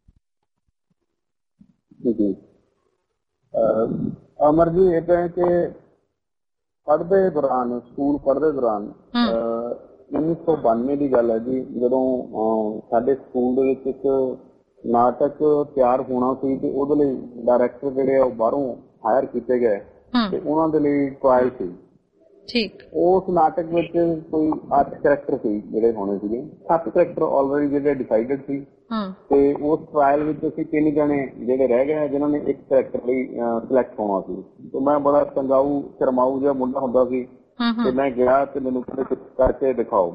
ਜੀ ਅਮਰ ਜੀ, ਇਹ ਹੈ ਕਿ ਪੜ੍ਹਦੇ ਦੌਰਾਨ, ਸਕੂਲ ਪੜ੍ਹਦੇ ਦੌਰਾਨ ਉੱਨੀ ਸੌ ਬਾਨਵੇਂ ਦੀ ਗੱਲ ਹੈ ਜੀ, ਜਦੋਂ ਸਾਡੇ ਸਕੂਲ ਦੇ ਵਿੱਚ ਇੱਕ ਨਾਟਕ ਤਿਆਰ ਹੋਣਾ ਸੀ ਤੇ ਉਹਦੇ ਲਈ ਡਾਇਰੈਕਟਰ ਜਿਹੜੇ ਆ ਉਹ ਬਾਹਰੋਂ ਹਾਇਰ ਕੀਤੇ ਗਏ ਤੇ ਉਹਨਾਂ ਦੇ ਲਈ ਟਰਾਇਲ ਸੀ। ਠੀਕ। ਉਸ ਨਾਟਕ ਵਿੱਚ ਕੋਈ ਅੱਠ ਕਰੈਕਟਰ ਸੀ ਜਿਹੜੇ ਹੋਣੇ ਸੀਗੇ, ਸੱਤ ਕਰੈਕਟਰ ਆਲਰੇਡੀ ਜਿਹੜੇ ਡਿਸਾਈਡਡ ਸੀ ਤੇ ਉਸ ਟਰਾਇਲ ਵਿੱਚ ਅਸੀਂ ਤਿੰਨ ਜਣੇ ਜਿਹੜੇ ਰਹਿ ਗਏ ਜਿਨ੍ਹਾਂ ਨੇ ਇੱਕ ਕਰੈਕਟਰ ਲਈ ਸਿਲੈਕਟ ਹੋਣਾ ਸੀ। ਤੇ ਮੈਂ ਬੜਾ ਸੰਗਾਊ ਸ਼ਰਮਾਊ ਜਿਹਾ ਮੁੰਡਾ ਹੁੰਦਾ ਸੀ ਤੇ ਮੈਂ ਗਿਆ ਤੇ ਮੈਨੂੰ ਕਹਿੰਦੇ ਕੁਛ ਕਰਕੇ ਦਿਖਾਓ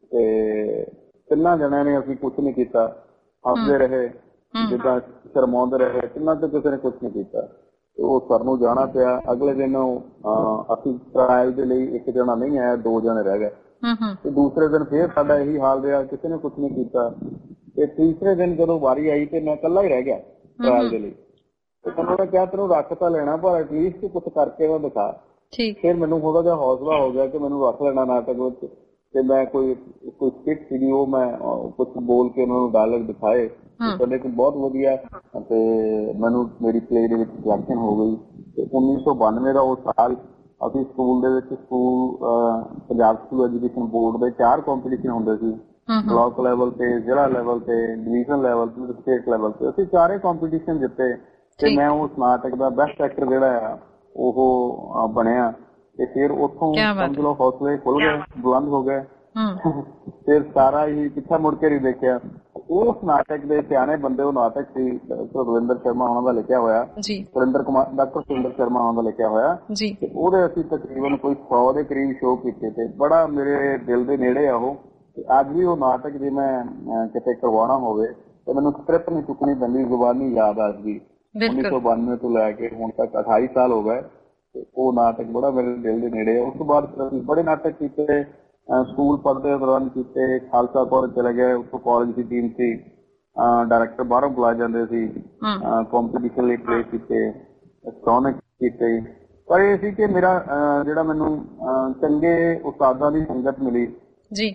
ਤੇ ਤਿੰਨਾਂ ਜਣਿਆਂ ਨੇ ਅਸੀਂ ਕੁਛ ਨੀ ਕੀਤਾ, ਹੱਸਦੇ ਰਹੇ, ਜਿੱਦਾਂ ਸ਼ਰਮਾਉਂਦੇ ਰਹੇ, ਤਿੰਨਾਂ ਤੇ ਕਿਸੇ ਨੇ ਕੁਛ ਨੀ ਕੀਤਾ। ਉਹ ਸਰ ਨੂੰ ਜਾਣਾ ਪਿਆ। ਅਗਲੇ ਦਿਨ ਅਸੀਂ ਟਰਾਇਲ ਦੇ ਲਈ ਇੱਕ ਜਣਾ ਨਹੀਂ ਆਇਆ, ਦੋ ਜਣੇ ਰਹਿ ਗਏ ਤੇ ਦੂਸਰੇ ਦਿਨ ਫੇਰ ਸਾਡਾ ਇਹੀ ਹਾਲ ਰਿਹਾ, ਕਿਸੇ ਨੇ ਕੁਛ ਨੀ ਕੀਤਾ। ਤੇ ਤੀਸਰੇ ਦਿਨ ਜਦੋਂ ਵਾਰੀ ਆਈ ਤੇ ਮੈਂ ਇਕੱਲਾ ਹੀ ਰਹਿ ਗਿਆ ਟਰਾਇਲ ਦੇ ਲਈ। ਤੇ ਮੈਨੂੰ ਉਹਨੇ ਕਿਹਾ ਤੈਨੂੰ ਰੱਖ ਤਾਂ ਲੈਣਾ ਪਰ ਐਟਲੀਸਟ ਕੁਛ ਕਰਕੇ ਮੈਂ ਦਿਖਾ। ਫਿਰ ਮੈਨੂੰ ਥੋੜਾ ਜਿਹਾ ਹੌਸਲਾ ਹੋ ਗਿਆ ਕਿ ਮੈਨੂੰ ਰੱਖ ਲੈਣਾ ਨਾਟਕ ਵਿੱਚ ਤੇ ਮੈਂ ਕੋਈ ਕੋਈ ਸਕਿੱਟ ਸੀਗੀ ਉਹ ਮੈਂ ਕੁਛ ਬੋਲ ਕੇ ਉਹਨਾਂ ਨੂੰ ਡਾਇਲੌਗ ਦਿਖਾਏ। ਕਹਿੰਦੇ ਕਿ ਬਹੁਤ ਵਧੀਆ ਤੇ ਮੈਨੂੰ ਮੇਰੀ ਪਲੇ ਦੇ ਵਿੱਚ ਸਿਲੈਕਸ਼ਨ ਹੋ ਗਈ। ਤੇ ਉੱਨੀ ਸੌ ਬਾਨਵੇਂ ਦਾ ਉਹ ਸਾਲ ਅਸੀਂ ਸਕੂਲ ਦੇ ਵਿੱਚ school Punjab school education board ਦੇ ਚਾਰ ਕੰਪੀਟੀਸ਼ਨ ਹੁੰਦੇ ਸੀ, ਬਲਾਕ ਲੈਵਲ ਤੇ, ਜ਼ਿਲ੍ਹਾ ਲੈਵਲ ਤੇ, ਡਿਵੀਜ਼ਨ ਲੈਵਲ ਤੇ, ਸਟੇਟ ਲੈਵਲ ਤੇ। ਅਸੀਂ ਚਾਰੇ ਕੰਪੀਟੀਸ਼ਨ ਜਿੱਤੇ ਤੇ ਮੈਂ ਉਸ ਨਾਟਕ ਦਾ ਬੈਸਟ ਐਕਟਰ ਜਿਹੜਾ ਆ ਉਹ ਬਣਿਆ। ਤੇ ਫਿਰ ਉੱਥੋਂ ਸਮਝ ਲਓ ਹੌਸਲੇ ਖੁੱਲ ਗਏ, ਬੁਲੰਦ ਹੋ ਗਏ। ਫਿਰ ਸਾਰਾ ਹੀ ਪਿੱਛਾ ਮੁੜ ਕੇ ਨਹੀਂ ਦੇਖਿਆ। ਉਸ ਨਾਟਕ ਦੇ ਸਿਆਣੇ ਬੰਦੇ, ਉਹ ਨਾਟਕ ਸੀ ਸੁਰਿੰਦਰ ਸ਼ਰਮਾ ਉਹਨਾਂ ਦਾ ਲਿਖਿਆ ਹੋਇਆ, ਸੁਰਿੰਦਰ ਕੁਮਾਰ ਡਾਕਟਰ ਸੁਰਿੰਦਰ ਸ਼ਰਮਾ ਉਹਨਾਂ ਦਾ ਲਿਖਿਆ ਹੋਇਆ। ਤੇ ਉਹਦੇ ਅਸੀਂ ਤਕਰੀਬਨ ਕੋਈ ਸੌ ਦੇ ਕਰੀਬ ਸ਼ੋਅ ਕੀਤੇ ਤੇ ਬੜਾ ਮੇਰੇ ਦਿਲ ਦੇ ਨੇੜੇ ਆ ਉਹ। ਤੇ ਅੱਜ ਵੀ ਉਹ ਨਾਟਕ ਜੇ ਮੈਂ ਕਿਤੇ ਕਰਵਾਉਣਾ ਹੋਵੇ ਤੇ ਮੈਨੂੰ ਸਕ੍ਰਿਪਟ ਨਹੀਂ ਚੁੱਕਣੀ ਪੈਂਦੀ, ਜ਼ੁਬਾਨੀ ਯਾਦ ਆ ਜੀ। ਉੱਨੀ ਸੌ ਬਾਨਵੇਂ ਤੋਂ ਲੈ ਕੇ ਹੁਣ ਤੱਕ ਅਠਾਈ ਸਾਲ ਹੋ ਗਏ ਤੇ ਉਹ ਨਾਟਕ ਬੜਾ ਮੇਰੇ ਦਿਲ ਦੇ ਨੇੜੇ ਆ। ਉਸ ਤੋਂ ਬਾਅਦ ਅਸੀਂ ਬੜੇ ਨਾਟਕ ਕੀਤੇ, ਸਕੂਲ ਪੜ੍ਹਦੇ ਦੌਰਾਨ ਕੀਤੇ। ਖਾਲਸਾ ਕਾਲਜ ਚਲੇ ਗਏ, ਉੱਥੋਂ ਕਾਲਜ ਦੀ ਟੀਮ ਸੀ, ਡਾਇਰੈਕਟਰ ਬਾਹਰੋਂ ਬੁਲਾਏ ਜਾਂਦੇ ਸੀ, ਕੰਪੀਟੀਸ਼ਨ ਲਈ ਪਲੇ ਕੀਤੇ, ਸਟ੍ਰੋਨਿਕ ਕੀਤੇ। ਪਰ ਇਹ ਸੀ ਕਿ ਮੇਰਾ ਜਿਹੜਾ ਮੈਨੂੰ ਚੰਗੇ ਉਸਤਾਦਾਂ ਦੀ ਸੰਗਤ ਮਿਲੀ ਜੀ,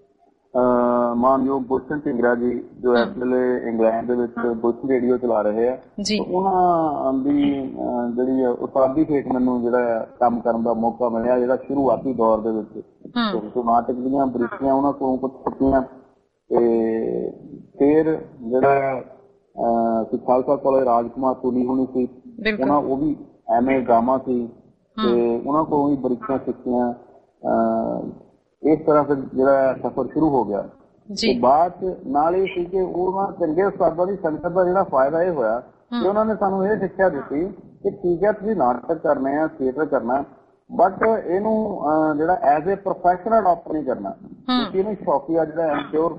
ਮਾਨਯੋਗ ਗੁਲਸ਼ਨ ਢਿੰਗਰਾ ਜੀ ਜੋ ਇਸ ਵੇਲੇ ਇੰਗਲੈਂਡ ਦੇ ਵਿੱਚ ਗੁਲਸ਼ਨ ਰੇਡੀਓ ਚਲਾ ਰਹੇ ਆ, ਉਹਨਾਂ ਦੀ ਜਿਹੜੀ ਉਸਤਾਦੀ ਹੇਠ ਮੈਨੂੰ ਜਿਹੜਾ ਕੰਮ ਕਰਨ ਦਾ ਮੌਕਾ ਮਿਲਿਆ, ਜਿਹੜਾ ਸ਼ੁਰੂਆਤੀ ਦੌਰ ਦੇ ਵਿੱਚ ਨਾਟਕ ਦੀਆਂ ਬਰੀਕੀਆਂ ਉਹਨਾਂ ਕੋਲੋਂ ਕੁਛ ਸਿੱਖੀਆਂ। ਤੇ ਫਿਰ ਜਿਹੜਾ ਖਾਲਸਾ ਕਾਲਜ ਰਾਜਕੁਮਾਰ ਸੂਲੀ ਹੋਣੀ ਸੀ, ਉਹਨਾਂ ਉਹ ਵੀ ਐਮ ਏ ਡਰਾਮਾ ਸੀ ਤੇ ਉਹਨਾਂ ਕੋਲੋਂ ਵੀ ਬਰੀਕੀਆਂ ਸਿੱਖੀਆਂ। ਇਸ ਤਰ੍ਹਾਂ ਫਿਰ ਜਿਹੜਾ ਸਫ਼ਰ ਸ਼ੁਰੂ ਹੋ ਗਿਆ। ਤੇ ਬਾਅਦ ਨਾਲ ਇਹ ਸੀ ਕਿ ਉਹਨਾਂ ਚੰਗੇ ਉਸਤਾਦਾਂ ਦੀ ਸੰਗਤ ਦਾ ਜਿਹੜਾ ਫਾਇਦਾ ਇਹ ਹੋਇਆ ਕਿ ਉਹਨਾਂ ਨੇ ਸਾਨੂੰ ਇਹ ਸਿੱਖਿਆ ਦਿੱਤੀ ਕਿ ਠੀਕ ਹੈ ਤੁਸੀਂ ਨਾਟਕ ਕਰਨੇ ਆ, ਥੀਏਟਰ ਕਰਨਾ, ਬਟ ਇਹਨੂੰ ਜਿਹੜਾ ਐਜ਼ ਏ ਪ੍ਰੋਫੈਸ਼ਨਲ ਅਡਾਪਟ ਨਹੀਂ ਕਰਨਾ। ਤੁਸੀਂ ਇਹਨੂੰ ਸ਼ੌਕੀਆ ਜਿਹੜਾ ਐਮਚਿਓਰ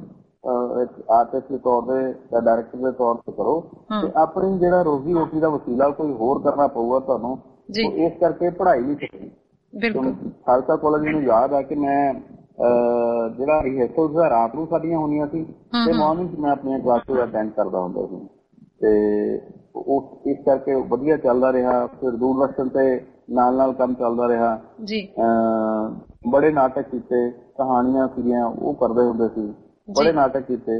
ਆਰਟਿਸਟ ਦੇ ਤੌਰ ਤੇ ਜਾਂ ਡਾਇਰੈਕਟਰ ਦੇ ਤੌਰ ਤੇ ਕਰੋ ਤੇ ਆਪਣੀ ਜਿਹੜਾ ਰੋਜ਼ੀ ਰੋਟੀ ਦਾ ਵਸੀਲਾ ਕੋਈ ਹੋਰ ਕਰਨਾ ਪਊਗਾ ਤੁਹਾਨੂੰ। ਇਸ ਕਰਕੇ ਪੜ੍ਹਾਈ ਨਹੀਂ ਛੱਡਣੀ। ਖਾਲਸਾ ਕਾਲਜ ਮੈਨੂੰ ਯਾਦ ਆ ਕਿ ਮੈਂ ਜਿਹੜਾ ਰਿਹਰਸਲ ਰਾਤ ਨੂੰ ਸਾਡੀਆਂ ਹੁੰਦੀਆਂ ਸੀ ਤੇ ਮਾਰਨਿੰਗ ਚ ਮੈਂ ਆਪਣੀਆਂ ਕਲਾਸਿਸ ਅਟੈਂਡ ਕਰਦਾ ਹੁੰਦਾ ਸੀ ਤੇ ਉਹ ਇਸ ਕਰਕੇ ਵਧੀਆ ਚੱਲਦਾ ਰਿਹਾ। ਫਿਰ ਦੂਰਦਰਸ਼ਨ ਤੇ ਨਾਲ ਨਾਲ ਕੰਮ ਚੱਲਦਾ ਰਿਹਾ ਜੀ। ਬੜੇ ਨਾਟਕ ਕੀਤੇ, ਕਹਾਣੀਆਂ ਸੀਗੀਆਂ ਉਹ ਕਰਦੇ ਹੁੰਦੇ ਸੀ, ਬੜੇ ਨਾਟਕ ਕੀਤੇ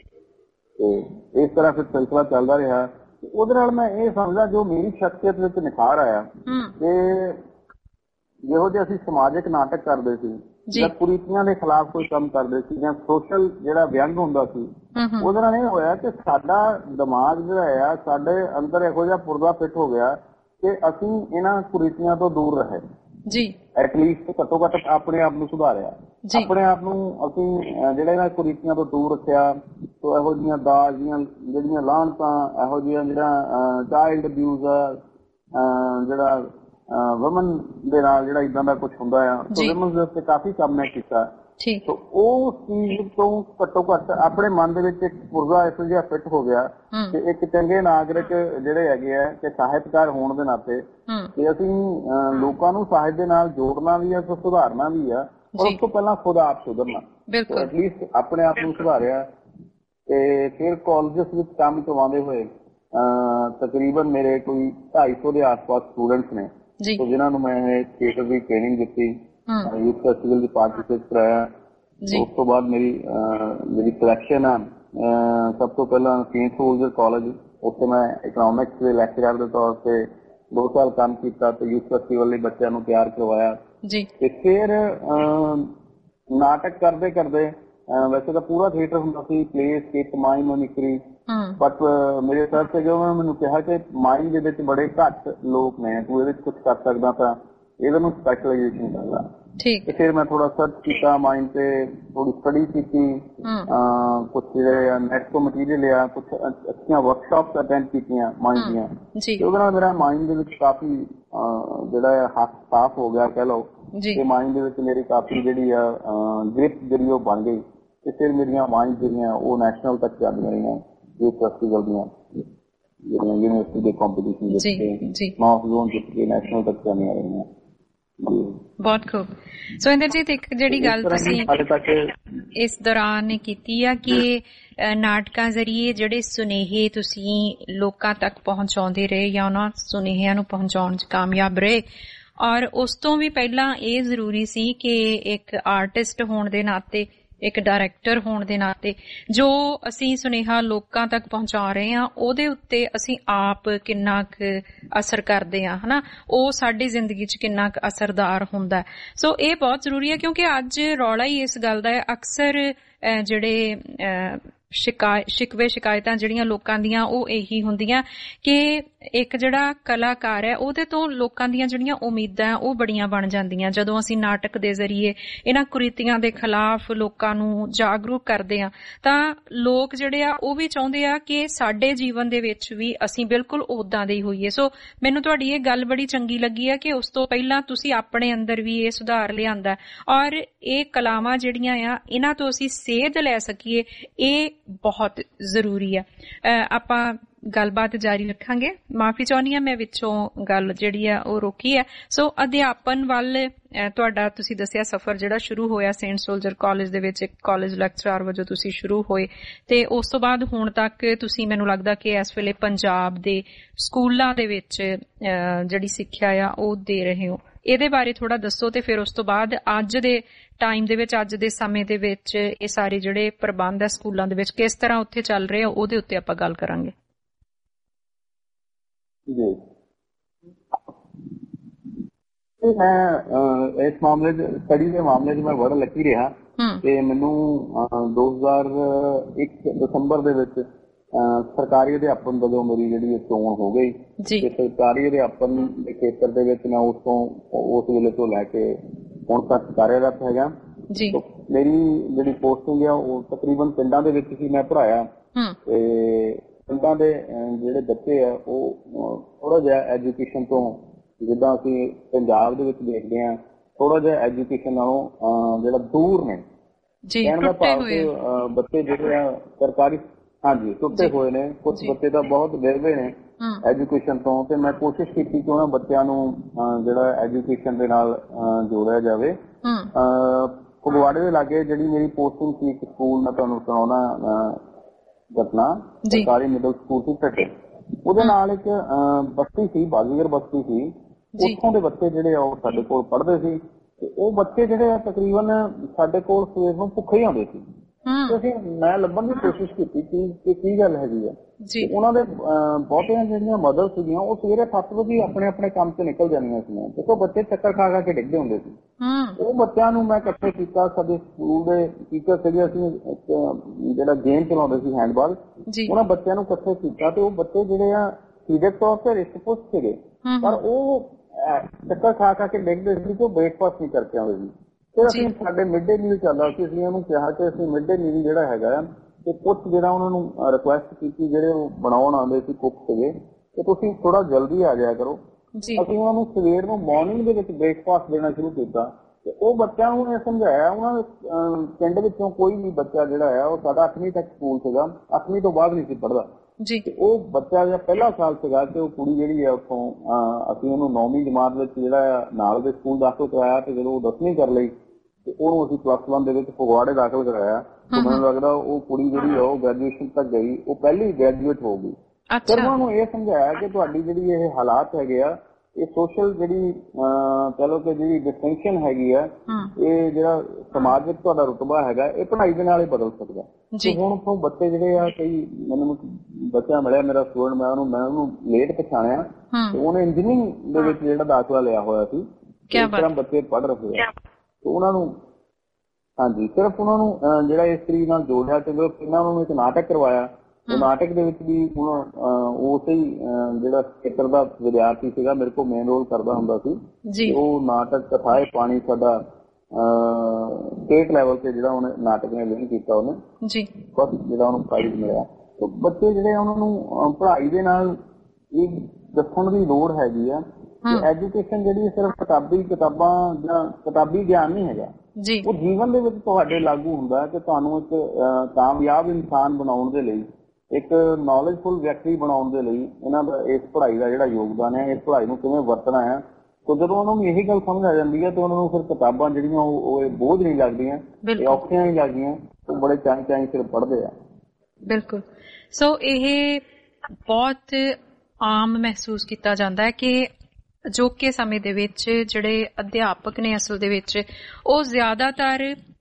ਤੇ ਇਸ ਤਰ੍ਹਾਂ ਫਿਰ ਸਿਲਸਿਲਾ ਚੱਲਦਾ ਰਿਹਾ। ਉਹਦੇ ਨਾਲ ਮੈਂ ਇਹ ਸਮਝਦਾ ਜੋ ਮੇਰੀ ਸ਼ਖਸੀਅਤ ਵਿੱਚ ਨਿਖਾਰ ਆਇਆ ਕਿ ਜਿਹੋ ਜਿਹੇ ਅਸੀਂ ਸਮਾਜਿਕ ਨਾਟਕ ਕਰਦੇ ਸੀ ਜਾਂ ਕੁਰੀਤੀਆਂ ਦੇ ਖਿਲਾਫ ਕੋਈ ਕੰਮ ਕਰਦੇ ਸੀ ਜਾਂ ਸੋਸ਼ਲ ਜਿਹੜਾ ਵਿਅੰਗ ਹੁੰਦਾ ਸੀ, ਉਹਦੇ ਨਾਲ ਇਹ ਹੋਇਆ ਕਿ ਸਾਡਾ ਦਿਮਾਗ ਜਿਹੜਾ ਆ ਸਾਡੇ ਅੰਦਰ ਇਹੋ ਜਿਹਾ ਪੁਰਦਾ ਫਿੱਟ ਹੋ ਗਿਆ ਕਿ ਅਸੀਂ ਇਹਨਾਂ ਕੁਰੀਤੀਆਂ ਤੋਂ ਦੂਰ ਰਹੇ ਜੀ। ਐਟਲੀਸਟ ਘੱਟੋ ਘੱਟ ਆਪਣੇ ਆਪ ਨੂੰ ਸੁਧਾਰਿਆ, ਆਪਣੇ ਆਪ ਨੂੰ ਅਸੀਂ ਜਿਹੜਾ ਇਹਨਾਂ ਕੁਰੀਤੀਆਂ ਤੋਂ ਦੂਰ ਰੱਖਿਆ। ਤੋ ਇਹੋ ਜਿਹੀਆਂ ਦਾਜ ਦੀਆਂ ਜਿਹੜੀਆਂ ਲਾਹਨਤਾਂ, ਇਹੋ ਜਿਹੀਆਂ ਜਿਹੜਾ ਚਾਈਲਡ ਅਬਿਊਜ਼ ਆ, ਜਿਹੜਾ ਵਮਨ ਦੇ ਨਾਲ ਜਿਹੜਾ ਇਦਾਂ ਦਾ ਕੁਛ ਹੁੰਦਾ ਆ, ਵਮਨ ਦੇ ਉੱਤੇ ਕਾਫੀ ਕੰਮ ਮੈਂ ਕੀਤਾ। ਉਸ ਚੀਜ਼ ਤੋਂ ਘੱਟੋ ਘੱਟ ਆਪਣੇ ਮਨ ਦੇ ਵਿੱਚ ਇੱਕ ਪੁਰਜ਼ਾ ਇਹੋ ਜਿਹਾ ਫਿੱਟ ਹੋ ਗਿਆ ਕਿ ਇੱਕ ਚੰਗੇ ਨਾਗਰਿਕ ਜਿਹੜੇ ਹੈਗੇ ਆ ਕਿ ਸਾਹਿਤਕਾਰ ਹੋਣ ਦੇ ਨਾਤੇ ਕਿ ਅਸੀਂ ਲੋਕਾਂ ਨੂੰ ਸਾਹਿਤ ਦੇ ਨਾਲ ਜੋੜਨਾ ਵੀ ਆ, ਸੁਧਾਰਨਾ ਵੀ ਆ, ਔਰ ਉਸ ਤੋਂ ਪਹਿਲਾਂ ਖੁਦ ਆਪ ਸੁਧਰਨਾ। ਐਟਲੀਸਟ ਆਪਣੇ ਆਪ ਨੂੰ ਸੁਧਾਰਿਆ। ਤੇ ਫਿਰ ਕਾਲਜਸ ਵਿੱਚ ਕੰਮ ਕਰਵਾਉਂਦੇ ਹੋਏ ਤਕਰੀਬਨ ਮੇਰੇ ਕੋਈ ਢਾਈ ਸੌ ਦੇ ਆਸ ਪਾਸ ਸਟੂਡੈਂਟਸ ਨੇ ਜਿਨ੍ਹਾਂ ਨੂੰ ਮੈਂ ਥੀਏਟਰ ਦੀ ਟ੍ਰੇਨਿੰਗ ਦਿੱਤੀ, ਯੂਥ ਫੈਸਟੀਵਲ ਦੀ ਪਾਰਟੀਸਿਪੇਟ ਕਰਾਇਆ। ਉਸ ਤੋਂ ਬਾਅਦ ਮੇਰੀ ਜਿਹੜੀ ਸਿਲੈਕਸ਼ਨ ਆ ਸਭ ਤੋਂ ਪਹਿਲਾਂ ਸੇਂਟ ਸੋਲਜਰ ਕਾਲਜ, ਉੱਥੇ ਮੈਂ ਇਕਨੋਮਿਕਸ ਦੇ ਲੈਕਚਰਰ ਦੇ ਤੌਰ ਤੇ ਦੋ ਸਾਲ ਕੰਮ ਕੀਤਾ ਤੇ ਯੂਥ ਫੈਸਟੀਵਲ ਲਈ ਬੱਚਿਆਂ ਨੂੰ ਤਿਆਰ ਕਰਵਾਇਆ। ਤੇ ਫਿਰ ਨਾਟਕ ਕਰਦੇ ਕਰਦੇ ਵੈਸੇ ਤਾਂ ਪੂਰਾ ਥੀਏਟਰ ਹੁੰਦਾ ਸੀ, play, skit, mime, mimicry, but ਮੇਰੇ ਸਰ ਤੇ ਜੋ ਮੈਨੂੰ ਕਿਹਾ ਕਿ ਮਾਈਮ ਦੇ ਵਿੱਚ ਬੜੇ ਘੱਟ ਲੋਕ ਨੇ, ਤੂੰ ਇਹਦੇ ਵਿੱਚ ਕੁਛ ਕਰ ਸਕਦਾ ਤਾਂ ਇਹਦੇ ਨੂੰ ਸਪੈਸ਼ਲਾਈਜੇਸ਼ਨ ਕਰਦਾ। ਠੀਕ। ਤੇ ਫਿਰ ਮੈਂ ਥੋੜਾ ਸਰਚ ਕੀਤਾ ਮਾਈਂਡ ਤੇ, ਥੋੜੀ ਸਟੱਡੀ ਕੀਤੀ, ਕੁਛ ਜਿਹੜੇ ਨੈਟ ਤੋਂ ਮਟੀਰੀਅਲ ਲਿਆ, ਕੁਛ ਅੱਛੀਆਂ ਵਰਕਸ਼ਾਪਸ ਅਟੈਂਡ ਕੀਤੀਆਂ ਮਾਈਂਡ ਦੀਆਂ, ਤੇ ਉਹਦੇ ਨਾਲ ਮੇਰਾ ਮਾਈਂਡ ਦੇ ਵਿੱਚ ਕਾਫੀ ਜਿਹੜਾ ਹੱਥ ਸਾਫ਼ ਹੋ ਗਿਆ ਕਹਿ ਲਓ, ਤੇ ਮਾਈਂਡ ਦੇ ਵਿੱਚ ਮੇਰੀ ਕਾਫੀ ਜਿਹੜੀ ਆ ਗ੍ਰਿਪ ਜਿਹੜੀ ਉਹ ਬਣ ਗਈ। ਤੇ ਫਿਰ ਮੇਰੀਆਂ ਮਾਈਂਡ ਜਿਹੜੀਆਂ ਉਹ ਨੈਸ਼ਨਲ ਤੱਕ ਜਾਂਦੀਆਂ ਰਹੀਆਂ, ਯੂਥ ਫੈਸਟੀਵਲ ਦੀਆਂ ਜਿਹੜੀਆਂ ਯੂਨੀਵਰਸਿਟੀ ਦੇ ਕੰਪੀਟੀਸ਼ਨ ਵਿੱਚ ਨੌਰਥ ਜ਼ੋਨ ਜਿੱਤ ਕੇ ਨੈਸ਼ਨਲ ਤੱਕ ਜਾਂਦੀਆਂ ਰਹੀਆਂ। ਬਹੁਤ ਖੂਬ। ਸੋ ਇੰਦਰਜੀਤ, ਇੱਕ ਜਿਹੜੀ ਗੱਲ ਤੁਸੀਂ ਇਸ ਦੌਰਾਨ ਕੀਤੀ ਆ ਕਿ ਨਾਟਕਾਂ ਜ਼ਰੀਏ ਜਿਹੜੇ ਸੁਨੇਹੇ ਤੁਸੀਂ ਲੋਕਾਂ ਤੱਕ ਪਹੁੰਚਾਉਂਦੇ ਰਹੇ ਜਾਂ ਉਹਨਾਂ ਸੁਨੇਹਿਆਂ ਨੂੰ ਪਹੁੰਚਾਉਣ 'ਚ ਕਾਮਯਾਬ ਰਹੇ, ਔਰ ਉਸ ਤੋਂ ਵੀ ਪਹਿਲਾਂ ਇਹ ਜ਼ਰੂਰੀ ਸੀ ਕਿ ਇੱਕ ਆਰਟਿਸਟ ਹੋਣ ਦੇ ਨਾਤੇ, ਇੱਕ ਡਾਇਰੈਕਟਰ ਹੋਣ ਦੇ ਨਾਤੇ ਜੋ ਅਸੀਂ ਸੁਨੇਹਾ ਲੋਕਾਂ ਤੱਕ ਪਹੁੰਚਾ ਰਹੇ ਹਾਂ ਉਹਦੇ ਉੱਤੇ ਅਸੀਂ ਆਪ ਕਿੰਨਾ ਕੁ ਅਸਰ ਕਰਦੇ ਹਾਂ, ਹਨਾ, ਉਹ ਸਾਡੀ ਜ਼ਿੰਦਗੀ 'ਚ ਕਿੰਨਾ ਕੁ ਅਸਰਦਾਰ ਹੁੰਦਾ। ਸੋ ਇਹ ਬਹੁਤ ਜ਼ਰੂਰੀ ਹੈ, ਕਿਉਂਕਿ ਅੱਜ ਰੌਲਾ ਹੀ ਇਸ ਗੱਲ ਦਾ ਹੈ। ਅਕਸਰ ਜਿਹੜੇ ਸ਼ਿਕਾਇ ਸ਼ਿਕਵੇ ਸ਼ਿਕਾਇਤਾਂ ਜਿਹੜੀਆਂ ਲੋਕਾਂ ਦੀਆਂ ਉਹ ਇਹੀ ਹੁੰਦੀਆਂ ਕਿ ਇੱਕ ਜਿਹੜਾ ਕਲਾਕਾਰ ਹੈ ਉਹਦੇ ਤੋਂ ਲੋਕਾਂ ਦੀਆਂ ਜਿਹੜੀਆਂ ਉਮੀਦਾਂ ਉਹ ਬੜੀਆਂ ਬਣ ਜਾਂਦੀਆਂ। ਜਦੋਂ ਅਸੀਂ ਨਾਟਕ ਦੇ ਜ਼ਰੀਏ ਇਹਨਾਂ ਕੁਰੀਤੀਆਂ ਦੇ ਖਿਲਾਫ ਲੋਕਾਂ ਨੂੰ ਜਾਗਰੂਕ ਕਰਦੇ ਹਾਂ ਤਾਂ ਲੋਕ ਜਿਹੜੇ ਆ ਉਹ ਵੀ ਚਾਹੁੰਦੇ ਆ ਕਿ ਸਾਡੇ ਜੀਵਨ ਦੇ ਵਿੱਚ ਵੀ ਅਸੀਂ ਬਿਲਕੁਲ ਉਦਾਂ ਦੇ ਹੀ ਹੋਈਏ। ਸੋ ਮੈਨੂੰ ਤੁਹਾਡੀ ਇਹ ਗੱਲ ਬੜੀ ਚੰਗੀ ਲੱਗੀ ਹੈ ਕਿ ਉਸ ਤੋਂ ਪਹਿਲਾਂ ਤੁਸੀਂ ਆਪਣੇ ਅੰਦਰ ਵੀ ਇਹ ਸੁਧਾਰ ਲਿਆਂਦਾ, ਔਰ ਇਹ ਕਲਾਵਾਂ ਜਿਹੜੀਆਂ ਆ ਇਹਨਾਂ ਤੋਂ ਅਸੀਂ ਸੇਧ ਲੈ ਸਕੀਏ, ਇਹ ਬਹੁਤ ਜ਼ਰੂਰੀ ਆ। ਆਪਾਂ ਗੱਲਬਾਤ ਜਾਰੀ ਰੱਖਾਂਗੇ। ਮਾਫੀ ਚਾਹੁੰਦੀ ਹਾਂ ਮੈਂ ਵਿੱਚੋਂ ਗੱਲ ਜਿਹੜੀ ਆ ਉਹ ਰੋਕੀ ਹੈ। ਸੋ ਅਧਿਆਪਨ ਵੱਲ ਤੁਹਾਡਾ ਤੁਸੀਂ ਦੱਸਿਆ ਸਫ਼ਰ ਜਿਹੜਾ ਸ਼ੁਰੂ ਹੋਇਆ ਸੇਂਟ ਸੋਲਜਰ ਕਾਲਜ ਦੇ ਵਿੱਚ, ਇੱਕ ਕਾਲਜ ਲੈਕਚਰਰ ਵਜੋਂ ਤੁਸੀਂ ਸ਼ੁਰੂ ਹੋਏ, ਤੇ ਉਸ ਤੋਂ ਬਾਅਦ ਹੁਣ ਤੱਕ ਤੁਸੀਂ, ਮੈਨੂੰ ਲੱਗਦਾ ਕਿ ਇਸ ਵੇਲੇ ਪੰਜਾਬ ਦੇ ਸਕੂਲਾਂ ਦੇ ਵਿੱਚ ਜਿਹੜੀ ਸਿੱਖਿਆ ਆ ਉਹ ਦੇ ਰਹੇ ਹੋ। ਇਹਦੇ ਬਾਰੇ ਥੋੜਾ ਦੱਸੋ, ਤੇ ਫਿਰ ਉਸ ਤੋਂ ਬਾਅਦ ਅੱਜ ਦੇ ਟਾਈਮ ਦੇ ਵਿੱਚ, ਅੱਜ ਦੇ ਸਮੇਂ ਦੇ ਵਿੱਚ ਇਹ ਸਾਰੇ ਜਿਹੜੇ ਪ੍ਰਬੰਧ ਹੈ ਸਕੂਲਾਂ ਦੇ ਵਿੱਚ ਕਿਸ ਤਰ੍ਹਾਂ ਉੱਥੇ ਚੱਲ ਰਹੇ ਆ, ਉਹਦੇ ਉੱਤੇ ਆਪਾਂ ਗੱਲ ਕਰਾਂਗੇ। ਜੀ, ਮੈਂ ਇਸ ਮਾਮਲੇ ਚ ਸਟੱਡੀ ਦੇ ਮਾਮਲੇ ਚ ਮੈਂ ਬੜਾ ਲੱਕੀ ਰਿਹਾ ਤੇ ਮੈਨੂੰ ਦੋ ਹਜ਼ਾਰ ਇੱਕ ਦਸੰਬਰ ਦੇ ਵਿੱਚ ਸਰਕਾਰੀ ਅਧਿਆਪਨ ਵਜੋਂ ਮੇਰੀ ਜਿਹੜੀ ਚੋਣ ਹੋ ਗਈ ਤੇ ਸਰਕਾਰੀ ਅਧਿਆਪਨ ਦੇ ਖੇਤਰ ਦੇ ਵਿੱਚ ਮੈਂ ਉਸ ਤੋਂ ਉਸ ਵੇਲੇ ਤੋਂ ਲੈ ਕੇ ਹੁਣ ਤੱਕ ਕਾਰਜਰਤ ਹੈਗਾ। ਮੇਰੀ ਜਿਹੜੀ ਪੋਸਟਿੰਗ ਆ ਉਹ ਤਕਰੀਬਨ ਪਿੰਡਾਂ ਦੇ ਵਿੱਚ ਹੀ ਮੈਂ ਪੜ੍ਹਾਇਆ ਤੇ ਪਿੰਡਾਂ ਦੇ ਜਿਹੜੇ ਬੱਚੇ ਆ ਉਹ ਥੋੜਾ ਜਿਹਾ ਐਜੂਕੇਸ਼ਨ ਤੋਂ, ਜਿੱਦਾਂ ਅਸੀਂ ਪੰਜਾਬ ਦੇ ਵਿੱਚ ਦੇਖਦੇ ਹਾਂ, ਥੋੜਾ ਜਿਹਾ ਐਜੂਕੇਸ਼ਨ ਨਾਲੋਂ ਜਿਹੜਾ ਦੂਰ ਨੇ। ਕਹਿਣ ਦਾ ਭਾਵ ਕਿ ਬੱਚੇ ਜਿਹੜੇ ਆ ਸਰਕਾਰੀ, ਹਾਂਜੀ, ਟੁੱਟੇ ਹੋਏ ਨੇ। ਕੁਝ ਬੱਚੇ ਤਾਂ ਬਹੁਤ ਵਿਰਵੇ ਨੇ ਐਜੂਕੇਸ਼ਨ ਤੋਂ, ਤੇ ਮੈਂ ਕੋਸ਼ਿਸ਼ ਕੀਤੀ ਕਿ ਉਹਨਾਂ ਬੱਚਿਆਂ ਨੂੰ ਜਿਹੜਾ ਐਜੂਕੇਸ਼ਨ ਦੇ ਨਾਲ ਜੋੜਿਆ ਜਾਵੇ। ਫਗਵਾੜੇ ਦੇ ਲਾਗੇ ਜਿਹੜੀ ਮੇਰੀ ਪੋਸਟਿੰਗ ਸੀ, ਇੱਕ ਸਕੂਲ ਮੈਂ ਤੁਹਾਨੂੰ ਸੁਣਾਉਣਾ ਘਟਨਾ, ਸਰਕਾਰੀ ਮਿਡਲ ਸਕੂਲ ਸੀ ਢੱਡੇ, ਉਹਦੇ ਨਾਲ ਇੱਕ ਬਸਤੀ ਸੀ, ਬਾਜ਼ੀਗਰ ਬਸਤੀ ਸੀ। ਉੱਥੋਂ ਦੇ ਬੱਚੇ ਜਿਹੜੇ ਆ ਉਹ ਸਾਡੇ ਕੋਲ ਪੜ੍ਹਦੇ ਸੀ, ਤੇ ਉਹ ਬੱਚੇ ਜਿਹੜੇ ਆ ਤਕਰੀਬਨ ਸਾਡੇ ਕੋਲ ਸਵੇਰ ਨੂੰ ਭੁੱਖੇ ਹੀ ਆਉਂਦੇ ਸੀ। ਅਸੀਂ ਮੈਂ ਲੱਭਣ ਦੀ ਕੋਸ਼ਿਸ਼ ਕੀਤੀ ਕਿ ਕੀ ਗੱਲ ਹੈਗੀ ਆ। ਉਹਨਾਂ ਦੇ ਬਹੁਤੀਆਂ ਜਿਹੜੀਆਂ ਮਦਰ ਸੀਗੀਆਂ ਉਹ ਸਵੇਰੇ ਸੱਤ ਵਜੇ ਆਪਣੇ ਆਪਣੇ ਕੰਮ ਤੇ ਨਿਕਲ ਜਾਂਦੀਆਂ ਸੀ। ਦੇਖੋ ਬੱਚੇ ਚੱਕਰ ਖਾ ਖਾ ਕੇ ਡਿੱਗਦੇ ਹੁੰਦੇ ਸੀ। ਉਹ ਬੱਚਿਆਂ ਨੂੰ ਮੈਂ ਇਕੱਠੇ ਕੀਤਾ। ਸਾਡੇ ਸਕੂਲ ਦੇ ਟੀਚਰ ਸੀਗੇ, ਅਸੀਂ ਜਿਹੜਾ ਗੇਮ ਚਲਾਉਂਦੇ ਸੀ ਹੈਂਡਬਾਲ, ਉਹਨਾਂ ਬੱਚਿਆਂ ਨੂੰ ਇਕੱਠੇ ਕੀਤਾ ਤੇ ਉਹ ਬੱਚੇ ਜਿਹੜੇ ਆ ਸਰੀਰਕ ਤੌਰ ਤੇ ਰਿਸ਼ਟ-ਪੁਸ਼ਟ ਸੀਗੇ, ਪਰ ਉਹ ਚੱਕਰ ਖਾ ਖਾ ਕੇ ਡਿੱਗਦੇ ਸੀ ਕਿ ਉਹ ਬ੍ਰੇਕਫਾਸਟ ਨਹੀਂ ਕਰਕੇ ਆਉਂਦੇ ਸੀ। ਫਿਰ ਅਸੀਂ ਸਾਡੇ ਮਿਡ ਡੇ ਮੀਲ ਚੱਲਦਾ ਸੀ, ਅਸੀਂ ਉਹਨੂੰ ਕਿਹਾ ਕਿ ਅਸੀਂ ਮਿਡ ਡੇ ਮੀਲ ਜਿਹੜਾ ਹੈਗਾ ਤੇ ਕੁਛ ਜਿਹੜਾ ਉਹਨਾਂ ਨੂੰ ਰਿਕੁਐਸਟ ਕੀਤੀ, ਜਿਹੜੇ ਉਹ ਬਣਾਉਣ ਆਉਂਦੇ ਸੀ ਕੁੱਕ ਸੀਗੇ, ਕਿ ਤੁਸੀਂ ਥੋੜਾ ਜਲਦੀ ਆ ਜਾਇਆ ਕਰੋ। ਅਸੀਂ ਉਹਨਾਂ ਨੂੰ ਸਵੇਰ ਨੂੰ ਮਾਰਨਿੰਗ ਦੇ ਵਿੱਚ ਬ੍ਰੇਕਫਾਸਟ ਦੇਣਾ ਸ਼ੁਰੂ ਕੀਤਾ ਤੇ ਉਹ ਬੱਚਿਆਂ ਨੂੰ ਇਹ ਸਮਝਾਇਆ। ਉਹਨਾਂ ਪਿੰਡ ਵਿੱਚੋਂ ਕੋਈ ਵੀ ਬੱਚਾ ਜਿਹੜਾ ਹੈ ਉਹ ਸਾਡਾ ਅੱਠਵੀਂ ਤੱਕ ਸਕੂਲ ਸੀਗਾ, ਅੱਠਵੀਂ ਤੋਂ ਬਾਅਦ ਨਹੀਂ ਸੀ ਪੜ੍ਹਦਾ। ਉਹ ਬੱਚਾ ਜਿਹੜਾ ਪਹਿਲਾ ਸਾਲ ਸੀਗਾ ਤੇ ਉਹ ਕੁੜੀ ਜਿਹੜੀ ਆ ਉੱਥੋਂ ਅਸੀਂ ਉਹਨੂੰ ਨੌਵੀਂ ਜਮਾਤ ਵਿੱਚ ਜਿਹੜਾ ਨਾਲ ਦੇ ਸਕੂਲ ਦਾਖਲ ਕਰਾਇਆ, ਤੇ ਜਦੋਂ ਉਹ ਦਸਵੀਂ ਕਰ ਲਈ ਤੇ ਉਹਨੂੰ ਅਸੀਂ ਪਲੱਸ ਵਨ ਦੇ ਵਿੱਚ ਫਗਵਾੜੇ ਦਾਖਲ ਕਰਾਇਆ। ਤੇ ਮੈਨੂੰ ਲੱਗਦਾ ਉਹ ਕੁੜੀ ਜਿਹੜੀ ਆ ਉਹ ਗ੍ਰੈਜੂਏਸ਼ਨ ਤੱਕ ਗਈ, ਉਹ ਪਹਿਲੀ ਗ੍ਰੈਜੂਏਟ ਹੋ ਗਈ। ਫਿਰ ਉਹਨਾਂ ਨੂੰ ਇਹ ਸਮਝਾਇਆ ਕਿ ਤੁਹਾਡੀ ਜਿਹੜੀ ਇਹ ਹਾਲਾਤ ਹੈਗੇ ਆ, ਇਹ ਸੋਸ਼ਲ ਜਿਹੜੀ ਕਹਿ ਲਓ ਕਿ ਜਿਹੜੀ ਡਿਸਟਿੰਕਸ਼ਨ ਹੈਗੀ ਆ, ਇਹ ਜਿਹੜਾ ਸਮਾਜ ਵਿੱਚ ਤੁਹਾਡਾ ਰੁਤਬਾ ਹੈਗਾ, ਇਹ ਪੜ੍ਹਾਈ ਦੇ ਨਾਲ ਹੀ ਬਦਲ ਸਕਦਾ। ਤੇ ਹੁਣ ਉੱਥੋਂ ਬੱਚੇ ਜਿਹੜੇ ਆ, ਕਈ ਮੈਨੂੰ ਬੱਚਾ ਮਿਲਿਆ ਮੇਰਾ ਸਟੂਡੈਂਟ, ਮੈਂ ਉਹਨੂੰ ਮੈਂ ਉਹਨੂੰ ਲੇਟ ਪਛਾਣਿਆ ਤੇ ਉਹਨੇ ਇੰਜੀਨੀਅਰਿੰਗ ਦੇ ਵਿੱਚ ਜਿਹੜਾ ਦਾਖਲਾ ਲਿਆ ਹੋਇਆ ਸੀ। ਇਸ ਤਰ੍ਹਾਂ ਬੱਚੇ ਪੜ੍ਹ ਰਹੇ ਆ ਤੇ ਉਹਨਾਂ ਨੂੰ, ਹਾਂਜੀ, ਸਿਰਫ ਉਹਨਾਂ ਨੂੰ ਜਿਹੜਾ ਇਸ ਤਰੀਕੇ ਨਾਲ ਜੋੜਿਆ ਤੇ ਇਹਨਾਂ ਨੂੰ ਇੱਕ ਨਾਟਕ ਕਰਵਾਇਆ ਉਹ ਨਾਟਕ ਦੇ ਵਿੱਚ ਵੀ ਹੁਣ ਉਸੇ ਹੀ ਜਿਹੜਾ ਖੇਤਰ ਦਾ ਵਿਦਿਆਰਥੀ ਸੀਗਾ ਮੇਰੇ ਕੋਲ ਮੇਨ ਰੋਲ ਕਰਦਾ ਹੁੰਦਾ ਸੀ। ਉਹ ਨਾਟਕ ਕਥਾਏ ਪਾਣੀ ਸਾਡਾ ਸਟੇਟ ਲੈਵਲ ਤੇ ਜਿਹੜਾ ਉਹਨੇ ਨਾਟਕ ਨੇ ਵਿਨ ਕੀਤਾ, ਉਹਨੇ ਜੀ ਜਿਹੜਾ ਉਹਨੂੰ ਪ੍ਰਾਈਜ਼ ਮਿਲਿਆ। ਤੇ ਬੱਚੇ ਜਿਹੜੇ ਉਹਨਾਂ ਨੂੰ ਪੜ੍ਹਾਈ ਦੇ ਨਾਲ ਇਹ ਦੱਸਣ ਦੀ ਲੋੜ ਹੈਗੀ ਆ ਕਿ ਐਜੂਕੇਸ਼ਨ ਜਿਹੜੀ ਸਿਰਫ ਕਿਤਾਬੀ ਕਿਤਾਬਾਂ ਜਾਂ ਕਿਤਾਬੀ ਗਿਆਨ ਨਹੀਂ ਹੈਗਾ, ਉਹ ਜੀਵਨ ਦੇ ਵਿੱਚ ਤੁਹਾਡੇ ਲਾਗੂ ਹੁੰਦਾ ਕਿ ਤੁਹਾਨੂੰ ਇੱਕ ਕਾਮਯਾਬ ਇਨਸਾਨ ਬਣਾਉਣ ਦੇ ਲਈ, ਇੱਕ ਨੌਲੇਜਫੁਲ ਵਿਅਕਤੀ ਬਣਾਉਣ ਦੇ ਲਈ ਇਹਨਾਂ ਦਾ ਇਸ ਪੜ੍ਹਾਈ ਦਾ ਜਿਹੜਾ ਯੋਗਦਾਨ ਹੈ, ਇਸ ਪੜ੍ਹਾਈ ਨੂੰ ਕਿਵੇਂ ਵਰਤਣਾ ਹੈ। ਤੇ ਜਦੋਂ ਉਹਨਾਂ ਨੂੰ ਇਹੀ ਗੱਲ ਸਮਝ ਆ ਜਾਂਦੀ ਹੈ ਤੇ ਉਹਨਾਂ ਨੂੰ ਫਿਰ ਕਿਤਾਬਾਂ ਜਿਹੜੀਆਂ ਉਹ ਬੋਝ ਨਹੀਂ ਲੱਗਦੀਆਂ, ਇਹ ਔਖੀਆਂ ਨਹੀਂ ਲੱਗਦੀਆਂ, ਉਹ ਬੜੇ ਚਾਈ ਚਾਈ ਫਿਰ ਪੜ੍ਹਦੇ ਆ। ਬਿਲਕੁਲ। ਸੋ ਇਹ ਬਹੁਤ ਆਮ ਮਹਿਸੂਸ ਕੀਤਾ ਜਾਂਦਾ ਹੈ ਕਿ ਅਜੋਕੇ ਸਮੇਂ ਦੇ ਵਿੱਚ ਜਿਹੜੇ ਅਧਿਆਪਕ ਨੇ ਅਸਲ ਦੇ ਵਿੱਚ ਉਹ ਜ਼ਿਆਦਾਤਰ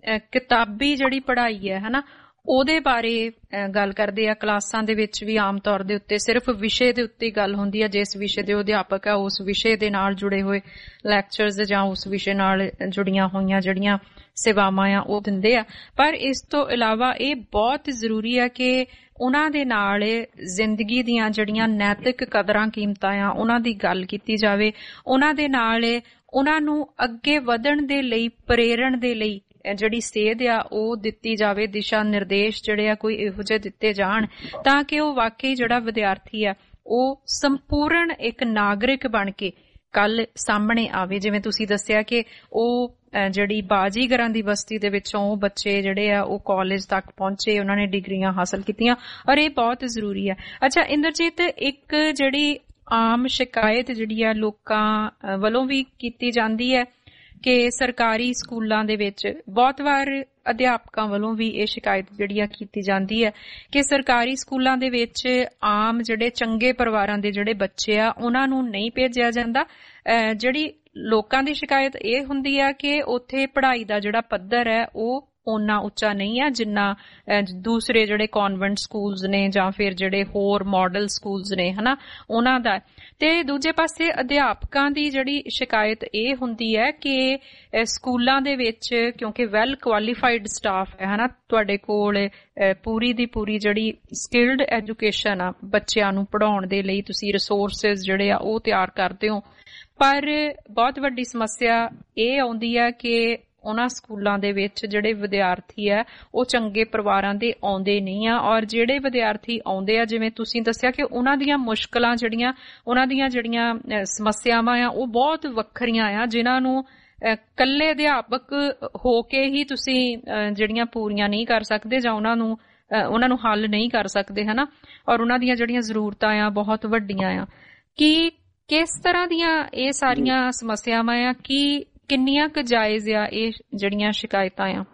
ਕਿਤਾਬੀ ਜਿਹੜੀ ਪੜ੍ਹਾਈ ਹੈ ਹਨਾ ਉਹਦੇ ਬਾਰੇ ਗੱਲ ਕਰਦੇ ਆ। ਕਲਾਸਾਂ ਦੇ ਵਿੱਚ ਵੀ ਆਮ ਤੌਰ ਦੇ ਉੱਤੇ ਸਿਰਫ ਵਿਸ਼ੇ ਦੇ ਉੱਤੇ ਗੱਲ ਹੁੰਦੀ ਹੈ, ਜਿਸ ਵਿਸ਼ੇ ਦੇ ਅਧਿਆਪਕ ਆ ਉਸ ਵਿਸ਼ੇ ਦੇ ਨਾਲ ਜੁੜੇ ਹੋਏ ਲੈਕਚਰਸ ਜਾਂ ਉਸ ਵਿਸ਼ੇ ਨਾਲ ਜੁੜੀਆਂ ਹੋਈਆਂ ਜਿਹੜੀਆਂ ਸੇਵਾਵਾਂ ਆ ਉਹ ਦਿੰਦੇ ਆ। ਪਰ ਇਸ ਤੋਂ ਇਲਾਵਾ ਇਹ ਬਹੁਤ ਜ਼ਰੂਰੀ ਆ ਕਿ ਉਹਨਾਂ ਦੇ ਨਾਲ ਜ਼ਿੰਦਗੀ ਦੀਆਂ ਜਿਹੜੀਆਂ ਨੈਤਿਕ ਕਦਰਾਂ ਕੀਮਤਾਂ ਆ ਉਹਨਾਂ ਦੀ ਗੱਲ ਕੀਤੀ ਜਾਵੇ, ਉਹਨਾਂ ਦੇ ਨਾਲ ਉਹਨਾਂ ਨੂੰ ਅੱਗੇ ਵਧਣ ਦੇ ਲਈ ਪ੍ਰੇਰਣ ਦੇ ਲਈ ਜਿਹੜੀ ਸੇਧ ਆ ਉਹ ਦਿੱਤੀ ਜਾਵੇ, ਦਿਸ਼ਾ ਨਿਰਦੇਸ਼ ਜਿਹੜੇ ਆ ਕੋਈ ਇਹੋ ਜਿਹੇ ਦਿੱਤੇ ਜਾਣ ਤਾਂ ਕਿ ਉਹ ਵਾਕਈ ਜਿਹੜਾ ਵਿਦਿਆਰਥੀ ਆ ਉਹ ਸੰਪੂਰਨ ਇੱਕ ਨਾਗਰਿਕ ਬਣ ਕੇ ਕੱਲ ਸਾਹਮਣੇ ਆਵੇ। ਜਿਵੇਂ ਤੁਸੀਂ ਦੱਸਿਆ ਕਿ ਉਹ ਜਿਹੜੀ ਬਾਜੀਗਰਾਂ ਦੀ ਬਸਤੀ ਦੇ ਵਿੱਚੋਂ ਉਹ ਬੱਚੇ ਜਿਹੜੇ ਆ ਉਹ ਕਾਲਜ ਤੱਕ ਪਹੁੰਚੇ, ਉਹਨਾਂ ਨੇ ਡਿਗਰੀਆਂ ਹਾਸਲ ਕੀਤੀਆਂ ਔਰ ਇਹ ਬਹੁਤ ਜ਼ਰੂਰੀ ਆ। ਅੱਛਾ ਇੰਦਰਜੀਤ, ਇੱਕ ਜਿਹੜੀ ਆਮ ਸ਼ਿਕਾਇਤ ਜਿਹੜੀ ਆ ਲੋਕਾਂ ਵੱਲੋਂ ਵੀ ਕੀਤੀ ਜਾਂਦੀ ਹੈ ਕਿ ਸਰਕਾਰੀ ਸਕੂਲਾਂ ਦੇ ਵਿੱਚ ਬਹੁਤ ਵਾਰ ਅਧਿਆਪਕਾਂ ਵੱਲੋਂ ਵੀ ਇਹ ਸ਼ਿਕਾਇਤ ਜਿਹੜੀ ਆ ਕੀਤੀ ਜਾਂਦੀ ਹੈ ਕਿ ਸਰਕਾਰੀ ਸਕੂਲਾਂ ਦੇ ਵਿੱਚ ਆਮ ਜਿਹੜੇ ਚੰਗੇ ਪਰਿਵਾਰਾਂ ਦੇ ਜਿਹੜੇ ਬੱਚੇ ਆ ਉਹਨਾਂ ਨੂੰ ਨਹੀਂ ਭੇਜਿਆ ਜਾਂਦਾ। ਜਿਹੜੀ ਲੋਕਾਂ ਦੀ ਸ਼ਿਕਾਇਤ ਇਹ ਹੁੰਦੀ ਆ ਕਿ ਉੱਥੇ ਪੜ੍ਹਾਈ ਦਾ ਜਿਹੜਾ ਪੱਧਰ ਹੈ ਉਹ ਓਨਾ ਉੱਚਾ ਨਹੀਂ ਆ ਜਿੰਨਾ ਦੂਸਰੇ ਜਿਹੜੇ ਕਨਵੈਂਟ ਸਕੂਲਸ ਨੇ ਜਾਂ ਫਿਰ ਜਿਹੜੇ ਹੋਰ ਮਾਡਲ ਸਕੂਲਸ ਨੇ ਹਨਾ ਉਹਨਾਂ ਦਾ। ਤੇ ਦੂਜੇ ਪਾਸੇ ਅਧਿਆਪਕਾਂ ਦੀ ਜਿਹੜੀ ਸ਼ਿਕਾਇਤ ਇਹ ਹੁੰਦੀ ਹੈ ਕਿ ਸਕੂਲਾਂ ਦੇ ਵਿੱਚ ਕਿਉਂਕਿ ਵੈਲ ਕੁਆਲੀਫਾਈਡ ਸਟਾਫ ਹੈ ਹਨਾ, ਤੁਹਾਡੇ ਕੋਲ ਪੂਰੀ ਦੀ ਪੂਰੀ ਜਿਹੜੀ ਸਕਿਲਡ ਐਜੂਕੇਸ਼ਨ ਆ ਬੱਚਿਆਂ ਨੂੰ ਪੜ੍ਹਾਉਣ ਦੇ ਲਈ ਤੁਸੀਂ ਰਿਸੋਰਸਿਸ ਜਿਹੜੇ ਆ ਉਹ ਤਿਆਰ ਕਰਦੇ ਹੋ, ਪਰ ਬਹੁਤ ਵੱਡੀ ਸਮੱਸਿਆ ਇਹ ਆਉਂਦੀ ਹੈ ਕਿ ਉਹਨਾਂ ਸਕੂਲਾਂ ਦੇ ਵਿੱਚ ਜਿਹੜੇ ਵਿਦਿਆਰਥੀ ਆ ਉਹ ਚੰਗੇ ਪਰਿਵਾਰਾਂ ਦੇ ਆਉਂਦੇ ਨਹੀਂ ਆ ਔਰ ਜਿਹੜੇ ਵਿਦਿਆਰਥੀ ਆਉਂਦੇ ਆ ਜਿਵੇਂ ਤੁਸੀਂ ਦੱਸਿਆ ਕਿ ਉਹਨਾਂ ਦੀਆਂ ਮੁਸ਼ਕਲਾਂ ਜਿਹੜੀਆਂ ਉਹਨਾਂ ਦੀਆਂ ਜਿਹੜੀਆਂ ਸਮੱਸਿਆਵਾਂ ਆ ਉਹ ਬਹੁਤ ਵੱਖਰੀਆਂ ਆ ਜਿਨ੍ਹਾਂ ਨੂੰ ਇਕੱਲੇ ਅਧਿਆਪਕ ਹੋ ਕੇ ਹੀ ਤੁਸੀਂ ਜਿਹੜੀਆਂ ਪੂਰੀਆਂ ਨਹੀਂ ਕਰ ਸਕਦੇ ਜਾਂ ਉਹਨਾਂ ਨੂੰ ਉਹਨਾਂ ਨੂੰ ਹੱਲ ਨਹੀਂ ਕਰ ਸਕਦੇ ਹਨਾ, ਔਰ ਉਹਨਾਂ ਦੀਆਂ ਜਿਹੜੀਆਂ ਜ਼ਰੂਰਤਾਂ ਆ ਬਹੁਤ ਵੱਡੀਆਂ ਆ। ਕੀ ਕਿਸ ਤਰ੍ਹਾਂ ਦੀਆਂ ਇਹ ਸਾਰੀਆਂ ਸਮੱਸਿਆਵਾਂ ਆ, ਕੀ ਕਿੰਨੀਆਂ ਕੁ ਜਾਇਜ਼ ਆ ਇਹ ਜਿਹੜੀਆਂ ਸ਼ਿਕਾਇਤਾਂ ਆ?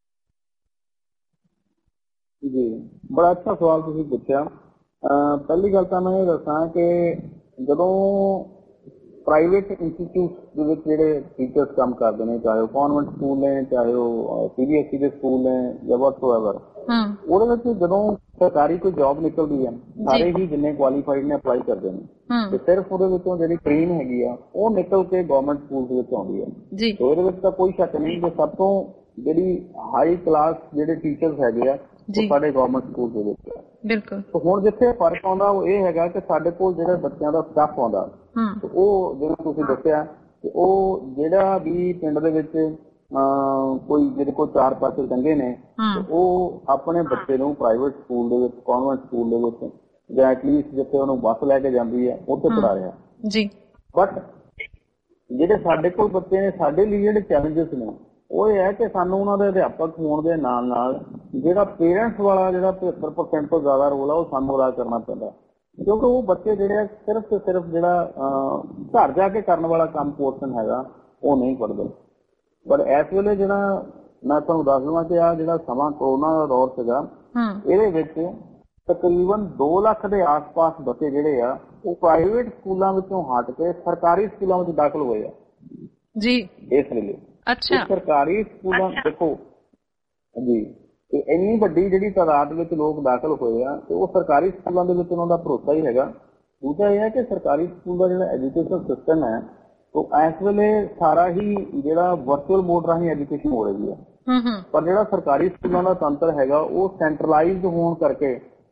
ਜੀ ਬੜਾ ਅੱਛਾ ਸਵਾਲ ਤੁਸੀਂ ਪੁੱਛਿਆ। ਪਹਿਲੀ ਗੱਲ ਤਾਂ ਮੈਂ ਇਹ ਦੱਸਾਂ ਕਿ ਜਦੋਂ ਪ੍ਰਾਈਵੇਟ ਇੰਸਟੀਚਿਊਟ ਦੇ ਵਿੱਚ ਜਿਹੜੇ ਟੀਚਰਸ ਕੰਮ ਕਰਦੇ ਨੇ, ਚਾਹੇ ਉਹ ਕਨਵੈਂਟ ਸਕੂਲ ਨੇ, ਚਾਹੇ ਉਹ ਸੀਬੀਐਸਈ ਦੇ ਸਕੂਲ ਨੇ ਜਾਂ ਵਟਸਐਵਰ, ਉਹਦੇ ਵਿੱਚ ਜਦੋਂ ਸਰਕਾਰੀ ਕੋਈ ਜੌਬ ਨਿਕਲਦੀ ਹੈ ਸਾਰੇ ਹੀ ਜਿੰਨੇ ਕੁਆਲੀਫਾਈਡ ਨੇ ਅਪਲਾਈ ਕਰਦੇ ਨੇ ਤੇ ਸਿਰਫ ਉਹਦੇ ਵਿੱਚੋਂ ਜਿਹੜੀ ਟ੍ਰੇਨ ਹੈਗੀ ਆ ਉਹ ਨਿਕਲ ਕੇ ਗਵਰਨਮੈਂਟ ਸਕੂਲ ਦੇ ਵਿੱਚ ਆਉਂਦੀ ਹੈ। ਤੇ ਇਹਦੇ ਵਿੱਚ ਤਾਂ ਕੋਈ ਸ਼ੱਕ ਨਹੀਂ ਕਿ ਸਭ ਤੋਂ ਜਿਹੜੀ ਹਾਈ ਕਲਾਸ ਜਿਹੜੇ ਟੀਚਰਸ ਹੈਗੇ ਆ ਉਹ ਸਾਡੇ ਗਵਰਨਮੈਂਟ ਸਕੂਲ ਦੇ ਵਿੱਚ ਆ। ਬਿਲਕੁਲ। ਹੁਣ ਜਿੱਥੇ ਫਰਕ ਆਉਂਦਾ ਉਹ ਇਹ ਹੈਗਾ ਕਿ ਸਾਡੇ ਕੋਲ ਜਿਹੜੇ ਬੱਚਿਆਂ ਦਾ ਸਟਾਫ ਆਉਂਦਾ ਉਹ ਜਿਵੇਂ ਤੁਸੀਂ ਦੱਸਿਆ ਕਿ ਉਹ ਜਿਹੜਾ ਵੀ ਪਿੰਡ ਦੇ ਵਿੱਚ ਕੋਈ ਜਿਹਦੇ ਕੋਲ ਚਾਰ ਪਾਸੇ ਚੰਗੇ ਨੇ ਉਹ ਆਪਣੇ ਬੱਚੇ ਨੂੰ ਪ੍ਰਾਈਵੇਟ ਸਕੂਲ ਦੇ ਵਿੱਚ, ਕਨਵੈਂਟ ਸਕੂਲ ਦੇ ਵਿੱਚ ਜਾਂ ਐਟਲੀਸਟ ਜਿੱਥੇ ਉਹਨੂੰ ਬੱਸ ਲੈ ਕੇ ਜਾਂਦੀ ਹੈ ਉੱਥੇ ਪੜ੍ਹਾ ਰਿਹਾ ਜੀ। ਬਟ ਜਿਹੜੇ ਸਾਡੇ ਕੋਲ ਬੱਚੇ ਨੇ ਸਾਡੇ ਲਈ ਜਿਹੜੇ ਚੈਲੰਜਸ ਨੇ ਉਹ ਇਹ ਹੈ ਕਿ ਸਾਨੂੰ ਉਹਨਾਂ ਦੇ ਅਧਿਆਪਕ ਹੋਣ ਦੇ ਨਾਲ ਨਾਲ ਜਿਹੜਾ ਪੇਰੈਂਟਸ ਵਾਲਾ ਜਿਹੜਾ ਪਝੱਤਰ ਪਰਸੈਂਟ ਤੋਂ ਜ਼ਿਆਦਾ ਰੋਲ ਆ ਉਹ ਸਾਨੂੰ ਅਦਾ ਕਰਨਾ ਪੈਂਦਾ, ਕਿਉਂਕਿ ਉਹ ਬੱਚੇ ਜਿਹੜੇ ਆ ਸਿਰਫ ਤੇ ਸਿਰਫ ਜਿਹੜਾ ਘਰ ਜਾ ਕੇ ਕਰਨ ਵਾਲਾ ਕੰਮ ਪੋਰਸ਼ਨ ਹੈਗਾ ਉਹ ਨਹੀਂ ਪੜ੍ਹਦੇ। ਪਰ ਇਸ ਵੇਲੇ ਜਿਹੜਾ ਮੈਂ ਤੁਹਾਨੂੰ ਦੱਸ ਦੇਵਾਂ ਕਿ ਆ ਜਿਹੜਾ ਸਮਾਂ ਕਰੋਨਾ ਦਾ ਦੌਰ ਸੀਗਾ ਇਹਦੇ ਵਿੱਚ ਤਕਰੀਬਨ ਦੋ ਲੱਖ ਦੇ ਆਸ-ਪਾਸ ਬੱਚੇ ਜਿਹੜੇ ਆ ਉਹ ਪ੍ਰਾਈਵੇਟ ਸਕੂਲਾਂ ਵਿੱਚੋਂ ਹਟ ਕੇ ਸਰਕਾਰੀ ਸਕੂਲਾਂ ਵਿੱਚ ਦਾਖਲ ਹੋਏ ਆ ਜੀ ਇਸ ਵੇਲੇ। ਅੱਛਾ। ਸਰਕਾਰੀ ਸਕੂਲਾਂ ਦੇਖੋ ਜੀ ਤੇ ਇੰਨੀ ਵੱਡੀ ਜਿਹੜੀ ਤਾਦਾਦ ਵਿੱਚ ਲੋਕ ਦਾਖਲ ਹੋਏ ਆ ਤੇ ਉਹ ਸਰਕਾਰੀ ਸਕੂਲਾਂ ਦੇ ਵਿੱਚ ਉਹਨਾਂ ਦਾ ਭਰੋਸਾ ਹੀ ਹੈਗਾ। ਦੂਜਾ ਇਹ ਹੈ ਕਿ ਸਰਕਾਰੀ ਸਕੂਲ ਦਾ ਜਿਹੜਾ ਐਜੂਕੇਸ਼ਨ ਸਿਸਟਮ ਹੈ ਉਹ ਇਸ ਵੇਲੇ ਸਾਰਾ ਹੀ ਜਿਹੜਾ ਵਰਚੁਅਲ ਮੋਡ ਰਾਹੀਂ ਐਜੂਕੇਸ਼ਨ ਹੋ ਰਹੀ ਹੈ, ਪਰ ਜਿਹੜਾ ਸਰਕਾਰੀ ਸਕੂਲਾਂ ਦਾ ਤੰਤਰ ਹੈਗਾ ਉਹ ਸੈਂਟਰਲਾਈਜ਼ਡ ਹੋਣ ਕਰਕੇ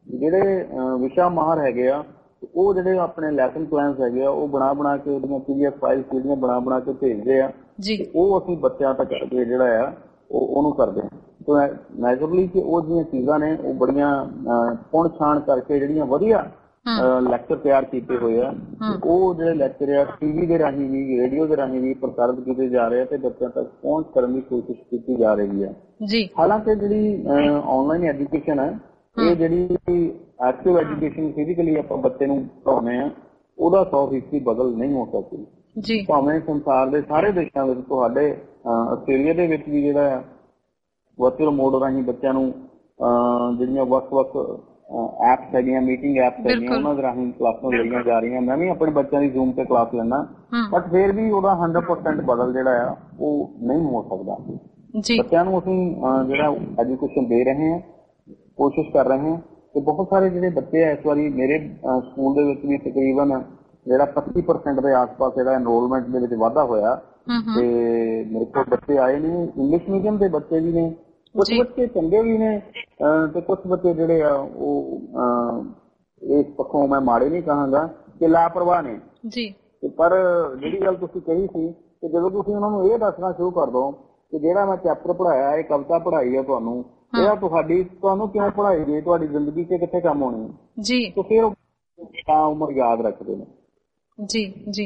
ਜਿਹੜੇ ਵਿਸ਼ਾ ਮਾਹਰ ਹੈਗੇ ਆ ਉਹ ਜਿਹੜੇ ਆਪਣੇ ਲੈਸਨ ਪਲਾਨਸ ਹੈਗੇ ਆ ਉਹ ਬਣਾ ਬਣਾ ਕੇ ਉਹਦੀਆਂ ਪੀਡੀਐਫ ਫਾਈਲਸ ਜਿਹੜੀਆਂ ਬਣਾ ਬਣਾ ਕੇ ਭੇਜਦੇ ਆ ਉਹ ਅਸੀਂ ਬੱਚਿਆਂ ਤੱਕ ਜਿਹੜਾ ਆ ਉਹ ਉਹਨੂੰ ਕਰਦੇ ਆ। ਸੋ ਨੈਚੁਰਲੀ ਕਿ ਉਹ ਜਿਹੜੀਆਂ ਚੀਜ਼ਾਂ ਨੇ ਉਹ ਬੜੀਆਂ ਪੁਣ ਛਾਣ ਕਰਕੇ ਜਿਹੜੀਆਂ ਵਧੀਆ ਲੈਕਚਰ ਤਿਆਰ ਕੀਤੇ ਹੋਏ ਆ ਉਹ ਜਿਹੜੇ ਲੈਕਚਰ ਆ ਟੀਵੀ ਦੇ ਰਾਹੀਂ ਵੀ ਰੇਡੀਓ ਦੇ ਰਾਹੀਂ ਵੀ ਪ੍ਰਸਾਰਿਤ ਕੀਤੇ ਜਾ ਰਹੇ ਆ ਤੇ ਬੱਚਿਆਂ ਤੱਕ ਪਹੁੰਚ ਕਰਨ ਦੀ ਕੋਸ਼ਿਸ਼ ਕੀਤੀ ਜਾ ਰਹੀ ਹੈ ਜੀ। ਹਾਲਾਂਕਿ ਜਿਹੜੀ ਆਨਲਾਈਨ ਐਜੂਕੇਸ਼ਨ ਹੈ ਇਹ ਜਿਹੜੀ ਐਕਟਿਵ ਐਜੂਕੇਸ਼ਨ ਫਿਜ਼ੀਕਲੀ ਆਪਾਂ ਬੱਚੇ ਨੂੰ ਪੜ੍ਹਾਉਂਦੇ ਆ ਉਹਦਾ ਸੌ ਫੀਸਦੀ ਬਦਲ ਨਹੀਂ ਹੋ ਸਕਦੀ ਜੀ। ਭਾਵੇਂ ਸੰਸਾਰ ਦੇ ਸਾਰੇ ਦੇਸ਼ਾਂ ਵਿੱਚ ਤੁਹਾਡੇ ਆਸਟ੍ਰੇਲੀਆ ਦੇ ਵਿੱਚ ਵੀ ਜਿਹੜਾ ਵਰਚੁਅਲ ਮੋਡ ਰਾਹੀਂ ਬੱਚਿਆਂ ਨੂੰ ਜਿਹੜੀਆਂ ਵੱਖ-ਵੱਖ ਐਪਸ ਹੈਗੀਆਂ ਮੀਟਿੰਗ ਐਪਸ ਹੈਗੀਆਂ ਉਹਨਾਂ ਦੇ ਰਾਹੀਂ ਕਲਾਸਾਂ ਲਈਆਂ ਜਾ ਰਹੀਆਂ। ਮੈਂ ਵੀ ਆਪਣੇ ਬੱਚਿਆਂ ਦੀ ਜ਼ੂਮ ਤੇ ਕਲਾਸ ਲੈਣਾ ਬਟ ਫਿਰ ਵੀ ਉਹਦਾ ਹੰਡਰਡ ਪਰਸੈਂਟ ਬਦਲ ਜਿਹੜਾ ਆ ਉਹ ਨਹੀਂ ਹੋ ਸਕਦਾ ਜੀ। ਬੱਚਿਆਂ ਨੂੰ ਅਸੀਂ ਜਿਹੜਾ ਐਜੂਕੇਸ਼ਨ ਦੇ ਰਹੇ ਹਾਂ ਕੋਸ਼ਿਸ਼ ਕਰ ਰਹੇ ਹਾਂ ਤੇ ਬਹੁਤ ਸਾਰੇ ਜਿਹੜੇ ਬੱਚੇ ਆ ਇਸ ਵਾਰੀ ਮੇਰੇ ਸਕੂਲ ਦੇ ਵਿੱਚ ਵੀ ਤਕਰੀਬਨ ਜਿਹੜਾ ਪੱਚੀ ਪਰਸੈਂਟ ਦੇ ਆਸ-ਪਾਸ ਜਿਹੜਾ ਐਨਰੋਲਮੈਂਟ ਦੇ ਵਿੱਚ ਵਾਧਾ ਹੋਇਆ ਤੇ ਮੇਰੇ ਕੋਲ ਬੱਚੇ ਆਏ ਨੇ ਇੰਗਲਿਸ਼ ਮੀਡੀਅਮ ਦੇ ਬੱਚੇ ਵੀ ਨੇ ਕੁਝ ਬੱਚੇ ਚੰਗੇ ਵੀ ਨੇ ਤੇ ਕੁਝ ਬੱਚੇ ਜਿਹੜੇ ਆ ਉਹ ਇਸ ਪੱਖੋਂ ਮੈਂ ਮਾੜੇ ਨਹੀਂ ਕਹਾਂਗਾ ਕਿ ਲਾਪਰਵਾਹ ਨੇ ਜੀ। ਪਰ ਜਿਹੜੀ ਗੱਲ ਤੁਸੀਂ ਕਹੀ ਸੀ ਕਿ ਜਦੋਂ ਤੁਸੀਂ ਉਹਨਾਂ ਨੂੰ ਇਹ ਦੱਸਣਾ ਸ਼ੁਰੂ ਕਰ ਦੋ ਕਿ ਜਿਹੜਾ ਮੈਂ ਚੈਪਟਰ ਪੜ੍ਹਾਇਆ ਇਹ ਕਵਿਤਾ ਪੜ੍ਹਾਈ ਹੈ ਤੁਹਾਨੂੰ ਇਹ ਤੁਹਾਡੀ ਤੁਹਾਨੂੰ ਕਿਉਂ ਪੜ੍ਹਾਈ ਗਈ ਤੁਹਾਡੀ ਜ਼ਿੰਦਗੀ 'ਚ ਕਿੱਥੇ ਕੰਮ ਆਉਣੀ ਜੀ ਤੇ ਫਿਰ ਤਾਂ ਉਮਰ ਯਾਦ ਰੱਖਦੇ ਨੇ ਜੀ ਜੀ।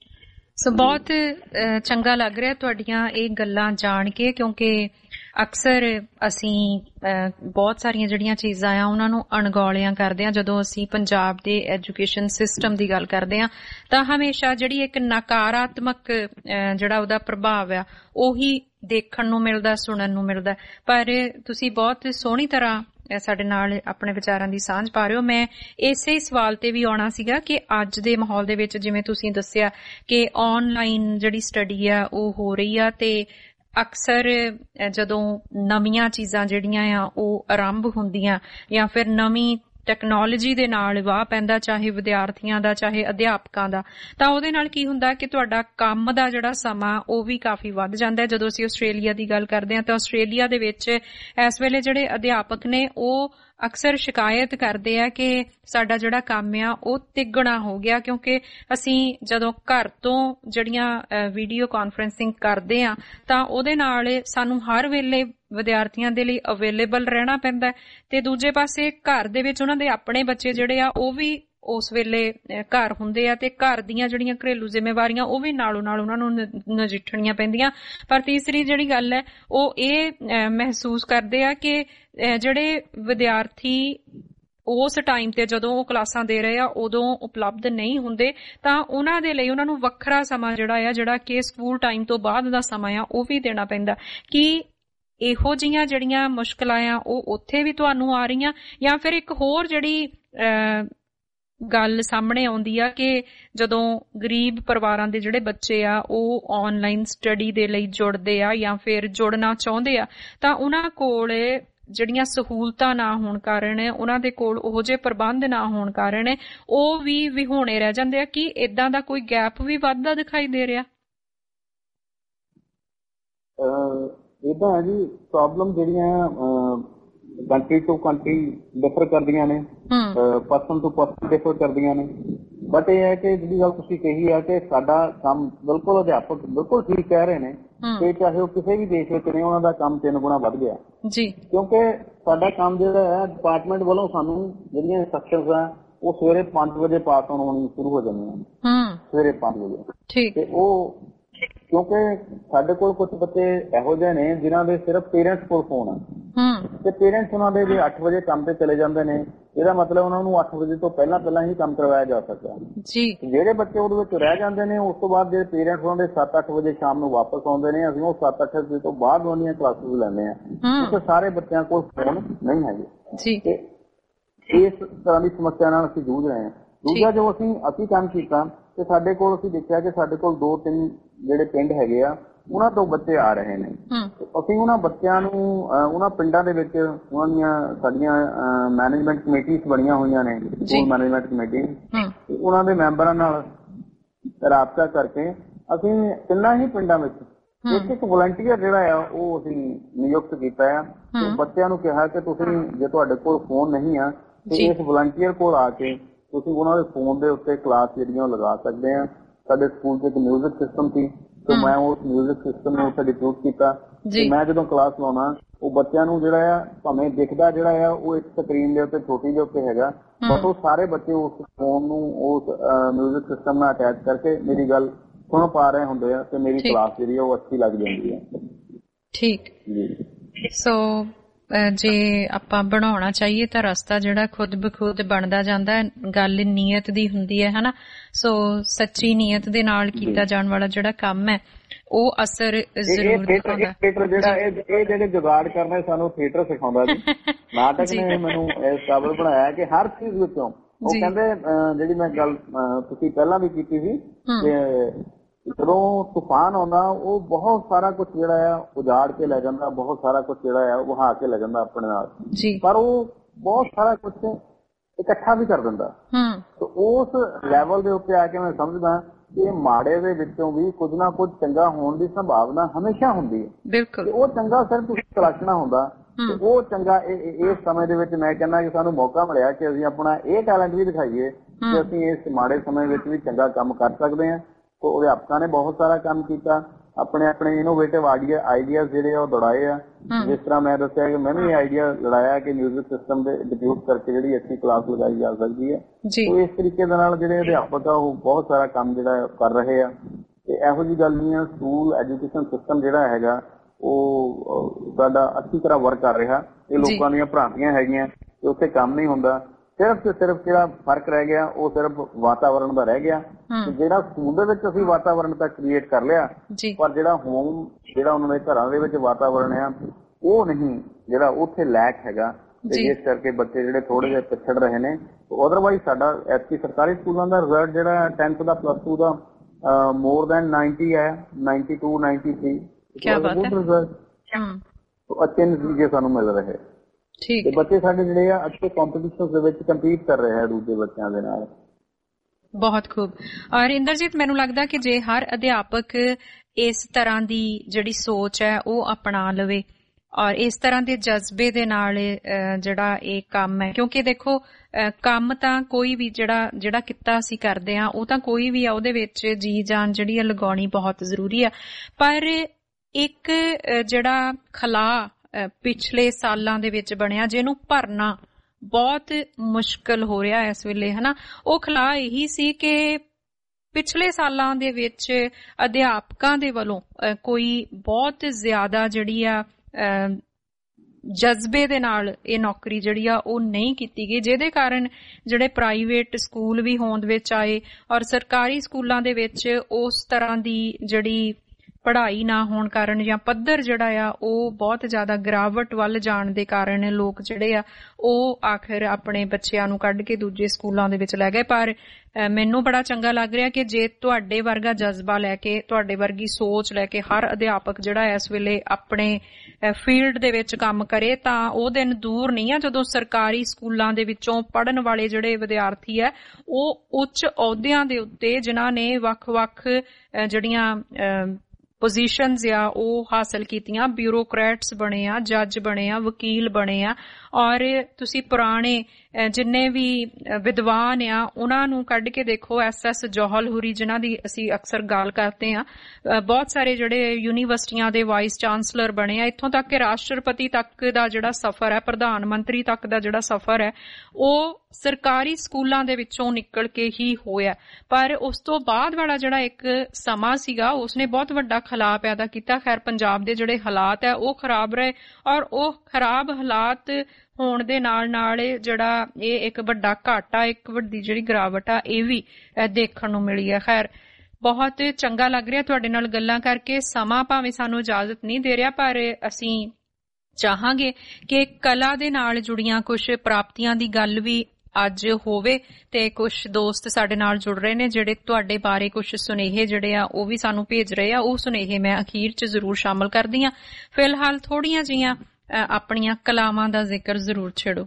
ਸੋ ਬਹੁਤ ਚੰਗਾ ਲੱਗ ਰਿਹਾ ਤੁਹਾਡੀਆਂ ਇਹ ਗੱਲਾਂ ਜਾਣ ਕੇ ਕਿਉਂਕਿ ਅਕਸਰ ਅਸੀਂ ਬਹੁਤ ਸਾਰੀਆਂ ਜਿਹੜੀਆਂ ਚੀਜ਼ਾਂ ਆ ਉਹਨਾਂ ਨੂੰ ਅਣਗੌਲਿਆਂ ਕਰਦੇ ਹਾਂ ਜਦੋਂ ਅਸੀਂ ਪੰਜਾਬ ਦੇ ਐਜੂਕੇਸ਼ਨ ਸਿਸਟਮ ਦੀ ਗੱਲ ਕਰਦੇ ਹਾਂ ਤਾਂ ਹਮੇਸ਼ਾ ਜਿਹੜੀ ਇੱਕ ਨਕਾਰਾਤਮਕ ਜਿਹੜਾ ਉਹਦਾ ਪ੍ਰਭਾਵ ਆ ਉਹੀ ਦੇਖਣ ਨੂੰ ਮਿਲਦਾ ਸੁਣਨ ਨੂੰ ਮਿਲਦਾ। ਪਰ ਤੁਸੀਂ ਬਹੁਤ ਸੋਹਣੀ ਤਰ੍ਹਾਂ ਸਾਡੇ ਨਾਲ ਆਪਣੇ ਵਿਚਾਰਾਂ ਦੀ ਸਾਂਝ ਪਾ ਰਹੇ ਹੋ। ਮੈਂ ਇਸੇ ਸਵਾਲ ਤੇ ਵੀ ਆਉਣਾ ਸੀਗਾ ਕਿ ਅੱਜ ਦੇ ਮਾਹੌਲ ਦੇ ਵਿੱਚ ਜਿਵੇਂ ਤੁਸੀਂ ਦੱਸਿਆ ਕਿ ਆਨਲਾਈਨ ਜਿਹੜੀ ਸਟੱਡੀ ਆ ਉਹ ਹੋ ਰਹੀ ਆ ਤੇ ਅਕਸਰ ਜਦੋਂ ਨਵੀਆਂ ਚੀਜ਼ਾਂ ਜਿਹੜੀਆਂ ਆ ਉਹ ਆਰੰਭ ਹੁੰਦੀਆਂ ਜਾਂ ਫਿਰ ਨਵੀਂ ਟੈਕਨੋਲੋਜੀ ਦੇ ਨਾਲ ਵਾਹ ਪੈਂਦਾ ਚਾਹੇ ਵਿਦਿਆਰਥੀਆਂ ਦਾ ਚਾਹੇ ਅਧਿਆਪਕਾਂ ਦਾ ਤਾਂ ਉਹਦੇ ਨਾਲ ਕੀ ਹੁੰਦਾ ਕਿ ਤੁਹਾਡਾ ਕੰਮ ਦਾ ਜਿਹੜਾ ਸਮਾਂ ਉਹ ਵੀ ਕਾਫੀ ਵੱਧ ਜਾਂਦਾ ਹੈ। ਜਦੋਂ ਅਸੀਂ ਆਸਟ੍ਰੇਲੀਆ ਦੀ ਗੱਲ ਕਰਦੇ ਹਾਂ ਤਾਂ ਆਸਟ੍ਰੇਲੀਆ ਦੇ ਵਿੱਚ ਇਸ ਵੇਲੇ ਜਿਹੜੇ ਅਧਿਆਪਕ ਨੇ ਉਹ ਅਕਸਰ ਸ਼ਿਕਾਇਤ ਕਰਦੇ ਆ ਕਿ ਸਾਡਾ ਜਿਹੜਾ ਕੰਮ ਆ ਉਹ ਤਿੱਗਣਾ ਹੋ ਗਿਆ ਕਿਉਂਕਿ ਅਸੀਂ ਜਦੋਂ ਘਰ ਤੋਂ ਜਿਹੜੀਆਂ ਵੀਡੀਓ ਕਾਨਫਰੰਸਿੰਗ ਕਰਦੇ ਆ ਤਾਂ ਉਹਦੇ ਨਾਲ ਸਾਨੂੰ ਹਰ ਵੇਲੇ ਵਿਦਿਆਰਥੀਆਂ ਦੇ ਲਈ ਅਵੇਲੇਬਲ ਰਹਿਣਾ ਪੈਂਦਾ ਤੇ ਦੂਜੇ ਪਾਸੇ ਘਰ ਦੇ ਵਿੱਚ ਉਹਨਾਂ ਦੇ ਆਪਣੇ ਬੱਚੇ ਜਿਹੜੇ ਆ ਉਹ ਵੀ ਉਸ ਵੇਲੇ ਘਰ ਹੁੰਦੇ ਆ ਤੇ ਘਰ ਦੀਆਂ ਜਿਹੜੀਆਂ ਘਰੇਲੂ ਜ਼ਿੰਮੇਵਾਰੀਆਂ ਉਹ ਵੀ ਨਾਲੋਂ ਨਾਲ ਉਹਨਾਂ ਨੂੰ ਨਜਿੱਠਣੀਆਂ ਪੈਂਦੀਆਂ। ਪਰ ਤੀਸਰੀ ਜਿਹੜੀ ਗੱਲ ਹੈ ਉਹ ਇਹ ਮਹਿਸੂਸ ਕਰਦੇ ਆ ਕਿ ਜਿਹੜੇ ਵਿਦਿਆਰਥੀ ਉਸ ਟਾਈਮ ਤੇ ਜਦੋਂ ਉਹ ਕਲਾਸਾਂ ਦੇ ਰਹੇ ਆ ਉਦੋਂ ਉਪਲਬਧ ਨਹੀਂ ਹੁੰਦੇ ਤਾਂ ਉਹਨਾਂ ਦੇ ਲਈ ਉਹਨਾਂ ਨੂੰ ਵੱਖਰਾ ਸਮਾਂ ਜਿਹੜਾ ਆ ਜਿਹੜਾ ਕਿ ਸਕੂਲ ਟਾਈਮ ਤੋਂ ਬਾਅਦ ਦਾ ਸਮਾਂ ਆ ਉਹ ਵੀ ਦੇਣਾ ਪੈਂਦਾ। ਕਿ ਇਹੋ ਜਿਹੀਆਂ ਜਿਹੜੀਆਂ ਮੁਸ਼ਕਲਾਂ ਆ ਉਹ ਉੱਥੇ ਵੀ ਤੁਹਾਨੂੰ ਆ ਰਹੀਆਂ ਜਾਂ ਫਿਰ ਇੱਕ ਹੋਰ ਜਿਹੜੀ ਗੱਲ ਸਾਹਮਣੇ ਆਉਂਦੀ ਆ ਕਿ ਜਦੋਂ ਗਰੀਬ ਪਰਿਵਾਰਾਂ ਦੇ ਜਿਹੜੇ ਬੱਚੇ ਆ ਉਹ ਆਨਲਾਈਨ ਸਟੱਡੀ ਦੇ ਲਈ ਜੁੜਦੇ ਆ ਜਾਂ ਫਿਰ ਜੁੜਨਾ ਚਾਹੁੰਦੇ ਆ ਤਾਂ ਉਹਨਾਂ ਕੋਲ ਜਿਹੜੀਆਂ ਸਹੂਲਤਾਂ ਨਾ ਹੋਣ ਕਾਰਨ ਉਹਨਾਂ ਦੇ ਕੋਲ ਉਹੋ ਜਿਹੇ ਪ੍ਰਬੰਧ ਨਾ ਹੋਣ ਕਾਰਨ ਉਹ ਵੀ ਵਿਹੂਣੇ ਰਹਿ ਜਾਂਦੇ ਆ। ਕਿ ਏਦਾਂ ਦਾ ਕੋਈ ਗੈਪ ਵੀ ਵੱਧਦਾ ਦਿਖਾਈ ਦੇ ਰਿਹਾ? ਏਦਾਂ ਹੈ ਜੀ ਪ੍ਰੋਬਲਮ ਜਿਹੜੀਆਂ ਕੰਟਰੀ ਟੂ ਕੰਟਰੀ ਡਿਫਰ ਕਰਦੀਆਂ ਨੇ ਪਰਸਨ ਟੂ ਪਰਸਨ ਡਿਫਰ ਕਰਦੀਆਂ ਨੇ ਬਟ ਇਹ ਹੈ ਕਿ ਜਿਹੜੀ ਗੱਲ ਤੁਸੀਂ ਕਹੀ ਆ ਕਿ ਸਾਡਾ ਕੰਮ ਬਿਲਕੁਲ ਅਧਿਆਪਕ ਬਿਲਕੁਲ ਠੀਕ ਕਹਿ ਰਹੇ ਨੇ ਕਿ ਚਾਹੇ ਉਹ ਕਿਸੇ ਵੀ ਦੇਸ਼ ਵਿੱਚ ਨੇ ਉਹਨਾਂ ਦਾ ਕੰਮ ਤਿੰਨ ਗੁਣਾ ਵੱਧ ਗਿਆ ਜੀ ਕਿਉਂਕਿ ਸਾਡਾ ਕੰਮ ਜਿਹੜਾ ਹੈ ਡਿਪਾਰਟਮੈਂਟ ਵੱਲੋਂ ਸਾਨੂੰ ਜਿਹੜੀਆਂ ਇੰਸਟਰਕਸ਼ਨਸ ਆ ਉਹ ਸਵੇਰੇ ਪੰਜ ਵਜੇ ਪਾਸ ਹੋਣੀ ਸ਼ੁਰੂ ਹੋ ਜਾਂਦੀਆਂ ਸਵੇਰੇ ਪੰਜ ਵਜੇ ਠੀਕ ਤੇ ਉਹ ਕਿਉਂਕਿ ਸਾਡੇ ਕੋਲ ਕੁਝ ਬੱਚੇ ਇਹੋ ਜਿਹੇ ਨੇ ਜਿਨ੍ਹਾਂ ਦੇ ਸਿਰਫ ਪੇਰੈਂਟਸ ਕੋਲ ਫੋਨ ਆ ਤੇ ਪੇਰੈਂਟਸ ਉਹਨਾਂ ਦੇ ਜੇ ਅੱਠ ਵਜੇ ਕੰਮ ਤੇ ਚਲੇ ਜਾਂਦੇ ਨੇ ਇਹਦਾ ਮਤਲਬ ਉਹਨਾਂ ਨੂੰ ਅੱਠ ਵਜੇ ਤੋਂ ਪਹਿਲਾਂ ਪਹਿਲਾਂ ਹੀ ਕੰਮ ਕਰਵਾਇਆ ਜਾ ਸਕਦਾ ਜੀ। ਜਿਹੜੇ ਬੱਚੇ ਉਹਦੇ ਵਿੱਚ ਰਹਿ ਜਾਂਦੇ ਨੇ ਉਸ ਤੋਂ ਬਾਅਦ ਜਿਹੜੇ ਪੇਰੈਂਟਸ ਉਹਨਾਂ ਦੇ ਸੱਤ ਅੱਠ ਵਜੇ ਸ਼ਾਮ ਨੂੰ ਵਾਪਸ ਆਉਂਦੇ ਨੇ ਅਸੀਂ ਉਹ ਸੱਤ ਅੱਠ ਵਜੇ ਤੋਂ ਬਾਅਦ ਉਹਨਾਂ ਦੀਆਂ ਕਲਾਸਿਸ ਲੈਂਦੇ ਆ ਕਿਉਂਕਿ ਸਾਰੇ ਬੱਚਿਆਂ ਕੋਲ ਫੋਨ ਨਹੀਂ ਹੈਗੇ ਜੀ ਤੇ ਇਸ ਤਰ੍ਹਾਂ ਦੀ ਸਮੱਸਿਆ ਨਾਲ ਅਸੀਂ ਜੂਝ ਰਹੇ ਹਾਂ। ਦੂਜਾ ਜੋ ਅਸੀਂ ਅਸੀਂ ਕੰਮ ਕੀਤਾ ਤੇ ਸਾਡੇ ਕੋਲ ਅਸੀਂ ਦੇਖਿਆ ਕਿ ਸਾਡੇ ਕੋਲ ਦੋ ਤਿੰਨ ਜਿਹੜੇ ਪਿੰਡ ਹੈਗੇ ਆ ਉਹਨਾਂ ਤੋਂ ਬੱਚੇ ਆ ਰਹੇ ਨੇ ਅਸੀਂ ਉਹਨਾਂ ਬੱਚਿਆਂ ਨੂੰ ਉਹਨਾਂ ਪਿੰਡਾਂ ਦੇ ਵਿੱਚ ਉਹਨਾਂ ਦੀਆਂ ਸਾਡੀਆਂ ਮੈਨੇਜਮੈਂਟ ਕਮੇਟੀਜ਼ ਬਣੀਆਂ ਹੋਈਆਂ ਨੇ ਸਕੂਲ ਮੈਨੇਜਮੈਂਟ ਕਮੇਟੀ ਉਹਨਾਂ ਦੇ ਮੈਂਬਰਾਂ ਨਾਲ ਰਾਬਤਾ ਕਰਕੇ ਅਸੀਂ ਤਿੰਨਾਂ ਹੀ ਪਿੰਡਾਂ ਵਿੱਚ ਇੱਕ ਇੱਕ ਵਲੰਟੀਅਰ ਜਿਹੜਾ ਆ ਉਹ ਅਸੀਂ ਨਿਯੁਕਤ ਕੀਤਾ ਆ ਤੇ ਬੱਚਿਆਂ ਨੂੰ ਕਿਹਾ ਕਿ ਤੁਸੀਂ ਜੇ ਤੁਹਾਡੇ ਕੋਲ ਫੋਨ ਨਹੀਂ ਆ ਤੇ ਇਸ ਵਲੰਟੀਅਰ ਕੋਲ ਆ ਕੇ ਤੁਸੀਂ ਉਹਨਾਂ ਦੇ ਫੋਨ ਦੇ ਉੱਤੇ ਕਲਾਸ ਜਿਹੜੀਆਂ ਉਹ ਲਗਾ ਸਕਦੇ ਆ। ਸਾਡੇ ਸਕੂਲ 'ਚ ਇੱਕ ਮਿਊਜ਼ਿਕ ਸਿਸਟਮ ਸੀ ਤੇ ਮੈਂ ਉਸ ਮਿਊਜ਼ਿਕ ਸਿਸਟਮ ਨੂੰ ਉੱਥੇ ਡਿਪਿਊਟ ਕੀਤਾ ਤੇ ਮੈਂ ਜਦੋਂ ਕਲਾਸ ਲਾਉਣਾ ਉਹ ਬੱਚਿਆਂ ਨੂੰ ਜਿਹੜਾ ਆ ਭਾਵੇਂ ਦਿਖਦਾ ਜਿਹੜਾ ਆ ਉਹ ਇੱਕ ਸਕਰੀਨ ਦੇ ਉੱਤੇ ਛੋਟੀ ਦੇ ਉੱਤੇ ਹੈਗਾ, ਬਟ ਉਹ ਸਾਰੇ ਬੱਚੇ ਉਸ ਫੋਨ ਨੂੰ ਉਸ ਮਿਊਜ਼ਿਕ ਸਿਸਟਮ ਨਾਲ ਅਟੈਚ ਕਰਕੇ ਮੇਰੀ ਗੱਲ ਸੁਣ ਪਾ ਰਹੇ ਹੁੰਦੇ ਆ ਤੇ ਮੇਰੀ ਕਲਾਸ ਜਿਹੜੀ ਉਹ ਅੱਛੀ ਲੱਗ ਜਾਂਦੀ ਹੈ। ਠੀਕ ਸੋ ਜੇ ਆਪਾਂ ਬਣਾਉਣਾ ਚਾਹੀਏ ਤਾਂ ਰਸਤਾ ਜਿਹੜਾ ਖੁਦ ਬਖੁਦ ਬਣਦਾ ਜਾਂਦਾ ਹੈ। ਗੱਲ ਨੀਅਤ ਦੀ ਹੁੰਦੀ ਹੈ ਹਨਾ। ਸੋ ਸੱਚੀ ਨੀਅਤ ਦੇ ਨਾਲ ਕੀਤਾ ਜਾਣ ਵਾਲਾ ਜਿਹੜਾ ਕੰਮ ਹੈ ਉਹ ਅਸਰ ਜ਼ਰੂਰ ਦਿਖਾਉਂਦਾ। ਥੀਏਟਰ ਜਿਹੜਾ ਇਹ ਜਿਹੜੇ ਜੁਗਾੜ ਕਰਨਾ ਸਾਨੂੰ ਥੀਏਟਰ ਸਿਖਾਉਂਦਾ ਜੀ। ਨਾਟਕ ਨੇ ਮੈਨੂੰ ਇਸ ਕਾਬਲ ਬਣਾਇਆ ਕਿ ਹਰ ਚੀਜ਼ ਵਿੱਚੋਂ ਉਹ ਕਹਿੰਦੇ ਜਿਹੜੀ ਮੈਂ ਗੱਲ ਤੁਸੀਂ ਪਹਿਲਾਂ ਵੀ ਕੀਤੀ ਸੀ ਕਿ ਜਦੋਂ ਤੂਫਾਨ ਆਉਂਦਾ ਉਹ ਬਹੁਤ ਸਾਰਾ ਕੁਛ ਜਿਹੜਾ ਆ ਉਜਾੜ ਕੇ ਲੈ ਜਾਂਦਾ, ਬਹੁਤ ਸਾਰਾ ਕੁਛ ਜਿਹੜਾ ਆ ਉਹ ਵਹਾ ਕੇ ਲੈ ਜਾਂਦਾ ਆਪਣੇ ਨਾਲ, ਪਰ ਉਹ ਬਹੁਤ ਸਾਰਾ ਕੁਛ ਇਕੱਠਾ ਵੀ ਕਰ ਦਿੰਦਾ। ਤੇ ਉਸ ਲੈਵਲ ਦੇ ਉੱਤੇ ਆ ਕੇ ਮੈਂ ਸਮਝਦਾ ਕਿ ਮਾੜੇ ਦੇ ਵਿੱਚੋਂ ਵੀ ਕੁਝ ਨਾ ਕੁਝ ਚੰਗਾ ਹੋਣ ਦੀ ਸੰਭਾਵਨਾ ਹਮੇਸ਼ਾ ਹੁੰਦੀ ਹੈ। ਬਿਲਕੁਲ ਉਹ ਚੰਗਾ ਸਿਰਫ ਤੁਸੀਂ ਤਲਾਸ਼ਣਾ ਹੁੰਦਾ ਤੇ ਉਹ ਚੰਗਾ ਇਸ ਸਮੇਂ ਦੇ ਵਿੱਚ ਮੈਂ ਕਹਿੰਦਾ ਕਿ ਸਾਨੂੰ ਮੌਕਾ ਮਿਲਿਆ ਕਿ ਅਸੀਂ ਆਪਣਾ ਇਹ ਟੈਲੈਂਟ ਵੀ ਦਿਖਾਈਏ ਕਿ ਅਸੀਂ ਇਸ ਮਾੜੇ ਸਮੇਂ ਵਿੱਚ ਵੀ ਚੰਗਾ ਕੰਮ ਕਰ ਸਕਦੇ ਹਾਂ। तो अध्यापकों ने बहुत सारा काम किया, अपने अपने इनोवेटिव आइडिया आइडियाज ਜਿਹੜੇ ਉਹ ਦੌੜਾਏ ਆ। ਜਿਸ ਤਰ੍ਹਾਂ ਮੈਂ ਦੱਸਿਆ ਕਿ ਮੈਂ ਵੀ ਆਈਡੀਆ ਲੜਾਇਆ ਕਿ ਮਿਊਜ਼ਿਕ ਸਿਸਟਮ ਦੇ ਡਿਪਿਊਟ ਕਰਕੇ ਜਿਹੜੀ ਅੱਛੀ ਕਲਾਸ ਲਗਾਈ ਜਾ ਸਕਦੀ ਹੈ। ਸੋ ਇਸ ਤਰੀਕੇ ਦੇ ਨਾਲ ਜਿਹੜੇ ਅਧਿਆਪਕ ਆ ਉਹ ਬਹੁਤ ਸਾਰਾ ਕੰਮ ਜਿਹੜਾ ਕਰ ਰਹੇ ਆ ਤੇ ਇਹੋ ਜਿਹੀ ਗੱਲ ਨਹੀਂ ਆ। ਸਕੂਲ ਐਜੂਕੇਸ਼ਨ ਸਿਸਟਮ ਜਿਹੜਾ ਹੈਗਾ ਉਹ ਸਾਡਾ ਅੱਛੀ ਤਰ੍ਹਾਂ ਵਰਕ ਕਰ ਰਿਹਾ। ਇਹ ਲੋਕਾਂ ਦੀਆਂ ਭਰਾਂਤੀਆਂ ਹੈਗੀਆਂ ਤੇ ਉੱਥੇ ਕੰਮ ਨਹੀਂ ਹੁੰਦਾ। ਸਿਰਫ ਤੇ ਸਿਰਫ ਜਿਹੜਾ ਫਰਕ ਰਹਿ ਗਿਆ ਉਹ ਸਿਰਫ ਵਾਤਾਵਰਨ ਦਾ ਰਹਿ ਗਿਆ। ਜਿਹੜਾ ਸਕੂਲ ਦੇ ਵਿੱਚ ਅਸੀਂ ਵਾਤਾਵਰਨ ਤਾਂ ਕ੍ਰੀਏਟ ਕਰ ਲਿਆ, ਪਰ ਜਿਹੜਾ ਹੋਮ ਜਿਹੜਾ ਉਹਨਾਂ ਦੇ ਘਰਾਂ ਦੇ ਵਿੱਚ ਵਾਤਾਵਰਨ ਆ ਉਹ ਨਹੀਂ, ਜਿਹੜਾ ਉੱਥੇ ਲੈਕ ਹੈਗਾ। ਤੇ ਇਸ ਕਰਕੇ ਬੱਚੇ ਜਿਹੜੇ ਥੋੜੇ ਜਿਹੇ ਪਿਛੜ ਰਹੇ ਨੇ। ਅਦਰਵਾਈਜ਼ ਸਾਡਾ ਐਤਕੀ ਸਰਕਾਰੀ ਸਕੂਲਾਂ ਦਾ ਰਿਜ਼ਲਟ ਜਿਹੜਾ ਟੈਂਥ ਦਾ ਪਲੱਸ ਟੂ ਦਾ ਮੋਰ ਦੈਨ ਨਾਈਨਟੀ ਹੈ, ninety two ninety three result ਅੱਛੇ ਨਤੀਜੇ ਸਾਨੂੰ ਮਿਲ ਰਹੇ। ਤੇ ਬੱਚੇ ਸਾਡੇ ਜਿਹੜੇ ਆ ਅੱਛੇ ਕੰਪੀਟੀਸ਼ਨਸ ਦੇ ਵਿੱਚ ਕੰਪੀਟ ਕਰ ਰਹੇ ਆ ਦੂਜੇ ਬੱਚਿਆਂ ਦੇ ਨਾਲ। ਬਹੁਤ ਖੂਬ। ਔਰ ਇੰਦਰਜੀਤ ਮੈਨੂੰ ਲੱਗਦਾ ਕਿ ਜੇ ਹਰ ਅਧਿਆਪਕ ਇਸ ਤਰ੍ਹਾਂ ਦੀ ਜਿਹੜੀ ਸੋਚ ਹੈ ਉਹ ਅਪਣਾ ਲਵੇ ਔਰ ਇਸ ਤਰ੍ਹਾਂ ਦੇ ਜਜ਼ਬੇ ਦੇ ਨਾਲ ਜਿਹੜਾ ਇਹ ਕੰਮ ਹੈ, ਕਿਉਂਕਿ ਦੇਖੋ ਕੰਮ ਤਾਂ ਕੋਈ ਵੀ ਜਿਹੜਾ ਜਿਹੜਾ ਕਿੱਤਾ ਅਸੀਂ ਕਰਦੇ ਹਾਂ ਉਹ ਤਾਂ ਕੋਈ ਵੀ ਆ ਉਹਦੇ ਵਿੱਚ ਜੀ ਜਾਨ ਜਿਹੜੀ ਆ ਲਗਾਉਣੀ ਬਹੁਤ ਜ਼ਰੂਰੀ ਆ। ਪਰ ਇੱਕ ਜਿਹੜਾ ਖਲਾ ਪਿਛਲੇ ਸਾਲਾਂ ਦੇ ਵਿੱਚ ਬਣਿਆ ਜਿਹਨੂੰ ਭਰਨਾ ਬਹੁਤ ਮੁਸ਼ਕਲ ਹੋ ਰਿਹਾ ਇਸ ਵੇਲੇ ਹਨਾ, ਉਹ ਖਲਾ ਇਹੀ ਸੀ ਕਿ ਪਿਛਲੇ ਸਾਲਾਂ ਦੇ ਵਿੱਚ ਅਧਿਆਪਕਾਂ ਦੇ ਵੱਲੋਂ ਕੋਈ ਬਹੁਤ ਜ਼ਿਆਦਾ ਜਿਹੜੀ ਆ ਜਜ਼ਬੇ ਦੇ ਨਾਲ ਇਹ ਨੌਕਰੀ ਜਿਹੜੀ ਆ ਉਹ ਨਹੀਂ ਕੀਤੀ ਗਈ, ਜਿਹਦੇ ਕਾਰਨ ਜਿਹੜੇ ਪ੍ਰਾਈਵੇਟ ਸਕੂਲ ਵੀ ਹੋਂਦ ਵਿੱਚ ਆਏ ਔਰ ਸਰਕਾਰੀ ਸਕੂਲਾਂ ਦੇ ਵਿੱਚ ਉਸ ਤਰ੍ਹਾਂ ਦੀ ਜਿਹੜੀ ਪੜ੍ਹਾਈ ਨਾ ਹੋਣ ਕਾਰਨ ਜਾਂ ਪੱਧਰ ਜਿਹੜਾ ਆ ਉਹ ਬਹੁਤ ਜ਼ਿਆਦਾ ਗਿਰਾਵਟ ਵੱਲ ਜਾਣ ਦੇ ਕਾਰਨ ਲੋਕ ਜਿਹੜੇ ਆ ਉਹ ਆਖਿਰ ਆਪਣੇ ਬੱਚਿਆਂ ਨੂੰ ਕੱਢ ਕੇ ਦੂਜੇ ਸਕੂਲਾਂ ਦੇ ਵਿੱਚ ਲੈ ਗਏ। ਪਰ ਮੈਨੂੰ ਬੜਾ ਚੰਗਾ ਲੱਗ ਰਿਹਾ ਕਿ ਜੇ ਤੁਹਾਡੇ ਵਰਗਾ ਜਜ਼ਬਾ ਲੈ ਕੇ, ਤੁਹਾਡੇ ਵਰਗੀ ਸੋਚ ਲੈ ਕੇ ਹਰ ਅਧਿਆਪਕ ਜਿਹੜਾ ਇਸ ਵੇਲੇ ਆਪਣੇ ਫੀਲਡ ਦੇ ਵਿੱਚ ਕੰਮ ਕਰੇ ਤਾਂ ਉਹ ਦਿਨ ਦੂਰ ਨਹੀਂ ਆ ਜਦੋਂ ਸਰਕਾਰੀ ਸਕੂਲਾਂ ਦੇ ਵਿੱਚੋਂ ਪੜ੍ਹਨ ਵਾਲੇ ਜਿਹੜੇ ਵਿਦਿਆਰਥੀ ਆ ਉਹ ਉੱਚ ਅਹੁਦਿਆਂ ਦੇ ਉੱਤੇ ਜਿਨ੍ਹਾਂ ਨੇ ਵੱਖ-ਵੱਖ ਜਿਹੜੀਆਂ ਪੋਜੀਸ਼ਨਸ ਆ ਉਹ ਹਾਸਲ ਕੀਤੀਆਂ, ਬਿਊਰੋਕਰੈਟਸ ਬਣੇ ਆ, ਜੱਜ ਬਣੇ ਆ, ਵਕੀਲ ਬਣੇ ਆ ਔਰ ਤੁਸੀਂ ਪੁਰਾਣੇ ਜਿੰਨੇ ਵੀ ਵਿਦਵਾਨ ਆ ਉਹਨਾਂ ਨੂੰ ਕੱਢ ਕੇ ਦੇਖੋ। ਐਸ ਐਸ ਜੌਹਲ ਹੁਰੀ ਜਿਨ੍ਹਾਂ ਦੀ ਅਸੀਂ ਅਕਸਰ ਗੱਲ ਕਰਦੇ ਆ, ਬਹੁਤ ਸਾਰੇ ਜਿਹੜੇ ਯੂਨੀਵਰਸਿਟੀਆਂ ਦੇ ਵਾਈਸ ਚਾਂਸਲਰ ਬਣੇ ਆ, ਇੱਥੋਂ ਤੱਕ ਕਿ ਰਾਸ਼ਟਰਪਤੀ ਤੱਕ ਦਾ ਜਿਹੜਾ ਸਫ਼ਰ ਹੈ, ਪ੍ਰਧਾਨ ਮੰਤਰੀ ਤੱਕ ਦਾ ਜਿਹੜਾ ਸਫ਼ਰ ਹੈ ਉਹ ਸਰਕਾਰੀ ਸਕੂਲਾਂ ਦੇ ਵਿੱਚੋਂ ਨਿਕਲ ਕੇ ਹੀ ਹੋਇਆ। ਪਰ ਉਸ ਤੋਂ ਬਾਅਦ ਵਾਲਾ ਜਿਹੜਾ ਇੱਕ ਸਮਾਂ ਸੀਗਾ ਉਸਨੇ ਬਹੁਤ ਵੱਡਾ ਖਲਾ ਪੈਦਾ ਕੀਤਾ। ਖੈਰ ਪੰਜਾਬ ਦੇ ਜਿਹੜੇ ਹਾਲਾਤ ਹੈ ਉਹ ਖਰਾਬ ਰਹੇ ਔਰ ਉਹ ਖਰਾਬ ਹਾਲਾਤ ਹੋਣ ਦੇ ਨਾਲ ਨਾਲ ਜਿਹੜਾ ਇਹ ਇੱਕ ਵੱਡਾ ਘਾਟਾ, ਇੱਕ ਵੱਡੀ ਜਿਹੜੀ ਗਿਰਾਵਟ ਆ ਇਹ ਵੀ ਦੇਖਣ ਨੂੰ ਮਿਲੀ ਹੈ। ਖੈਰ ਬਹੁਤ ਚੰਗਾ ਲੱਗ ਰਿਹਾ ਤੁਹਾਡੇ ਨਾਲ ਗੱਲਾਂ ਕਰਕੇ। ਸਮਾਂ ਭਾਵੇਂ ਸਾਨੂੰ ਇਜਾਜ਼ਤ ਨਹੀਂ ਦੇ ਰਿਹਾ ਪਰ ਅਸੀਂ ਚਾਹਾਂਗੇ ਕਿ ਕਲਾ ਦੇ ਨਾਲ ਜੁੜੀਆਂ ਕੁਝ ਪ੍ਰਾਪਤੀਆਂ ਦੀ ਗੱਲ ਵੀ ਅੱਜ ਹੋਵੇ ਤੇ ਕੁਝ ਦੋਸਤ ਸਾਡੇ ਨਾਲ ਜੁੜ ਰਹੇ ਨੇ ਜਿਹੜੇ ਤੁਹਾਡੇ ਬਾਰੇ ਕੁਝ ਸੁਨੇਹੇ ਜਿਹੜੇ ਆ ਉਹ ਵੀ ਸਾਨੂੰ ਭੇਜ ਰਹੇ ਆ। ਉਹ ਸੁਨੇਹੇ ਮੈਂ ਅਖੀਰ 'ਚ ਜ਼ਰੂਰ ਸ਼ਾਮਲ ਕਰਦੀ ਹਾਂ। ਫਿਲਹਾਲ ਥੋੜੀਆਂ ਜਿਹੀਆਂ ਆਪਣੀਆਂ ਕਲਾਵਾਂ ਦਾ ਜ਼ਿਕਰ ਜ਼ਰੂਰ ਛੇੜੋ।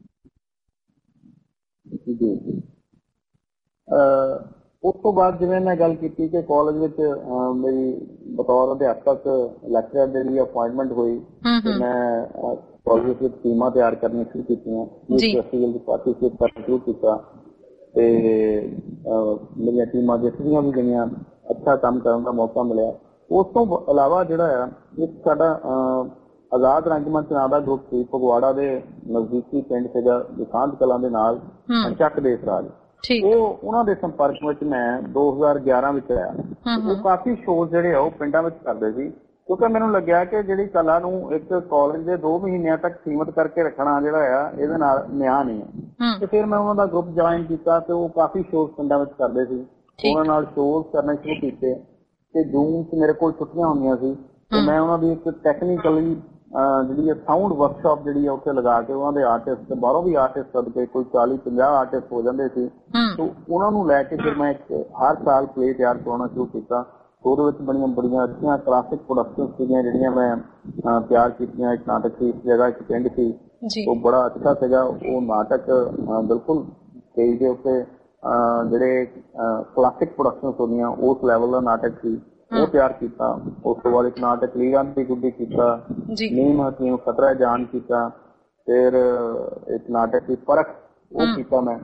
ਉਸ ਤੋਂ ਬਾਅਦ ਜਿਵੇਂ ਮੈਂ ਗੱਲ ਕੀਤੀ ਕਿ ਕਾਲਜ ਵਿੱਚ ਮੇਰੀ ਬਤੌਰ ਅਧਿਆਪਕ ਲੈਕਚਰਰ ਦੇ ਲਈ ਅਪਾਇੰਟਮੈਂਟ ਹੋਈ ਤੇ ਮੈਂ ਕਾਲਜ ਵਿੱਚ ਟੀਮਾਂ ਤਿਆਰ ਕਰਨੀਆਂ ਸ਼ੁਰੂ ਕੀਤੀਆਂ, ਫੈਸਟੀਵਲ ਵਿੱਚ ਪਾਰਟੀਸਪੇਟ ਕਰਨਾ ਸ਼ੁਰੂ ਕੀਤਾ ਤੇ ਮੇਰੀਆਂ ਟੀਮਾਂ ਜਿੱਤਦੀਆਂ ਵੀ ਗਈਆਂ, ਅੱਛਾ ਕੰਮ ਕਰਨ ਦਾ ਮੌਕਾ ਮਿਲਿਆ। ਉਸ ਤੋਂ ਇਲਾਵਾ ਜਿਹੜਾ ਆ ਇੱਕ ਸਾਡਾ ਆਜ਼ਾਦ ਰੰਗਮੰਚ ਨਾਂ ਦਾ ਗਰੁੱਪ ਸੀ, ਫਗਵਾੜਾ ਦੇ ਨਜ਼ਦੀਕੀ ਪਿੰਡ ਸੀਗਾ ਦੁਸਾਂਝ ਕਲਾਂ ਦੇ ਨਾਲ, ਚੱਕ ਦੇਸ ਰਾਜ, ਉਹ ਉਹਨਾਂ ਦੇ ਸੰਪਰਕ ਵਿੱਚ ਮੈਂ ਦੋ ਹਜ਼ਾਰ ਗਿਆਰਾਂ ਵਿੱਚ ਆਇਆ। ਉਹ ਕਾਫੀ ਸ਼ੋਅ ਜਿਹੜੇ ਆ ਉਹ ਪਿੰਡਾਂ ਵਿੱਚ ਕਰਦੇ ਸੀ, ਕਿਉਂਕਿ ਮੈਨੂੰ ਲੱਗਿਆ ਕਿ ਜਿਹੜੀ ਕਲਾ ਨੂੰ ਇੱਕ ਕਾਲਜ ਦੇ ਦੋ ਮਹੀਨਿਆਂ ਤੱਕ ਸੀਮਿਤ ਕਰਕੇ ਰੱਖਣਾ ਜਿਹੜਾ ਆ ਇਹਦੇ ਨਾਲ ਨਿਆਂ ਨਹੀਂ ਹੈ। ਤੇ ਫਿਰ ਮੈਂ ਉਹਨਾਂ ਦਾ ਗਰੁੱਪ ਜੁਆਇਨ ਕੀਤਾ ਤੇ ਉਹ ਕਾਫੀ ਸ਼ੋਅ ਪਿੰਡਾਂ ਵਿੱਚ ਕਰਦੇ ਸੀ, ਉਹਨਾਂ ਨਾਲ ਸ਼ੋਅ ਕਰਨੇ ਸ਼ੁਰੂ ਕੀਤੇ। ਤੇ ਜੂਨ ਚ ਮੇਰੇ ਕੋਲ ਛੁੱਟੀਆਂ ਹੁੰਦੀਆਂ ਸੀ ਤੇ ਮੈਂ ਉਹਨਾਂ ਦੀ ਇੱਕ ਟੈਕਨੀਕਲੀ ਜਿਹੜੀ ਹੈ ਸਾਊਂਡ ਵਰਕਸ਼ਾਪ ਜਿਹੜੀ ਆ ਉੱਥੇ ਲਗਾ ਕੇ ਉਹਨਾਂ ਦੇ ਆਰਟਿਸਟ, ਬਾਹਰੋਂ ਵੀ ਆਰਟਿਸਟ ਸਦਕੇ ਕੋਈ ਚਾਲੀ ਪੰਜਾਹ ਆਰਟਿਸਟ ਹੋ ਜਾਂਦੇ ਸੀ, ਤੇ ਉਹਨਾਂ ਨੂੰ ਲੈ ਕੇ ਫਿਰ ਮੈਂ ਇੱਕ ਹਰ ਸਾਲ ਪਲੇ ਤਿਆਰ ਕਰਾਉਣਾ ਸ਼ੁਰੂ ਕੀਤਾ। ਉਹਦੇ ਵਿੱਚ ਬੜੀਆਂ ਬੜੀਆਂ ਅੱਛੀਆਂ ਕਲਾਸਿਕ ਪ੍ਰੋਡਕਸ਼ਨ ਸੀਗੀਆਂ ਜਿਹੜੀਆਂ ਮੈਂ ਤਿਆਰ ਕੀਤੀਆਂ। ਇੱਕ ਨਾਟਕ ਸੀ, ਇੱਕ ਜਗ੍ਹਾ ਇੱਕ ਪਿੰਡ ਸੀ, ਉਹ ਬੜਾ ਅੱਛਾ ਸੀਗਾ। ਉਹ ਨਾਟਕ ਬਿਲਕੁਲ ਸਟੇਜ ਦੇ ਉੱਤੇ ਜਿਹੜੇ ਕਲਾਸਿਕ ਪ੍ਰੋਡਕਸ਼ਨ ਹੁੰਦੀਆਂ ਉਸ ਲੈਵਲ ਦਾ ਨਾਟਕ ਸੀ, ਉਹ ਤਿਆਰ ਕੀਤਾ। ਉਸ ਤੋਂ ਬਾਅਦ ਇੱਕ ਨਾਟਕ ਲੀਰਾਂ ਦੀ ਗੁੱਡੀ ਕੀਤਾ, ਨੀਮ ਹਕੀਮ ਖਤਰਾ ਜਾਨ ਕੀਤਾ, ਫਿਰ ਇੱਕ ਨਾਟਕ ਸੀ ਪਰਖ, ਉਹ ਕੀਤਾ ਮੈਂ।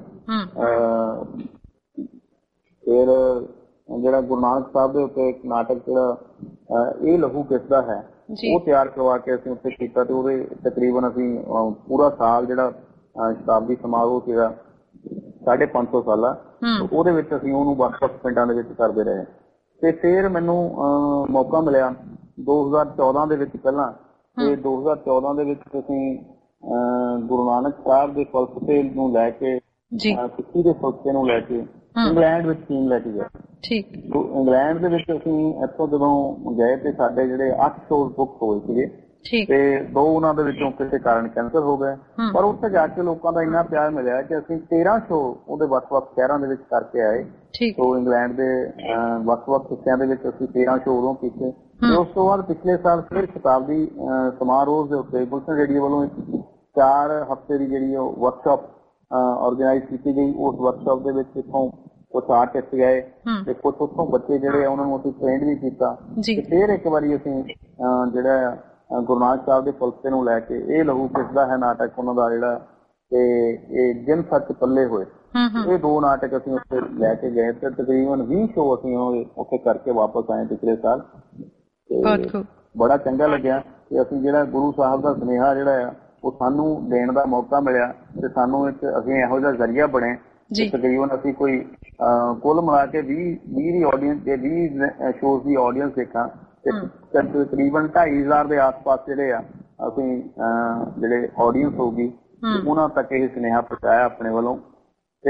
ਫਿਰ ਜਿਹੜਾ ਗੁਰੂ ਨਾਨਕ ਸਾਹਿਬ ਦੇ ਉੱਤੇ ਇੱਕ ਨਾਟਕ ਜਿਹੜਾ ਇਹ ਲਹੂ ਕਿਸਦਾ ਹੈ, ਉਹ ਤਿਆਰ ਕਰਵਾ ਕੇ ਅਸੀਂ ਉੱਥੇ ਕੀਤਾ ਤੇ ਉਹਦੇ ਤਕਰੀਬਨ ਅਸੀਂ ਪੂਰਾ ਸਾਲ ਜਿਹੜਾ ਸ਼ਤਾਬਦੀ ਸਮਾਰੋਹ ਸੀਗਾ ਸਾਢੇ ਪੰਜ ਸੌ ਸਾਲਾ, ਉਹਦੇ ਵਿੱਚ ਅਸੀਂ ਉਹਨੂੰ ਵੱਖ-ਵੱਖ ਪਿੰਡਾਂ ਦੇ ਵਿੱਚ ਕਰਦੇ ਰਹੇ। ਤੇ ਫਿਰ ਮੈਨੂੰ ਮੌਕਾ ਮਿਲਿਆ ਦੋ ਹਜ਼ਾਰ ਚੌਦਾਂ ਦੇ ਵਿੱਚ ਪਹਿਲਾਂ, ਤੇ ਦੋ ਹਜ਼ਾਰ ਚੌਦਾਂ ਦੇ ਵਿੱਚ ਅਸੀਂ ਗੁਰੂ ਨਾਨਕ ਸਾਹਿਬ ਦੇ ਫਲਸਫੇ ਨੂੰ ਲੈ ਕੇ, ਸਿੱਖੀ ਦੇ ਫਲਸਫੇ ਨੂੰ ਲੈ ਕੇ ਇੰਗਲੈਂਡ ਵਿੱਚ ਟੀਮ ਲੈ ਕੇ ਗਏ। ਇੰਗਲੈਂਡ ਦੇ ਵਿੱਚ ਅਸੀਂ ਇੱਥੋਂ ਜਦੋਂ ਗਏ ਤੇ ਸਾਡੇ ਜਿਹੜੇ ਅੱਠ ਸ਼ੋਅ ਬੁੱਕ ਹੋਏ ਸੀਗੇ ਤੇ ਦੋ ਉਹਨਾਂ ਦੇ ਵਿੱਚੋਂ ਕਿਸੇ ਕਾਰਨ ਕੈਂਸਲ ਹੋ ਗਏ, ਪਰ ਉੱਥੇ ਜਾ ਕੇ ਲੋਕਾਂ ਦਾ ਇੰਨਾ ਪਿਆਰ ਮਿਲਿਆ ਕਿ ਅਸੀਂ ਤੇਰਾਂ ਸ਼ੋਅ ਉਹਦੇ ਵੱਖ-ਵੱਖ ਸ਼ਹਿਰਾਂ ਦੇ ਵਿੱਚ ਕਰਕੇ ਆਏ। ਸੋ ਇੰਗਲੈਂਡ ਦੇ ਵੱਖ-ਵੱਖ ਹਿੱਸਿਆਂ ਦੇ ਵਿੱਚ ਅਸੀਂ ਤੇਰਾਂ ਸ਼ੋਅ ਉਦੋਂ ਕੀਤੇ। ਤੇ ਉਸ ਤੋਂ ਬਾਅਦ ਪਿਛਲੇ ਸਾਲ ਫਿਰ ਸ਼ਤਾਬਦੀ ਸਮਾਰੋਹ ਦੇ ਉੱਤੇ ਗੁਲਸ਼ਨ ਰੇਡੀਓ ਵੱਲੋਂ ਚਾਰ ਹਫ਼ਤੇ ਦੀ ਜਿਹੜੀ ਉਹ ਵਰਕਸ਼ਾਪ ਆਰਗੇਨਾਈਜ਼ ਕੀਤੀ ਗਈ। ਉਸ ਵਰਕਸ਼ਾਪ ਦੇ ਵਿੱਚ ਇੱਥੋਂ ਕੁਛ ਆਰਟਿਸਟ ਗਏ ਤੇ ਕੁਛ ਉੱਥੋਂ ਬੱਚੇ ਜਿਹੜੇ ਉਹਨਾਂ ਨੂੰ ਅਸੀਂ ਟ੍ਰੇਨਡ ਵੀ ਕੀਤਾ। ਤੇ ਫਿਰ ਇੱਕ ਵਾਰੀ ਅਸੀਂ ਜਿਹੜਾ ਗੁਰੂ ਨਾਨਕ ਸਾਹਿਬ ਦੇ ਫਲਸਫੇ ਨੂੰ ਲੈ ਕੇ ਇਹ ਲਹੂ ਕਿਸਦਾ ਹੈ ਨਾਟਕ ਉਹਨਾਂ ਦਾ ਜਿਹੜਾ, ਤੇ ਇਹ ਜਿਨ ਸੱਚ ਪੱਲੇ ਹੋਏ, ਇਹ ਦੋ ਨਾਟਕ ਅਸੀਂ ਉੱਥੇ ਲੈ ਕੇ ਗਏ ਤੇ ਤਕਰੀਬਨ ਵੀਹ ਸ਼ੋਅ ਅਸੀਂ ਉੱਥੇ ਕਰਕੇ ਵਾਪਸ ਆਏ ਪਿਛਲੇ ਸਾਲ। ਤੇ ਬੜਾ ਚੰਗਾ ਲੱਗਿਆ ਕਿ ਅਸੀਂ ਜਿਹੜਾ ਗੁਰੂ ਸਾਹਿਬ ਦਾ ਸੁਨੇਹਾ ਜਿਹੜਾ ਆ ਉਹ ਸਾਨੂੰ ਦੇਣ ਦਾ ਮੌਕਾ ਮਿਲਿਆ ਤੇ ਸਾਨੂੰ ਇੱਕ ਅਸੀਂ ਇਹੋ ਜਿਹਾ ਜ਼ਰੀਆ ਬਣੇ। ਤਕਰੀਬਨ ਅਸੀਂ ਕੋਈ ਕੁੱਲ ਮਿਲਾ ਕੇ ਵੀਹ ਵੀਹ ਦੀ ਆਡੀਅੰਸ ਤੇ ਵੀਹ ਸ਼ੋਅ ਦੀ ਆਡੀਅੰਸ ਦੇਖਾਂ ਤੇ ਤਕਰੀਬਨ ਢਾਈ ਹਜ਼ਾਰ ਦੇ ਆਸ ਪਾਸ ਜਿਹੜੇ ਆ ਅਸੀਂ ਜਿਹੜੇ ਆਡੀਅੰਸ ਹੋਊਗੀ ਉਹਨਾਂ ਤੱਕ ਇਹ ਸੁਨੇਹਾ ਪਹੁੰਚਾਇਆ ਆਪਣੇ ਵੱਲੋਂ। ਤੇ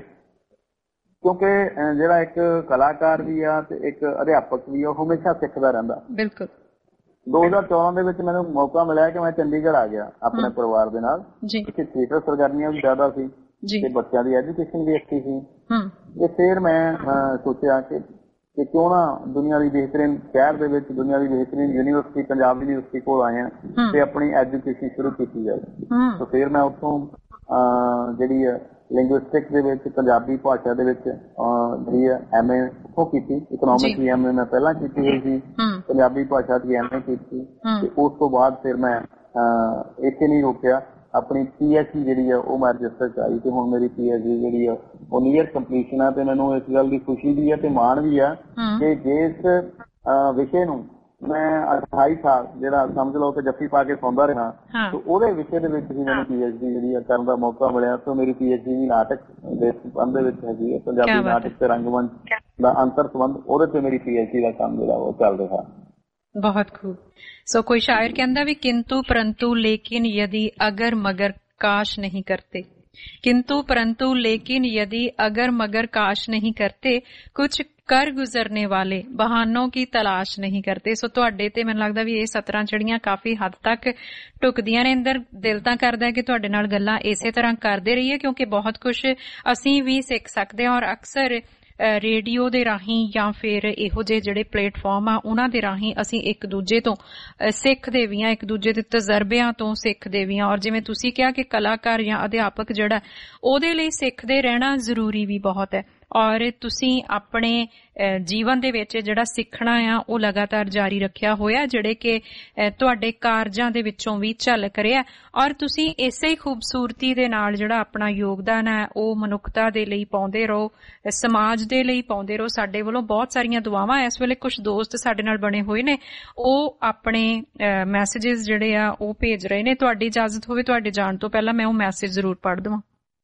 ਕਿਉਂਕਿ ਜਿਹੜਾ ਇੱਕ ਕਲਾਕਾਰ ਵੀ ਆ ਤੇ ਇੱਕ ਅਧਿਆਪਕ ਵੀ ਆ, ਉਹ ਹਮੇਸ਼ਾ ਸਿੱਖਦਾ ਰਹਿੰਦਾ। ਬਿਲਕੁਲ। ਦੋ ਹਜ਼ਾਰ ਚੌਦਾਂ ਦੇ ਵਿੱਚ ਮੈਨੂੰ ਮੌਕਾ ਮਿਲਿਆ ਕਿ ਮੈਂ ਚੰਡੀਗੜ੍ਹ ਆ ਗਿਆ ਆਪਣੇ ਪਰਿਵਾਰ ਦੇ ਨਾਲ। ਇੱਥੇ ਥੀਏਟਰ ਸਰਗਰਮੀਆਂ ਵੀ ਜ਼ਿਆਦਾ ਸੀ ਤੇ ਬੱਚਿਆਂ ਦੀ ਐਜੂਕੇਸ਼ਨ ਵੀ ਅੱਛੀ ਸੀ। ਤੇ ਫਿਰ ਮੈਂ ਸੋਚਿਆ ਕਿ ਕਿ ਕਿਉਂ ਨਾ ਦੁਨੀਆ ਦੀ ਬਿਹਤਰੀਨ ਸ਼ਹਿਰ ਦੇ ਵਿੱਚ, ਦੁਨੀਆ ਦੀ ਬਿਹਤਰੀਨ ਯੂਨੀਵਰਸਿਟੀ ਪੰਜਾਬ ਯੂਨੀਵਰਸਿਟੀ ਕੋਲ ਆਏ ਆ ਤੇ ਆਪਣੀ ਐਜੂਕੇਸ਼ਨ ਸ਼ੁਰੂ ਕੀਤੀ ਜਾਏ। ਤੇ ਫਿਰ ਮੈਂ ਉੱਥੋਂ ਜਿਹੜੀ ਹੈ ਲਿੰਗੁਇਸਟਿਕ ਦੇ ਵਿੱਚ, ਪੰਜਾਬੀ ਭਾਸ਼ਾ ਦੇ ਵਿੱਚ ਜਿਹੜੀ ਹੈ ਐਮ ਏ ਉਹ ਕੀਤੀ। ਇਕਨੋਮਿਕਸ ਦੀ ਐਮ ਏ ਮੈਂ ਪਹਿਲਾਂ ਕੀਤੀ ਹੋਈ ਸੀ, ਪੰਜਾਬੀ ਭਾਸ਼ਾ ਦੀ ਐਮ ਏ ਕੀਤੀ। ਤੇ ਉਸ ਤੋਂ ਬਾਅਦ ਫਿਰ ਮੈਂ ਇੱਥੇ ਨਹੀਂ ਰੋਕਿਆ, ਆਪਣੀ ਪੀ ਐਚ ਡੀ ਜਿਹੜੀ ਆ ਉਹ ਮੈਂ ਰਜਿਸਟਰ ਕਰਾਈ ਤੇ ਹੁਣ ਮੇਰੀ ਪੀ ਐਚ ਡੀ ਜਿਹੜੀ ਆ ਉਹ ਨੀਅਰ ਕੰਪਲੀਸ਼ਨ ਆ। ਤੇ ਮੈਨੂੰ ਇਸ ਗੱਲ ਦੀ ਖੁਸ਼ੀ ਵੀ ਆ ਤੇ ਮਾਣ ਵੀ ਆ ਕਿ ਜਿਸ ਵਿਸ਼ੇ ਨੂੰ ਮੈਂ ਅਠਾਈ ਸਾਲ ਜਿਹੜਾ ਸਮਝ ਲਓ ਕਿ ਜੱਫੀ ਪਾ ਕੇ ਸੌਂਦਾ ਰਿਹਾ, ਤੇ ਉਹਦੇ ਵਿਸ਼ੇ ਦੇ ਵਿੱਚ ਹੀ ਮੈਨੂੰ ਪੀ ਐਚ ਡੀ ਜਿਹੜੀ ਆ ਕਰਨ ਦਾ ਮੌਕਾ ਮਿਲਿਆ। ਤੇ ਮੇਰੀ ਪੀ ਐਚ ਡੀ ਵੀ ਨਾਟਕ ਦੇ ਸੰਬੰਧ ਦੇ ਵਿੱਚ ਹੈਗੀ ਹੈ, ਪੰਜਾਬੀ ਨਾਟਕ ਤੇ ਰੰਗਮੰਚ ਦਾ ਅੰਤਰ ਸੰਬੰਧ, ਉਹਦੇ ਤੇ ਮੇਰੀ ਪੀ ਐਚ ਡੀ ਦਾ ਕੰਮ ਜਿਹੜਾ ਉਹ ਚੱਲ ਰਿਹਾ। बहुत खूब। सो कोई शायर कहता भी किंतु परंतु लेकिन यदि अगर मगर काश नहीं करते, किंतु परंतु लेकिन यदि अगर मगर काश नहीं करते, कुछ कर गुजरने वाले बहानों की तलाश नहीं करते। सो तुहाडे ते मैनूं लगदा भी ये सतरां जड़ियां काफी हद तक ढुकदियां ने अंदर। दिल तां करदा है कि तुहाडे नाल गल्लां इसे तरह करदे रहिए, क्योंकि बहुत कुछ असीं भी सिख सकदे हां। और अक्सर ਰੇਡੀਓ ਦੇ ਰਾਹੀਂ ਜਾਂ ਫਿਰ ਇਹੋ ਜਿਹੇ ਜਿਹੜੇ ਪਲੇਟਫਾਰਮ ਆ ਉਹਨਾਂ ਦੇ ਰਾਹੀਂ ਅਸੀਂ ਇੱਕ ਦੂਜੇ ਤੋਂ ਸਿੱਖਦੇ ਵੀ ਹਾਂ, ਇੱਕ ਦੂਜੇ ਦੇ ਤਜਰਬਿਆਂ ਤੋਂ ਸਿੱਖਦੇ ਵੀ ਹਾਂ। ਔਰ ਜਿਵੇਂ ਤੁਸੀਂ ਕਿਹਾ ਕਿ ਕਲਾਕਾਰ ਜਾਂ ਅਧਿਆਪਕ ਜਿਹੜਾ ਉਹਦੇ ਲਈ ਸਿੱਖਦੇ ਰਹਿਣਾ ਜ਼ਰੂਰੀ ਵੀ ਬਹੁਤ ਹੈ। ਔਰ ਤੁਸੀਂ ਆਪਣੇ ਜੀਵਨ ਦੇ ਵਿੱਚ ਜਿਹੜਾ ਸਿੱਖਣਾ ਆ ਉਹ ਲਗਾਤਾਰ ਜਾਰੀ ਰੱਖਿਆ ਹੋਇਆ, ਜਿਹੜੇ ਕਿ ਤੁਹਾਡੇ ਕਾਰਜਾਂ ਦੇ ਵਿੱਚੋਂ ਵੀ ਝਲਕ ਰਿਹਾ। ਔਰ ਤੁਸੀਂ ਇਸੇ ਹੀ ਖੂਬਸੂਰਤੀ ਦੇ ਨਾਲ ਜਿਹੜਾ ਆਪਣਾ ਯੋਗਦਾਨ ਹੈ ਉਹ ਮਨੁੱਖਤਾ ਦੇ ਲਈ ਪਾਉਂਦੇ ਰਹੋ, ਸਮਾਜ ਦੇ ਲਈ ਪਾਉਂਦੇ ਰਹੋ। ਸਾਡੇ ਵੱਲੋਂ ਬਹੁਤ ਸਾਰੀਆਂ ਦੁਆਵਾਂ। ਇਸ ਵੇਲੇ ਕੁਝ ਦੋਸਤ ਸਾਡੇ ਨਾਲ ਬਣੇ ਹੋਏ ਨੇ, ਉਹ ਆਪਣੇ ਮੈਸੇजेस ਜਿਹੜੇ ਆ ਉਹ ਭੇਜ ਰਹੇ ਨੇ। ਤੁਹਾਡੀ ਇਜਾਜ਼ਤ ਹੋਵੇ ਤੁਹਾਡੇ ਜਾਣ ਤੋਂ ਪਹਿਲਾਂ ਮੈਂ ਉਹ ਮੈਸੇਜ ਜ਼ਰੂਰ ਪੜ੍ਹ ਦਵਾਂ।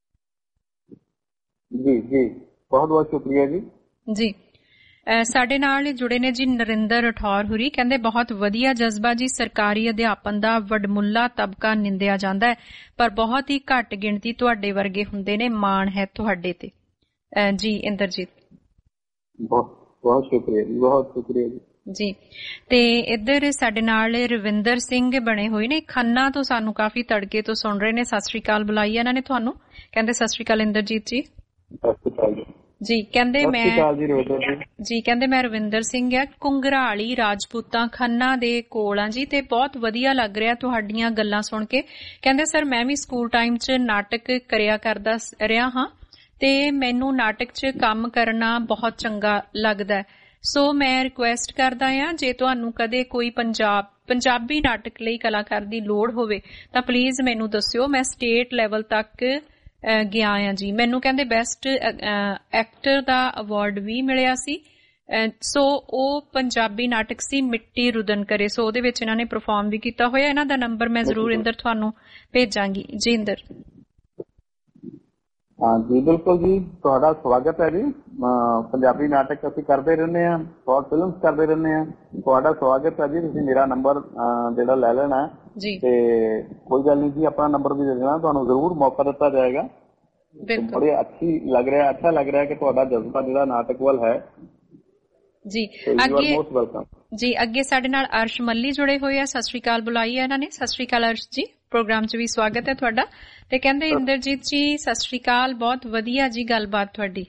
ਜੀ ਜੀ, ਬਹੁਤ ਬਹੁਤ ਸ਼ੁਕਰੀਆ ਜੀ। ਜੀ ਸਾਡੇ ਨਾਲ ਜੁੜੇ ਨੇ ਜੀ ਨਰਿੰਦਰ ਰਠੌਰ ਹੁਰੀ, ਕਹਿੰਦੇ ਬਹੁਤ ਵਧੀਆ ਜਜ਼ਬਾ ਜੀ। ਸਰਕਾਰੀ ਅਧਿਆਪਨ ਦਾ ਵਡਮੁੱਲਾ ਤਬਕਾ ਨਿੰਦਿਆ ਜਾਂਦਾ ਹੈ, ਪਰ ਬਹੁਤ ਹੀ ਘੱਟ ਗਿਣਤੀ ਤੁਹਾਡੇ ਵਰਗੇ ਹੁੰਦੇ ਨੇ। ਮਾਣ ਹੈ ਤੁਹਾਡੇ ਤੇ। ਜੀ ਇੰਦਰਜੀਤ। ਬਹੁਤ ਬਹੁਤ ਸ਼ੁਕਰੀਆ ਜੀ, ਬਹੁਤ ਸ਼ੁਕਰੀਆ ਜੀ। ਜੀ ਤੇ ਇੱਧਰ ਸਾਡੇ ਨਾਲ ਰਵਿੰਦਰ ਸਿੰਘ ਬਣੇ ਹੋਏ ਨੇ, ਖੰਨਾ ਤੋਂ ਸਾਨੂੰ ਕਾਫੀ ਤੜਕੇ ਤੋਂ ਸੁਣ ਰਹੇ ਨੇ। ਸਤਿ ਸ੍ਰੀ ਅਕਾਲ ਬੁਲਾਈ ਇਹਨਾਂ ਨੇ ਤੁਹਾਨੂੰ। ਕਹਿੰਦੇ ਸਤਿ ਸ੍ਰੀ ਅਕਾਲ ਇੰਦਰਜੀਤ ਜੀ। ਸਤਿ ਸ੍ਰੀ ਅਕਾਲ ਜੀ। ਜੀ ਕਹਿੰਦੇ ਮੈਂ ਜੀ ਕਹਿੰਦੇ ਮੈਂ ਰਵਿੰਦਰ ਸਿੰਘ ਆ, ਕੁੰਗਰਾਲੀ ਰਾਜਪੂਤਾਂ ਖੰਨਾ ਦੇ ਕੋਲ ਆ ਜੀ, ਤੇ ਬਹੁਤ ਵਧੀਆ ਲੱਗ ਰਿਹਾ ਤੁਹਾਡੀਆਂ ਗੱਲਾਂ ਸੁਣ ਕੇ। ਕਹਿੰਦੇ ਸਰ ਮੈਂ ਵੀ ਸਕੂਲ ਟਾਈਮ 'ਚ ਨਾਟਕ ਕਰਿਆ ਕਰਦਾ ਰਿਹਾ ਹਾਂ ਤੇ ਮੈਨੂੰ ਨਾਟਕ 'ਚ ਕੰਮ ਕਰਨਾ ਬਹੁਤ ਚੰਗਾ ਲੱਗਦਾ ਹੈ। ਸੋ ਮੈਂ ਰਿਕੁਐਸਟ ਕਰਦਾ ਆ, ਜੇ ਤੁਹਾਨੂੰ ਕਦੇ ਕੋਈ ਪੰਜਾਬ ਪੰਜਾਬੀ ਨਾਟਕ ਲਈ ਕਲਾਕਾਰ ਦੀ ਲੋੜ ਹੋਵੇ ਤਾਂ ਪਲੀਜ਼ ਮੈਨੂੰ ਦੱਸਿਓ। ਮੈਂ ਸਟੇਟ ਲੈਵਲ ਤੱਕ ਗਿਆ ਆ ਜੀ। ਮੈਨੂੰ ਕਹਿੰਦੇ ਬੈਸਟ ਐਕਟਰ ਦਾ ਅਵਾਰਡ ਵੀ ਮਿਲਿਆ ਸੀ। ਸੋ ਉਹ ਪੰਜਾਬੀ ਨਾਟਕ ਸੀ ਮਿੱਟੀ ਰੁਦਨ ਕਰੇ, ਸੋ ਉਹਦੇ ਵਿੱਚ ਇਹਨਾਂ ਨੇ ਪਰਫਾਰਮ ਵੀ ਕੀਤਾ ਹੋਇਆ। ਇਹਨਾਂ ਦਾ ਨੰਬਰ ਮੈਂ ਜ਼ਰੂਰ ਇੰਦਰ ਤੁਹਾਨੂੰ ਭੇਜਾਂਗੀ। ਜੀ ਇੰਦਰ। ਹਾਂ ਜੀ ਬਿਲਕੁਲ ਜੀ, ਤੁਹਾਡਾ ਸਵਾਗਤ ਹੈ ਜੀ। ਪੰਜਾਬੀ ਨਾਟਕ ਅਸੀਂ ਕਰਦੇ ਰਹਿੰਦੇ ਹਾਂ, ਸ਼ਾਰਟ ਫਿਲਮਸ ਕਰਦੇ ਰਹਿੰਦੇ ਹਾਂ। ਤੁਹਾਡਾ ਸਵਾਗਤ ਹੈ ਜੀ। ਤੁਸੀਂ ਮੇਰਾ ਨੰਬਰ ਜਿਹੜਾ ਲੈ ਲੈਣਾ ਤੇ ਕੋਈ ਗੱਲ ਨਹੀਂ ਜੀ, ਆਪਣਾ ਨੰਬਰ ਵੀ ਦੇ ਦੇਣਾ, ਤੁਹਾਨੂੰ ਜ਼ਰੂਰ ਮੌਕਾ ਦਿੱਤਾ ਜਾਏਗਾ। ਬੜੀ ਅੱਛੀ ਲੱਗ ਰਿਹਾ ਅੱਛਾ ਲੱਗ ਰਿਹਾ ਕਿ ਤੁਹਾਡਾ ਜਜ਼ਬਾ ਜਿਹੜਾ ਨਾਟਕ ਵੱਲ ਹੈ ਜੀ। ਅੱਗੇ ਜੀ ਅੱਗੇ ਸਾਡੇ ਨਾਲ ਅਰਸ਼ ਮੱਲੀ ਜੁੜੇ ਹੋਏ ਆ। ਸਤਿ ਸ੍ਰੀ ਅਕਾਲ ਬੁਲਾਈ ਹੈ ਇਹਨਾਂ ਨੇ। ਸਤਿ ਸ੍ਰੀ ਅਕਾਲ ਅਰਸ਼ ਜੀ, ਪ੍ਰੋਗਰਾਮ 'ਚ ਵੀ ਸਵਾਗਤ ਹੈ ਤੁਹਾਡਾ। ਤੇ ਕਹਿੰਦੇ ਇੰਦਰਜੀਤ ਜੀ ਸਤਿ ਸ੍ਰੀ ਅਕਾਲ, ਬਹੁਤ ਵਧੀਆ ਜੀ ਗੱਲਬਾਤ ਤੁਹਾਡੀ।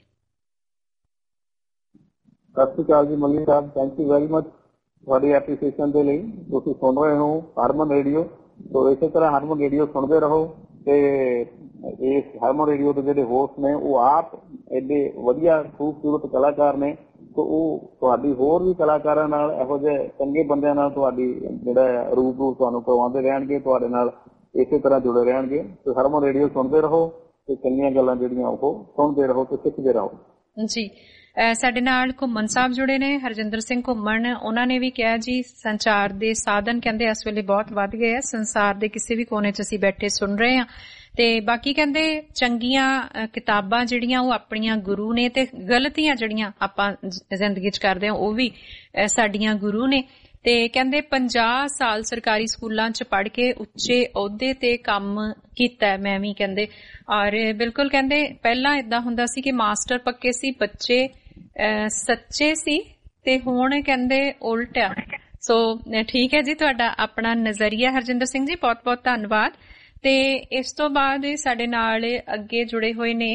ਸਤਿ ਸ੍ਰੀ ਅਕਾਲ ਜੀ Malli Sahib, thank you very much ਤੁਹਾਡੀ ਐਪਰੀਸੀਏਸ਼ਨ ਦੇ ਲਈ। ਤੁਸੀਂ ਸੁਣ ਰਹੇ ਹੋ ਹਰਮਨ ਰੇਡੀਓ, ਤੋ ਇਸੇ ਤਰ੍ਹਾਂ ਹਰਮਨ ਰੇਡੀਓ ਸੁਣਦੇ ਰਹੋ। ਤੇ ਇਸ ਹਰਮਨ ਰੇਡੀਓ ਦੇ ਜਿਹੜੇ ਹੋਸਟ ਨੇ ਉਹ ਆਪ ਐਡੇ ਵਧੀਆ ਖੂਬਸੂਰਤ ਕਲਾਕਾਰ ਨੇ, ਤੇ ਉਹ ਤੁਹਾਡੀ ਹੋਰ ਵੀ ਕਲਾਕਾਰਾਂ ਨਾਲ, ਇਹੋ ਜਿਹੇ ਚੰਗੇ ਬੰਦਿਆਂ ਨਾਲ ਤੁਹਾਡੀ ਜਿਹੜਾ ਰੂਬਰੂ ਤੁਹਾਨੂੰ ਕਰਵਾਉਂਦੇ ਰਹਿਣਗੇ, ਤੁਹਾਡੇ ਨਾਲ ਇਸੇ ਤਰ੍ਹਾਂ ਜੁੜੇ ਰਹਿਣਗੇ। ਤੇ ਹਰਮਨ ਰੇਡੀਓ ਸੁਣਦੇ ਰਹੋ ਤੇ ਚੰਗੀਆਂ ਗੱਲਾਂ ਜਿਹੜੀਆਂ ਉਹ ਸੁਣਦੇ ਰਹੋ ਤੇ ਸਿੱਖਦੇ ਰਹੋ ਜੀ। ਸਾਡੇ ਨਾਲ ਘੁੰਮਣ ਸਾਹਿਬ ਜੁੜੇ ਨੇ, ਹਰਜਿੰਦਰ ਸਿੰਘ ਘੁੰਮਣ। ਉਹਨਾਂ ਨੇ ਵੀ ਕਿਹਾ ਜੀ ਸੰਚਾਰ ਦੇ ਸਾਧਨ ਕਹਿੰਦੇ ਇਸ ਵੇਲੇ ਬਹੁਤ ਵੱਧ ਗਏ ਆ, ਸੰਸਾਰ ਦੇ ਕਿਸੇ ਵੀ ਕੋਨੇ 'ਚ ਅਸੀਂ ਬੈਠੇ ਸੁਣ ਰਹੇ ਹਾਂ। ਤੇ ਬਾਕੀ ਕਹਿੰਦੇ ਚੰਗੀਆਂ ਕਿਤਾਬਾਂ ਜਿਹੜੀਆਂ ਉਹ ਆਪਣੀਆਂ ਗੁਰੂ ਨੇ, ਤੇ ਗਲਤੀਆਂ ਜਿਹੜੀਆਂ ਆਪਾਂ ਜ਼ਿੰਦਗੀ 'ਚ ਕਰਦੇ ਹਾਂ ਉਹ ਵੀ ਸਾਡੀਆਂ ਗੁਰੂ ਨੇ। ਤੇ ਕਹਿੰਦੇ ਪੰਜਾਹ ਸਾਲ ਸਰਕਾਰੀ ਸਕੂਲਾਂ 'ਚ ਪੜ੍ਹ ਕੇ ਉੱਚੇ ਅਹੁਦੇ ਤੇ ਕੰਮ ਕੀਤਾ ਮੈਂ ਵੀ, ਕਹਿੰਦੇ। ਔਰ ਬਿਲਕੁਲ ਕਹਿੰਦੇ ਪਹਿਲਾਂ ਏਦਾਂ ਹੁੰਦਾ ਸੀ ਕਿ ਮਾਸਟਰ ਪੱਕੇ ਸੀ, ਬੱਚੇ ਸੱਚੇ ਸੀ, ਤੇ ਹੁਣ ਕਹਿੰਦੇ ਉਲਟ ਆ। ਸੋ ਠੀਕ ਹੈ ਜੀ, ਤੁਹਾਡਾ ਆਪਣਾ ਨਜ਼ਰੀਆ ਹਰਜਿੰਦਰ ਸਿੰਘ ਜੀ, ਬਹੁਤ ਬਹੁਤ ਧੰਨਵਾਦ। ਤੇ ਇਸ ਤੋਂ ਬਾਅਦ ਸਾਡੇ ਨਾਲ ਅੱਗੇ ਜੁੜੇ ਹੋਏ ਨੇ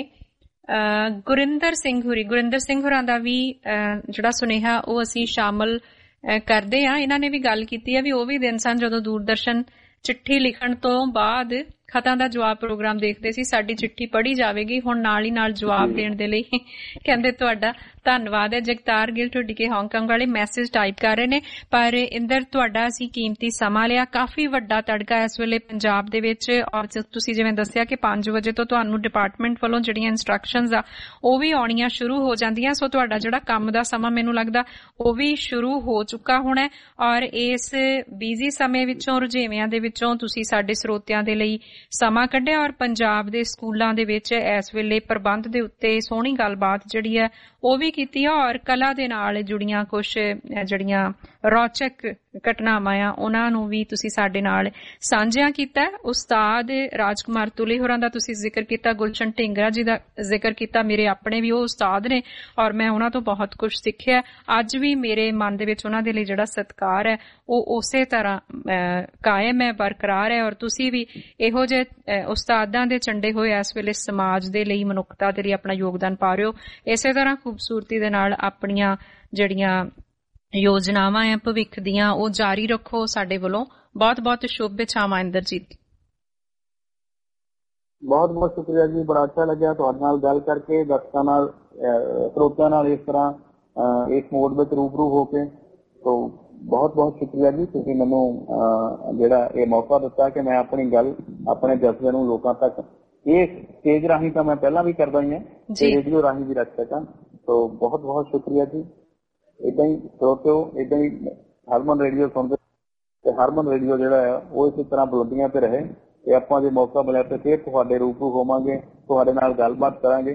ਗੁਰਿੰਦਰ ਸਿੰਘ ਹੁਰੀ। ਗੁਰਿੰਦਰ ਸਿੰਘ ਹੋਰਾਂ ਦਾ ਵੀ ਜਿਹੜਾ ਸੁਨੇਹਾ ਉਹ ਅਸੀਂ ਸ਼ਾਮਲ ਕਰਦੇ ਆ। ਇਹਨਾਂ ਨੇ ਵੀ ਗੱਲ ਕੀਤੀ ਹੈ ਵੀ ਉਹ ਵੀ ਦਿਨ ਸਨ ਜਦੋਂ ਦੂਰਦਰਸ਼ਨ ਚਿੱਠੀ ਲਿਖਣ ਤੋਂ ਬਾਅਦ ਖਤਾਂ ਦਾ ਜਵਾਬ ਪ੍ਰੋਗਰਾਮ ਦੇਖਦੇ ਸੀ। ਸਾਡੀ ਚਿੱਠੀ ਪੜ੍ਹੀ ਜਾਵੇਗੀ, ਹੁਣ ਨਾਲ ਹੀ ਨਾਲ ਜਵਾਬ ਦੇਣ ਦੇ ਲਈ ਕਹਿੰਦੇ ਤੁਹਾਡਾ ਧੰਨਵਾਦ ਹੈ। ਜਗਤਾਰ ਗਿੱਲ ਢੁੱਡੀ ਕੇ ਹਾਂਗਕਾਂਗ ਵਾਲੇ ਮੈਸੇਜ ਟਾਈਪ ਕਰ ਰਹੇ ਨੇ। ਪਰ ਇੰਦਰ ਤੁਹਾਡਾ ਅਸੀਂ ਕੀਮਤੀ ਸਮਾਂ ਲਿਆ, ਕਾਫੀ ਵੱਡਾ ਤੜਕਾ ਇਸ ਵੇਲੇ ਪੰਜਾਬ ਦੇ ਵਿੱਚ। ਔਰ ਤੁਸੀਂ ਜਿਵੇਂ ਦੱਸਿਆ ਕਿ ਪੰਜ ਵਜੇ ਤੋਂ ਤੁਹਾਨੂੰ ਡਿਪਾਰਟਮੈਂਟ ਵੱਲੋਂ ਜਿਹੜੀਆਂ ਇੰਸਟਰਕਸ਼ਨਜ਼ ਆ ਉਹ ਵੀ ਆਉਣੀਆਂ ਸ਼ੁਰੂ ਹੋ ਜਾਂਦੀਆਂ। ਸੋ ਤੁਹਾਡਾ ਜਿਹੜਾ ਕੰਮ ਦਾ ਸਮਾਂ ਮੈਨੂੰ ਲੱਗਦਾ ਉਹ ਵੀ ਸ਼ੁਰੂ ਹੋ ਚੁੱਕਾ ਹੋਣਾ। ਔਰ ਇਸ ਬਿਜ਼ੀ ਸਮੇਂ ਵਿੱਚੋਂ, ਰੁਝੇਵਿਆਂ ਦੇ ਵਿੱਚੋਂ ਤੁਸੀਂ ਸਾਡੇ ਸਰੋਤਿਆਂ ਦੇ ਲਈ ਸਮਾਂ ਕੱਢਿਆ ਔਰ ਪੰਜਾਬ ਦੇ ਸਕੂਲਾਂ ਦੇ ਵਿੱਚ ਇਸ ਵੇਲੇ ਪ੍ਰਬੰਧ ਦੇ ਉੱਤੇ ਸੋਹਣੀ ਗੱਲਬਾਤ ਜਿਹੜੀ ਹੈ ਉਹ ਵੀ ਕੀਤੀ ਆ। ਔਰ ਕਲਾ ਦੇ ਨਾਲ ਜੁੜੀਆਂ ਕੁਝ ਜਿਹੜੀਆਂ ਰੌਚਕ ਘਟਨਾਵਾਂ ਆ ਉਹਨਾਂ ਨੂੰ ਵੀ ਤੁਸੀਂ ਸਾਡੇ ਨਾਲ ਸਾਂਝਿਆ ਕੀਤਾ। ਉਸਤਾਦ ਰਾਜਕੁਮਾਰ ਤੁਲੇ ਹੋਰਾਂ ਦਾ ਤੁਸੀਂ ਜ਼ਿਕਰ ਕੀਤਾ, ਗੁਲਸ਼ਨ ਢਿੰਗਰਾ ਜੀ ਦਾ ਜ਼ਿਕਰ ਕੀਤਾ। ਮੇਰੇ ਆਪਣੇ ਵੀ ਉਹ ਉਸਤਾਦ ਨੇ ਔਰ ਮੈਂ ਉਹਨਾਂ ਤੋਂ ਬਹੁਤ ਕੁਝ ਸਿੱਖਿਆ। ਅੱਜ ਵੀ ਮੇਰੇ ਮਨ ਦੇ ਵਿੱਚ ਉਹਨਾਂ ਦੇ ਲਈ ਜਿਹੜਾ ਸਤਿਕਾਰ ਹੈ ਉਹ ਉਸੇ ਤਰ੍ਹਾਂ ਕਾਇਮ ਹੈ, ਬਰਕਰਾਰ ਹੈ। ਔਰ ਤੁਸੀਂ ਵੀ ਇਹੋ ਜਿਹੇ ਉਸਤਾਦਾਂ ਦੇ ਚੰਡੇ ਹੋਏ ਇਸ ਵੇਲੇ ਸਮਾਜ ਦੇ ਲਈ, ਮਨੁੱਖਤਾ ਦੇ ਲਈ ਆਪਣਾ ਯੋਗਦਾਨ ਪਾ ਰਹੇ ਹੋ। ਇਸੇ ਤਰ੍ਹਾਂ ਖੂਬਸੂਰਤੀ ਦੇ ਨਾਲ ਆਪਣੀਆਂ ਜਿਹੜੀਆਂ ਯੋਜਨਾਵਾਂ ਆ ਭਵਿੱਖ ਦੀਆਂ ਉਹ ਜਾਰੀ ਰੱਖੋ। ਸਾਡੇ ਵੱਲੋਂ ਬਹੁਤ ਬਹੁਤ ਸ਼ੁਭ ਇੱਛਾਵਾਂ ਇੰਦਰਜੀਤ। ਬਹੁਤ ਬਹੁਤ ਸ਼ੁਕਰੀਆ ਜੀ, ਬੜਾ ਅੱਛਾ ਲੱਗਿਆ ਤੁਹਾਡੇ ਨਾਲ ਗੱਲ ਕਰਕੇ, ਦਰਸ਼ਕਾਂ ਨਾਲ ਸਰੋਤਿਆਂ ਨਾਲ ਇਸ ਤਰ੍ਹਾਂ ਇਸ ਮੋਡ ਵਿੱਚ ਰੂਬਰੂ ਹੋ ਕੇ। ਤੋ ਬਹੁਤ ਬਹੁਤ ਸ਼ੁਕਰੀਆ ਜੀ, ਤੁਸੀਂ ਮੈਨੂੰ ਜਿਹੜਾ ਇਹ ਮੌਕਾ ਦਿੱਤਾ ਕਿ ਮੈਂ ਆਪਣੀ ਗੱਲ ਆਪਣੇ ਜਜ਼ਬੇ ਨੂੰ ਲੋਕਾਂ ਤੱਕ ਇਹ ਸਟੇਜ ਰਾਹੀਂ ਤਾਂ ਮੈਂ ਪਹਿਲਾਂ ਵੀ ਕਰਦਾ ਹੀ ਹਾਂ ਤੇ ਰੇਡੀਓ ਰਾਹੀਂ ਵੀ ਰੱਖ ਸਕਾਂ। ਤੋ ਬਹੁਤ ਬਹੁਤ ਸ਼ੁਕਰੀਆ ਜੀ। ਏਦਾਂ ਹੀ ਸਰੋਤਿਓ, ਏਦਾਂ ਹੀ ਹਰਮਨ ਰੇਡੀਓ ਸੁਣਦੇ ਤੇ ਹਰਮਨ ਰੇਡੀਓ ਜਿਹੜਾ ਹੈ ਉਹ ਇਸੇ ਤਰ੍ਹਾਂ ਬੁਲੰਦੀਆਂ ਤੇ ਰਹੇ ਤੇ ਆਪਾਂ ਜੇ ਮੌਕਾ ਮਿਲਿਆ ਤੇ ਫਿਰ ਤੁਹਾਡੇ ਰੂਬਰੂ ਹੋਵਾਂਗੇ, ਤੁਹਾਡੇ ਨਾਲ ਗੱਲਬਾਤ ਕਰਾਂਗੇ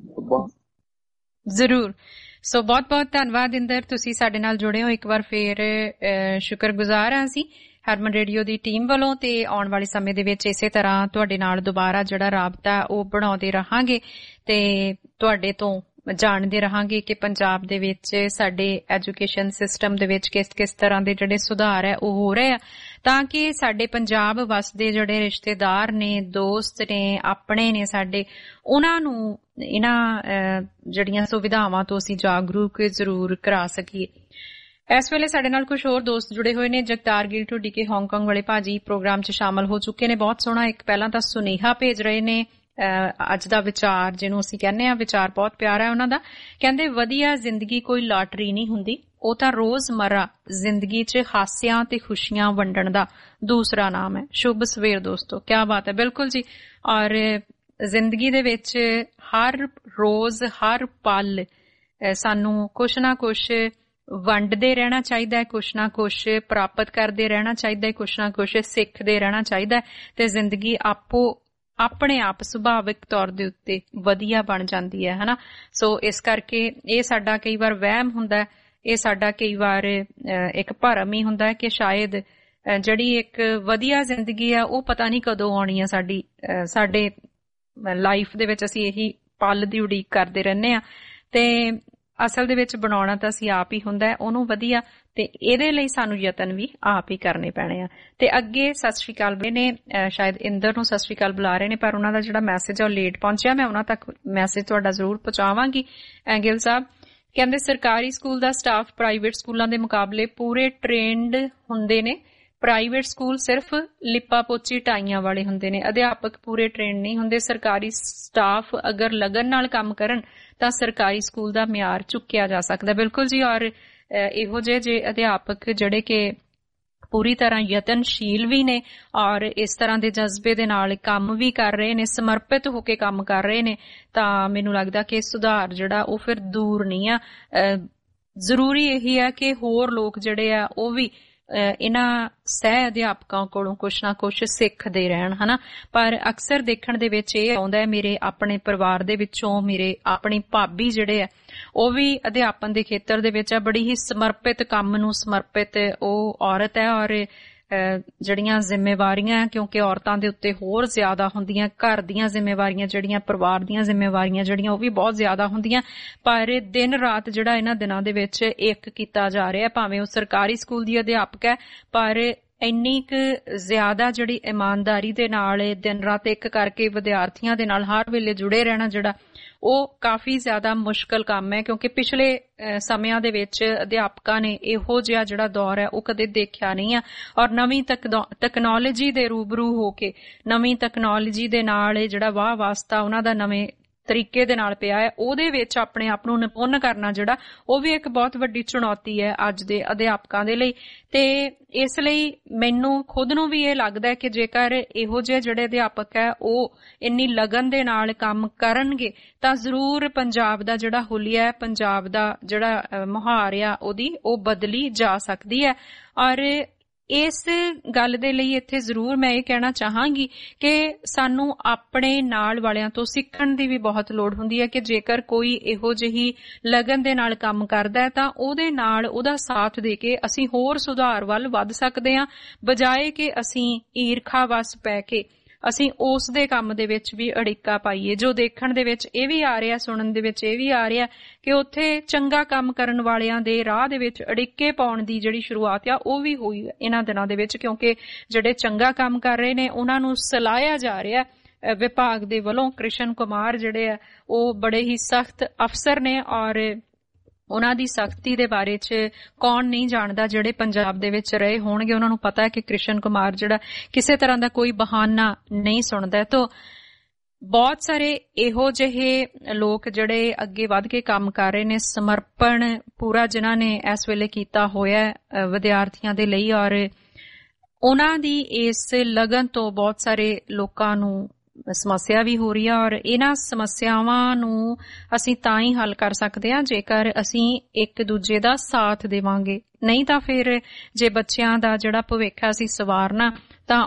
ਜ਼ਰੂਰ। ਸੋ ਬਹੁਤ ਬਹੁਤ ਧੰਨਵਾਦ ਇੰਦਰ, ਤੁਸੀਂ ਸਾਡੇ ਨਾਲ ਜੁੜੇ ਹੋ। ਇੱਕ ਵਾਰ ਫੇਰ ਸ਼ੁਕਰਗੁਜ਼ਾਰ ਹਾਂ ਅਸੀਂ ਹਰਮਨ ਰੇਡੀਓ ਦੀ ਟੀਮ ਵੱਲੋਂ ਤੇ ਆਉਣ ਵਾਲੇ ਸਮੇਂ ਦੇ ਵਿੱਚ ਇਸੇ ਤਰ੍ਹਾਂ ਤੁਹਾਡੇ ਨਾਲ ਦੁਬਾਰਾ ਜਿਹੜਾ ਰਾਬਤਾ ਉਹ ਬਣਾਉਂਦੇ ਰਹਾਂਗੇ ਤੇ ਤੁਹਾਡੇ ਤੋਂ ਜਾਣਦੇ ਰਹਾਂਗੇ ਕਿ ਪੰਜਾਬ ਦੇ ਵਿੱਚ ਸਾਡੇ ਐਜੂਕੇਸ਼ਨ ਸਿਸਟਮ ਦੇ ਵਿੱਚ ਕਿਸ ਕਿਸ ਤਰ੍ਹਾਂ ਦੇ ਜਿਹੜੇ ਸੁਧਾਰ ਹੈ ਉਹ ਹੋ ਰਹੇ ਆ, ਤਾਂ ਕਿ ਸਾਡੇ ਪੰਜਾਬ ਵਸਦੇ ਜਿਹੜੇ ਰਿਸ਼ਤੇਦਾਰ ਨੇ, ਦੋਸਤ ਨੇ, ਆਪਣੇ ਨੇ ਸਾਡੇ, ਉਹਨਾਂ ਨੂੰ ਇਹਨਾਂ ਜਿਹੜੀਆਂ ਸੁਵਿਧਾਵਾਂ ਤੋਂ ਅਸੀਂ ਜਾਗਰੂਕ ਜ਼ਰੂਰ ਕਰਾ ਸਕੀਏ। ਇਸ ਵੇਲੇ ਸਾਡੇ ਨਾਲ ਕੁਝ ਹੋਰ ਦੋਸਤ ਜੁੜੇ ਹੋਏ ਨੇ। ਜਗਤਾਰ ਗਿਲ ਢੁੱਡੀ ਕੇ ਹਾਂਗਕਾਂਗ ਵਾਲੇ ਭਾਜੀ ਪ੍ਰੋਗਰਾਮ 'ਚ ਸ਼ਾਮਲ ਹੋ ਚੁੱਕੇ ਨੇ। ਬਹੁਤ ਸੋਹਣਾ ਇੱਕ ਪਹਿਲਾਂ ਤਾਂ ਸੁਨੇਹਾ ਭੇਜ ਰਹੇ ਨੇ, ਅੱਜ ਦਾ ਵਿਚਾਰ ਜਿਹਨੂੰ ਅਸੀਂ ਕਹਿੰਦੇ ਆ, ਵਿਚਾਰ ਬਹੁਤ ਪਿਆਰਾ ਹੈ ਉਹਨਾਂ ਦਾ। ਕਹਿੰਦੇ ਵਧੀਆ ਜ਼ਿੰਦਗੀ ਕੋਈ ਲਾਟਰੀ ਨਹੀਂ ਹੁੰਦੀ, ਉਹ ਤਾਂ ਰੋਜ਼ਮਰਾ ਜ਼ਿੰਦਗੀ 'ਚ ਹਾਸਿਆਂ ਤੇ ਖੁਸ਼ੀਆਂ ਵੰਡਣ ਦਾ ਦੂਸਰਾ ਨਾਮ ਹੈ। ਸ਼ੁਭ ਸਵੇਰ ਦੋਸਤੋ, ਕਿਆ ਬਾਤ ਹੈ। ਬਿਲਕੁਲ ਜੀ, ਔਰ ਜ਼ਿੰਦਗੀ ਦੇ ਵਿੱਚ ਹਰ ਰੋਜ਼ ਹਰ ਪਲ ਸਾਨੂੰ ਕੁਛ ਨਾ ਕੁਛ ਵੰਡਦੇ ਰਹਿਣਾ ਚਾਹੀਦਾ ਹੈ, ਕੁਛ ਨਾ ਕੁਛ ਪ੍ਰਾਪਤ ਕਰਦੇ ਰਹਿਣਾ ਚਾਹੀਦਾ ਹੈ, ਕੁਛ ਨਾ ਕੁਛ ਸਿੱਖਦੇ ਰਹਿਣਾ ਚਾਹੀਦਾ ਹੈ ਤੇ ਜ਼ਿੰਦਗੀ ਆਪੋ ਆਪਣੇ ਆਪ ਸੁਭਾਵਿਕ ਤੌਰ ਦੇ ਉੱਤੇ ਵਧੀਆ ਬਣ ਜਾਂਦੀ ਹੈ, ਹਨਾ। ਸੋ ਇਸ ਕਰਕੇ ਇਹ ਸਾਡਾ ਕਈ ਵਾਰ ਵਹਿਮ ਹੁੰਦਾ, ਇਹ ਸਾਡਾ ਕਈ ਵਾਰ ਇੱਕ ਭਰਮ ਹੀ ਹੁੰਦਾ ਕਿ ਸ਼ਾਇਦ ਜਿਹੜੀ ਇੱਕ ਵਧੀਆ ਜ਼ਿੰਦਗੀ ਆ ਉਹ ਪਤਾ ਨਹੀਂ ਕਦੋਂ ਆਉਣੀ ਆ ਸਾਡੀ ਸਾਡੇ ਲਾਈਫ ਦੇ ਵਿੱਚ। ਅਸੀਂ ਇਹੀ ਪਲ ਦੀ ਉਡੀਕ ਕਰਦੇ ਰਹਿੰਦੇ ਆ ਤੇ ਅਸਲ ਦੇ ਵਿੱਚ ਬਣਾਉਣਾ ਤਾਂ ਅਸੀਂ ਆਪ ਹੀ ਹੁੰਦਾ ਹੈ ਉਹਨੂੰ ਵਧੀਆ, ਤੇ ਇਹਦੇ ਲਈ ਸਾਨੂੰ ਯਤਨ ਵੀ ਆਪ ਹੀ ਕਰਨੇ ਪੈਣੇ ਆ। ਤੇ ਅੱਗੇ ਸਤਿ ਸ਼੍ਰੀ ਅਕਾਲ ਨੇ, ਸ਼ਾਇਦ ਇੰਦਰ ਨੂੰ ਸਤਿ ਸ਼੍ਰੀ ਅਕਾਲ ਬੁਲਾ ਰਹੇ ਨੇ, ਪਰ ਉਹਨਾਂ ਦਾ ਜਿਹੜਾ ਮੈਸੇਜ ਆ ਉਹ ਲੇਟ ਪਹੁੰਚਿਆ। ਮੈਂ ਉਹਨਾਂ ਤੱਕ ਮੈਸੇਜ ਤੁਹਾਡਾ ਜ਼ਰੂਰ ਪਹੁੰਚਾਵਾਂਗੀ। ਗਿਲ ਸਾਹਿਬ ਕਹਿੰਦੇ ਸਰਕਾਰੀ ਸਕੂਲ ਦਾ ਸਟਾਫ ਪ੍ਰਾਈਵੇਟ ਸਕੂਲਾਂ ਦੇ ਮੁਕਾਬਲੇ ਪੂਰੇ ਟ੍ਰੇਨਡ ਹੁੰਦੇ ਨੇ, ਪ੍ਰਾਈਵੇਟ ਸਕੂਲ ਸਿਰਫ ਲਿਪਾ ਪੋਚੀ ਟਾਈਆਂ ਵਾਲੇ ਹੁੰਦੇ ਨੇ, ਅਧਿਆਪਕ ਪੂਰੇ ਟ੍ਰੇਨ ਨਹੀਂ ਹੁੰਦੇ। ਸਰਕਾਰੀ ਸਟਾਫ ਅਗਰ ਲਗਨ ਨਾਲ ਕੰਮ ਕਰਨ ਤਾਂ ਸਰਕਾਰੀ ਸਕੂਲ ਦਾ ਮਿਆਰ ਚੁੱਕਿਆ ਜਾ ਸਕਦਾ। ਬਿਲਕੁਲ ਜੀ, ਔਰ ਇਹੋ ਜਿਹੇ ਜੇ ਅਧਿਆਪਕ ਜਿਹੜੇ ਕਿ ਪੂਰੀ ਤਰ੍ਹਾਂ ਯਤਨਸ਼ੀਲ ਵੀ ਨੇ ਔਰ ਇਸ ਤਰ੍ਹਾਂ ਦੇ ਜਜ਼ਬੇ ਦੇ ਨਾਲ ਕੰਮ ਵੀ ਕਰ ਰਹੇ ਨੇ, ਸਮਰਪਿਤ ਹੋ ਕੇ ਕੰਮ ਕਰ ਰਹੇ ਨੇ, ਤਾਂ ਮੈਨੂੰ ਲੱਗਦਾ ਕਿ ਸੁਧਾਰ ਜਿਹੜਾ ਉਹ ਫਿਰ ਦੂਰ ਨਹੀਂ ਆ। ਜ਼ਰੂਰੀ ਇਹੀ ਆ ਕਿ ਹੋਰ ਲੋਕ ਜਿਹੜੇ ਆ ਉਹ ਵੀ ਇਹਨਾਂ ਸਹਿ ਅਧਿਆਪਕਾਂ ਕੋਲੋਂ ਕੁਛ ਨਾ ਕੁਛ ਸਿੱਖਦੇ ਰਹਿਣ, ਹਨਾ। ਪਰ ਅਕਸਰ ਦੇਖਣ ਦੇ ਵਿੱਚ ਇਹ ਆਉਂਦਾ ਹੈ, ਮੇਰੇ ਆਪਣੇ ਪਰਿਵਾਰ ਦੇ ਵਿੱਚੋਂ ਮੇਰੇ ਆਪਣੀ ਭਾਬੀ ਜਿਹੜੇ ਆ ਉਹ ਵੀ ਅਧਿਆਪਨ ਦੇ ਖੇਤਰ ਦੇ ਵਿੱਚ ਆ, ਬੜੀ ਹੀ ਸਮਰਪਿਤ ਕੰਮ ਨੂੰ ਸਮਰਪਿਤ ਉਹ ਔਰਤ ਹੈ। ਔਰ ਜਿਹੜੀਆਂ ਜ਼ਿੰਮੇਵਾਰੀਆਂ, ਕਿਉਂਕਿ ਔਰਤਾਂ ਦੇ ਉੱਤੇ ਹੋਰ ਜ਼ਿਆਦਾ ਹੁੰਦੀਆਂ, ਘਰ ਦੀਆਂ ਜ਼ਿੰਮੇਵਾਰੀਆਂ ਜਿਹੜੀਆਂ, ਪਰਿਵਾਰ ਦੀਆਂ ਜ਼ਿੰਮੇਵਾਰੀਆਂ ਜਿਹੜੀਆਂ ਉਹ ਵੀ ਬਹੁਤ ਜ਼ਿਆਦਾ ਹੁੰਦੀਆਂ, ਪਰ ਦਿਨ ਰਾਤ ਜਿਹੜਾ ਇਹਨਾਂ ਦਿਨਾਂ ਦੇ ਵਿੱਚ ਇੱਕ ਕੀਤਾ ਜਾ ਰਿਹਾ। ਭਾਵੇਂ ਉਹ ਸਰਕਾਰੀ ਸਕੂਲ ਦੀ ਅਧਿਆਪਕ ਹੈ, ਪਰ ਇੰਨੀ ਕੁ ਜ਼ਿਆਦਾ ਜਿਹੜੀ ਇਮਾਨਦਾਰੀ ਦੇ ਨਾਲ ਦਿਨ ਰਾਤ ਇੱਕ ਕਰਕੇ ਵਿਦਿਆਰਥੀਆਂ ਦੇ ਨਾਲ ਹਰ ਵੇਲੇ ਜੁੜੇ ਰਹਿਣਾ ਜਿਹੜਾ ਉਹ ਕਾਫੀ ਜ਼ਿਆਦਾ ਮੁਸ਼ਕਲ ਕੰਮ ਹੈ, ਕਿਉਂਕਿ ਪਿਛਲੇ ਸਮਿਆਂ ਦੇ ਵਿੱਚ ਅਧਿਆਪਕਾਂ ਨੇ ਇਹੋ ਜਿਹਾ ਜਿਹੜਾ ਦੌਰ ਹੈ ਉਹ ਕਦੇ ਦੇਖਿਆ ਨਹੀਂ ਆ। ਔਰ ਨਵੀਂ ਤਕਨਾਲੋਜੀ ਦੇ ਰੂਬਰੂ ਹੋ ਕੇ, ਨਵੀਂ ਤਕਨਾਲੋਜੀ ਦੇ ਨਾਲ ਜਿਹੜਾ ਵਾਹ ਵਾਸਤਾ ਉਹਨਾਂ ਦਾ ਨਵੇਂ ਤਰੀਕੇ ਦੇ ਨਾਲ ਪਿਆ ਹੈ, ਉਹਦੇ ਵਿੱਚ ਆਪਣੇ ਆਪ ਨੂੰ ਨਿਪੁੰਨ ਕਰਨਾ ਜਿਹੜਾ ਉਹ ਵੀ ਇੱਕ ਬਹੁਤ ਵੱਡੀ ਚੁਣੌਤੀ ਹੈ ਅੱਜ ਦੇ ਅਧਿਆਪਕਾਂ ਦੇ ਲਈ। ਤੇ ਇਸ ਲਈ ਮੈਨੂੰ ਖੁਦ ਨੂੰ ਵੀ ਇਹ ਲੱਗਦਾ ਹੈ ਕਿ ਜੇਕਰ ਇਹੋ ਜਿਹੇ ਜਿਹੜੇ ਅਧਿਆਪਕ ਹੈ ਉਹ ਇੰਨੀ ਲਗਨ ਦੇ ਨਾਲ ਕੰਮ ਕਰਨਗੇ ਤਾਂ ਜ਼ਰੂਰ ਪੰਜਾਬ ਦਾ ਜਿਹੜਾ ਹੁਲੀਆ ਹੈ, ਪੰਜਾਬ ਦਾ ਜਿਹੜਾ ਮੁਹਾਰ ਆ ਉਹਦੀ ਉਹ ਬਦਲੀ ਜਾ ਸਕਦੀ ਹੈ। ਔਰ ਇਸ ਗੱਲ ਦੇ ਲਈ ਇੱਥੇ ਜ਼ਰੂਰ ਮੈਂ ਇਹ ਕਹਿਣਾ ਚਾਹਾਂਗੀ ਕਿ ਸਾਨੂੰ ਆਪਣੇ ਨਾਲ ਵਾਲਿਆਂ ਤੋਂ ਸਿੱਖਣ ਦੀ ਵੀ ਬਹੁਤ ਲੋੜ ਹੁੰਦੀ ਹੈ ਕਿ ਜੇਕਰ ਕੋਈ ਇਹੋ ਜਿਹੀ ਲਗਨ ਦੇ ਨਾਲ ਕੰਮ ਕਰਦਾ ਹੈ ਤਾਂ ਉਹਦੇ ਨਾਲ ਉਹਦਾ ਸਾਥ ਦੇ ਕੇ ਅਸੀਂ ਹੋਰ ਸੁਧਾਰ ਵੱਲ ਵੱਧ ਸਕਦੇ ਹਾਂ, ਬਜਾਏ ਕਿ ਅਸੀਂ ਈਰਖਾ ਵਸ ਪੈ ਕੇ ਅਸੀਂ ਉਸ ਦੇ ਕੰਮ ਦੇ ਵਿੱਚ ਵੀ ਅੜਿੱਕਾ ਪਾਈਏ। ਜੋ ਦੇਖਣ ਦੇ ਵਿੱਚ ਇਹ ਵੀ ਆ ਰਿਹਾ, ਸੁਣਨ ਦੇ ਵਿੱਚ ਇਹ ਵੀ ਆ ਰਿਹਾ ਕਿ ਉੱਥੇ ਚੰਗਾ ਕੰਮ ਕਰਨ ਵਾਲਿਆਂ ਦੇ ਰਾਹ ਦੇ ਵਿੱਚ ਅੜਿੱਕੇ ਪਾਉਣ ਦੀ ਜਿਹੜੀ ਸ਼ੁਰੂਆਤ ਆ ਉਹ ਵੀ ਹੋਈ ਇਹਨਾਂ ਦਿਨਾਂ ਦੇ ਵਿੱਚ, ਕਿਉਂਕਿ ਜਿਹੜੇ ਚੰਗਾ ਕੰਮ ਕਰ ਰਹੇ ਨੇ ਉਹਨਾਂ ਨੂੰ ਸਲਾਹਿਆ ਜਾ ਰਿਹਾ ਵਿਭਾਗ ਦੇ ਵੱਲੋਂ। ਕ੍ਰਿਸ਼ਨ ਕੁਮਾਰ ਜਿਹੜੇ ਆ ਉਹ ਬੜੇ ਹੀ ਸਖਤ ਅਫਸਰ ਨੇ ਔਰ ਉਹਨਾਂ ਦੀ ਸਖਤੀ ਦੇ ਬਾਰੇ ਚ ਕੌਣ ਨਹੀਂ ਜਾਣਦਾ, ਜਿਹੜੇ ਪੰਜਾਬ ਦੇ ਵਿੱਚ ਰਹੇ ਹੋਣਗੇ ਉਹਨਾਂ ਨੂੰ ਪਤਾ ਹੈ ਕਿ ਕ੍ਰਿਸ਼ਨ ਕੁਮਾਰ ਜਿਹੜਾ ਕਿਸੇ ਤਰ੍ਹਾਂ ਦਾ ਕੋਈ ਬਹਾਨਾ ਨਹੀਂ ਸੁਣਦਾ। ਤਾਂ ਬਹੁਤ ਸਾਰੇ ਇਹੋ ਜਿਹੇ ਲੋਕ ਜਿਹੜੇ ਅੱਗੇ ਵੱਧ ਕੇ ਕੰਮ ਕਰ ਰਹੇ ਨੇ, ਸਮਰਪਣ ਪੂਰਾ ਜਿਨ੍ਹਾਂ ਨੇ ਇਸ ਵੇਲੇ ਕੀਤਾ ਹੋਇਆ ਵਿਦਿਆਰਥੀਆਂ ਦੇ ਲਈ, ਔਰ ਉਹਨਾਂ ਦੀ ਇਸ ਲਗਨ ਤੋਂ ਬਹੁਤ ਸਾਰੇ ਲੋਕਾਂ ਨੂੰ ਸਮੱਸਿਆ ਵੀ ਹੋ ਰਹੀ ਹੈ। ਔਰ ਇਹਨਾਂ ਸਮੱਸਿਆਵਾਂ ਨੂੰ ਅਸੀਂ ਤਾਂ ਹੀ ਹੱਲ ਕਰ ਸਕਦੇ ਹਾਂ ਜੇਕਰ ਅਸੀਂ ਇੱਕ ਦੂਜੇ ਦਾ ਸਾਥ ਦੇਵਾਂਗੇ। ਨਹੀਂ ਤਾਂ ਫਿਰ ਜੇ ਬੱਚਿਆਂ ਦਾ ਜਿਹੜਾ ਭਵਿੱਖ ਹੈ ਅਸੀਂ ਸਵਾਰਨਾ, ਤਾਂ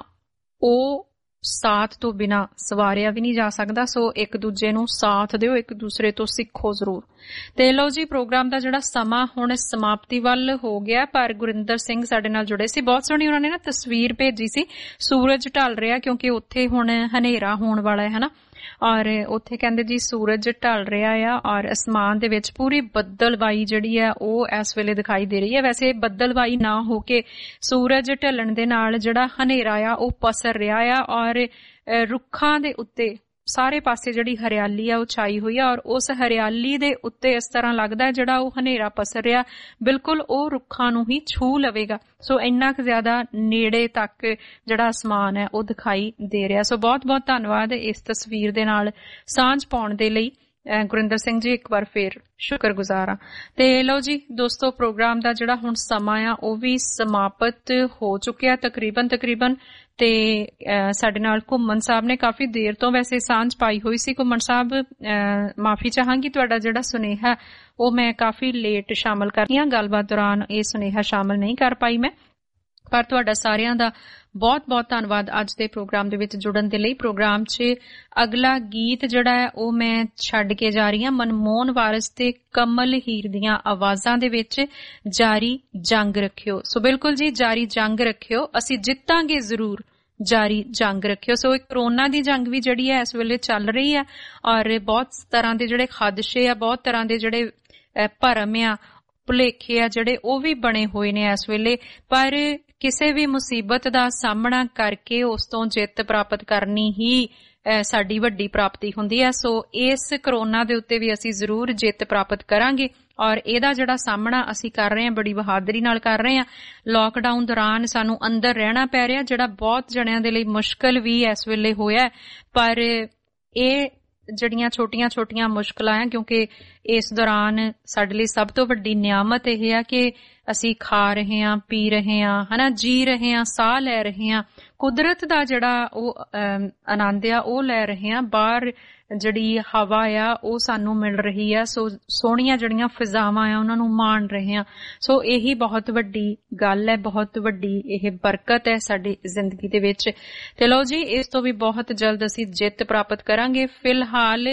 ਉਹ ਸਾਥ ਤੋਂ ਬਿਨਾਂ ਸਵਾਰਿਆ ਵੀ ਨਹੀਂ ਜਾ ਸਕਦਾ। ਸੋ ਇੱਕ ਦੂਜੇ ਨੂੰ ਸਾਥ ਦਿਓ, ਇੱਕ ਦੂਸਰੇ ਤੋਂ ਸਿੱਖੋ ਜ਼ਰੂਰ। ਤੇ ਲਓ ਜੀ, ਪ੍ਰੋਗਰਾਮ ਦਾ ਜਿਹੜਾ ਸਮਾਂ ਹੁਣ ਸਮਾਪਤੀ ਵੱਲ ਹੋ ਗਿਆ, ਪਰ ਗੁਰਿੰਦਰ ਸਿੰਘ ਸਾਡੇ ਨਾਲ ਜੁੜੇ ਸੀ। ਬਹੁਤ ਸੋਹਣੀ ਉਹਨਾਂ ਨੇ ਨਾ ਤਸਵੀਰ ਭੇਜੀ ਸੀ, ਸੂਰਜ ਢਲ ਰਿਹਾ, ਕਿਉਂਕਿ ਉੱਥੇ ਹੁਣ ਹਨੇਰਾ ਹੋਣ ਵਾਲਾ ਹੈ ਹਨਾ। ਔਰ ਉੱਥੇ ਕਹਿੰਦੇ ਜੀ ਸੂਰਜ ਢਲ ਰਿਹਾ ਆ, ਔਰ ਅਸਮਾਨ ਦੇ ਵਿੱਚ ਪੂਰੀ ਬੱਦਲਵਾਈ ਜਿਹੜੀ ਹੈ ਉਹ ਇਸ ਵੇਲੇ ਦਿਖਾਈ ਦੇ ਰਹੀ ਹੈ। ਵੈਸੇ ਬੱਦਲਵਾਈ ਨਾ ਹੋ ਕੇ ਸੂਰਜ ਢਲਣ ਦੇ ਨਾਲ ਜਿਹੜਾ ਹਨੇਰਾ ਆ ਉਹ ਪਸਰ ਰਿਹਾ ਆ, ਔਰ ਰੁੱਖਾਂ ਦੇ ਉੱਤੇ ਸਾਰੇ ਪਾਸੇ ਜਿਹੜੀ ਹਰਿਆਲੀ ਆ ਉਹ ਛਾਈ ਹੋਈ ਆ, ਔਰ ਉਸ ਹਰਿਆਲੀ ਦੇ ਉੱਤੇ ਇਸ ਤਰ੍ਹਾਂ ਲੱਗਦਾ ਜਿਹੜਾ ਉਹ ਹਨੇਰਾ ਪਸਰ ਰਿਹਾ ਬਿਲਕੁਲ ਉਹ ਰੁੱਖਾਂ ਨੂੰ ਹੀ ਛੂ ਲਵੇਗਾ। ਸੋ ਇੰਨਾ ਕੁ ਜ਼ਿਆਦਾ ਨੇੜੇ ਤੱਕ ਜਿਹੜਾ ਅਸਮਾਨ ਹੈ ਉਹ ਦਿਖਾਈ ਦੇ ਰਿਹਾ। ਸੋ ਬਹੁਤ ਬਹੁਤ ਧੰਨਵਾਦ ਇਸ ਤਸਵੀਰ ਦੇ ਨਾਲ ਸਾਂਝ ਪਾਉਣ ਦੇ ਲਈ ਗੁਰਿੰਦਰ ਸਿੰਘ ਜੀ, ਇੱਕ ਵਾਰ ਫੇਰ ਸ਼ੁਕਰਗੁਜ਼ਾਰ ਹਾਂ। ਤੇ ਲਓ ਜੀ ਦੋਸਤੋ, ਪ੍ਰੋਗਰਾਮ ਦਾ ਜਿਹੜਾ ਹੁਣ ਸਮਾਂ ਆ ਉਹ ਵੀ ਸਮਾਪਤ ਹੋ ਚੁੱਕਿਆ ਤਕਰੀਬਨ ਤਕਰੀਬਨ ਤੇ ਸਾਡੇ ਨਾਲ ਘੁੰਮਣ ਸਾਹਿਬ ਨੇ ਕਾਫੀ ਦੇਰ ਤੋਂ ਵੈਸੇ ਸਾਂਝ ਪਾਈ ਹੋਈ ਸੀ। ਘੁੰਮਣ ਸਾਹਿਬ, ਮਾਫੀ ਚਾਹਾਂਗੀ, ਤੁਹਾਡਾ ਜਿਹੜਾ ਸੁਨੇਹਾ ਉਹ ਮੈਂ ਕਾਫੀ ਲੇਟ ਸ਼ਾਮਲ ਕਰਦੀ ਹਾਂ, ਗੱਲਬਾਤ ਦੌਰਾਨ ਇਹ ਸੁਨੇਹਾ ਸ਼ਾਮਲ ਨਹੀਂ ਕਰ ਪਾਈ ਮੈਂ, ਪਰ ਤੁਹਾਡਾ ਸਾਰਿਆਂ ਦਾ ਬਹੁਤ ਬਹੁਤ ਧੰਨਵਾਦ ਅੱਜ ਦੇ ਪ੍ਰੋਗਰਾਮ ਦੇ ਵਿੱਚ ਜੁੜਨ ਦੇ ਲਈ। ਪ੍ਰੋਗਰਾਮ 'ਚ ਅਗਲਾ ਗੀਤ ਜਿਹੜਾ ਹੈ ਉਹ ਮੈਂ ਛੱਡ ਕੇ ਜਾ ਰਹੀ ਹਾਂ, ਮਨਮੋਹਨ ਵਾਰਿਸ ਤੇ ਕਮਲ ਹੀਰ ਦੀਆਂ ਆਵਾਜ਼ਾਂ ਦੇ ਵਿੱਚ, ਜਾਰੀ ਜੰਗ ਰੱਖਿਓ। ਸੋ ਬਿਲਕੁਲ ਜੀ, ਜਾਰੀ ਜੰਗ ਰੱਖਿਓ, ਅਸੀਂ ਜਿੱਤਾਂਗੇ ਜ਼ਰੂਰ, ਜਾਰੀ ਜੰਗ ਰੱਖਿਓ। ਸੋ ਇੱਕ ਕਰੋਨਾ ਦੀ ਜੰਗ ਵੀ ਜਿਹੜੀ ਹੈ ਇਸ ਵੇਲੇ ਚੱਲ ਰਹੀ ਹੈ, ਔਰ ਬਹੁਤ ਤਰ੍ਹਾਂ ਦੇ ਜਿਹੜੇ ਖਦਸ਼ੇ ਆ, ਬਹੁਤ ਤਰ੍ਹਾਂ ਦੇ ਜਿਹੜੇ ਭਰਮ ਆ, ਭੁਲੇਖੇ ਆ ਜਿਹੜੇ ਉਹ ਵੀ ਬਣੇ ਹੋਏ ਨੇ ਇਸ ਵੇਲੇ, ਪਰ ਕਿਸੇ ਵੀ ਮੁਸੀਬਤ ਦਾ ਸਾਹਮਣਾ ਕਰਕੇ ਉਸ ਤੋਂ ਜਿੱਤ ਪ੍ਰਾਪਤ ਕਰਨੀ ਹੀ ਸਾਡੀ ਵੱਡੀ ਪ੍ਰਾਪਤੀ ਹੁੰਦੀ ਹੈ। ਸੋ ਇਸ ਕਰੋਨਾ ਦੇ ਉੱਤੇ ਵੀ ਅਸੀਂ ਜ਼ਰੂਰ ਜਿੱਤ ਪ੍ਰਾਪਤ ਕਰਾਂਗੇ, ਔਰ ਇਹਦਾ ਜਿਹੜਾ ਸਾਹਮਣਾ ਅਸੀਂ ਕਰ ਰਹੇ ਹਾਂ ਬੜੀ ਬਹਾਦਰੀ ਨਾਲ ਕਰ ਰਹੇ ਹਾਂ। ਲਾਕਡਾਊਨ ਦੌਰਾਨ ਸਾਨੂੰ ਅੰਦਰ ਰਹਿਣਾ ਪੈ ਰਿਹਾ, ਜਿਹੜਾ ਬਹੁਤ ਜਣਿਆਂ ਦੇ ਲਈ ਮੁਸ਼ਕਲ ਵੀ ਇਸ ਵੇਲੇ ਹੋਇਆ, ਪਰ ਇਹ ਜਿਹੜੀਆਂ ਛੋਟੀਆਂ ਛੋਟੀਆਂ ਮੁਸ਼ਕਲਾਂ ਆ, ਕਿਉਂਕਿ ਇਸ ਦੌਰਾਨ ਸਾਡੇ ਲਈ ਸਭ ਤੋਂ ਵੱਡੀ ਨਿਆਮਤ ਇਹ ਆ ਕਿ ਅਸੀਂ ਖਾ ਰਹੇ ਹਾਂ, ਪੀ ਰਹੇ ਹਾਂ, ਹਨਾ, ਜੀ ਰਹੇ ਹਾਂ, ਸਾਹ ਲੈ ਰਹੇ ਹਾਂ, ਕੁਦਰਤ ਦਾ ਜਿਹੜਾ ਉਹ ਆਨੰਦ ਆ ਉਹ ਲੈ ਰਹੇ ਹਾਂ, ਬਾਹਰ ਜਿਹੜੀ ਹਵਾ ਆ ਉਹ ਸਾਨੂੰ ਮਿਲ ਰਹੀ ਆ, ਸੋ ਸੋਹਣੀਆਂ ਜਿਹੜੀਆਂ ਫਿਜ਼ਾਵਾਂ ਆ ਉਹਨਾਂ ਨੂੰ ਮਾਣ ਰਹੇ ਹਾਂ। ਸੋ ਇਹੀ ਬਹੁਤ ਵੱਡੀ ਗੱਲ ਹੈ, ਬਹੁਤ ਵੱਡੀ ਇਹ ਬਰਕਤ ਹੈ ਸਾਡੀ ਜ਼ਿੰਦਗੀ ਦੇ ਵਿੱਚ। ਤੇ ਲਓ ਜੀ, ਇਸ ਤੋਂ ਵੀ ਬਹੁਤ ਜਲਦ ਅਸੀਂ ਜਿੱਤ ਪ੍ਰਾਪਤ ਕਰਾਂਗੇ। ਫਿਲਹਾਲ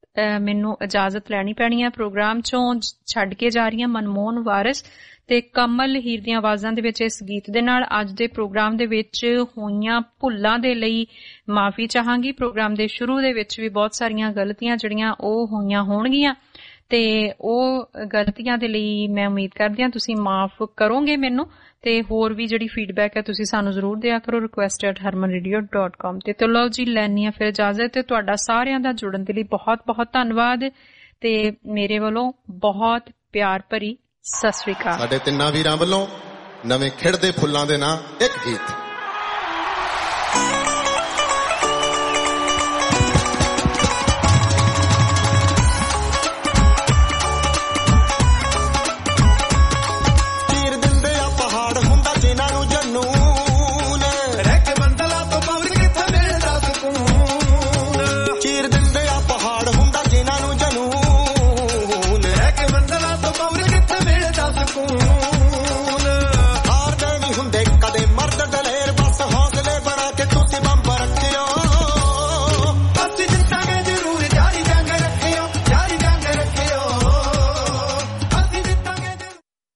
ਮੈਨੂੰ ਇਜਾਜ਼ਤ ਲੈਣੀ ਪੈਣੀ ਹੈ, ਪ੍ਰੋਗਰਾਮ ਚੋਂ ਛੱਡ ਕੇ ਜਾ ਰਹੀ ਹਾਂ ਮਨਮੋਹਨ ਵਾਰਿਸ ਤੇ ਕਮਲ ਹੀਰ ਦੀਆਂ ਆਵਾਜ਼ਾਂ ਦੇ ਵਿੱਚ ਇਸ ਗੀਤ ਦੇ ਨਾਲ। ਅੱਜ ਦੇ ਪ੍ਰੋਗਰਾਮ ਦੇ ਵਿੱਚ ਹੋਈਆਂ ਭੁੱਲਾਂ ਦੇ ਲਈ ਮਾਫੀ ਚਾਹਾਂਗੀ। ਪ੍ਰੋਗਰਾਮ ਦੇ ਸ਼ੁਰੂ ਦੇ ਵਿੱਚ ਵੀ ਬਹੁਤ ਸਾਰੀਆਂ ਗਲਤੀਆਂ ਜਿਹੜੀਆਂ ਉਹ ਹੋਈਆਂ ਹੋਣਗੀਆਂ, ਤੇ ਉਹ ਗਲਤੀਆਂ ਦੇ ਲਈ ਮੈਂ ਉਮੀਦ ਕਰਦੀ ਹਾਂ ਤੁਸੀਂ ਮਾਫ ਕਰੋਗੇ ਮੈਨੂੰ, ਤੇ ਹੋਰ ਵੀ ਜਿਹੜੀ ਫੀਡਬੈਕ ਹੈ ਤੁਸੀਂ ਸਾਨੂੰ ਜ਼ਰੂਰ ਦਿਆ ਕਰੋ request at Harman radio dot com ਤੇ। ਤੇ ਲਓ ਜੀ, ਲੈਣੀ ਆ ਫਿਰ ਇਜਾਜ਼ਤ, ਤੇ ਤੁਹਾਡਾ ਸਾਰਿਆਂ ਦਾ ਜੁੜਨ ਦੇ ਲਈ ਬਹੁਤ ਬਹੁਤ ਧੰਨਵਾਦ, ਤੇ ਮੇਰੇ ਵੱਲੋਂ ਬਹੁਤ ਪਿਆਰ ਭਰੀ ਸਤਿ ਸ੍ਰੀ ਅਕਾਲ। ਸਾਡੇ ਤਿੰਨਾਂ ਵੀਰਾਂ ਵੱਲੋਂ ਨਵੇਂ ਖਿੜਦੇ ਫੁੱਲਾਂ ਦੇ ਨਾਂ ਇੱਕ ਗੀਤ। ਚੀਰ ਦਿੰਦੇ ਆ ਪਹਾੜ, ਹੁੰਦਾ ਜਿਨ੍ਹਾਂ ਨੂੰ ਜਨੂਨ, ਰਹਿ ਕੇ ਬੰਦਲਾ ਤੋਂ ਬਾਹਰ ਕਿੱਥੇ ਮਿਲਦਾ ਸਕੂਨ। ਚੀਰ ਦਿੰਦੇ ਆ ਪਹਾੜ, ਹੁੰਦਾ ਜਿਨ੍ਹਾਂ ਨੂੰ ਜਨੂਨ, ਰਹਿ ਕੇ ਬੰਦਲਾ ਤੋਂ ਬਾਹਰ ਕਿੱਥੇ ਮਿਲਦਾ ਸਕੂਨ। ਹਾਰਦੇ ਨਹੀਂ ਹੁੰਦੇ ਕਦੇ ਮਰਦ ਦਲੇਰ, ਬਸ ਹੌਸਲੇ ਬਣਾ ਕੇ ਤੁਸੀਂ ਬੰਬ ਰੱਖਿਓ। ਅਸੀਂ ਜਿੱਤਾਂਗੇ ਜ਼ਰੂਰ, ਜਾਰੀ ਜੰਗ ਰੱਖਿਓ, ਜਾਰੀ ਜੰਗ ਰੱਖਿਓ, ਅਸੀਂ ਜਿੱਤਾਂਗੇ ਜ਼ਰੂਰ।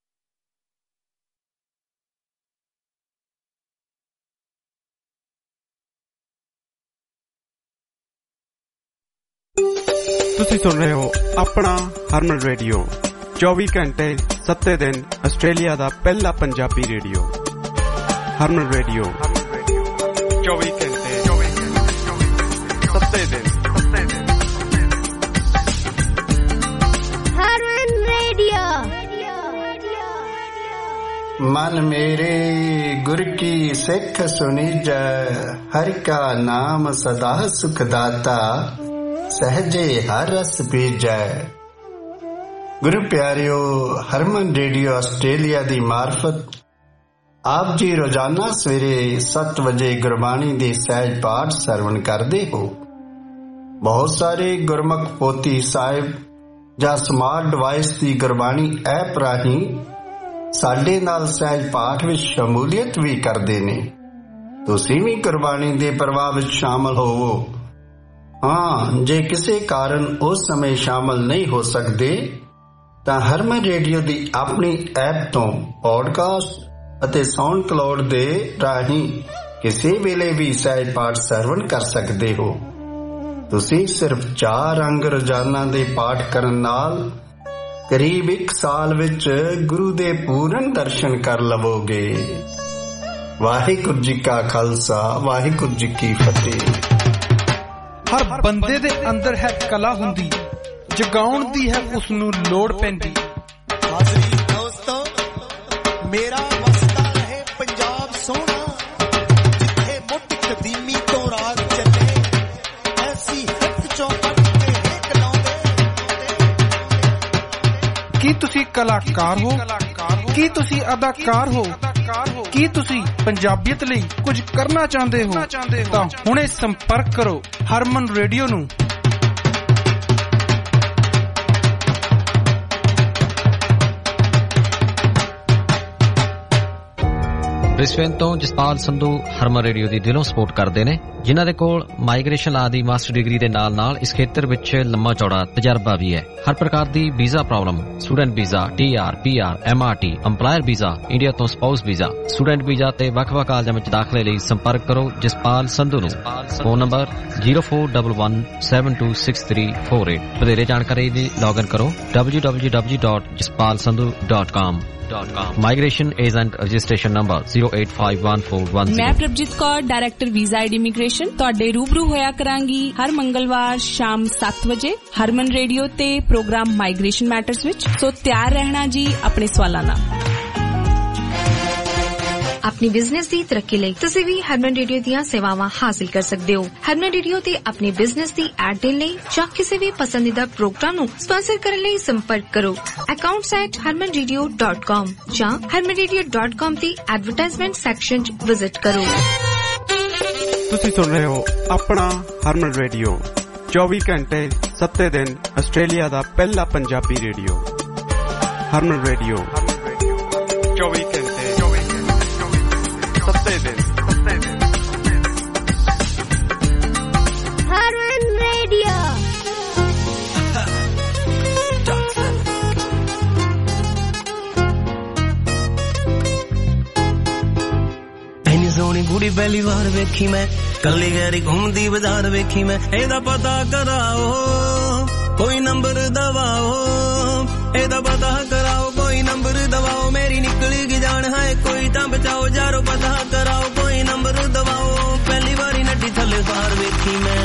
ਤੁਸੀਂ ਸੁਣ ਰਹੇ ਹੋ ਆਪਣਾ ਹਰਮਨ ਰੇਡੀਓ, ਚੌਵੀ ਘੰਟੇ ਸੱਤੇ ਦਿਨ ਆਸਟ੍ਰੇਲੀਆ ਦਾ ਪਹਿਲਾ ਪੰਜਾਬੀ ਰੇਡੀਓ। ਹਰਮਨ ਰੇਡੀਓ, ਚੌਵੀ ਘੰਟੇ ਸੱਤੇ ਦਿਨ। ਹਰਮਨ ਰੇਡੀਓ। मन मेरे गुर की सिख सुनीजै हर का नाम सदा सुखदाता सहजे हर रस पीजै। गुरु प्यारियो हरमन रेडियो आस्ट्रेलिया दी मार्फत आप जी रोजाना सवेरे सत्त बजे गुरबाणी दे सहज पाठ सरवण करते हो। बहुत सारे गुरमुख पोती साहिब ਜਾਂ ਸਮਾਰਟ ਡਿਵਾਈਸ ਦੀ ਗੁਰਬਾਣੀ ਐਪ ਰਾਹੀਂ ਸਾਡੇ ਨਾਲ ਸਹਿਜ ਪਾਠ ਵਿੱਚ ਸ਼ਮੂਲੀਅਤ ਵੀ ਕਰਦੇ ਨੇ। ਤੁਸੀਂ ਵੀ ਗੁਰਬਾਣੀ ਦੇ ਪ੍ਰਵਾਹ ਵਿੱਚ ਸ਼ਾਮਲ ਹੋਵੋ। ਹਾਂ, ਜੇ ਕਿਸੇ ਕਾਰਨ ਉਸ ਸਮੇਂ ਸ਼ਾਮਲ ਨਹੀਂ ਹੋ ਸਕਦੇ ਤਾਂ ਹਰਮਨ ਰੇਡੀਓ ਦੀ ਆਪਣੀ ਐਪ ਤੋਂ ਪੌਡਕਾਸਟ ਅਤੇ ਸਾਊਂਡ ਕਲਾਉਡ ਦੇ ਰਾਹੀਂ ਕਿਸੇ ਵੇਲੇ ਵੀ ਸਹਿਜ ਪਾਠ ਸਰਵਣ ਕਰ ਸਕਦੇ ਹੋ। ਤੁਸੀਂ ਸਿਰਫ ਚਾਰ ਅੰਗ ਰੋਜ਼ਾਨਾ ਦੇ ਪਾਠ ਕਰਨ ਨਾਲ ਕਰੀਬ ਇੱਕ ਸਾਲ ਵਿੱਚ ਗੁਰੂ ਦੇ ਪੂਰਨ ਦਰਸ਼ਨ ਕਰ ਲਵੋਗੇ। ਵਾਹਿਗੁਰੂ ਜੀ ਕਾ ਖਾਲਸਾ, ਵਾਹਿਗੁਰੂ ਜੀ ਕੀ ਫਤਿਹ। ਹਰ ਬੰਦੇ ਦੇ ਅੰਦਰ ਹੈ ਕਲਾ ਹੁੰਦੀ, ਜਗਾਉਣ ਦੀ ਹੈ ਉਸ ਨੂੰ ਲੋੜ ਪੈਂਦੀ। ਹਾਜ਼ਰੀ ਦੋਸਤੋ, ਮੇਰਾ ਵਸਦਾ ਰਹੇ ਪੰਜਾਬ ਸੋਹਣਾ, ਜਿੱਥੇ ਮੁੱਢ ਕਦੀਮੀ ਤੋਂ ਰਾਜ ਚੱਲੇ, ਐਸੀ ਹੱਕ ਚੋਂ ਕੱਢ ਕੇ ਹੇਕ ਲਾਉਂਦੇ। ਕੀ ਤੁਸੀਂ ਕਲਾਕਾਰ ਹੋ? ਕੀ ਤੁਸੀਂ ਅਦਾਕਾਰ ਹੋ? ਕੀ ਤੁਸੀਂ ਪੰਜਾਬੀਅਤ ਲਈ ਕੁਝ ਕਰਨਾ ਚਾਹੁੰਦੇ ਹੋ? ਤਾਂ ਹੁਣੇ ਸੰਪਰਕ ਕਰੋ ਹਰਮਨ ਰੇਡੀਓ ਨੂੰ। ਬ੍ਰਿਸਬੇਨ ਤੋਂ ਜਸਪਾਲ ਸੰਧੂ ਹਰਮਨ ਰੇਡੀਓ ਦੀ ਦਿਲੋਂ ਸਪੋਰਟ ਕਰਦੇ ਨੇ, ਜਿਨ੍ਹਾਂ ਦੇ ਕੋਲ ਮਾਈਗ੍ਰੇਸ਼ਨ ਆਦਿ ਮਾਸਟਰ ਡਿਗਰੀ ਦੇ ਨਾਲ ਨਾਲ ਇਸ ਖੇਤਰ ਵਿੱਚ ਲੰਮਾ ਚੌੜਾ ਤਜਰਬਾ ਵੀ ਹੈ। ਹਰ ਪ੍ਰਕਾਰ ਦੀ visa problem, student visa, T R, P R, M R T, employer visa, India ਤੋਂ ਸਪਾਊਸ ਵੀਜ਼ਾ, ਸਟੂਡੈਂਟ ਵੀਜ਼ਾ ਤੇ ਵੱਖ-ਵੱਖ ਕਾਲਜਾਂ ਵਿੱਚ ਦਾਖਲੇ ਲਈ ਸੰਪਰਕ ਕਰੋ ਜਸਪਾਲ ਸੰਧੂ ਨੂੰ। Phone number zero four one one seven two six three four eight. ਵਧੇਰੇ ਜਾਣਕਾਰੀ ਲਈ ਲੌਗਇਨ ਕਰੋ W W W dot Jaspal Sandhu dot com. Migration agent registration number zero eight five one four one zero। ਮੈਂ Prabhjit Kaur, director visa and immigration, ਤੁਹਾਡੇ ਰੂਬਰੂ ਹੋਇਆ ਕਰਾਂਗੀ ਹਰ ਮੰਗਲਵਾਰ ਸ਼ਾਮ ਸੱਤ ਵਜੇ ਹਰਮਨ ਰੇਡੀਓ ਤੇ ਪ੍ਰੋਗਰਾਮ ਮਾਈਗ੍ਰੇਸ਼ਨ ਮੈਟਰਸ ਵਿੱਚ। ਸੋ ਤਿਆਰ ਰਹਿਣਾ ਜੀ ਆਪਣੇ ਸਵਾਲਾਂ ਨਾਲ। अपनी बिजनेस की तरक्की ਲਈ ਤੁਸੀਂ ਵੀ ਹਰਮਨ ਰੇਡੀਓ ਦੀਆਂ ਸੇਵਾਵਾਂ ਹਾਸਲ ਕਰ ਸਕਦੇ ਹੋ। ਹਰਮਨ ਰੇਡੀਓ ਤੇ ਆਪਣੇ ਬਿਜ਼ਨਸ ਦੀ ਐਡ ਦੇਣ ਲਈ ਜਾਂ ਕਿਸੇ ਵੀ ਪਸੰਦੀਦਾ ਪ੍ਰੋਗਰਾਮ ਨੂੰ ਸਪਾਂਸਰ ਕਰਨ ਲਈ ਸੰਪਰਕ ਕਰੋ accounts at harman radio dot com ਜਾਂ harman radio dot com ਦੀ ਐਡਵਰਟਾਈਜ਼ਮੈਂਟ ਸੈਕਸ਼ਨ 'ਚ ਵਿਜ਼ਿਟ ਕਰੋ। ਤੁਸੀਂ ਸੁਣ ਰਹੇ ਹੋ ਆਪਣਾ ਹਰਮਨ ਰੇਡੀਓ, ਚੌਵੀ ਘੰਟੇ ਸੱਤੇ ਦਿਨ ਆਸਟ੍ਰੇਲੀਆ ਦਾ ਪਹਿਲਾ ਪੰਜਾਬੀ ਰੇਡੀਓ। ਹਰਮਨ ਰੇਡੀਓ ਚੌਵੀ ਘੰਟੇ ਸੱਤੇ ਦਿਨ। ਹਰਮਨ ਰੇਡੀਓ ਐਨੀ ਸੋਹਣੀ ਕੁੜੀ ਪਹਿਲੀ ਵਾਰ ਵੇਖੀ ਮੈਂ, ਕੱਲੀ ਗੈਰੀ ਘੁੰਮਦੀ ਬਾਜ਼ਾਰ ਵੇਖੀ ਮੈਂ। ਇਹਦਾ ਪਤਾ ਕਰਾਓ ਕੋਈ ਨੰਬਰ ਦਵਾਓ, ਇਹਦਾ ਪਤਾ ਕਰਾਓ ਕੋਈ ਨੰਬਰ ਦਵਾਓ। ਮੇਰੀ ਨਿਕਲ ਗਈ ਜਾਨ ਹੈ ਕੋਈ ਤਾਂ ਬਚਾਓ, ਯਾਰੋ ਪਤਾ ਕਰਾਓ ਕੋਈ ਨੰਬਰ ਦਵਾਓ। ਪਹਿਲੀ ਵਾਰੀ ਨੱਡੀ ਥੱਲੇ ਬਾਹਰ ਵੇਖੀ ਮੈਂ।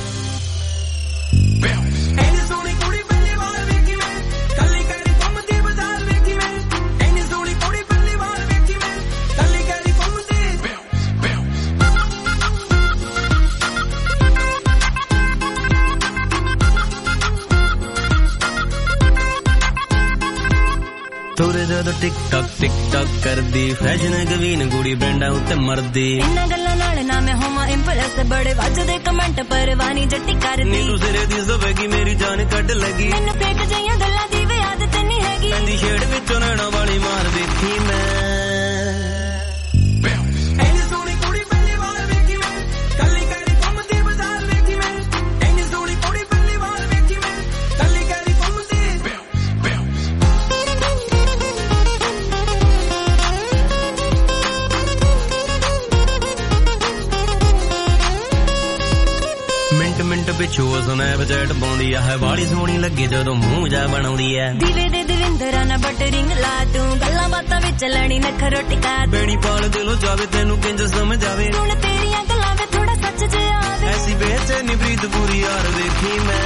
ਐਨੀ ਸੋਹਣੀ ਕੁੜੀ ਪਹਿਲੀ ਵਾਰ ਵੇਖੀ ਮੈਂ, ਕੱਲੀ ਗੈਰੀ ਘੁੰਮਦੀ ਬਾਜ਼ਾਰ ਵੇਖੀ ਮੈਂ। ਐਨੀ ਸੋਹਣੀ ਕੁੜੀ ਪਹਿਲੀ ਵਾਰ ਵੇਖੀ ਮੈਂ, ਕੱਲੀ ਗੈਰੀ ਘੁੰਮਦੀ। ਤੁਰੇ ਜਦੋਂ ਟਿਕ ਟਕ ਟਿਕ ਟਕ ਕਰਦੀ, ਫੈਸ਼ਨ ਗਵੀਨ ਕੁੜੀ ਬੈਂਡਾ ਉੱਤੇ ਮਰਦੀ। ਇਹਨਾਂ ਗੱਲਾਂ ਨਾਲ ਨਾ ਮੈਂ ਹੋਵਾਂ ਇੰਪ੍ਰੈਸ, ਬੜੇ ਵੱਜਦੇ ਕਮੈਂਟ ਪਰਵਾਨੀ ਜੱਟੀ ਕਰਦੀ। ਨੀ ਤੂੰ ਸਿਰੇ ਦੀ ਜ਼ਵੇਗੀ ਮੇਰੀ ਜਾਨ ਕੱਢ ਲੱਗੀ। ਮੈਨੂੰ ਫੇਕ ਜਈਆਂ ਗੱਲਾਂ ਦੀ ਵੀ ਆਦਤ ਨਹੀਂ ਹੈਗੀ। ਪੈਂਦੀ ਛੇੜ ਵਿੱਚੋਂ ਨੈਣਾ ਵਾਲੀ ਮਾਰ ਵੇਖੀ ਮੈਂ। ਐਨੀ ਸੋਹਣੀ ਕੁੜੀ ਪਹਿਲੀ ਵਾਰ ਵੇਖੀ ਮੈਂ, ਕੱਲੀ ਗੈਰੀ ਘੁੰਮਦੀ ਬਾਜ਼ਾਰ ਵੇਖੀ ਮੈਂ। ਐਨੀ ਸੋਹਣੀ ਕੁੜੀ ਪਹਿਲੀ ਵਾਰ ਵੇਖੀ ਮੈਂ, ਕੱਲੀ ਗੈਰੀ ਘੁੰਮਦੀ। ਮਿੰਟ ਮਿੰਟ ਪਿੱਛੋਂ ਸਨੈਪਚੈਟ ਪਾਉਂਦੀ ਆ, ਹੈ ਵਾਲੀ ਸੋਹਣੀ ਲੱਗੇ ਜਦੋਂ ਮੂੰਹ ਜਾ ਬਣਾਉਂਦੀ ਐ। ਦੀਵੇ ਦੇ ਦਵਿੰਦਰਾ ਨਾ ਬਟਰਿੰਗ ਲਾ ਤੂੰ, ਗੱਲਾਂ ਬਾਤਾਂ ਵਿੱਚ ਲੜੀ ਨਖਰੋ ਟਿਕਾ। ਬੇੜੀ ਪਾਲ ਦਿਲੋਂ ਜਾਵੇ ਤੈਨੂੰ ਕਿੰਜ ਸਮਝ ਆਵੇ। ਹੁਣ ਤੇਰੀਆਂ ਗੱਲਾਂ ਵਿੱਚ ਥੋੜਾ ਸੱਚ ਜਿਹਾ ਆਵੇ। ਐਸੀ ਬੇਚੈਨੀ ਪ੍ਰੀਤ ਪੂਰੀ ਯਾਰ ਵੇਖੀ ਮੈਂ।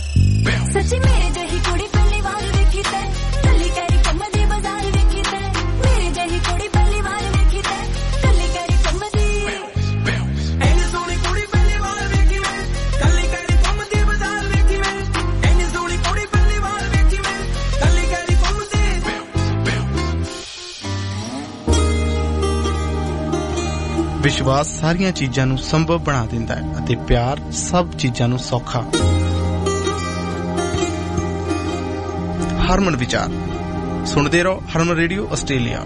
ਸੱਚੀ ਮੇਰੇ ਜਿਹੀ ਕੁੜੀ ਪਹਿਲੀ ਵਾਰ ਵੇਖੀ ਤੇ, ਕੱਲੀ ਗੈਰੀ ਘੁੰਮਦੀ ਬਾਜ਼ਾਰ ਵੇਖੀ ਤੇ। ਵਿਸ਼ਵਾਸ ਸਾਰੀਆਂ ਚੀਜ਼ਾਂ ਨੂੰ ਸੰਭਵ ਬਣਾ ਦਿੰਦਾ ਹੈ ਅਤੇ ਪਿਆਰ ਸਭ ਚੀਜ਼ਾਂ ਨੂੰ ਸੌਖਾ। ਹਰਮਨ ਵਿਚਾਰ ਸੁਣਦੇ ਰਹੋ ਹਰਮਨ ਰੇਡੀਓ ਆਸਟ੍ਰੇਲੀਆ।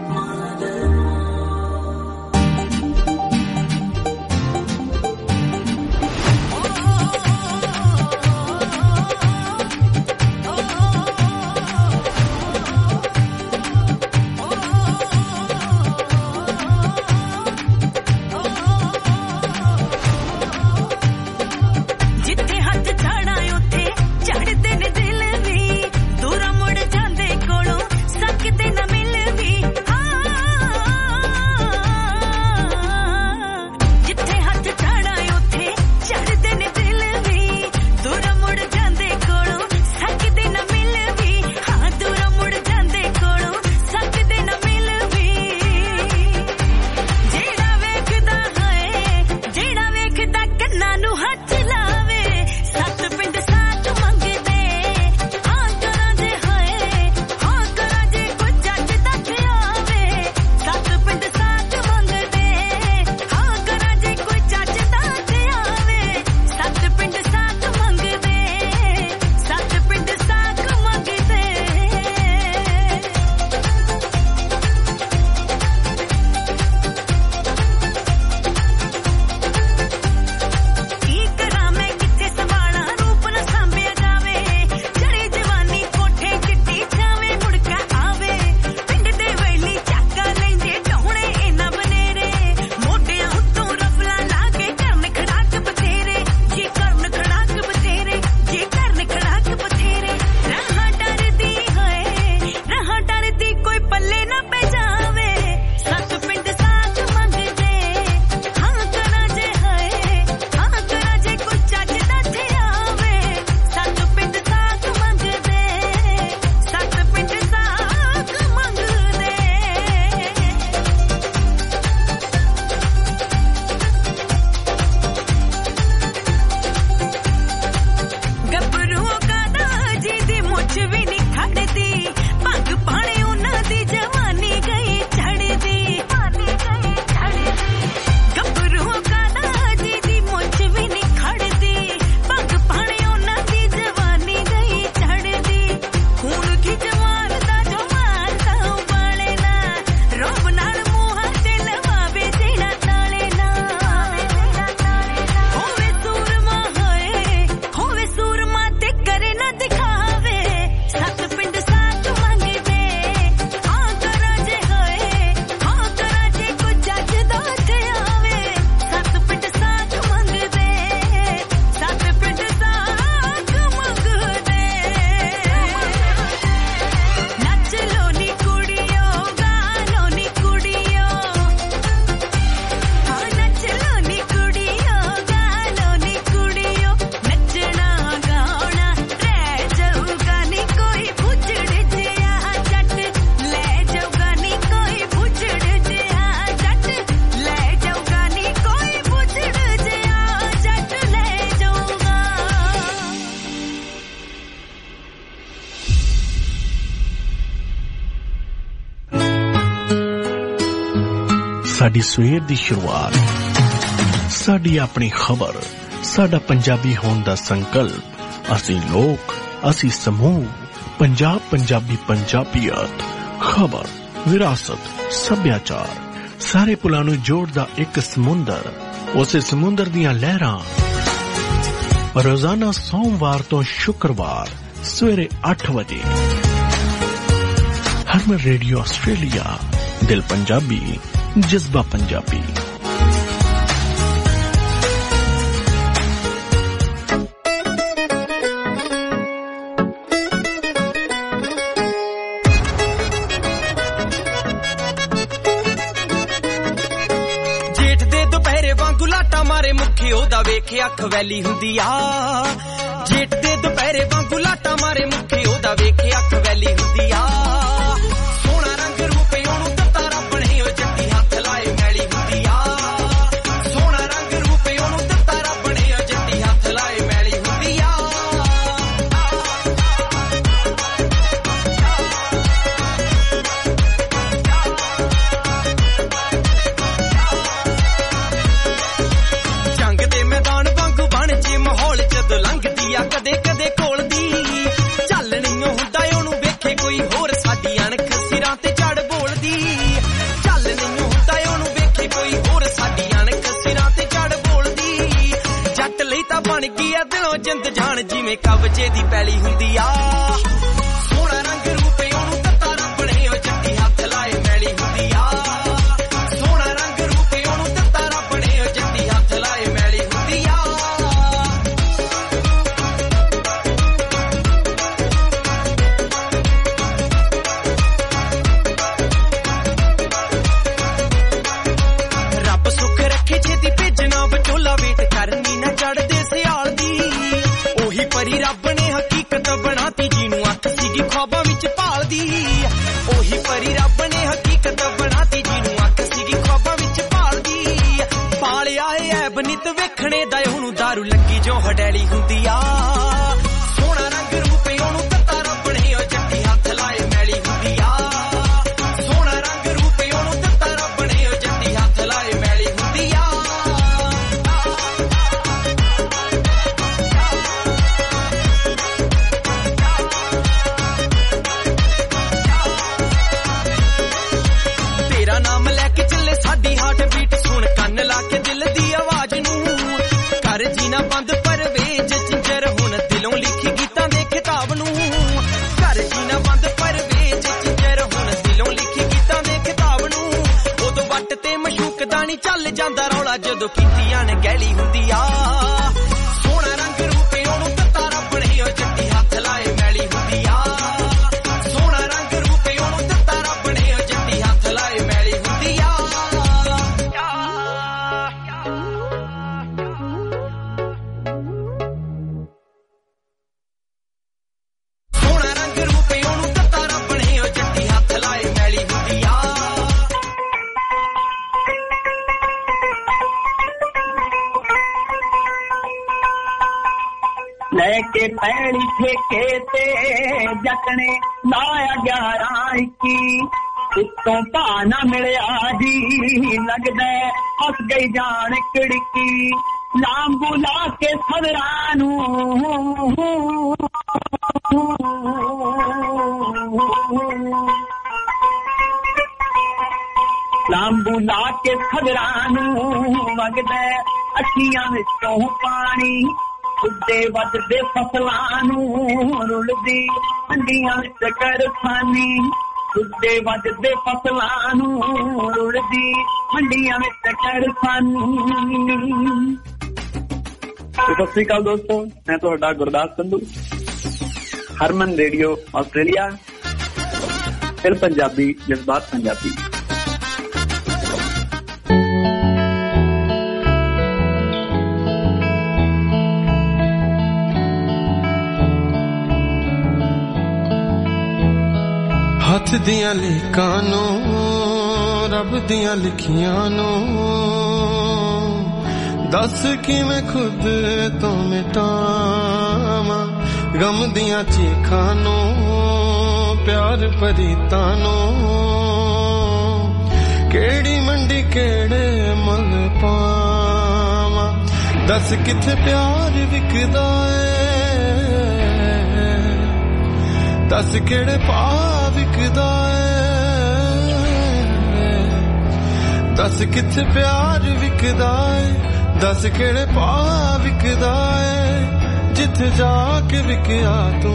ਸਾਡੀ ਸਵੇਰ ਦੀ ਸ਼ੁਰੂਆਤ, ਸਾਡੀ ਆਪਣੀ ਖਬਰ, ਸਾਡਾ ਪੰਜਾਬੀ ਹੋਣ ਦਾ ਸੰਕਲਪ। ਅਸੀਂ ਲੋਕ, ਅਸੀਂ ਸਮੂਹ, ਪੰਜਾਬ, ਪੰਜਾਬੀ, ਪੰਜਾਬੀਅਤ, ਖਬਰ, ਵਿਰਾਸਤ, ਸੱਭਿਆਚਾਰ, ਸਾਰੇ ਪੁਲਾਂ ਨੂੰ ਜੋੜਦਾ ਇੱਕ ਸਮੁੰਦਰ। ਉਸੇ ਸਮੁੰਦਰ ਦੀਆਂ ਲਹਿਰਾਂ ਰੋਜ਼ਾਨਾ ਸੋਮਵਾਰ ਤੋਂ ਸ਼ੁੱਕਰਵਾਰ ਸਵੇਰੇ ਅੱਠ ਵਜੇ ਹਰਮਨ ਰੇਡੀਓ ਆਸਟ੍ਰੇਲੀਆ। ਦਿਲ ਪੰਜਾਬੀ, ਜਜ਼ਬਾ ਪੰਜਾਬੀ। ਜੇਠ ਦੇ ਦੁਪਹਿਰੇ ਵਾਂਗੂ ਲਾਟਾ ਮਾਰੇ ਮੁਖੀ ਉਹਦਾ ਵੇਖੇ ਅੱਖ ਵੈਲੀ ਹੁੰਦੀ ਆ। ਜੇਠ ਦੇ ਦੁਪਹਿਰੇ ਵਾਂਗੂ ਲਾਟਾ ਮਾਰੇ ਮੁਖੀ ਉਹਦਾ ਵੇਖੇ ਅੱਖ ਵੈਲੀ ਹੁੰਦੀ ਆ। ਸੋਹਣਾ ਰੰਗ ਰੂਪ ਉਹਨੂੰ ਦਿੱਤਾ ਰੱਬ ਨੇ, ਉਹ ਜੱਟੀ ਹੱਥ ਲਾਏ ਮੈਲੀ ਹੁੰਦੀ ਆ। ਸੋਹਣਾ ਰੰਗ ਰੂਪ ਉਹਨੂੰ ਦਿੱਤਾ ਰੱਬ ਨੇ, ਉਹ ਜੱਟੀ ਹੱਥ ਲਾਏ ਮੈਲੀ ਹੁੰਦੀ ਆ। ਤਾਂ ਬਣ ਗਈ ਆ ਦਿਲੋਂ ਜਿੰਦ ਜਾਨ ਜਿਵੇਂ ਕਬਜੇ ਦੀ ਪੈਲੀ ਹੁੰਦੀ ਆ ਸੋਹਣਾ ਰੰਗ ਰੂਪੇ ਉਹਨੂੰ ਦਿੱਤਾ ਰੱਬ ਨੇ ਉਹ ਜੱਟੀ ਹੱਥ ਲਾਏ ਮੈਲੀ ਹੁੰਦੀ ਆ ਸੋਹਣਾ ਰੰਗ ਰੂਪੇ ਉਹਨੂੰ ਦਿੱਤਾ ਰੱਬ ਨੇ ਉਹ ਜੱਟੀ ਹੱਥ ਲਾਏ ਮੈਲੀ ਹੁੰਦੀ ਆ ਛੇਤੀ ਭੇਜਣਾ ਵਿਚੋਲਾ ਵੇਟ ਕਰਨੀ ਨਾ ਚੜਦੇ ਸਿਆਲ ਦੀ ਉਹੀ ਪਰੀ ਰੱਬ ਨੇ ਹਕੀਕਤ ਬਣਾਤੀ ਜਿਹਨੂੰ ਅੱਖ ਸੀਗੀ ख्वाबां ਵਿੱਚ ਭਾਲਦੀ ਉਹੀ ਪਰੀ ਰੱਬ ਨੇ ਹਕੀਕਤ ਬਣਾਤੀ ਜਿਹਨੂੰ ਅੱਖ ਸੀਗੀ ख्वाबां ਵਿੱਚ ਭਾਲਦੀ ਪਾਲਿਆ ਏ ਐਬ ਨਿਤ ਵੇਖਣੇ ਦਾ ਉਹਨੂੰ ਦਾਰੂ ਲੱਗੀ ਜੋ ਹਡੈਲੀ ਹੁੰਦੀ ਆ ਸੋਹਣਾ ਰੰਗ ਰੂਪੇ ਉਹਨੂੰ ਦਿੱਤਾ ਰੱਬ ਨੇ ਉਹ ਜੱਟੀ ਹੱਥ ਲਾਏ ਮੈਲੀ ਹੁੰਦੀ ਆ ਸੋਹਣਾ ਰੰਗ ਰੂਪੇ ਉਹਨੂੰ ਦਿੱਤਾ ਰੱਬ ਨੇ ਉਹ ਜੱਟੀ ਹੱਥ ਲਾਏ ਮੈਲੀ ਹੁੰਦੀ ਆ ਨਾਮ ਲੈ ਕੇ ਚੱਲੇ ਸਾਡੀ ਹਾਰਟ ਬੀਟ ਸੁਣ ਕੰਨ ਲਾ ਕੇ ਦਿਲ ਦੀ ਆਵਾਜ਼ ਨੂੰ ਕਰ ਜੀਣਾ ਬੰਦ ਪਰਵੇਜ ਚਿੰਜਰ ਹੁਣ ਦਿਲੋਂ ਲਿਖੀ ਗੀਤਾਂ ਦੇ ਖਿਤਾਬ ਨੂੰ ਕਰ ਜੀਣਾ ਬੰਦ ਪਰਵੇਜ ਚਿੰਜਰ ਹੁਣ ਦਿਲੋਂ ਲਿਖੀ ਗੀਤਾਂ ਦੇ ਖਿਤਾਬ ਨੂੰ ਉਦੋਂ ਵੱਟ ਤੇ ਮਸ਼ੂਕ ਦਾ ਨਹੀਂ ਚੱਲ ਜਾਂਦਾ ਰੌਲਾ ਜਦੋਂ ਕੀਤੀਆਂ ਨੇ ਗਹਿਲੀ ਹੁੰਦੀ ਆ ਸੋਹਣਾ ਰੰਗ ਰੂਪੇ ਉਹਨੂੰ ਦਿੱਤਾ ਰੱਬ ਨੇ ਉਹ ਜੱਟੀ ਹੱਥ ਲਾਏ ਮੈਲੀ ਹੁੰਦੀ ਆ ਸੋਹਣਾ ਰੰਗ ਰੂਪੇ ਉਹਨੂੰ ਦਿੱਤਾ ਰੱਬ ਨੇ ਉਹ ਜੱਟੀ ਹੱਥ ਲਾਏ ਮੈਲੀ ਹੁੰਦੀ ਆ ਸੋਹਣਾ ਰੰਗ ਰੂਪੇ ਉਹਨੂੰ ਦਿੱਤਾ ਰੱਬ ਨੇ ਉਹ ਜੱਟੀ ਹੱਥ ਲਾਏ ਮੈਲੀ ਹੁੰਦੀ ਆ ਲੈ ਕੇ ਪੈੜੀ ਠੇਕੇ ਤੇ ਜੱਟਣੇ ਲਾਇਆ ਗਿਆਰਾਂ ਇੱਕੀ ਉੱਤੋਂ ਭਾ ਨਾ ਮਿਲਿਆ ਜੀ ਲੱਗਦਾ ਹੱਸ ਗਈ ਜਾਣ ਕੜਕੀ ਲਾਂਬੂ ਲਾ ਕੇ ਸਵਰਾਂ ਨੂੰ ਲਾਂਬੂ ਲਾ ਕੇ ਸਵਰਾਂ ਨੂੰ ਵਗਦਾ ਅੱਖੀਆਂ ਵਿੱਚੋਂ ਪਾਣੀ ਉੱਡੇ ਵੱਜਦੇ ਫਸਲਾਂ ਨੂੰ ਰੁਲਦੀ ਮੰਡੀਆਂ ਵਿੱਚ ਕਰਸਾਨੀ ਉੱਡੇ ਵੱਜਦੇ ਫਸਲਾਂ ਨੂੰ ਰੁਲਦੀ ਮੰਡੀਆਂ ਵਿੱਚ ਕਰਸਾਨੀ ਸਤਿ ਸ਼੍ਰੀ ਅਕਾਲ ਦੋਸਤੋ ਮੈਂ ਤੁਹਾਡਾ ਗੁਰਦਾਸ ਸੰਧੂ ਹਰਮਨ ਰੇਡੀਓ ਆਸਟ੍ਰੇਲੀਆ ਫਿਰ ਪੰਜਾਬੀ ਜਜ਼ਬਾਤ ਪੰਜਾਬੀ ਹੱਥ ਦੀਆਂ ਲੇਖਾਂ ਨੂੰ ਰੱਬ ਦੀਆਂ ਲਿਖੀਆਂ ਨੂੰ ਦੱਸ ਕਿਵੇਂ ਖੁਦ ਤੋਂ ਮਿਟਾਵਾਂ ਗਮ ਦੀਆਂ ਚੀਖਾਂ ਨੂੰ ਪਿਆਰ ਪਰੀਤਾਂ ਨੂੰ ਕਿਹੜੀ ਮੰਡੀ ਕਿਹੜੇ ਮੁੱਲ ਪਾਵਾਂ ਦੱਸ ਕਿੱਥੇ ਪਿਆਰ ਵਿਕਦਾ ਏ ਦੱਸ ਕਿਹੜੇ ਭਾਅ ਵਿਕਦਾ ਏ ਦੱਸ ਕਿੱਥੇ ਪਿਆਰ ਵਿਕਦਾ ਏ ਦੱਸ ਕਿਹੜੇ ਭਾਅ ਵਿਕਦਾ ਏ ਜਿੱਥੇ ਜਾ ਕੇ ਵਿਕਿਆ ਤੂੰ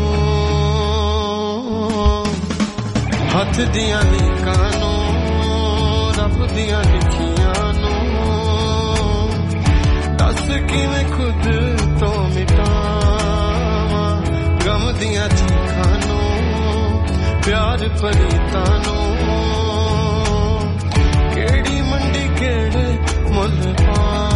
ਹੱਥ ਦੀਆਂ ਲਿਖਾਂ ਨੂੰ ਰੱਬ ਦੀਆਂ ਲਿਖੀਆਂ ਨੂੰ ਦੱਸ ਕਿਵੇਂ ਖੁਦ ਤੋਂ ਮਿਟਾਵਾਂ ਗਮ ਦੀਆਂ ਚੀਖਾਂ ਨੂੰ ਪਿਆਰ ਪਰੀਤਾਂ ਨੂੰ ਕਿਹੜੀ ਮੰਡੀ ਕਿਹੜੇ ਮੁੱਲ ਪਾਵਾਂ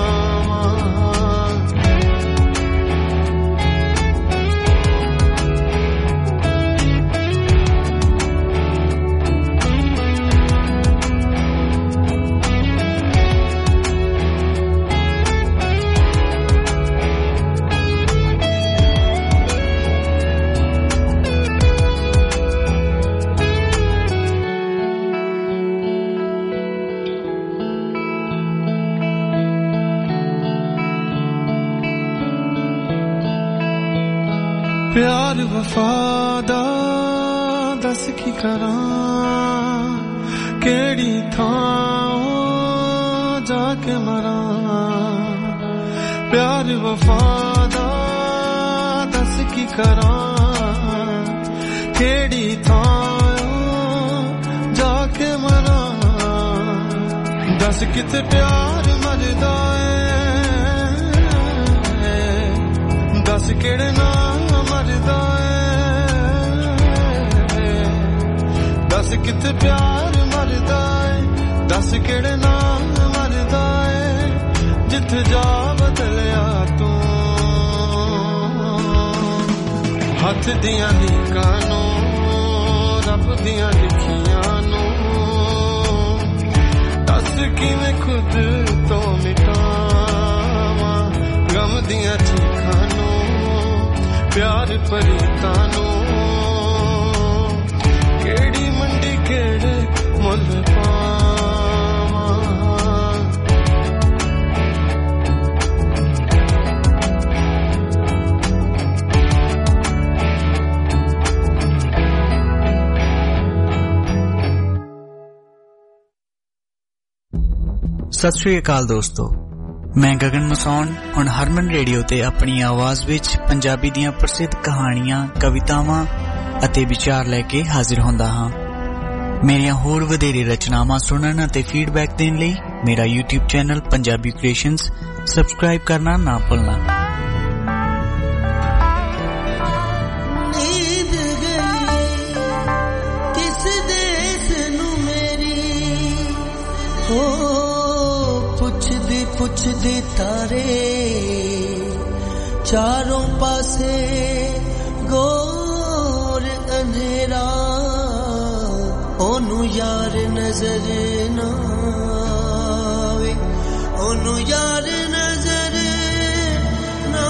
ਪਿਆਰ ਵਫਾ ਦਾ ਦੱਸ ਕੀ ਕਰਾਂ ਕਿਹੜੀ ਥਾਂ ਜਾ ਕੇ ਮਰਾਂ प्यार वफादा दस की करा केड़ी थां जाके मरा दस किते प्यार मरदा है दस केड़े नाम मरदा है दस किते प्यार मरदा है दस केड़े नाम मरदा है जिथे जा बदलिया तू हथ दियां लीकां नू रब दियां लिखियां नू दस किवें खुद तो मिटावां गम दियां चीखां नू प्यार परीतां नू केड़ी मंडी केड़े मुल सत श्री अकाल दोस्तों, मैं गगन मसौन हुण हरमन रेडियो ते अपनी आवाज़ विच पंजाबी दियां प्रसिद्ध कहानियां, कवितावां अते विचार लैके हाजिर होंदा हां। मेरियां होर वधेरे रचनावां सुनन अते फीडबैक देण लई मेरा YouTube channel Punjabi creations subscribe करना ना भुलना। पुछदे तारे चारों पासे गोर अंधेरा ओनू यार नजर ना आवे ओनू यार नजर ना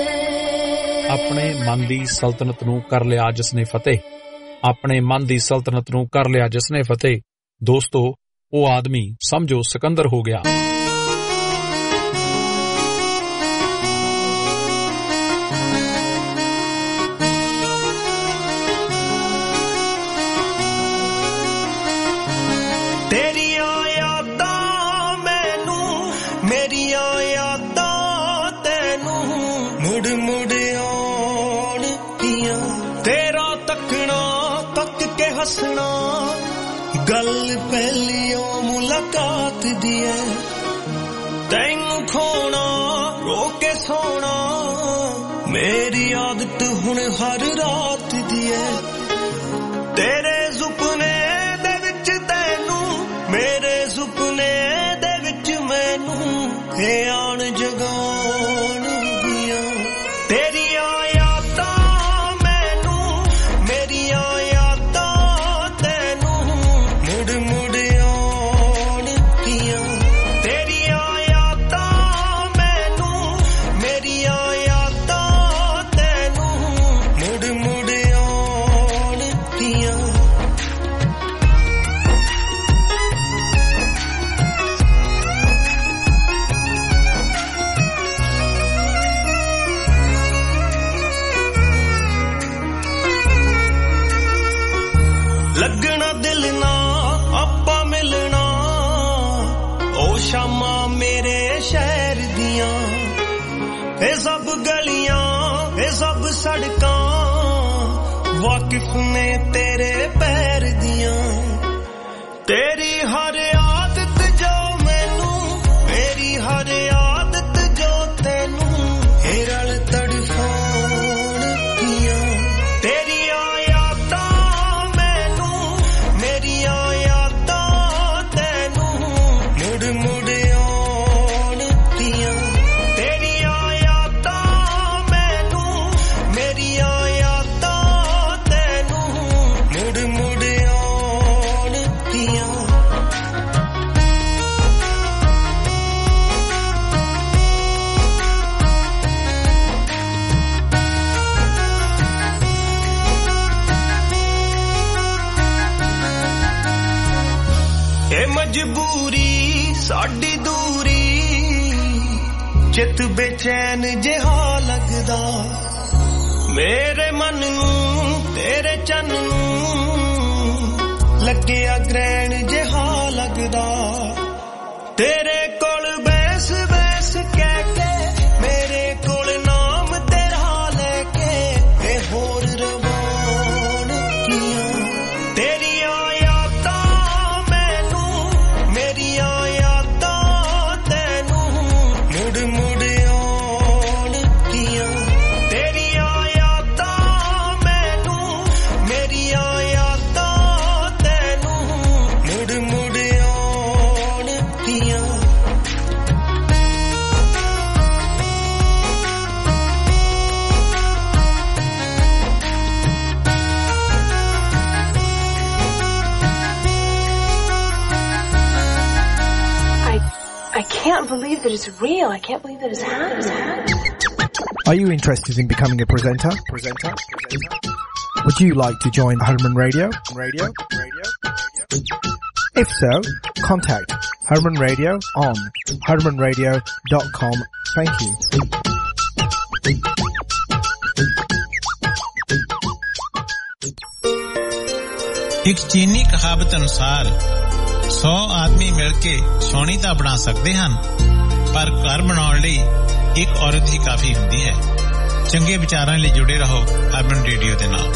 ਆਪਣੇ ਮਨ ਦੀ ਸਲਤਨਤ ਨੂੰ ਕਰ ਲਿਆ ਜਿਸਨੇ ਫਤਿਹ, ਆਪਣੇ ਮਨ ਦੀ ਸਲਤਨਤ ਨੂੰ ਕਰ ਲਿਆ ਜਿਸਨੇ ਫਤਿਹ। ਦੋਸਤੋ, ਉਹ ਆਦਮੀ ਸਮਝੋ ਸਿਕੰਦਰ ਹੋ ਗਿਆ। ਤੇਰੀਆਂ ਯਾਦਾਂ ਮੈਨੂੰ, ਮੇਰੀਆਂ ਯਾਦਾਂ ਤੈਨੂੰ ਮੁੜ ਮੁੜ ਆਉਣਗੀਆਂ। ਤੇਰਾ ਤੱਕਣਾ, ਤੱਕ ਕੇ ਹੱਸਣਾ, ਗੱਲ ਪਹਿਲੀਓ ਮੁਲਾਕਾਤ ਦੀ ਐ। ਤੈਨੂੰ ਖੋਣਾ, ਰੋ ਕੇ ਸੋਣਾ, ਮੇਰੀ ਆਦਤ ਹੁਣ ਹਰ ਰਾਤ ਦੀ ਐ। ਤੇਰੇ ਸੁਪਨੇ ਦੇ ਵਿੱਚ ਤੈਨੂੰ, ਮੇਰੇ ਸੁਪਨੇ ਦੇ ਵਿੱਚ ਮੈਨੂੰ ਇਹ ਆਣ ਜਗਾਉਣਗੀਆਂ। ਤੇਰੀਆਂ ਯਾਦਾਂ ਮੈਨੂੰ, ਮੇਰੀਆਂ ਯਾਦਾਂ ਤੈਨੂੰ ਮੁੜ ਮੁੜ ਆਉਣਗੀਆਂ। ਤੇਰੀਆਂ ਯਾਦਾਂ ਮੈਨੂੰ, ਮੇਰੀਆਂ ਯਾਦਾਂ ਤੈਨੂੰ ਮੁੜ ਮੁੜ ਆਉਣਗੀਆਂ। ਲੱਗਣਾ ਦਿਲ ਨਾ ਆਪਾਂ ਮਿਲਣਾ, ਉਹ ਸ਼ਾਮਾਂ ਮੇਰੇ ਸ਼ਹਿਰ ਦੀਆਂ। ਇਹ ਸਭ ਗਲੀਆਂ, ਇਹ ਸਭ ਸੜਕਾਂ ਵਾਕਿਫ ਨੇ ਤੇਰੇ ਪੈਰ ਦੀਆਂ। ਤੇਰੀ ਹਰ ਆਦਤ ਜੋ ਮੈਨੂੰ, ਮੇਰੀ ਹਰ ਆਦਤ ਜੋ ਤੈਨੂੰ ਇਹ ਰਲ ਤੜਫਾਉਣਗੀਆਂ। ਤੇਰੀਆਂ ਯਾਦਾਂ ਮੈਨੂੰ, ਮੇਰੀਆਂ ਯਾਦਾਂ ਤੈਨੂੰ ਮੁੜ ਮੁੜ ਆਉਣਗੀਆਂ। ਤੇਰੀਆਂ ਯਾਦਾਂ ਮੈਨੂੰ, ਮੇਰੀਆਂ ਯਾਦਾਂ ਤੈਨੂੰ ਮੁੜ ਮੁੜ ਆਉਣਗੀਆਂ। ਇਹ ਮਜਬੂਰੀ ਸਾਡੀ ਦੂਰੀ, ਚਿੱਤ ਬੇਚੈਨ ਜਿਹਾ ਲੱਗਦਾ। ਮੇਰੇ ਮਨ ਨੂੰ ਤੇਰੇ ਚੰਨ ਨੂੰ ਲੱਗਿਆ ਗ੍ਰਹਿਣ ਜਿਹਾ ਲੱਗਦਾ। ਤੇਰੇ ਕੋਲ ਬੈਸ ਬੈਸ ਕਹਿ ਕੇ, ਮੇਰੇ ਕੋਲ ਨਾਮ ਤੇਰਾ ਲੈ ਕੇ ਇਹ ਹੋਰ ਰਵਾਨਗੀਆਂ। ਤੇਰੀਆਂ ਯਾਦਾਂ ਮੈਨੂੰ, ਮੇਰੀਆਂ ਯਾਦਾਂ ਤੈਨੂੰ ਮੁੜ ਮੁੜ ਆਉਣਗੀਆਂ। ਤੇਰੀਆਂ ਯਾਦਾਂ ਮੈਨੂੰ, ਮੇਰੀਆਂ ਯਾਦਾਂ ਤੈਨੂੰ ਮੁੜ ਮੁੜ ਆਉਣਗੀਆਂ। I can't believe that it's real. I can't believe that it's happening. Are you interested in becoming a presenter? Presenter? Would you like to join Herman Radio? Radio? Radio? If so, contact Herman Radio on herman radio dot com. Thank you. एक चीनी कहावत अनुसार सौ आदमी मिलके सोनी ਤਾਂ ਬਣਾ ਸਕਦੇ ਹਨ, ਪਰ ਘਰ ਬਣਾਉਣ ਲਈ ਇੱਕ ਔਰਤ ਹੀ ਕਾਫੀ ਹੁੰਦੀ ਹੈ। ਚੰਗੇ ਵਿਚਾਰਾਂ ਲਈ ਜੁੜੇ ਰਹੋ ਹਰਮਨ ਰੇਡੀਓ ਦੇ ਨਾਲ।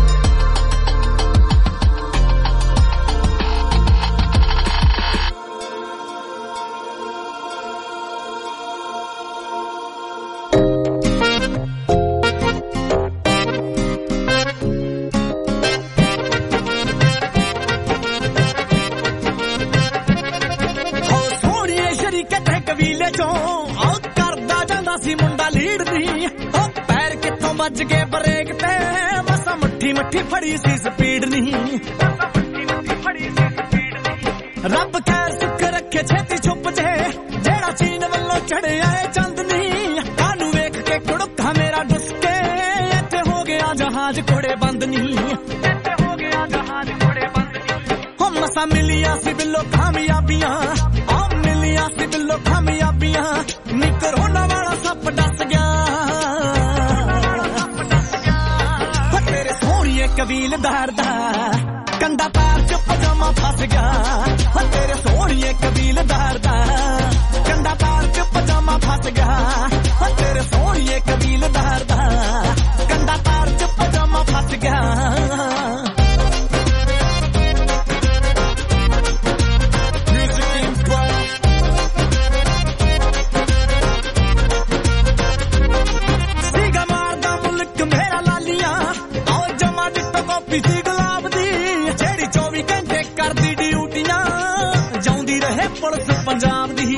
ਵੱਜ ਕੇ ਬ੍ਰੇਕ ਤੇ ਮਸਾਂ ਮੁੱਠੀ ਮੁੱਠੀ ਫੜੀ ਸੀ ਸਪੀਡ ਨਹੀਂ, ਰੱਬ ਖੈਰ ਸੁੱਖ ਰੱਖੇ ਛੇਤੀ ਛੁੱਪ ਜੇ ਜਿਹੜਾ ਚੀਨ ਵੱਲੋਂ ਚੜਿਆ ਏ ਚੰਦ ਨਹੀਂ। ਕਾਨੂੰ ਵੇਖ ਕੇ ਕੁੜਕਾ ਮੇਰਾ ਮੇਰਾ ਡੁਸਕੇ ਇੱਥੇ ਹੋ ਗਿਆ ਜਹਾਜ਼ ਕੋੜੇ ਬੰਦ ਨਹੀਂ ਇੱਥੇ ਹੋ ਗਿਆ ਜਹਾਜ਼ ਕੋੜੇ ਬੰਦ ਨਹੀਂ ਹੋ ਮਸਾਂ ਮਿਲੀਆਂ ਸੀ ਬਿੱਲੋ ਕਾਮਯਾਬੀਆਂ ਆ ਮਿਲੀਆਂ ਸੀ ਬਿੱਲੋ ਕਾਮਯਾਬੀਆਂ ਨੀ ਕਰੋਨਾ ਵਾਲਾ ਸੱਪ ਡਸ ਗਿਆ ਹੋ ਤੇਰੇ ਸੋਹਣੀਏ ਕਬੀਲਦਾਰ ਦਾ ਕੰਡਾ ਪੈਰ ਚ ਪਜਾਮਾ ਫਸ ਗਿਆ ਹੋ ਤੇਰੇ ਸੋਹਣੀਏ ਕਬੀਲਦਾਰ ਦਾ ਕੰਡਾ ਪੈਰ ਚ ਪਜਾਮਾ ਫਸ ਗਿਆ ਹੋ ਤੇਰੇ ਸੋਹਣੀਏ ਕਬੀਲਦਾਰ ਦਾ ਕੰਡਾ ਪੈਰ ਚ ਪਜਾਮਾ ਫਸ ਗਿਆ ਸੀਗਾ ਮਾਰਦਾ ਮੁਲਕ ਮੇਰਾ ਲਾਲੀਆਂ ਆਓ ਜਮਾ ਦਿੱਤਾ ਕਾਪੀ ਸੀ ਗੁਲਾਬ ਦੀ ਜਿਹੜੀ ਚੌਵੀ ਘੰਟੇ ਕਰਦੀ ਡਿਊਟੀਆਂ ਜਾਉਂਦੀ ਰਹੇ ਪੁਲਿਸ ਪੰਜਾਬ ਦੀ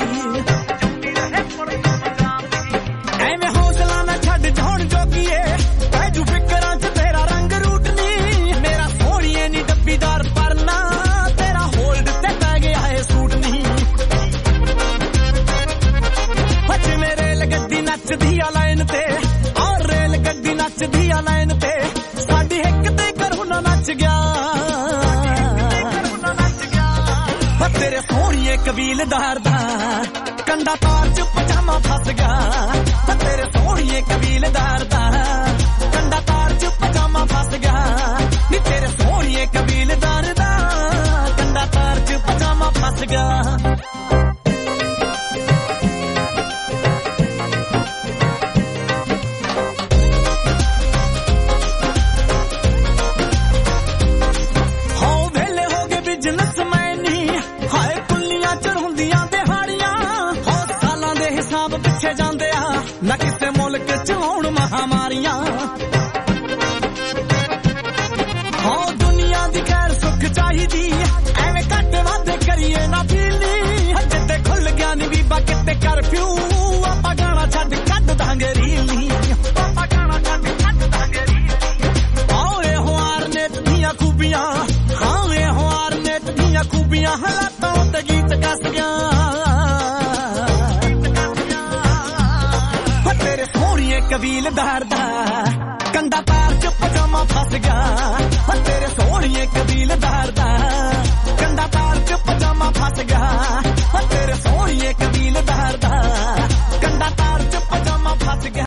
ਐਵੇਂ ਹੌਸਲਾ ਨਾ ਛੱਡ ਜਾਣ ਜੋਗੀਏ ਪੈਜੂ ਫਿਕਰਾਂ ਚ ਤੇਰਾ ਰੰਗ ਰੂਟ ਨੀ ਮੇਰਾ ਸੋਹਣੀਏ ਨੀ ਡੱਬੀਦਾਰ ਪਰਨਾ ਤੇਰਾ ਹੋਲਡ ਤੇ ਪੈ ਗਿਆ ਏ ਸੂਟ ਨਹੀਂ ਅੱਜ ਮੇਰੇ ਗੱਡੀ ਨੱਚਦੀ ਆ ਲਾਈਨ ਤੇ ਔਰ ਰੇਲ ਗੱਡੀ ਨੱਚਦੀ ਆ ਲਾਈਨ ਤੇ ਸਾਡੀ ਹਿੱਕ ਤੇ ਕਰੋਨਾ ਨੱਚ ਗਿਆ ਤੇਰੇ ਸੋਹਣੀਏ ਕਬੀਲਦਾਰ ਦਾ ਕੰਡਾ ਤਾਰ ਚ ਪਜਾਮਾ ਫਸ ਗਿਆ ਤੇਰੇ ਸੋਹਣੀਏ ਕਬੀਲਦਾਰ ਦਾ ਕੰਡਾ ਤਾਰ ਚ ਪਜਾਮਾ ਫਸ ਗਿਆ ਨੀ ਤੇਰੇ ਸੋਹਣੀਏ ਕਬੀਲਦਾਰ ਦਾ ਕੰਡਾ ਤਾਰ ਚ ਪਜਾਮਾ ਫਸ ਗਿਆ ਜਾਂਦੇ ਆ ਨਾ ਕਿਸੇ ਮੁਲਕ ਚ ਹੋਣ ਮਹਾਮਾਰੀਆਂ ਹੋ ਦੁਨੀਆ ਦੀ ਖੈਰ ਸੁੱਖ ਚਾਹੀਦੀ ਐਵੇਂ ਘੱਟ ਵਾਦੇ ਕਰੀਏ ਨਾ ਫੀਲੀ ਜਿੱਤੇ ਖੁੱਲ ਗਿਆ ਨੀ ਬੀਬਾ ਕਿਤੇ ਕਰਫਿਊ ਆਪਾਂ ਗਾਣਾ ਛੱਡ ਕੱਢ ਦਾਂਗੇ ਰੀਲੀ ਆਪਾਂ ਗਾਣਾ ਛੱਡ ਕੱਢ ਦਾਂਗੇ ਰੀਲੀ ਆਓ ਇਹ ਹਾਰ ਨੇ ਦੀਆਂ ਖੂਬੀਆਂ ਹਾਂ ਇਹ ਹਾਰ ਨੇ ਦੀਆਂ ਖੂਬੀਆਂ ਹਾਲਾਤਾਂ ਤੇ ਗੀਤ ਕੱਸ ਗਿਆ ਕਬੀਲਦਾਰ ਦਾ ਕੰਡਾ ਪੈਰ ਚ ਪਜਾਮਾ ਫਸ